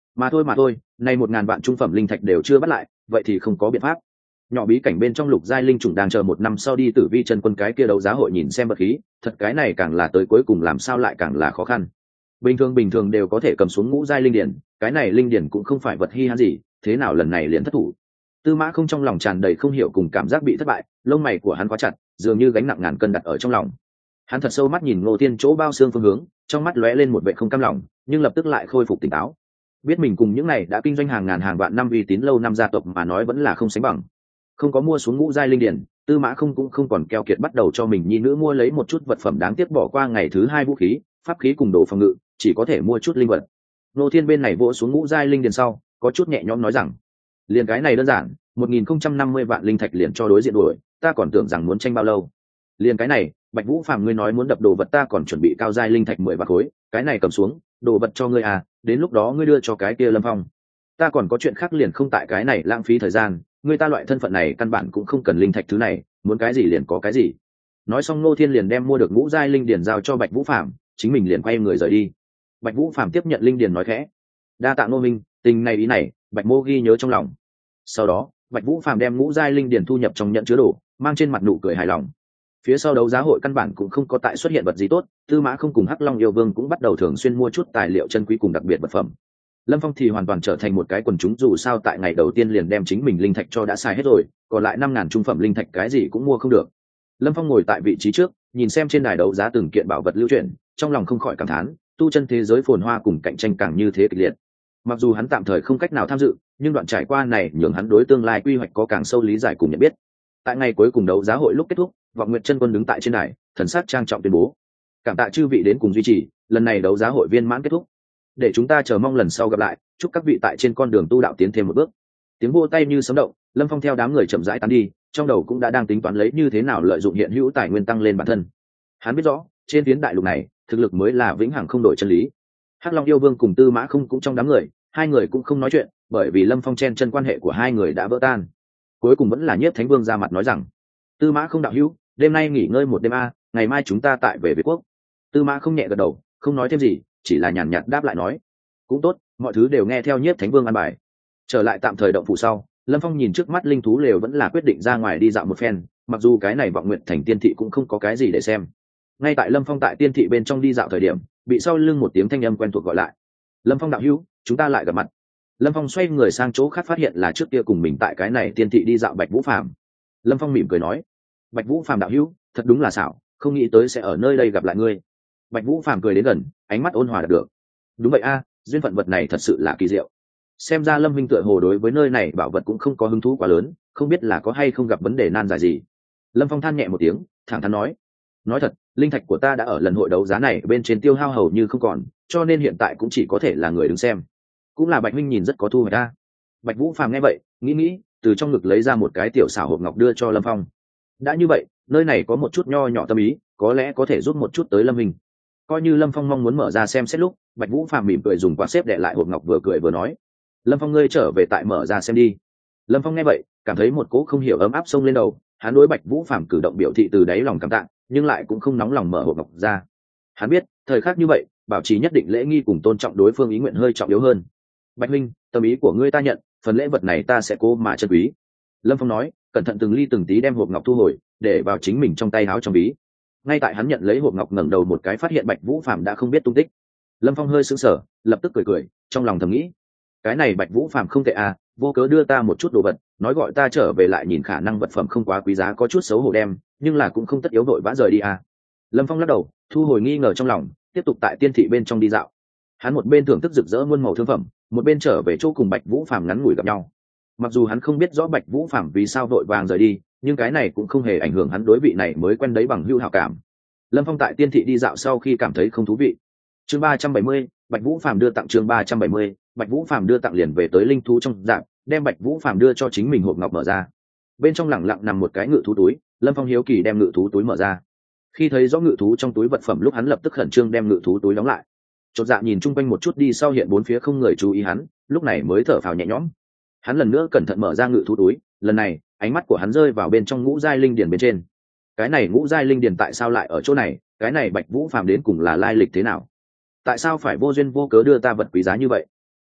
Mà thôi, nay 1.000 vạn trung phẩm linh thạch đều chưa bắt lại, vậy thì không có biện pháp. Nhỏ bí cảnh bên trong lục giai linh trùng đang chờ 1 năm sau đi Tử Vi chân quân cái kia đấu giá hội nhìn xem vật khí, thật cái này càng là tới cuối cùng làm sao lại càng là khó khăn. Bình thường đều có thể cầm xuống ngũ giai linh điển, cái này linh điển cũng không phải vật hi hãn gì, thế nào lần này liền thất thủ. Tư Mã Không trong lòng tràn đầy không hiểu cùng cảm giác bị thất bại, lông mày của hắn quá chặt, dường như gánh nặng ngàn cân đặt ở trong lòng. Hắn thật sâu mắt nhìn Ngô Thiên chỗ bao xương phương hướng, trong mắt lóe lên một vẻ không cam lòng, nhưng lập tức lại khôi phục tỉnh táo. Biết mình cùng những này đã kinh doanh hàng ngàn hàng vạn năm uy tín lâu năm gia tộc mà nói vẫn là không sánh bằng. Không có mua xuống ngũ giai linh điển, Tư Mã Không cũng không còn keo kiệt bắt đầu cho mình nhi nữ mua lấy một chút vật phẩm đáng tiếc bỏ qua ngày thứ 2 vũ khí, pháp khí cùng đồ phòng ngự, chỉ có thể mua chút linh vật. Ngô Thiên bên này vỗ xuống ngũ giai linh điển sau, có chút nhẹ nhõm nói rằng, liền cái này đơn giản, 1.050 vạn linh thạch liền cho đối diện đuổi, ta còn tưởng rằng muốn tranh bao lâu. Liền cái này, Bạch Vũ Phàm ngươi nói muốn đập đồ vật ta còn chuẩn bị cao giai linh thạch 10 vạn khối, cái này cầm xuống, đồ vật cho ngươi à, đến lúc đó ngươi đưa cho cái kia Lâm Phong. Ta còn có chuyện khác liền không tại cái này lãng phí thời gian, ngươi ta loại thân phận này căn bản cũng không cần linh thạch thứ này, muốn cái gì liền có cái gì. Nói xong Ngô Thiên liền đem mua được ngũ giai linh điển giao cho Bạch Vũ Phàm, chính mình liền quay người rời đi. Bạch Vũ Phàm tiếp nhận linh điển nói khẽ, đa tạ Ngô Minh, tình này ý này, Bạch Mô ghi nhớ trong lòng. Sau đó Bạch Vũ Phàm đem ngũ giai linh điển thu nhập trong nhận chứa đồ, mang trên mặt nụ cười hài lòng. Phía sau đấu giá hội căn bản cũng không có tại xuất hiện vật gì tốt, Tư Mã Không cùng Hắc Long yêu vương cũng bắt đầu thường xuyên mua chút tài liệu chân quý cùng đặc biệt vật phẩm. Lâm Phong thì hoàn toàn trở thành một cái quần chúng, dù sao tại ngày đầu tiên liền đem chính mình linh thạch cho đã xài hết rồi, còn lại 5.000 trung phẩm linh thạch cái gì cũng mua không được. Lâm Phong ngồi tại vị trí trước, nhìn xem trên đài đấu giá từng kiện bảo vật lưu chuyển, trong lòng không khỏi cảm thán, tu chân thế giới phồn hoa cùng cạnh tranh càng như thế kịch liệt. Mặc dù hắn tạm thời không cách nào tham dự, nhưng đoạn trải qua này nhường hắn đối tương lai quy hoạch có càng sâu lý giải cùng nhận biết. Tại ngày cuối cùng đấu giá hội lúc kết thúc, Vọng Nguyệt chân quân đứng tại trên đài, thần sắc trang trọng tuyên bố: cảm tạ chư vị đến cùng duy trì, lần này đấu giá hội viên mãn kết thúc. Để chúng ta chờ mong lần sau gặp lại, chúc các vị tại trên con đường tu đạo tiến thêm một bước. Tiếng vỗ tay như sấm động, Lâm Phong theo đám người chậm rãi tán đi, trong đầu cũng đã đang tính toán lấy như thế nào lợi dụng hiện hữu tài nguyên tăng lên bản thân. Hắn biết rõ, trên phiến đại lục này, thực lực mới là vĩnh hằng không đổi chân lý. Hắc Long yêu vương cùng Tư Mã Không cũng trong đám người, hai người cũng không nói chuyện, bởi vì Lâm Phong chen chân quan hệ của hai người đã vỡ tan. Cuối cùng vẫn là Nhiếp Thánh Vương ra mặt nói rằng: Tư Mã Không đạo hữu, đêm nay nghỉ ngơi một đêm a, ngày mai chúng ta tại về Việt Quốc. Tư Mã Không nhẹ gật đầu, không nói thêm gì, chỉ là nhàn nhạt đáp lại nói: cũng tốt, mọi thứ đều nghe theo Nhiếp Thánh Vương an bài. Trở lại tạm thời động phủ sau, Lâm Phong nhìn trước mắt linh thú lều vẫn là quyết định ra ngoài đi dạo một phen, mặc dù cái này Vọng Nguyện thành tiên thị cũng không có cái gì để xem. Ngay tại Lâm Phong tại tiên thị bên trong đi dạo thời điểm, bị sau lưng một tiếng thanh âm quen thuộc gọi lại: Lâm Phong đạo hữu, chúng ta lại gặp mặt. Lâm Phong xoay người sang chỗ khác phát hiện là trước kia cùng mình tại cái này tiên thị đi dạo Bạch Vũ Phàm. Lâm Phong mỉm cười nói: Bạch Vũ Phàm đạo hữu, thật đúng là xảo, không nghĩ tới sẽ ở nơi đây gặp lại ngươi. Bạch Vũ Phàm cười đến gần, ánh mắt ôn hòa được. Đúng vậy a, duyên phận vật này thật sự là kỳ diệu. Xem ra Lâm Minh tựa hồ đối với nơi này bảo vật cũng không có hứng thú quá lớn, không biết là có hay không gặp vấn đề nan giải gì. Lâm Phong than nhẹ một tiếng, thẳng thắn nói: nói thật, linh thạch của ta đã ở lần hội đấu giá này bên trên tiêu hao hầu như không còn, cho nên hiện tại cũng chỉ có thể là người đứng xem. Cũng là Bạch Minh nhìn rất có thu hoạch ta. Bạch Vũ Phàm nghe vậy, nghĩ, từ trong ngực lấy ra một cái tiểu xảo hộp ngọc đưa cho Lâm Phong. Đã như vậy, nơi này có một chút nho nhỏ tâm ý, có lẽ có thể giúp một chút tới Lâm Minh. Coi như Lâm Phong mong muốn mở ra xem xét lúc, Bạch Vũ Phàm mỉm cười dùng quạt xếp đè lại hộp ngọc, vừa cười vừa nói: Lâm Phong ngươi trở về tại mở ra xem đi. Lâm Phong nghe vậy, cảm thấy một cỗ không hiểu ấm áp xông lên đầu, hắn đối Bạch Vũ Phàm cử động biểu thị từ đáy lòng cảm tạ, nhưng lại cũng không nóng lòng mở hộp ngọc ra. Hắn biết, thời khắc như vậy, bảo trì nhất định lễ nghi cùng tôn trọng đối phương ý nguyện hơi trọng yếu hơn. Bạch Minh, tâm ý của ngươi ta nhận, phần lễ vật này ta sẽ cố mà trân quý. Lâm Phong nói, cẩn thận từng ly từng tí đem hộp ngọc thu hồi, để vào chính mình trong tay áo trong ví. Ngay tại hắn nhận lấy hộp ngọc ngẩng đầu một cái phát hiện Bạch Vũ Phàm đã không biết tung tích. Lâm Phong hơi sững sờ, lập tức cười, trong lòng thầm nghĩ: cái này Bạch Vũ Phàm không tệ à, vô cớ đưa ta một chút đồ vật, nói gọi ta trở về lại nhìn khả năng vật phẩm không quá quý giá có chút xấu hổ đem, nhưng là cũng không tất yếu vội vã rời đi à. Lâm Phong lắc đầu, thu hồi nghi ngờ trong lòng, tiếp tục tại tiên thị bên trong đi dạo. Hắn một bên thưởng thức rực rỡ muôn màu thương phẩm, một bên trở về chỗ cùng Bạch Vũ Phàm ngắn ngủi gặp nhau. Mặc dù hắn không biết rõ Bạch Vũ Phàm vì sao vội vàng rời đi, nhưng cái này cũng không hề ảnh hưởng hắn đối vị này mới quen đấy bằng hữu hảo cảm. Lâm Phong tại tiên thị đi dạo sau khi cảm thấy không thú vị. Chương 370, Bạch Vũ Phàm đưa tặng chương 370, Bạch Vũ Phàm đưa tặng liền về tới linh thú trong dạng, đem Bạch Vũ Phàm đưa cho chính mình hộp ngọc mở ra. Bên trong lẳng lặng nằm một cái ngự thú túi, Lâm Phong hiếu kỳ đem ngự thú túi mở ra. Khi thấy rõ ngự thú trong túi vật phẩm lúc hắn lập tức khẩn trương đem ngự thú túi đóng lại. Chột dạ nhìn chung quanh một chút đi sau hiện bốn phía không người chú ý hắn, lúc này mới thở phào nhẹ nhõm. Hắn lần nữa cẩn thận mở ra ngự thú túi, lần này, ánh mắt của hắn rơi vào bên trong ngũ giai linh điển bên trên. Cái này ngũ giai linh điển tại sao lại ở chỗ này, cái này Bạch Vũ Phàm đến cùng là lai lịch thế nào? Tại sao phải vô duyên vô cớ đưa ta vật quý giá như vậy?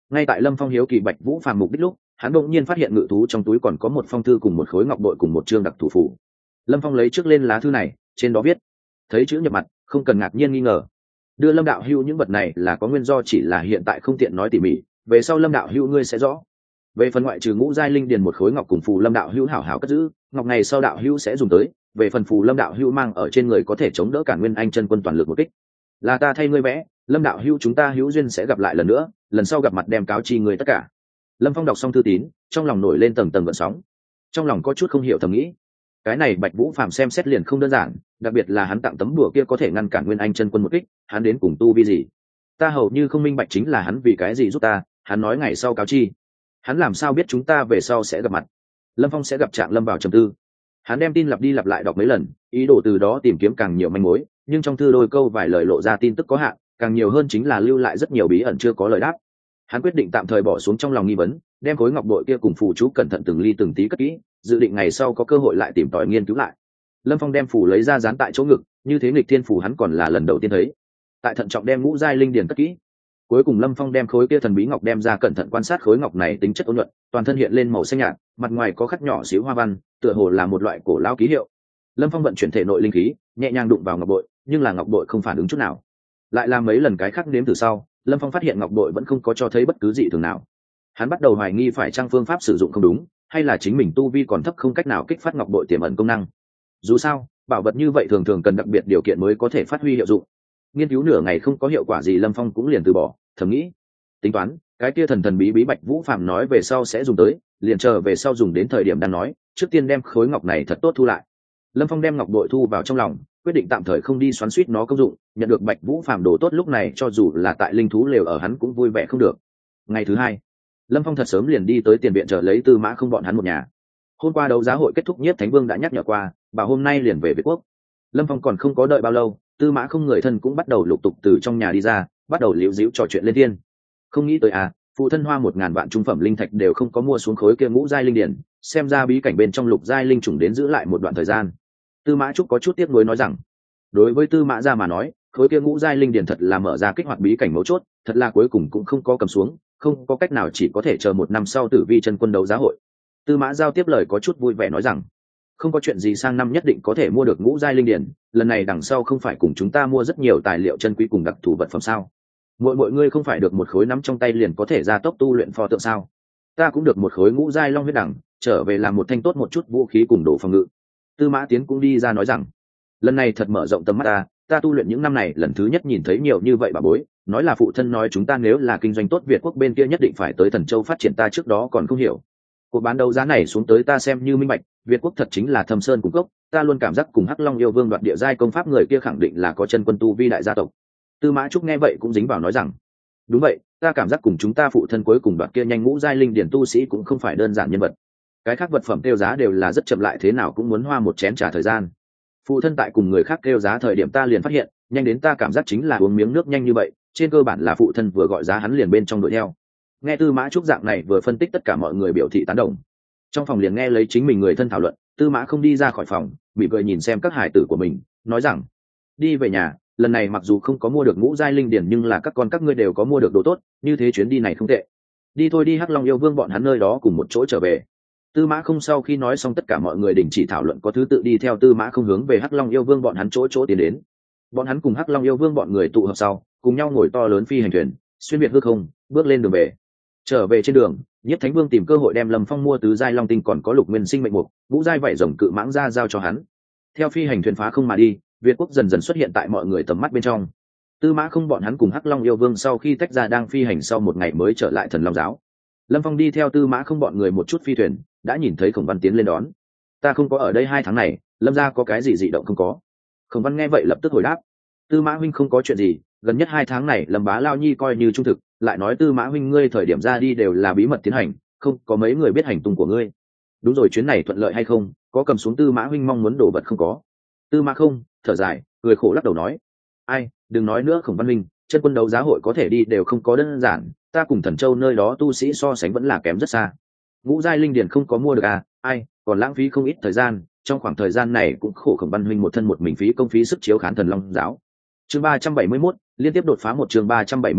Ngay tại Lâm Phong hiếu kỳ Bạch Vũ Phàm mục đích lúc, hắn đột nhiên phát hiện ngự thú trong túi còn có một phong thư cùng một khối ngọc bội cùng một chương đặc thủ phủ. Lâm Phong lấy trước lên lá thư này, trên đó viết: thấy chữ nhập mặt, không cần ngạc nhiên nghi ngờ. Đưa Lâm đạo hữu những vật này là có nguyên do, chỉ là hiện tại không tiện nói tỉ mỉ, về sau Lâm đạo hữu ngươi sẽ rõ. Về phần ngoại trừ ngũ giai linh điền một khối ngọc cùng phù Lâm đạo hữu hảo hảo cất giữ, ngọc này sau đạo hữu sẽ dùng tới, về phần phù Lâm đạo hữu mang ở trên người có thể chống đỡ cả Nguyên Anh chân quân toàn lực một kích. Là ta thay ngươi vẽ, Lâm đạo hữu chúng ta hữu duyên sẽ gặp lại lần nữa, lần sau gặp mặt đem cáo chi người tất cả. Lâm Phong đọc xong thư tín, trong lòng nổi lên tầng tầng gợn sóng, trong lòng có chút không hiểu thầm nghĩ, cái này Bạch Vũ Phàm xem xét liền không đơn giản, đặc biệt là hắn tặng tấm đùa kia có thể ngăn cản Nguyên Anh chân quân một kích, hắn đến cùng tu vi gì? Ta hầu như không minh bạch chính là hắn vì cái gì giúp ta, hắn nói ngày sau cáo chi, hắn làm sao biết chúng ta về sau sẽ gặp mặt? Lâm Phong sẽ gặp Trạng lâm vào trầm tư, hắn đem tin lặp đi lặp lại đọc mấy lần, ý đồ từ đó tìm kiếm càng nhiều manh mối, nhưng trong thư đôi câu vài lời lộ ra tin tức có hạn, càng nhiều hơn chính là lưu lại rất nhiều bí ẩn chưa có lời đáp. Hắn quyết định tạm thời bỏ xuống trong lòng nghi vấn, đem khối ngọc bội kia cùng phù chú cẩn thận từng ly từng tí cất kỹ, dự định ngày sau có cơ hội lại tìm tòi nghiên cứu lại. Lâm Phong đem phù lấy ra dán tại chỗ ngực, như thế nghịch thiên phù hắn còn là lần đầu tiên thấy. Tại thận trọng đem ngũ giai linh điển cất kỹ. Cuối cùng Lâm Phong đem khối kia thần bí ngọc đem ra cẩn thận quan sát khối ngọc này tính chất ôn nhuận, toàn thân hiện lên màu xanh nhạt, mặt ngoài có khắc nhỏ xíu hoa văn, tựa hồ là một loại cổ lão ký hiệu. Lâm Phong vận chuyển thể nội linh khí, nhẹ nhàng đụng vào ngọc bội, nhưng là ngọc bội không phản ứng chút nào. Lại làm mấy lần cái khác nếm từ sau, Lâm Phong phát hiện ngọc bội vẫn không có cho thấy bất cứ dị thường nào. Hắn bắt đầu hoài nghi phải chăng phương pháp sử dụng không đúng, hay là chính mình tu vi còn thấp không cách nào kích phát ngọc bội tiềm ẩn công năng. Dù sao, bảo vật như vậy thường thường cần đặc biệt điều kiện mới có thể phát huy hiệu dụng. Nghiên cứu nửa ngày không có hiệu quả gì, Lâm Phong cũng liền từ bỏ, thầm nghĩ, tính toán, cái kia thần thần bí bí Bạch Vũ Phàm nói về sau sẽ dùng tới, liền chờ về sau dùng đến thời điểm đang nói, trước tiên đem khối ngọc này thật tốt thu lại. Lâm Phong đem ngọc bội thu vào trong lòng, quyết định tạm thời không đi xoắn xuýt nó công dụng, nhận được Bạch Vũ Phàm đồ tốt lúc này cho dù là tại linh thú lều ở hắn cũng vui vẻ không được. Ngày thứ hai, Lâm Phong thật sớm liền đi tới tiền viện chờ lấy Tư Mã Không bọn hắn một nhà. Hôm qua đấu giá hội kết thúc, Nhiếp Thánh Vương đã nhắc nhở qua, bảo hôm nay liền về Việt Quốc. Lâm Phong còn không có đợi bao lâu, Tư Mã Không người thân cũng bắt đầu lục tục từ trong nhà đi ra, bắt đầu liễu díu trò chuyện lên thiên. Không nghĩ tới phụ thân hoa 1000 vạn trung phẩm linh thạch đều không có mua xuống khối kia ngũ giai linh điển, xem ra bí cảnh bên trong lục giai linh trùng đến giữ lại một đoạn thời gian. Tư Mã Trúc có chút tiếc nuối nói rằng, đối với Tư Mã gia mà nói, khối kia ngũ giai linh điển thật là mở ra kích hoạt bí cảnh mấu chốt, thật là cuối cùng cũng không có cầm xuống, không có cách nào, chỉ có thể chờ 1 năm sau Tử Vi chân quân đấu giá hội. Tư Mã Giao tiếp lời có chút vui vẻ nói rằng, không có chuyện gì, sang năm nhất định có thể mua được ngũ giai linh điển, lần này đằng sau không phải cùng chúng ta mua rất nhiều tài liệu chân quý cùng đặc thù vật phẩm sao? Mọi ngươi không phải được một khối nắm trong tay liền có thể ra tốc tu luyện pho tượng sao? Ta cũng được một khối ngũ giai long huyết đẳng, trở về làm một thanh tốt một chút vũ khí cùng đồ phòng ngự. Tư Mã Tiến cũng đi ra nói rằng, lần này thật mở rộng tầm mắt ta tu luyện những năm này lần thứ nhất nhìn thấy nhiều như vậy bà bối, nói là phụ thân nói chúng ta nếu là kinh doanh tốt Việt Quốc bên kia nhất định phải tới Thần Châu phát triển, ta trước đó còn không hiểu. Cuộc bán đấu giá này xuống tới ta xem như minh bạch, Việt Quốc thật chính là Thâm Sơn cung cốc, ta luôn cảm giác cùng Hắc Long yêu vương đoạt địa giai công pháp người kia khẳng định là có chân quân tu vi đại gia tộc. Tư Mã Trúc nghe vậy cũng dính vào nói rằng, đúng vậy, ta cảm giác cùng chúng ta phụ thân cuối cùng đoạt kia nhanh ngũ giai linh điển tu sĩ cũng không phải đơn giản nhân vật. Cái khác vật phẩm tiêu giá đều là rất chậm, lại thế nào cũng muốn hoa một chén trà thời gian. Phụ thân tại cùng người khác kêu giá thời điểm ta liền phát hiện, nhanh đến ta cảm giác chính là uống miếng nước nhanh như vậy, trên cơ bản là phụ thân vừa gọi giá hắn liền bên trong đuổi theo. Nghe Tư Mã Trúc dạng này vừa phân tích, tất cả mọi người biểu thị tán đồng. Trong phòng liền nghe lấy chính mình người thân thảo luận, Tư Mã Không đi ra khỏi phòng, mỉm cười nhìn xem các hải tử của mình, nói rằng, đi về nhà, lần này mặc dù không có mua được ngũ giai linh điển nhưng là các con các ngươi đều có mua được đồ tốt, như thế chuyến đi này không tệ. Đi thôi, đi Hắc Long yêu vương bọn hắn nơi đó cùng một chỗ trở về. Tư Mã Không sau khi nói xong, tất cả mọi người đình chỉ thảo luận, có thứ tự đi theo Tư Mã Không hướng về Hắc Long yêu vương bọn hắn chỗ tiến đến. Bọn hắn cùng Hắc Long yêu vương bọn người tụ hợp sau, cùng nhau ngồi to lớn phi hành thuyền, xuyên việt hư không, bước lên đường về. Trở về trên đường, Nhiếp Thánh Vương tìm cơ hội đem Lâm Phong mua tứ giai long tinh còn có lục nguyên sinh mệnh mục, ngũ giai vảy rồng cự mãng ra giao cho hắn. Theo phi hành thuyền phá không mà đi, Việt Quốc dần dần xuất hiện tại mọi người tầm mắt bên trong. Tư Mã Không bọn hắn cùng Hắc Long yêu vương sau khi tách ra đang phi hành sau một ngày mới trở lại Thần Long giáo. Lâm Phong đi theo Tư Mã Không bọn người một chút phi thuyền, đã nhìn thấy Khổng Văn tiến lên đón. Ta không có ở đây 2 tháng này, Lâm gia có cái gì dị động không có? Khổng Văn nghe vậy lập tức hồi đáp, Tư Mã huynh không có chuyện gì, gần nhất 2 tháng này Lâm bá lao nhi coi như trung thực, lại nói Tư Mã huynh ngươi thời điểm ra đi đều là bí mật tiến hành, không có mấy người biết hành tung của ngươi. Đúng rồi, chuyến này thuận lợi hay không, có cầm xuống Tư Mã huynh mong muốn đổ vật không có? Tư Mã Không thở dài, cười khổ lắc đầu nói, ai, đừng nói nữa Khổng Văn huynh, chân quân đấu giá hội có thể đi đều không có đơn giản, ta cùng Thần Châu nơi đó tu sĩ so sánh vẫn là kém rất xa. Ngũ giai linh điển không có mua được ai, còn lãng phí không ít thời gian, trong khoảng thời gian này cũng khổ Khổng Văn huynh một thân một mình phí công phí sức chiếu khán Thần Long giáo. Chương 371, liên tiếp đột phá một chương 371,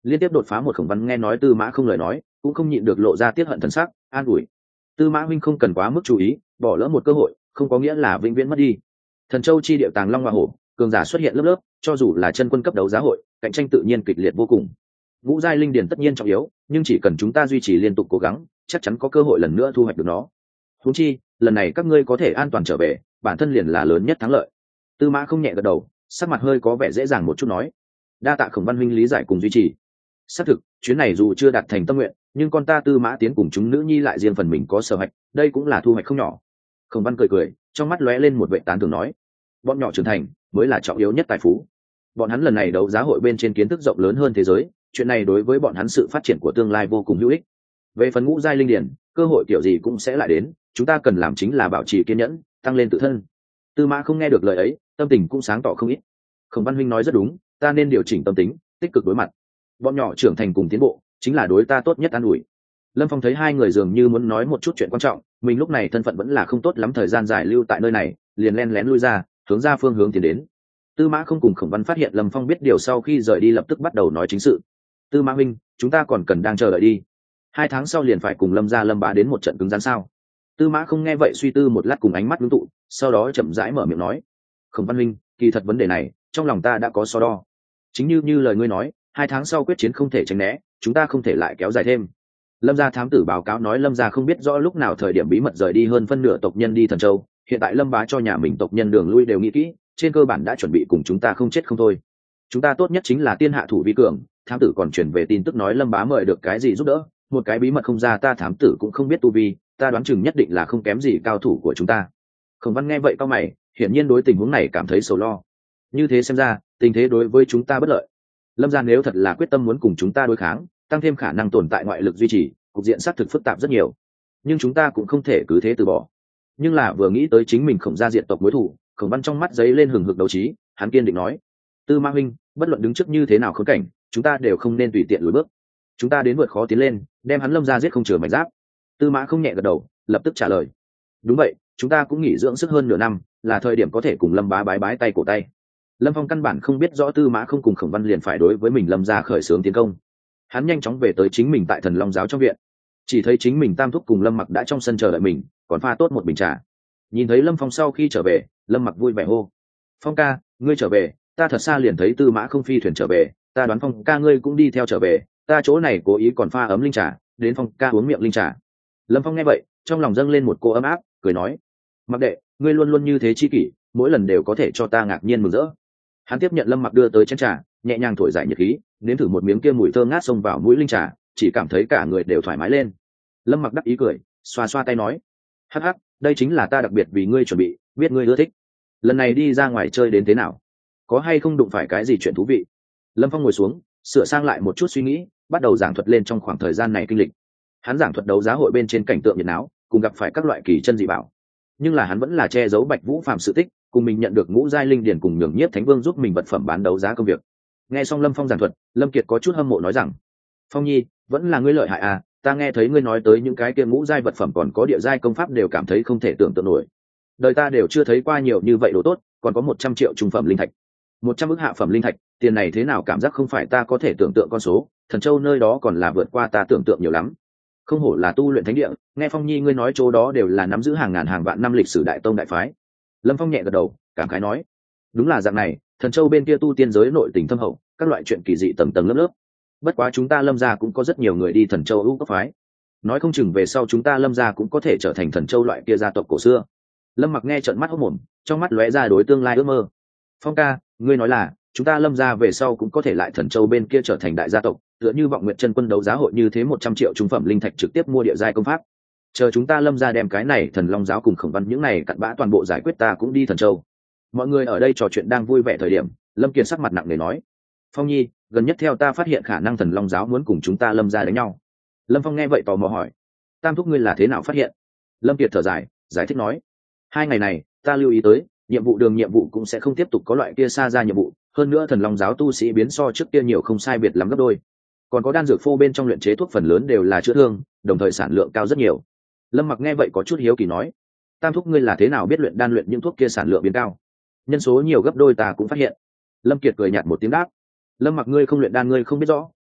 Liên tiếp đột phá một Khổng Văn nghe nói Tư Mã Không lời nói, cũng không nhịn được lộ ra tiết hận thần sắc, an ủi: Tư Mã huynh không cần quá mức chú ý, bỏ lỡ một cơ hội không có nghĩa là vĩnh viễn mất đi. Thần Châu chi địa tàng long hoa hổ, cường giả xuất hiện lớp lớp, cho dù là chân quân cấp đấu giá hội, cạnh tranh tự nhiên kịch liệt vô cùng. Ngũ giai linh điển tất nhiên trọng yếu, nhưng chỉ cần chúng ta duy trì liên tục cố gắng, chắc chắn có cơ hội lần nữa thu hoạch được nó. Huống chi, lần này các ngươi có thể an toàn trở về, bản thân liền là lớn nhất thắng lợi. Tư Mã Không nhẹ gật đầu, sắc mặt hơi có vẻ dễ dàng một chút nói: đa tạ Khổng Văn huynh lý giải cùng duy trì. Xác thực, chuyến này dù chưa đạt thành tâm nguyện, nhưng con ta Tư Mã Tiến cùng chúng nữ nhi lại riêng phần mình có sở hạch, đây cũng là thu hoạch không nhỏ. Khổng Văn cười cười, trong mắt lóe lên một vẻ tán thưởng nói: bọn nhỏ trưởng thành mới là trọng yếu nhất tài phú. Bọn hắn lần này đấu giá hội bên trên kiến thức rộng lớn hơn thế giới, chuyện này đối với bọn hắn sự phát triển của tương lai vô cùng hữu ích. Về phần ngũ giai linh điển, cơ hội kiểu gì cũng sẽ lại đến, chúng ta cần làm chính là bảo trì kiên nhẫn, tăng lên tự thân. Tư Mã Không nghe được lời ấy, tâm tình cũng sáng tỏ không ít. Khổng Văn huynh nói rất đúng, ta nên điều chỉnh tâm tính, tích cực đối mặt. Bọn nhỏ trưởng thành cùng tiến bộ, chính là đối ta tốt nhất an ủi. Lâm Phong thấy hai người dường như muốn nói một chút chuyện quan trọng, mình lúc này thân phận vẫn là không tốt lắm, thời gian dài lưu tại nơi này, liền len lén lui ra, hướng ra phương hướng tiến đến. Tư Mã Không cùng Khổng Văn phát hiện Lâm Phong biết điều sau khi rời đi lập tức bắt đầu nói chính sự. Tư Mã huynh, chúng ta còn cần đang chờ đợi đi. 2 tháng sau liền phải cùng Lâm gia Lâm bá đến một trận cứng rắn sao? Tư Mã Không nghe vậy suy tư một lát cùng ánh mắt ngưng tụ, sau đó chậm rãi mở miệng nói: Khổng Văn huynh, kỳ thật vấn đề này, trong lòng ta đã có so đo. Chính như lời ngươi nói, 2 tháng sau quyết chiến không thể tránh né, chúng ta không thể lại kéo dài thêm. Lâm gia thám tử báo cáo nói Lâm gia không biết rõ lúc nào thời điểm bí mật rời đi hơn phân nửa tộc nhân đi Thần Châu, hiện tại Lâm bá cho nhà mình tộc nhân đường lui đều nghĩ kỹ, trên cơ bản đã chuẩn bị cùng chúng ta không chết không thôi. Chúng ta tốt nhất chính là tiên hạ thủ vi cường. Thám tử còn truyền về tin tức nói Lâm bá mời được cái gì giúp đỡ, một cái bí mật không ra, ta thám tử cũng không biết tu vi, ta đoán chừng nhất định là không kém gì cao thủ của chúng ta. Khổng Văn nghe vậy cau mày, hiển nhiên đối tình huống này cảm thấy sầu lo. Như thế xem ra, tình thế đối với chúng ta bất lợi. Lâm gia nếu thật là quyết tâm muốn cùng chúng ta đối kháng, tăng thêm khả năng tồn tại ngoại lực duy trì, cục diện xác thực phức tạp rất nhiều. Nhưng chúng ta cũng không thể cứ thế từ bỏ. Nhưng là vừa nghĩ tới chính mình Khổng gia diệt tộc mối thù, Khổng Văn trong mắt giấy lên hừng hực đấu trí, hắn kiên định nói: Tư Mã huynh, bất luận đứng trước như thế nào khốn cảnh, chúng ta đều không nên tùy tiện lùi bước. Chúng ta đến vượt khó tiến lên, đem hắn Lâm gia giết không chừa mảnh giáp. Tư Mã Không nhẹ gật đầu, lập tức trả lời: đúng vậy, chúng ta cũng nghỉ dưỡng sức hơn nửa năm, là thời điểm có thể cùng Lâm bá bái bái tay cổ tay. Lâm Phong căn bản không biết rõ Tư Mã Không cùng Khổng Văn liền phải đối với mình Lâm gia khởi xướng tiến công. Hắn nhanh chóng về tới chính mình tại Thần Long giáo trong viện, chỉ thấy chính mình Tam thúc cùng Lâm Mặc đã trong sân chờ đợi mình, còn pha tốt một bình trà. Nhìn thấy Lâm Phong sau khi trở về, Lâm Mặc vui vẻ hô: Phong ca, ngươi trở về, ta thật xa liền thấy Tư Mã Không phi thuyền trở về, ta đoán Phong ca ngươi cũng đi theo trở về, ta chỗ này cố ý còn pha ấm linh trà, đến Phong ca uống miệng linh trà. Lâm Phong nghe vậy, trong lòng dâng lên một cô ấm áp, cười nói: Mặc đệ, ngươi luôn luôn như thế chi kỷ, mỗi lần đều có thể cho ta ngạc nhiên mừng rỡ. Hắn tiếp nhận Lâm Mặc đưa tới chén trà, nhẹ nhàng thổi giải nhiệt khí, nếm thử một miếng kia mùi thơm ngát xông vào mũi linh trà, chỉ cảm thấy cả người đều thoải mái lên. Lâm Mặc đắc ý cười, xoa xoa tay nói: hắc hắc, đây chính là ta đặc biệt vì ngươi chuẩn bị, biết ngươi ưa thích. Lần này đi ra ngoài chơi đến thế nào, có hay không đụng phải cái gì chuyện thú vị? Lâm Phong ngồi xuống, sửa sang lại một chút suy nghĩ, bắt đầu giảng thuật lên trong khoảng thời gian này kinh lịch. Hắn giảng thuật đấu giá hội bên trên cảnh tượng nhiệt náo, cùng gặp phải các loại kỳ chân dị bảo, nhưng là hắn vẫn là che giấu Bạch Vũ Phạm sự tích, cùng mình nhận được ngũ giai linh điển cùng Nhường Nhiếp Thánh Vương giúp mình vật phẩm bán đấu giá công việc. Nghe xong Lâm Phong giảng thuật, Lâm Kiệt có chút hâm mộ nói rằng: Phong Nhi, vẫn là ngươi lợi hại à, ta nghe thấy ngươi nói tới những cái kia ngũ giai vật phẩm còn có địa giai công pháp đều cảm thấy không thể tưởng tượng nổi. Đời ta đều chưa thấy qua nhiều như vậy đồ tốt, còn có 100 triệu trung phẩm linh thạch, 100 ức hạ phẩm linh thạch, tiền này thế nào cảm giác không phải ta có thể tưởng tượng con số, Thần Châu nơi đó còn là vượt qua ta tưởng tượng nhiều lắm. Không hổ là tu luyện thánh địa, nghe Phong Nhi ngươi nói chỗ đó đều là nắm giữ hàng ngàn hàng vạn năm lịch sử đại tông đại phái. Lâm Phong nhẹ gật đầu, cảm khái nói: đúng là dạng này, Thần Châu bên kia tu tiên giới nội tình thâm hậu, các loại chuyện kỳ dị tầng tầng lớp lớp. Bất quá chúng ta Lâm gia cũng có rất nhiều người đi Thần Châu ưu cấp phái, nói không chừng về sau chúng ta Lâm gia cũng có thể trở thành Thần Châu loại kia gia tộc cổ xưa. Lâm Mặc nghe trợn mắt hốt mồm, trong mắt lóe ra đối tương lai ước mơ. Phong ca, ngươi nói là chúng ta Lâm gia về sau cũng có thể lại Thần Châu bên kia trở thành đại gia tộc, tựa như Vọng Nguyệt Chân Quân đấu giá hội như thế 100 triệu trung phẩm linh thạch trực tiếp mua địa giai công pháp. Chờ chúng ta Lâm gia đem cái này Thần Long giáo cùng Khổng Văn những này cặn bã toàn bộ giải quyết, ta cũng đi Thần Châu. Mọi người ở đây trò chuyện đang vui vẻ thời điểm, Lâm Kiệt sắc mặt nặng nề nói: Phong Nhi, gần nhất theo ta phát hiện khả năng Thần Long giáo muốn cùng chúng ta Lâm gia đánh nhau. Lâm Phong nghe vậy tò mò hỏi: Tam thúc ngươi là thế nào phát hiện? Lâm Kiệt thở dài, giải thích nói: 2 ngày này ta lưu ý tới, nhiệm vụ cũng sẽ không tiếp tục có loại kia xa ra nhiệm vụ, hơn nữa Thần Long giáo tu sĩ biến so trước kia nhiều không sai biệt lắm gấp đôi, còn có đan dược phô bên trong luyện chế thuốc phần lớn đều là chữa thương, đồng thời sản lượng cao rất nhiều. Lâm Mặc nghe vậy có chút hiếu kỳ nói: Tam thúc ngươi là thế nào biết luyện đan luyện những thuốc kia sản lượng biến cao? Nhân số nhiều gấp đôi ta cũng phát hiện. Lâm Kiệt cười nhạt một tiếng đáp: Lâm Mặc ngươi không luyện đan ngươi không biết rõ,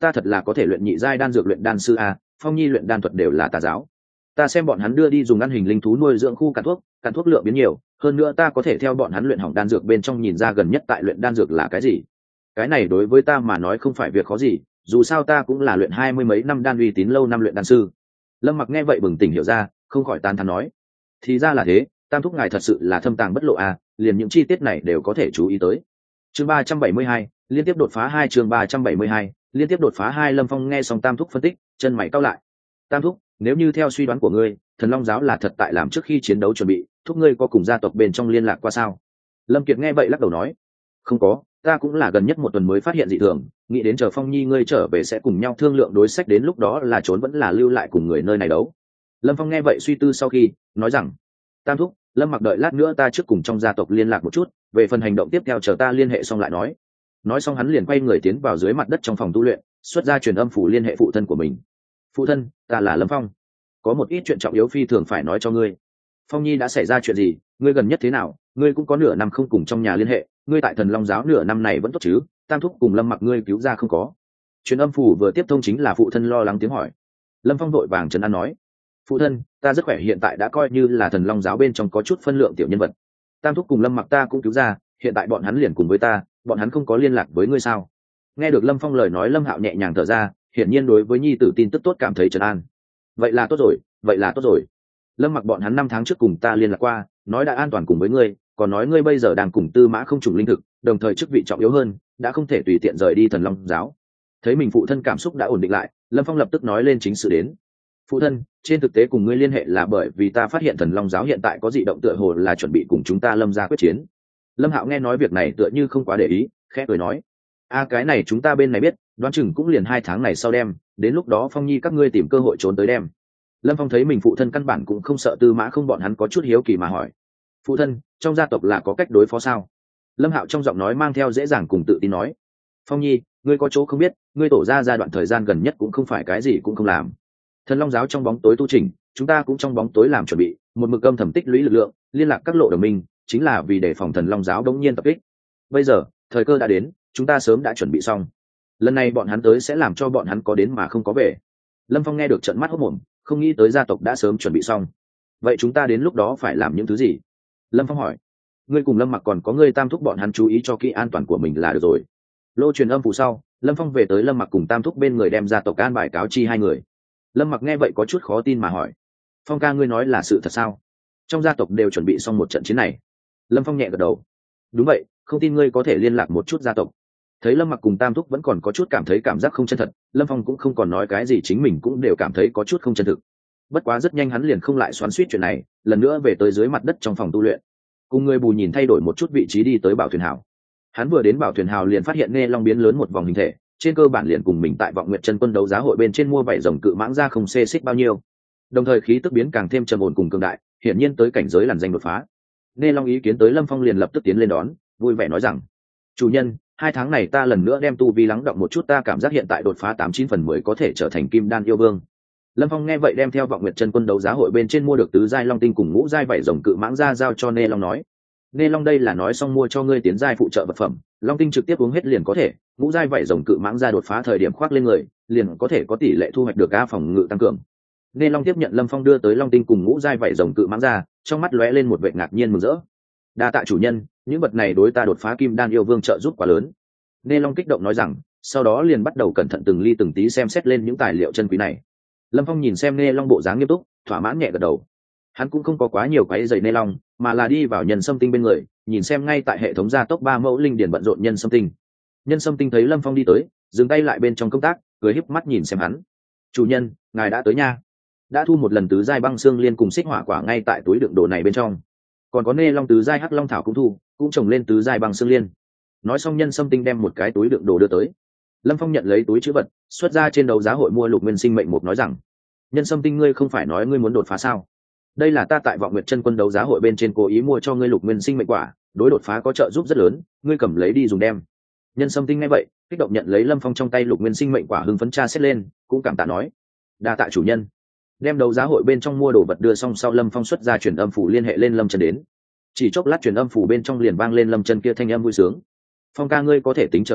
ta thật là có thể luyện nhị giai đan dược luyện đan sư a, Phong Nhi luyện đan thuật đều là tà giáo. Ta xem bọn hắn đưa đi dùng ăn hình linh thú nuôi dưỡng khu cạn thuốc lượng biến nhiều, hơn nữa ta có thể theo bọn hắn luyện hỏng đan dược bên trong nhìn ra gần nhất tại luyện đan dược là cái gì. Cái này đối với ta mà nói không phải việc khó gì, dù sao ta cũng là luyện 20 mấy năm đan uy tín lâu năm luyện đan sư. Lâm Mặc nghe vậy bừng tỉnh hiểu ra, không khỏi tán thán nói: thì ra là thế, Tam thúc ngài thật sự là thâm tàng bất lộ a, liền những chi tiết này đều có thể chú ý tới. Chương 372, liên tiếp đột phá 2, chương 372, liên tiếp đột phá 2. Lâm Phong nghe xong Tam thúc phân tích, chân mày cau lại. Tam thúc, nếu như theo suy đoán của ngươi, Thần Long giáo là thật tại làm trước khi chiến đấu chuẩn bị, thúc ngươi có cùng gia tộc bên trong liên lạc qua sao? Lâm Kiệt nghe vậy lắc đầu nói: không có, ta cũng là gần nhất một tuần mới phát hiện dị thường, nghĩ đến chờ Phong Nhi ngươi trở về sẽ cùng nhau thương lượng đối sách, đến lúc đó là trốn vẫn là lưu lại cùng người nơi này đấu. Lâm Phong nghe vậy suy tư sau khi nói rằng: Tam thúc, Lâm Mặc đợi lát nữa ta trước cùng trong gia tộc liên lạc một chút, về phần hành động tiếp theo chờ ta liên hệ xong lại nói. Nói xong hắn liền quay người tiến vào dưới mặt đất trong phòng tu luyện, xuất ra truyền âm phủ liên hệ phụ thân của mình. Phụ thân, ta là Lâm Phong, có một ít chuyện trọng yếu phi thường phải nói cho ngươi. Phong Nhi đã xảy ra chuyện gì, ngươi gần nhất thế nào, ngươi cũng có nửa năm không cùng trong nhà liên hệ, ngươi tại Thần Long giáo nửa năm này vẫn tốt chứ? Tam thúc cùng Lâm Mặc ngươi cứu ra không có? Truyền âm phủ vừa tiếp thông chính là phụ thân lo lắng tiếng hỏi. Lâm Phong vội vàng trấn an nói: phụ thân, ta rất khỏe, hiện tại đã coi như là Thần Long giáo bên trong có chút phân lượng tiểu nhân vật. Tam thúc cùng Lâm Mặc ta cũng cứu ra, hiện tại bọn hắn liền cùng với ta, bọn hắn không có liên lạc với ngươi sao? Nghe được Lâm Phong lời nói, Lâm Hạo nhẹ nhàng thở ra, hiển nhiên đối với nhi tử tin tức tốt cảm thấy trấn an. Vậy là tốt rồi, vậy là tốt rồi. Lâm Mặc bọn hắn 5 tháng trước cùng ta liên lạc qua, nói đã an toàn cùng với ngươi, còn nói ngươi bây giờ đang cùng Tư Mã không trùng linh thực, đồng thời chức vị trọng yếu hơn, đã không thể tùy tiện rời đi Thần Long giáo. Thấy mình phụ thân cảm xúc đã ổn định lại, Lâm Phong lập tức nói lên chính sự đến. Phụ thân, trên thực tế cùng ngươi liên hệ là bởi vì ta phát hiện Thần Long giáo hiện tại có dị động, tựa hồ là chuẩn bị cùng chúng ta Lâm gia quyết chiến. Lâm Hạo nghe nói việc này tựa như không quá để ý, khẽ cười nói: cái này chúng ta bên này biết, đoán chừng cũng liền 2 tháng này sau đem, đến lúc đó Phong Nhi các ngươi tìm cơ hội trốn tới đem. Lâm Phong thấy mình phụ thân căn bản cũng không sợ Tư Mã không, bọn hắn có chút hiếu kỳ mà hỏi: phụ thân, trong gia tộc là có cách đối phó sao? Lâm Hạo trong giọng nói mang theo dễ dàng cùng tự tin nói: Phong Nhi, ngươi có chỗ không biết, ngươi tổ ra giai đoạn thời gian gần nhất cũng không phải cái gì cũng không làm. Thần Long giáo trong bóng tối tu chỉnh, chúng ta cũng trong bóng tối làm chuẩn bị, một mực âm thầm tích lũy lực lượng, liên lạc các lộ đồng minh, chính là vì đề phòng Thần Long giáo đống nhiên tập kích. Bây giờ, thời cơ đã đến, chúng ta sớm đã chuẩn bị xong. Lần này bọn hắn tới sẽ làm cho bọn hắn có đến mà không có về. Lâm Phong nghe được trợn mắt hốt mồm, không nghĩ tới gia tộc đã sớm chuẩn bị xong. Vậy chúng ta đến lúc đó phải làm những thứ gì? Lâm Phong hỏi. Ngươi cùng Lâm Mặc còn có ngươi Tam thúc bọn hắn chú ý cho kỹ an toàn của mình là được rồi. Lô truyền âm phủ sau, Lâm Phong về tới Lâm Mặc cùng Tam thúc bên người, đem gia tộc an bài cáo chi 2 người. Lâm Mặc nghe vậy có chút khó tin mà hỏi: Phong ca, ngươi nói là sự thật sao? Trong gia tộc đều chuẩn bị xong một trận chiến này? Lâm Phong nhẹ gật đầu: đúng vậy, không tin ngươi có thể liên lạc một chút gia tộc. Thấy Lâm Mặc cùng Tam thúc vẫn còn có chút cảm thấy cảm giác không chân thật, Lâm Phong cũng không còn nói cái gì, chính mình cũng đều cảm thấy có chút không chân thực. Bất quá rất nhanh hắn liền không lại xoắn xuýt chuyện này, lần nữa về tới dưới mặt đất trong phòng tu luyện, cùng người bù nhìn thay đổi một chút vị trí đi tới Bảo Thuyền Hào. Hắn vừa đến Bảo Thuyền Hào liền phát hiện Nghe Long biến lớn một vòng hình thể, trên cơ bản liền cùng mình tại Vọng Nguyệt Chân Quân đấu giá hội bên trên mua vảy rồng cự mãng ra không xê xích bao nhiêu. Đồng thời khí tức biến càng thêm trầm ổn cùng cường đại, hiển nhiên tới cảnh giới làn danh đột phá. Nghe Long ý kiến tới, Lâm Phong liền lập tức tiến lên đón, vui vẻ nói rằng: chủ nhân, 2 tháng này ta lần nữa đem tu vi lắng động một chút, ta cảm giác hiện tại đột phá 8-9 phần 10 có thể trở thành Kim Đan yêu vương. Lâm Phong nghe vậy đem theo Vọng Nguyệt Chân Quân đấu giá hội bên trên mua được tứ giai long tinh cùng ngũ giai vảy rồng cự mãng ra giao cho Nê Long nói: Nê Long, đây là nói xong mua cho ngươi tiến giai phụ trợ vật phẩm, long tinh trực tiếp uống hết liền có thể, ngũ giai vảy rồng cự mãng ra đột phá thời điểm khoác lên người, liền có thể có tỷ lệ thu hoạch được A phòng ngự tăng cường. Nê Long tiếp nhận Lâm Phong đưa tới long tinh cùng ngũ giai vảy rồng cự mãng ra, trong mắt lóe lên một vẻ ngạc nhiên mừng rỡ. Đa tạ chủ nhân, những vật này đối ta đột phá Kim Đan yêu vương trợ giúp quá lớn. Nê Long kích động nói rằng, sau đó liền bắt đầu cẩn thận từng ly từng tí xem xét lên những tài liệu chân quý này. Lâm Phong nhìn xem Nê Long bộ dáng nghiêm túc, thỏa mãn nhẹ gật đầu. Hắn cũng không có quá nhiều quấy rầy Nê Long, mà là đi vào Nhân Sâm Tinh bên người, nhìn xem ngay tại hệ thống gia tốc 3 mẫu linh điển bận rộn Nhân Sâm Tinh. Nhân Sâm Tinh thấy Lâm Phong đi tới, dừng tay lại bên trong công tác, cười híp mắt nhìn xem hắn. Chủ nhân, ngài đã tới nha. Đã thu một lần tứ giai băng xương liên cùng xích hỏa quả ngay tại túi đựng đồ này bên trong. Còn có Nê Long tứ giai hắc long thảo cũng thu, cũng trồng lên tứ giai băng xương liên. Nói xong, Nhân Sâm Tinh đem một cái túi đựng đồ đưa tới. Lâm Phong nhận lấy túi trữ vật, xuất ra trên đấu giá hội mua lục nguyên sinh mệnh một, nói rằng: Nhân Sâm Tinh, ngươi không phải nói ngươi muốn đột phá sao? Đây là ta tại Vọng Nguyệt Chân Quân đấu giá hội bên trên cố ý mua cho ngươi lục nguyên sinh mệnh quả, đối đột phá có trợ giúp rất lớn, ngươi cầm lấy đi dùng đem. Nhân Sâm Tinh nghe vậy, kích động nhận lấy Lâm Phong trong tay lục nguyên sinh mệnh quả, hưng phấn tra xét lên, cũng cảm tạ nói: đa tạ chủ nhân. Đem đấu giá hội bên trong mua đồ vật đưa xong sau, Lâm Phong xuất ra truyền âm phủ liên hệ lên Lâm Chân đến. Chỉ chốc lát truyền âm phủ bên trong liền vang lên Lâm Chân kia thanh âm vui sướng: Phong ca, ngươi có thể tính trở về,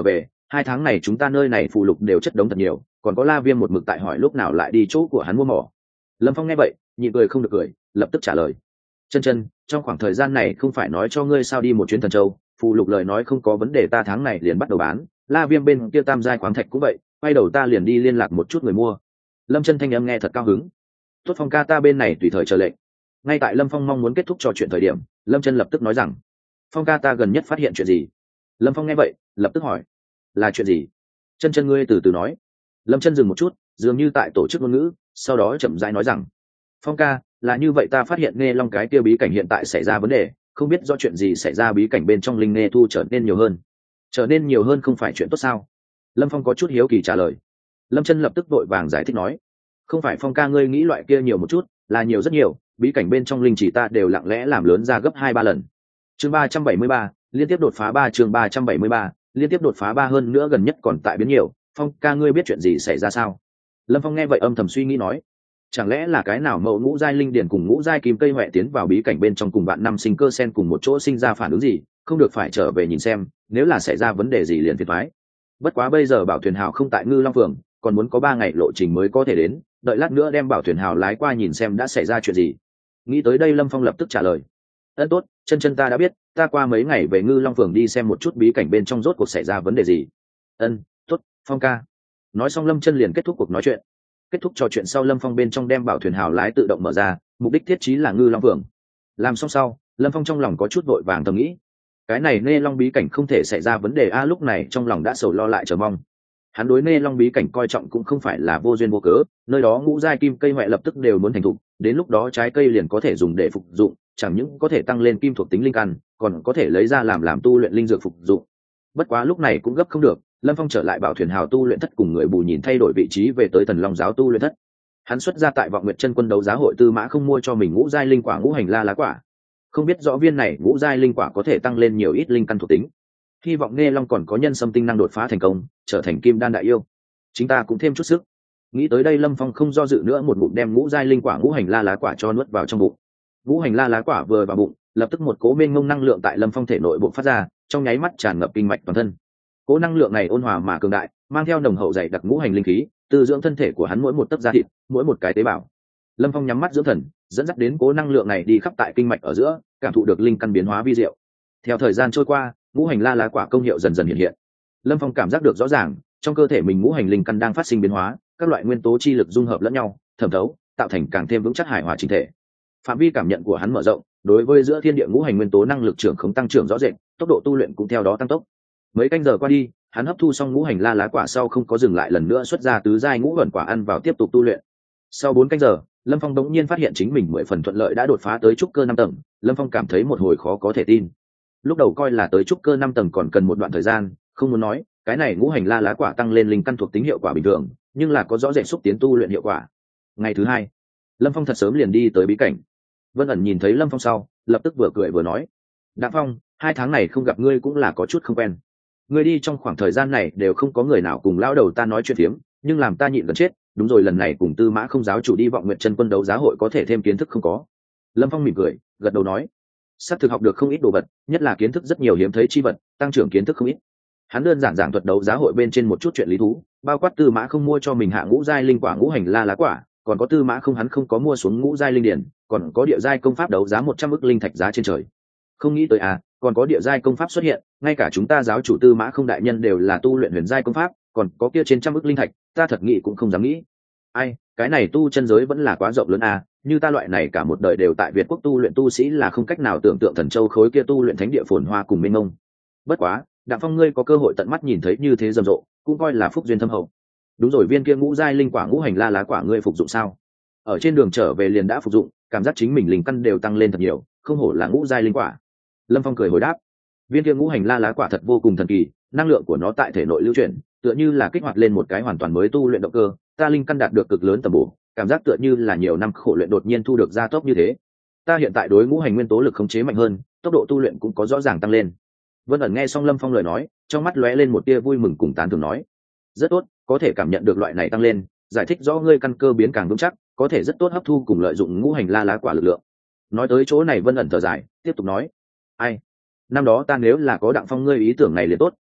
2 tháng này chúng ta nơi này phụ lục đều chất đống thật nhiều, còn có La Viêm một mực tại hỏi lúc nào lại đi chỗ của hắn mua mỏ. Lâm Phong nghe vậy nhịn cười không được cười, lập tức trả lời: chân chân, trong khoảng thời gian này không phải nói cho ngươi sao đi một chuyến Thần Châu, phụ lục lời nói không có vấn đề, ta tháng này liền bắt đầu bán. La Viêm bên kia tam giai khoáng thạch cũng vậy, quay đầu ta liền đi liên lạc một chút người mua. Lâm Chân thanh âm nghe thật cao hứng. Tốt Phong ca, ta bên này tùy thời chờ lệnh. Ngay tại Lâm Phong mong muốn kết thúc trò chuyện thời điểm, Lâm Chân lập tức nói rằng: Phong ca, ta gần nhất phát hiện chuyện gì? Lâm Phong nghe vậy lập tức hỏi: là chuyện gì? Chân chân ngươi từ từ nói. Lâm Chân dừng một chút, dường như tại tổ chức ngôn ngữ, sau đó chậm rãi nói rằng: Phong ca, là như vậy, ta phát hiện nghe long cái tiêu bí cảnh hiện tại xảy ra vấn đề, không biết do chuyện gì xảy ra, bí cảnh bên trong linh nghe thu trở nên nhiều hơn. Trở nên nhiều hơn không phải chuyện tốt sao? Lâm Phong có chút hiếu kỳ trả lời. Lâm Chân lập tức vội vàng giải thích nói: không phải Phong ca ngươi nghĩ loại kia nhiều một chút, là nhiều rất nhiều, bí cảnh bên trong linh chỉ ta đều lặng lẽ làm lớn ra gấp 2-3 lần. Chương 373, liên tiếp đột phá 3, chương 373, liên tiếp đột phá 3, hơn nữa gần nhất còn tại biến nhiều. Phong ca ngươi biết chuyện gì xảy ra sao? Lâm Phong nghe vậy âm thầm suy nghĩ nói: chẳng lẽ là cái nào mẫu ngũ giai linh điển cùng ngũ giai kim cây huệ tiến vào bí cảnh bên trong cùng bạn năm sinh cơ sen cùng một chỗ sinh ra phản ứng gì, không được phải trở về nhìn xem, nếu là xảy ra vấn đề gì liền phiền toái. Bất quá bây giờ Bảo Thuyền Hào không tại Ngư Long Phường, còn muốn có 3 ngày lộ trình mới có thể đến, đợi lát nữa đem Bảo Thuyền Hào lái qua nhìn xem đã xảy ra chuyện gì. Nghĩ tới đây Lâm Phong lập tức trả lời: ân tốt, chân chân ta đã biết, ta qua mấy ngày về Ngư Long Phường đi xem một chút bí cảnh bên trong rốt cuộc xảy ra vấn đề gì. Ân tốt, Phong ca. Nói xong Lâm Chân liền kết thúc cuộc nói chuyện. Kết thúc trò chuyện sau, Lâm Phong bên trong đem Bảo Thuyền Hào lái tự động mở ra, mục đích thiết trí là Ngư Long Phường. Làm xong sau, Lâm Phong trong lòng có chút vội vàng thầm nghĩ: cái này Nê Long bí cảnh không thể xảy ra vấn đề a, lúc này trong lòng đã sầu lo lại chờ mong. Hắn đối Nê Long bí cảnh coi trọng cũng không phải là vô duyên vô cớ, nơi đó ngũ giai kim cây huệ lập tức đều muốn thành thục, đến lúc đó trái cây liền có thể dùng để phục dụng, chẳng những có thể tăng lên kim thuộc tính linh căn, còn có thể lấy ra làm tu luyện linh dược phục dụng. Bất quá lúc này cũng gấp không được, Lâm Phong trở lại Bảo Thuyền Hào tu luyện thất cùng người bù nhìn thay đổi vị trí về tới Thần Long giáo tu luyện thất. Hắn xuất ra tại Vọng Nguyệt Chân Quân đấu giá hội Tư Mã không mua cho mình ngũ giai linh quả ngũ hành la lá quả. Không biết rõ viên này ngũ giai linh quả có thể tăng lên nhiều ít linh căn thuộc tính. Hy vọng Nghe Long còn có nhân sâm tinh năng đột phá thành công, trở thành kim đan đại yêu. Chúng ta cũng thêm chút sức. Nghĩ tới đây Lâm Phong không do dự nữa, một ngụm đem ngũ giai linh quả ngũ hành la lá quả cho nuốt vào trong bụng. Ngũ hành la lá quả vừa vào bụng, lập tức một cỗ mênh mông năng lượng tại Lâm Phong thể nội bộc phát ra, trong nháy mắt tràn ngập kinh mạch toàn thân. Cỗ năng lượng này ôn hòa mà cường đại, mang theo nồng hậu dày đặc ngũ hành linh khí, từ dưỡng thân thể của hắn mỗi một tấc da thịt, mỗi một cái tế bào. Lâm Phong nhắm mắt dưỡng thần, dẫn dắt đến cỗ năng lượng này đi khắp tại kinh mạch ở giữa, cảm thụ được linh căn biến hóa vi diệu. Theo thời gian trôi qua, ngũ hành la lá quả công hiệu dần dần hiện hiện. Lâm Phong cảm giác được rõ ràng, trong cơ thể mình ngũ hành linh căn đang phát sinh biến hóa, các loại nguyên tố chi lực dung hợp lẫn nhau, thẩm thấu, tạo thành càng thêm vững chắc hài hòa chỉnh thể. Phạm vi cảm nhận của hắn mở rộng, đối với giữa thiên địa ngũ hành nguyên tố năng lực trưởng khống tăng trưởng rõ rệt, tốc độ tu luyện cũng theo đó tăng tốc. Mấy canh giờ qua đi, hắn hấp thu xong ngũ hành la lá quả sau không có dừng lại, lần nữa xuất ra tứ giai ngũ ẩn quả ăn vào tiếp tục tu luyện. Sau 4 canh giờ, Lâm Phong đống nhiên phát hiện chính mình 10 phần thuận lợi đã đột phá tới trúc cơ 5 tầng, Lâm Phong cảm thấy một hồi khó có thể tin. Lúc đầu coi là tới trúc cơ 5 tầng còn cần một đoạn thời gian, không muốn nói, cái này ngũ hành la lá quả tăng lên linh căn thuộc tính hiệu quả bình thường, nhưng là có rõ rệt xúc tiến tu luyện hiệu quả. Ngày thứ 2, Lâm Phong thật sớm liền đi tới bí cảnh. Vân ẩn nhìn thấy Lâm Phong sau, lập tức vừa cười vừa nói: Đặng Phong, 2 tháng này không gặp ngươi cũng là có chút không quen. Ngươi đi trong khoảng thời gian này đều không có người nào cùng lão đầu ta nói chuyện phiếm, nhưng làm ta nhịn gần chết. Đúng rồi, lần này cùng Tư Mã không giáo chủ đi Vọng Nguyệt Chân Quân đấu giá hội có thể thêm kiến thức không có? Lâm Phong mỉm cười, gật đầu nói: sắp thực học được không ít đồ vật, nhất là kiến thức rất nhiều hiếm thấy chi vật, tăng trưởng kiến thức không ít. Hắn đơn giản giảng thuật đấu giá hội bên trên một chút chuyện lý thú, bao quát Tư Mã không mua cho mình hạ ngũ giai linh quả ngũ hành la lá quả, còn có Tư Mã không hắn không có mua xuống ngũ giai linh điển, còn có địa giai công pháp đấu giá 100 ức linh thạch giá trên trời. Không nghĩ tới à, còn có địa giai công pháp xuất hiện, ngay cả chúng ta giáo chủ Tư Mã không đại nhân đều là tu luyện huyền giai công pháp, còn có kia trên trăm ức linh thạch, ta thật nghĩ cũng không dám nghĩ. Ai, cái này tu chân giới vẫn là quá rộng lớn à, như ta loại này cả một đời đều tại Việt quốc tu luyện tu sĩ là không cách nào tưởng tượng Thần Châu khối kia tu luyện thánh địa phồn hoa cùng mênh mông. Bất quá, Đặng Phong ngươi có cơ hội tận mắt nhìn thấy như thế rầm rộ, cũng coi là phúc duyên thâm hậu. Đúng rồi, viên kia ngũ giai linh quả ngũ hành la lá quả ngươi phục dụng sao? Ở trên đường trở về liền đã phục dụng, cảm giác chính mình linh căn đều tăng lên thật nhiều, không hổ là ngũ giai linh quả. Lâm Phong cười hồi đáp: viên kia ngũ hành la lá quả thật vô cùng thần kỳ, năng lượng của nó tại thể nội lưu chuyển, tựa như là kích hoạt lên một cái hoàn toàn mới tu luyện động cơ, ta linh căn đạt được cực lớn tầm bổ, cảm giác tựa như là nhiều năm khổ luyện đột nhiên thu được gia tốc như thế. Ta hiện tại đối ngũ hành nguyên tố lực khống chế mạnh hơn, tốc độ tu luyện cũng có rõ ràng tăng lên. Vân ẩn nghe xong Lâm Phong lời nói, trong mắt lóe lên một tia vui mừng cùng tán thưởng nói: rất tốt, có thể cảm nhận được loại này tăng lên, giải thích rõ ngươi căn cơ biến càng vững chắc, có thể rất tốt hấp thu cùng lợi dụng ngũ hành la lá quả lực lượng. Nói tới chỗ này Vân ẩn thở dài, tiếp tục nói: ai, năm đó ta nếu là có Đặng Phong ngươi ý tưởng này liền tốt,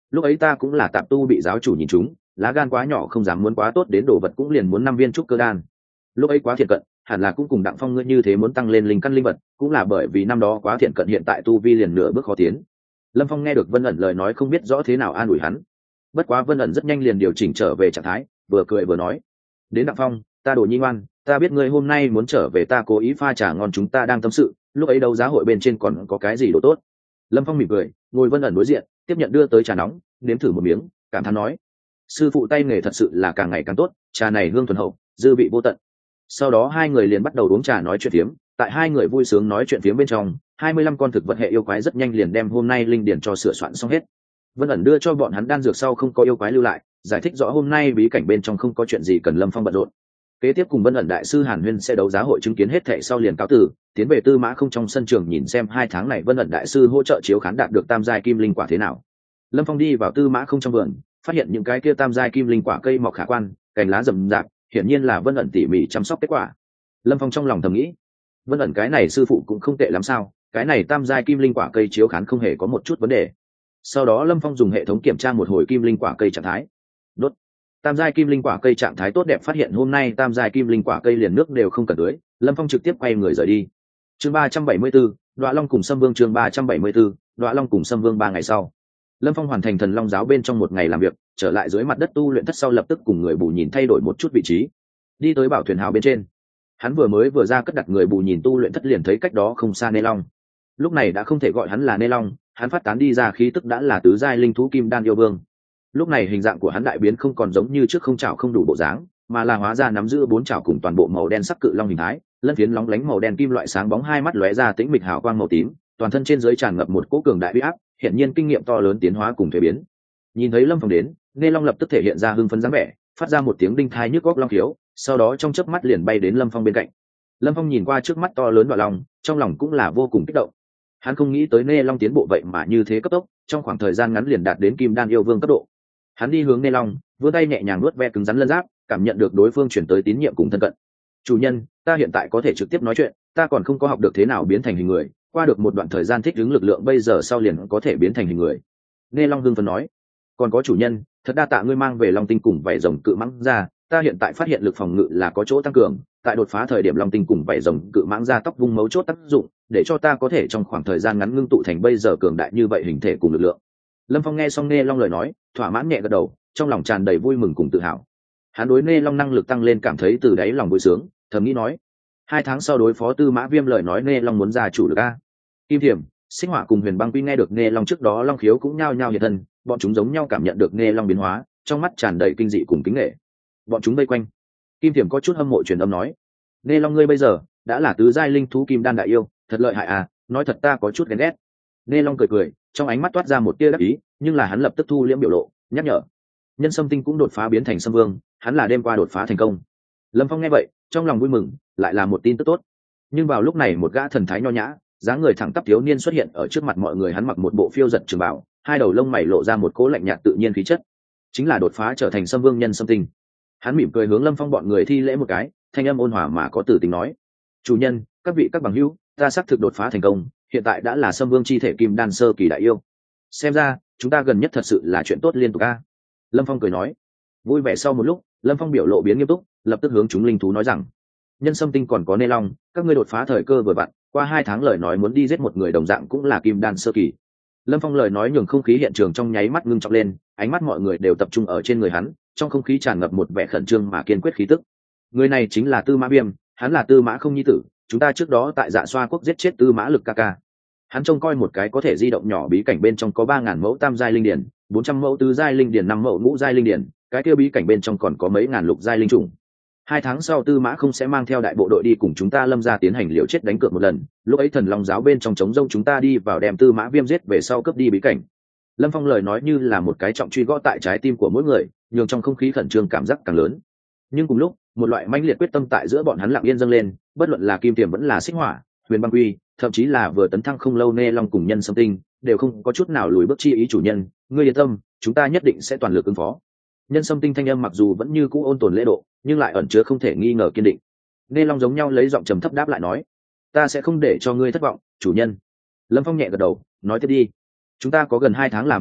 lúc ấy ta cũng là tạp tu bị giáo chủ nhìn chúng, lá gan quá nhỏ không dám muốn quá tốt đến đồ vật cũng liền muốn 5 viên trúc cơ đan. Lúc ấy quá thiện cận, hẳn là cũng cùng Đặng Phong ngươi như thế muốn tăng lên linh căn linh vật, cũng là bởi vì năm đó quá thiện cận hiện tại tu vi liền nửa bước khó tiến. Lâm Phong nghe được Vân ẩn lời nói không biết rõ thế nào an ủi hắn. Bất quá Vân ẩn rất nhanh liền điều chỉnh trở về trạng thái, vừa cười vừa nói: "Đến Đặng Phong, ta Đồ Nhi ngoan, ta biết ngươi hôm nay muốn trở về, ta cố ý pha trà ngon chúng ta đang tâm sự, lúc ấy đấu giá hội bên trên còn có cái gì đồ tốt." Lâm Phong mỉm cười, ngồi Vân ẩn đối diện, tiếp nhận đưa tới trà nóng, nếm thử một miếng, cảm thán nói: "Sư phụ tay nghề thật sự là càng ngày càng tốt, trà này hương thuần hậu, dư vị vô tận." Sau đó hai người liền bắt đầu uống trà nói chuyện phiếm, tại hai người vui sướng nói chuyện phiếm bên trong 25 con thực vật hệ yêu quái rất nhanh liền đem hôm nay linh điển cho sửa soạn xong hết. Vân ẩn đưa cho bọn hắn đan dược sau không có yêu quái lưu lại, giải thích rõ hôm nay bí cảnh bên trong không có chuyện gì cần Lâm Phong bận rộn. Kế tiếp cùng Vân ẩn đại sư Hàn Huyên sẽ đấu giá hội chứng kiến hết thệ sau liền cáo từ, tiến về Tư Mã Không trong sân trường nhìn xem 2 tháng này Vân ẩn đại sư hỗ trợ chiếu khán đạt được tam giai kim linh quả thế nào. Lâm Phong đi vào Tư Mã Không trong vườn, phát hiện những cái kia tam giai kim linh quả cây mọc khả quan, cành lá rậm rạp, hiển nhiên là Vân ẩn tỉ mỉ chăm sóc kết quả. Lâm Phong trong lòng thầm nghĩ, Vân ẩn cái này sư phụ cũng không tệ lắm sao, cái này tam giai kim linh quả cây chiếu khán không hề có một chút vấn đề. Sau đó Lâm Phong dùng hệ thống kiểm tra một hồi kim linh quả cây trạng thái. Đốt. Tam giai kim linh quả cây trạng thái tốt đẹp, phát hiện hôm nay tam giai kim linh quả cây liền nước đều không cần tưới, Lâm Phong trực tiếp quay người rời đi. Chương 374, Đoạ Long cùng Sâm Vương. Chương 374, Đoạ Long cùng Sâm Vương. 3 ngày sau, Lâm Phong hoàn thành Thần Long giáo bên trong một ngày làm việc, trở lại dưới mặt đất tu luyện thất sau lập tức cùng người bù nhìn thay đổi một chút vị trí, đi tới Bảo Thuyền Hào bên trên. Hắn vừa ra cất đặt người bù nhìn tu luyện thất liền thấy cách đó không xa Nê Long. Lúc này đã không thể gọi hắn là Nê Long, hắn phát tán đi ra khí tức đã là tứ giai linh thú Kim Đan yêu vương. Lúc này hình dạng của hắn đại biến, không còn giống như trước không chảo không đủ bộ dáng, mà là hóa ra nắm giữ 4 chảo cùng toàn bộ màu đen sắc cự long hình thái, lân phiến lóng lánh màu đen kim loại sáng bóng, hai mắt lóe ra tĩnh mịch hào quang màu tím, toàn thân trên dưới tràn ngập một cỗ cường đại uy áp, hiện nhiên kinh nghiệm to lớn tiến hóa cùng thay biến. Nhìn thấy Lâm Phong đến, Nê Long lập tức thể hiện ra hưng phấn dáng vẻ, phát ra một tiếng đinh thai nhức góc long khiếu, sau đó trong chớp mắt liền bay đến Lâm Phong bên cạnh. Lâm Phong nhìn qua trước mắt to lớn Đoạ Long, trong lòng cũng là vô cùng kích động. Hắn không nghĩ tới Nê Long tiến bộ vậy mà như thế cấp tốc, trong khoảng thời gian ngắn liền đạt đến Kim Đan yêu vương cấp độ. Hắn đi hướng Nê Long, vươn tay nhẹ nhàng nuốt ve cứng rắn lân giáp, cảm nhận được đối phương chuyển tới tín nhiệm cùng thân cận. "Chủ nhân, ta hiện tại có thể trực tiếp nói chuyện, ta còn không có học được thế nào biến thành hình người, qua được một đoạn thời gian thích ứng lực lượng bây giờ sau liền có thể biến thành hình người." Nê Long hưng phấn nói. "Còn có chủ nhân, thật đa tạ ngươi mang về Long tinh cùng vảy rồng cự mãng ra, ta hiện tại phát hiện lực phòng ngự là có chỗ tăng cường, tại đột phá thời điểm Long tinh cùng vảy rồng cự mãng ra tóc vung mấu chốt tác dụng, để cho ta có thể trong khoảng thời gian ngắn ngưng tụ thành bây giờ cường đại như vậy hình thể cùng lực lượng." Lâm Phong nghe xong Nê Long lời nói, thỏa mãn nhẹ gật đầu, trong lòng tràn đầy vui mừng cùng tự hào. Hắn đối Nê Long năng lực tăng lên cảm thấy từ đáy lòng vui sướng, thầm nghĩ nói: 2 tháng sau đối phó Tư Mã Viêm lời nói Nê Long muốn ra chủ lực a. Kim Thiểm, Sinh Hỏa cùng Huyền Băng Quy nghe được Nê Long trước đó Long khiếu cũng nhao nhao hiện thân, bọn chúng giống nhau cảm nhận được Nê Long biến hóa, trong mắt tràn đầy kinh dị cùng kính nể. Bọn chúng vây quanh. Kim Thiểm có chút hâm mộ truyền âm nói: "Nê Long ngươi bây giờ đã là tứ giai linh thú Kim Đan đại yêu, thật lợi hại à, nói thật ta có chút ghen ghét." Nê Long cười cười, trong ánh mắt toát ra một tia đắc ý, nhưng là hắn lập tức thu liễm biểu lộ, nhắc nhở: "Nhân Sâm Tinh cũng đột phá biến thành Sâm Vương, hắn là đêm qua đột phá thành công." Lâm Phong nghe vậy, trong lòng vui mừng, lại là một tin tức tốt. Nhưng vào lúc này một gã thần thái nho nhã, dáng người thẳng tắp thiếu niên xuất hiện ở trước mặt mọi người, hắn mặc một bộ phiêu giật trường bào, hai đầu lông mày lộ ra một cỗ lạnh nhạt tự nhiên khí chất, chính là đột phá trở thành Sâm Vương Nhân Sâm Tinh. Hắn mỉm cười hướng Lâm Phong bọn người thi lễ một cái, thanh âm ôn hòa mà có từ tính nói: "Chủ nhân, các vị các bằng hữu, ta xác thực đột phá thành công, hiện tại đã là Sâm Vương chi thể Kim Đan sơ kỳ đại yêu. Xem ra chúng ta gần nhất thật sự là chuyện tốt liên tục a." Lâm Phong cười nói. Vui vẻ sau một lúc, Lâm Phong biểu lộ biến nghiêm túc, lập tức hướng chúng linh thú nói rằng: "Nhân Sâm Tinh còn có Nê Long, các ngươi đột phá thời cơ vừa vặn, qua 2 tháng lời nói muốn đi giết một người đồng dạng cũng là Kim Đan sơ kỳ." Lâm Phong lời nói nhường không khí hiện trường trong nháy mắt ngưng trọng lên, ánh mắt mọi người đều tập trung ở trên người hắn, trong không khí tràn ngập một vẻ khẩn trương mà kiên quyết khí tức. Người này chính là Tư Mã Viêm, hắn là Tư Mã Không nhi tử, chúng ta trước đó tại Dạ Xoa quốc giết chết Tư Mã Lực ca ca. Hắn trông coi một cái có thể di động nhỏ bí cảnh, bên trong có 3000 mẫu tam giai linh điển, 400 mẫu tứ giai linh điển, 5 mẫu ngũ giai linh điển, cái kia bí cảnh bên trong còn có mấy ngàn lục giai linh trùng. 2 tháng sau Tư Mã Không sẽ mang theo đại bộ đội đi cùng chúng ta Lâm gia tiến hành liều chết đánh cược một lần, lúc ấy Thần Long giáo bên trong trống rông chúng ta đi vào đem Tư Mã Viêm giết về sau cướp đi bí cảnh. Lâm Phong lời nói như là một cái trọng truy gõ tại trái tim của mỗi người, nhường trong không khí khẩn trương cảm giác càng lớn. Nhưng cùng lúc, một loại mãnh liệt quyết tâm tại giữa bọn hắn lặng yên dâng lên, bất luận là Kim Tiềm vẫn là Xích Hỏa, Huyền Băng Quy, thậm chí là vừa tấn thăng không lâu Nê Long cùng Nhân Sâm Tinh, đều không có chút nào lùi bước chi ý. "Chủ nhân, ngươi yên tâm, chúng ta nhất định sẽ toàn lực ứng phó." Nhân Sâm Tinh thanh âm mặc dù vẫn như cũ ôn tồn lễ độ, nhưng lại ẩn chứa không thể nghi ngờ kiên định. Nê Long giống nhau lấy giọng trầm thấp đáp lại nói: "Ta sẽ không để cho ngươi thất vọng, chủ nhân." Lâm Phong nhẹ gật đầu, nói tiếp đi: "Chúng ta có gần 2 tháng làm chuẩn bị,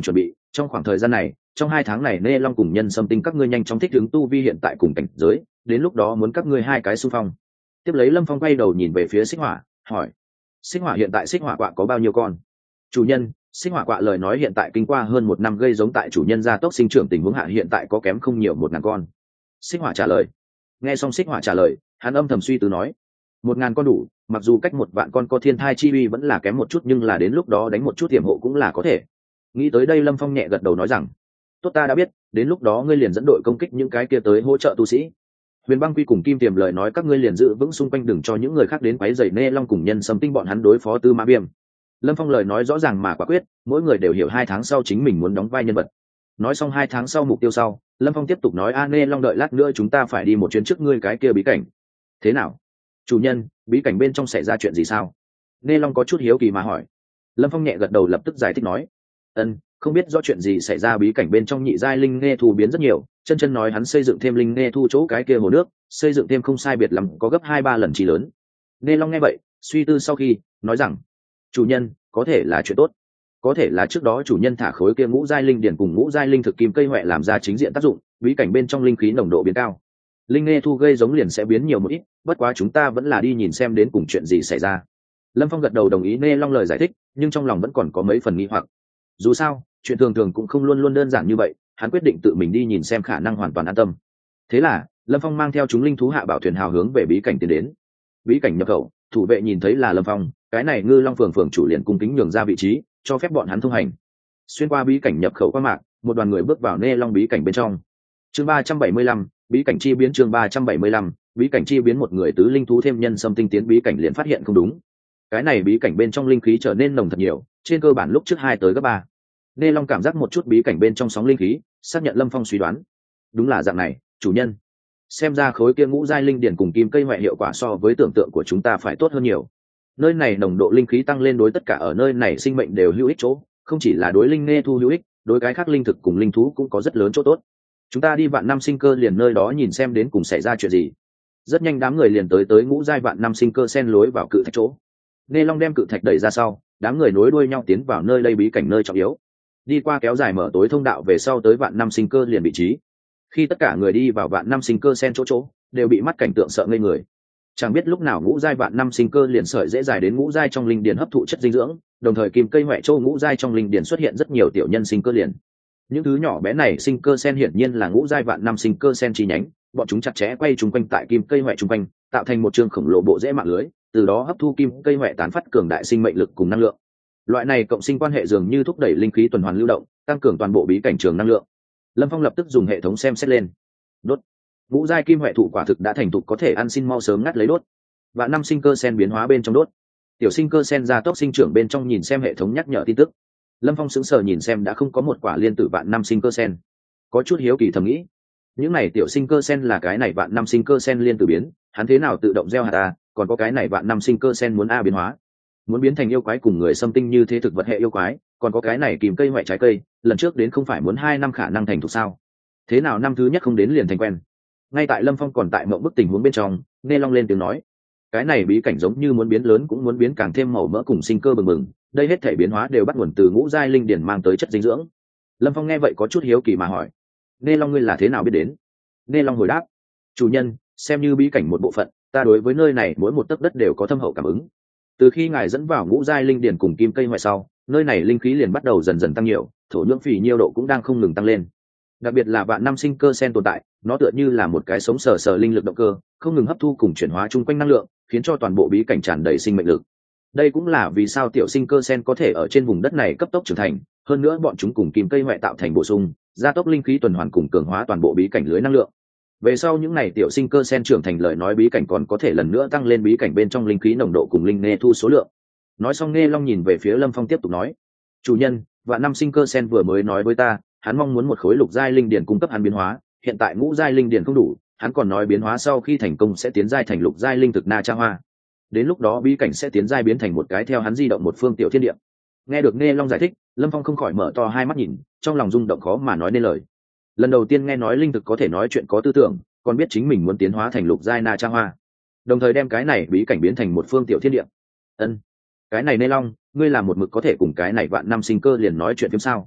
Trong khoảng thời gian này, trong 2 tháng này Nê Long cùng Nhân Sâm Tinh các ngươi nhanh chóng thích ứng tu vi hiện tại cùng cảnh giới, đến lúc đó muốn các ngươi hai cái xung phong. Tiếp lấy Lâm Phong quay đầu nhìn về phía Xích Hỏa, hỏi: Xích Hỏa hiện tại Xích Hỏa quạ có bao nhiêu con? Chủ nhân, Xích Hỏa quạ lời nói hiện tại kinh qua hơn 1 năm gây giống tại chủ nhân gia tốc sinh trưởng tình huống hạ hiện tại có kém không nhiều 1.000 con. Xích Hỏa trả lời. Nghe xong Xích Hỏa trả lời, hắn âm thầm suy tư nói: 1.000 con đủ, mặc dù cách 1 vạn con có thiên thai chi uy vẫn là kém một chút nhưng là đến lúc đó đánh một chút tiềm hộ cũng là có thể. Nghĩ tới đây Lâm Phong nhẹ gật đầu nói rằng: tốt, ta đã biết, đến lúc đó ngươi liền dẫn đội công kích những cái kia tới hỗ trợ tu sĩ. Huyền Băng Quy cùng Kim Tiềm lời nói các ngươi liền giữ vững xung quanh đừng cho những người khác đến quấy rầy Nê Long cùng Nhân Sâm Tinh bọn hắn đối phó Tư Mã Viêm. Lâm Phong lời nói rõ ràng mà quả quyết, mỗi người đều hiểu 2 tháng sau chính mình muốn đóng vai nhân vật. Nói xong 2 tháng sau mục tiêu sau, Lâm Phong tiếp tục nói: Nê Long đợi lát nữa chúng ta phải đi một chuyến trước ngươi cái kia bí cảnh. Thế nào? Chủ nhân, bí cảnh bên trong xảy ra chuyện gì sao? Nê Long có chút hiếu kỳ mà hỏi. Lâm Phong nhẹ gật đầu lập tức giải thích nói: không biết do chuyện gì xảy ra bí cảnh bên trong nhị giai linh nghe thu biến rất nhiều, chân chân nói hắn xây dựng thêm linh nghe thu chỗ cái kia hồ nước, xây dựng thêm không sai biệt lắm có gấp 2-3 lần chi lớn. Nê Long nghe vậy, suy tư sau khi, nói rằng: chủ nhân, có thể là chuyện tốt. Có thể là trước đó chủ nhân thả khối kia ngũ giai linh điển cùng ngũ giai linh thực kim cây hoẹ làm ra chính diện tác dụng, bí cảnh bên trong linh khí nồng độ biến cao. Linh nghe thu gây giống liền sẽ biến nhiều một ít, bất quá chúng ta vẫn là đi nhìn xem đến cùng chuyện gì xảy ra. Lâm Phong gật đầu đồng ý Nê Long lời giải thích, nhưng trong lòng vẫn còn có mấy phần nghi hoặc. Dù sao, chuyện thường thường cũng không luôn luôn đơn giản như vậy, hắn quyết định tự mình đi nhìn xem khả năng hoàn toàn an tâm. Thế là Lâm Phong mang theo chúng linh thú hạ bảo thuyền hào hướng về bí cảnh tiến đến. Bí cảnh nhập khẩu, thủ vệ nhìn thấy là Lâm Phong, cái này Ngư Long phường phường chủ liền cung kính nhường ra vị trí, cho phép bọn hắn thông hành. Xuyên qua bí cảnh nhập khẩu qua mạc, một đoàn người bước vào Nê Long bí cảnh bên trong. Chương 375, bí cảnh chi biến. Chương 375, bí cảnh chi biến. Một người tứ linh thú thêm Nhân Sâm Tinh tiến bí cảnh liền phát hiện không đúng. Cái này bí cảnh bên trong linh khí trở nên nồng thật nhiều, trên cơ bản lúc trước 2 tới gấp 3. Nê Long cảm giác một chút bí cảnh bên trong sóng linh khí, xác nhận Lâm Phong suy đoán. Đúng là dạng này, chủ nhân. Xem ra khối kia ngũ giai linh điển cùng kim cây hoẹ hiệu quả so với tưởng tượng của chúng ta phải tốt hơn nhiều. Nơi này nồng độ linh khí tăng lên đối tất cả ở nơi này sinh mệnh đều hữu ích chỗ, không chỉ là đối linh nghe thu hữu ích, đối cái khác linh thực cùng linh thú cũng có rất lớn chỗ tốt. Chúng ta đi vạn năm sinh cơ liền nơi đó nhìn xem đến cùng xảy ra chuyện gì. Rất nhanh đám người liền tới ngũ giai vạn năm sinh cơ sen lối vào cự thạch chỗ. Nê Long đem cự thạch đẩy ra sau, đám người nối đuôi nhau tiến vào nơi đây bí cảnh nơi trọng yếu. Đi qua kéo dài mở tối thông đạo về sau tới vạn năm sinh cơ liền vị trí. Khi tất cả người đi vào vạn năm sinh cơ sen chỗ đều bị mắt cảnh tượng sợ ngây người. Chẳng biết lúc nào ngũ giai vạn năm sinh cơ liền sợi dễ dài đến ngũ giai trong linh điền hấp thụ chất dinh dưỡng, đồng thời kim cây hoẹ châu ngũ giai trong linh điền xuất hiện rất nhiều tiểu nhân sinh cơ liền. Những thứ nhỏ bé này sinh cơ sen hiển nhiên là ngũ giai vạn năm sinh cơ sen chi nhánh, bọn chúng chặt chẽ quay chung quanh tại kim cây hoẹ chung quanh, tạo thành một chương khổng lồ bộ rễ mạng lưới, từ đó hấp thu kim cây hoẹ tán phát cường đại sinh mệnh lực cùng năng lượng. Loại này cộng sinh quan hệ dường như thúc đẩy linh khí tuần hoàn lưu động, tăng cường toàn bộ bí cảnh trường năng lượng. Lâm Phong lập tức dùng hệ thống xem xét lên. Đốt. Ngũ giai kim huệ thụ quả thực đã thành thục có thể ăn, xin mau sớm ngắt lấy đốt. Vạn năm sinh cơ sen biến hóa bên trong đốt. Tiểu sinh cơ sen ra tốc sinh trưởng bên trong nhìn xem hệ thống nhắc nhở tin tức. Lâm Phong sững sờ nhìn xem đã không có một quả liên tử vạn năm sinh cơ sen. Có chút hiếu kỳ thầm nghĩ, những này tiểu sinh cơ sen là cái này vạn năm sinh cơ sen liên tử biến, hắn thế nào tự động gieo hạt a, còn có cái này vạn năm sinh cơ sen muốn a biến hóa, muốn biến thành yêu quái cùng người xâm tinh như thế thực vật hệ yêu quái, còn có cái này kìm cây ngoại trái cây, lần trước đến không phải muốn 2 năm khả năng thành thục sao? Thế nào năm thứ nhất không đến liền thành quen? Ngay tại Lâm Phong còn tại mộng bức tình huống bên trong, Nê Long lên tiếng nói, cái này bí cảnh giống như muốn biến lớn cũng muốn biến càng thêm màu mỡ cùng sinh cơ bừng bừng, đây hết thể biến hóa đều bắt nguồn từ ngũ giai linh điển mang tới chất dinh dưỡng. Lâm Phong nghe vậy có chút hiếu kỳ mà hỏi, Nê Long ngươi là thế nào biết đến? Nê Long hồi đáp, chủ nhân, xem như bí cảnh một bộ phận, ta đối với nơi này mỗi một tấc đất đều có thâm hậu cảm ứng. Từ khi ngài dẫn vào ngũ giai linh điển cùng kim cây ngoại sau, nơi này linh khí liền bắt đầu dần dần tăng nhiều, thổ nhưỡng phì nhiêu độ cũng đang không ngừng tăng lên. Đặc biệt là vạn năm sinh cơ sen tồn tại, nó tựa như là một cái sống sờ sờ linh lực động cơ, không ngừng hấp thu cùng chuyển hóa chung quanh năng lượng, khiến cho toàn bộ bí cảnh tràn đầy sinh mệnh lực. Đây cũng là vì sao tiểu sinh cơ sen có thể ở trên vùng đất này cấp tốc trưởng thành, hơn nữa bọn chúng cùng kim cây ngoại tạo thành bổ sung, gia tốc linh khí tuần hoàn cùng cường hóa toàn bộ bí cảnh lưới năng lượng. Về sau những này tiểu sinh cơ sen trưởng thành lời nói bí cảnh còn có thể lần nữa tăng lên bí cảnh bên trong linh khí nồng độ cùng linh nghe thu số lượng. Nói xong Nghe Long nhìn về phía Lâm Phong tiếp tục nói, chủ nhân, vạn năm sinh cơ sen vừa mới nói với ta, hắn mong muốn một khối lục giai linh điển cung cấp hắn biến hóa, hiện tại ngũ giai linh điển không đủ, hắn còn nói biến hóa sau khi thành công sẽ tiến giai thành lục giai linh thực na cha hoa. Đến lúc đó bí cảnh sẽ tiến giai biến thành một cái theo hắn di động một phương tiểu thiên địa. Nghe được Nghe Long giải thích, Lâm Phong không khỏi mở to hai mắt nhìn, trong lòng rung động khó mà nói nên lời. Lần đầu tiên nghe nói linh thực có thể nói chuyện có tư tưởng, còn biết chính mình muốn tiến hóa thành lục giai na cha hoa, đồng thời đem cái này bí cảnh biến thành một phương tiểu thiên địa. Ân, cái này Nghe Long, ngươi làm một mực có thể cùng cái này vạn năm sinh cơ liền nói chuyện phim sao?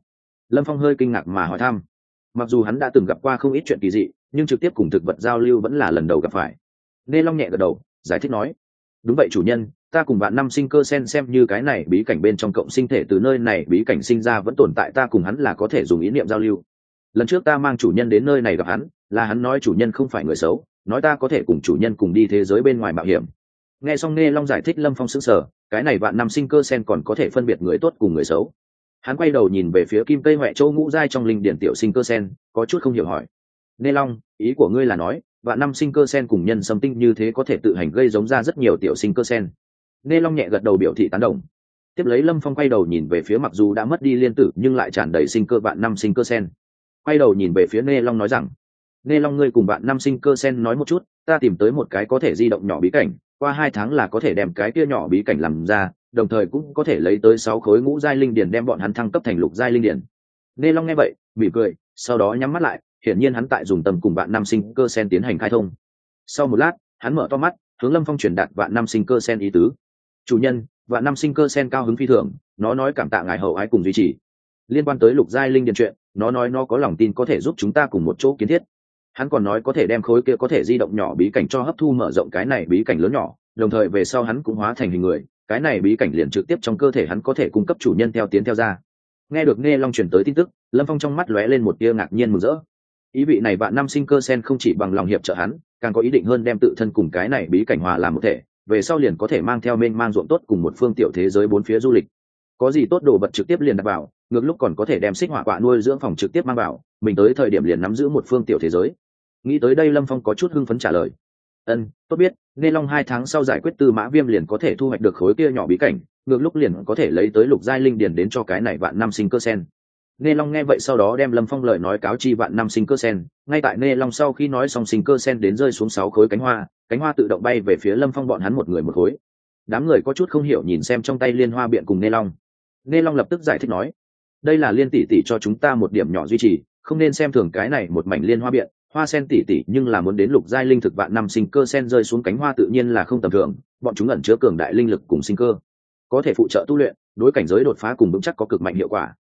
Lâm Phong hơi kinh ngạc mà hỏi thăm. Mặc dù hắn đã từng gặp qua không ít chuyện kỳ dị, nhưng trực tiếp cùng thực vật giao lưu vẫn là lần đầu gặp phải. Nghe Long nhẹ gật đầu, giải thích nói: đúng vậy chủ nhân, ta cùng bạn năm sinh cơ sen xem như cái này bí cảnh bên trong cộng sinh thể từ nơi này bí cảnh sinh ra vẫn tồn tại, ta cùng hắn là có thể dùng ý niệm giao lưu. Lần trước ta mang chủ nhân đến nơi này gặp hắn, là hắn nói chủ nhân không phải người xấu, nói ta có thể cùng chủ nhân cùng đi thế giới bên ngoài mạo hiểm. Nghe xong Nghe Long giải thích, Lâm Phong sững sờ, cái này bạn năm sinh cơ sen còn có thể phân biệt người tốt cùng người xấu. Hắn quay đầu nhìn về phía kim cây huệ châu ngũ giai trong linh điển tiểu sinh cơ sen, có chút không hiểu hỏi: Nghe Long, ý của ngươi là nói bạn năm sinh cơ sen cùng nhân sâm tinh như thế có thể tự hành gây giống ra rất nhiều tiểu sinh cơ sen? Nghe Long nhẹ gật đầu biểu thị tán đồng. Tiếp lấy Lâm Phong quay đầu nhìn về phía mặc dù đã mất đi liên tử nhưng lại tràn đầy sinh cơ bạn năm sinh cơ sen, quay đầu nhìn về phía Nghe Long nói rằng: Nghe Long, ngươi cùng bạn năm sinh cơ sen nói một chút, ta tìm tới một cái có thể di động nhỏ bí cảnh, qua 2 tháng là có thể đem cái kia nhỏ bí cảnh làm ra, đồng thời cũng có thể lấy tới 6 khối ngũ giai linh điển đem bọn hắn thăng cấp thành lục giai linh điển. Nghe Long nghe vậy mỉm cười, sau đó nhắm mắt lại, hiển nhiên hắn tại dùng tâm cùng bạn năm sinh cơ sen tiến hành khai thông. Sau một lát, hắn mở to mắt, hướng Lâm Phong truyền đạt bạn năm sinh cơ sen ý tứ: chủ nhân, bạn năm sinh cơ sen cao hứng phi thường, nó nói cảm tạ ngài hậu ái cùng duy trì. Liên quan tới lục giai linh điển chuyện, nó nói nó có lòng tin có thể giúp chúng ta cùng một chỗ kiến thiết. Hắn còn nói có thể đem khối kia có thể di động nhỏ bí cảnh cho hấp thu mở rộng cái này bí cảnh lớn nhỏ, đồng thời về sau hắn cũng hóa thành hình người, cái này bí cảnh liền trực tiếp trong cơ thể hắn có thể cung cấp chủ nhân theo tiến theo ra. Nghe được Nghe Long truyền tới tin tức, Lâm Phong trong mắt lóe lên một tia ngạc nhiên mừng rỡ. Ý vị này bạn năm sinh cơ sen không chỉ bằng lòng hiệp trợ hắn, càng có ý định hơn đem tự thân cùng cái này bí cảnh hòa làm một thể, về sau liền có thể mang theo mênh mang ruộng tốt cùng một phương tiểu thế giới bốn phía du lịch. Có gì tốt đồ vật trực tiếp liền đặt vào, ngược lúc còn có thể đem xích hỏa quạ nuôi dưỡng phòng trực tiếp mang vào, mình tới thời điểm liền nắm giữ một phương tiểu thế giới. Nghĩ tới đây Lâm Phong có chút hưng phấn trả lời: tốt biết, Nghe Long 2 tháng sau giải quyết Tư Mã Viêm liền có thể thu hoạch được khối kia nhỏ bí cảnh, ngược lúc liền có thể lấy tới lục giai linh điển đến cho cái này vạn năm sinh cơ sen. Nghe Long nghe vậy sau đó đem Lâm Phong lời nói cáo chi vạn năm sinh cơ sen, ngay tại Nghe Long sau khi nói xong sinh cơ sen đến rơi xuống 6 khối cánh hoa tự động bay về phía Lâm Phong bọn hắn một người một khối. Đám người có chút không hiểu nhìn xem trong tay liên hoa biện cùng Nghe Long. Nghe Long lập tức giải thích nói: đây là Liên tỷ tỷ cho chúng ta một điểm nhỏ duy trì, không nên xem thường cái này một mảnh liên hoa biện, hoa sen tỷ tỷ nhưng là muốn đến lục giai linh thực vạn năm sinh cơ sen rơi xuống cánh hoa tự nhiên là không tầm thường, bọn chúng ẩn chứa cường đại linh lực cùng sinh cơ, có thể phụ trợ tu luyện, đối cảnh giới đột phá cùng vững chắc có cực mạnh hiệu quả.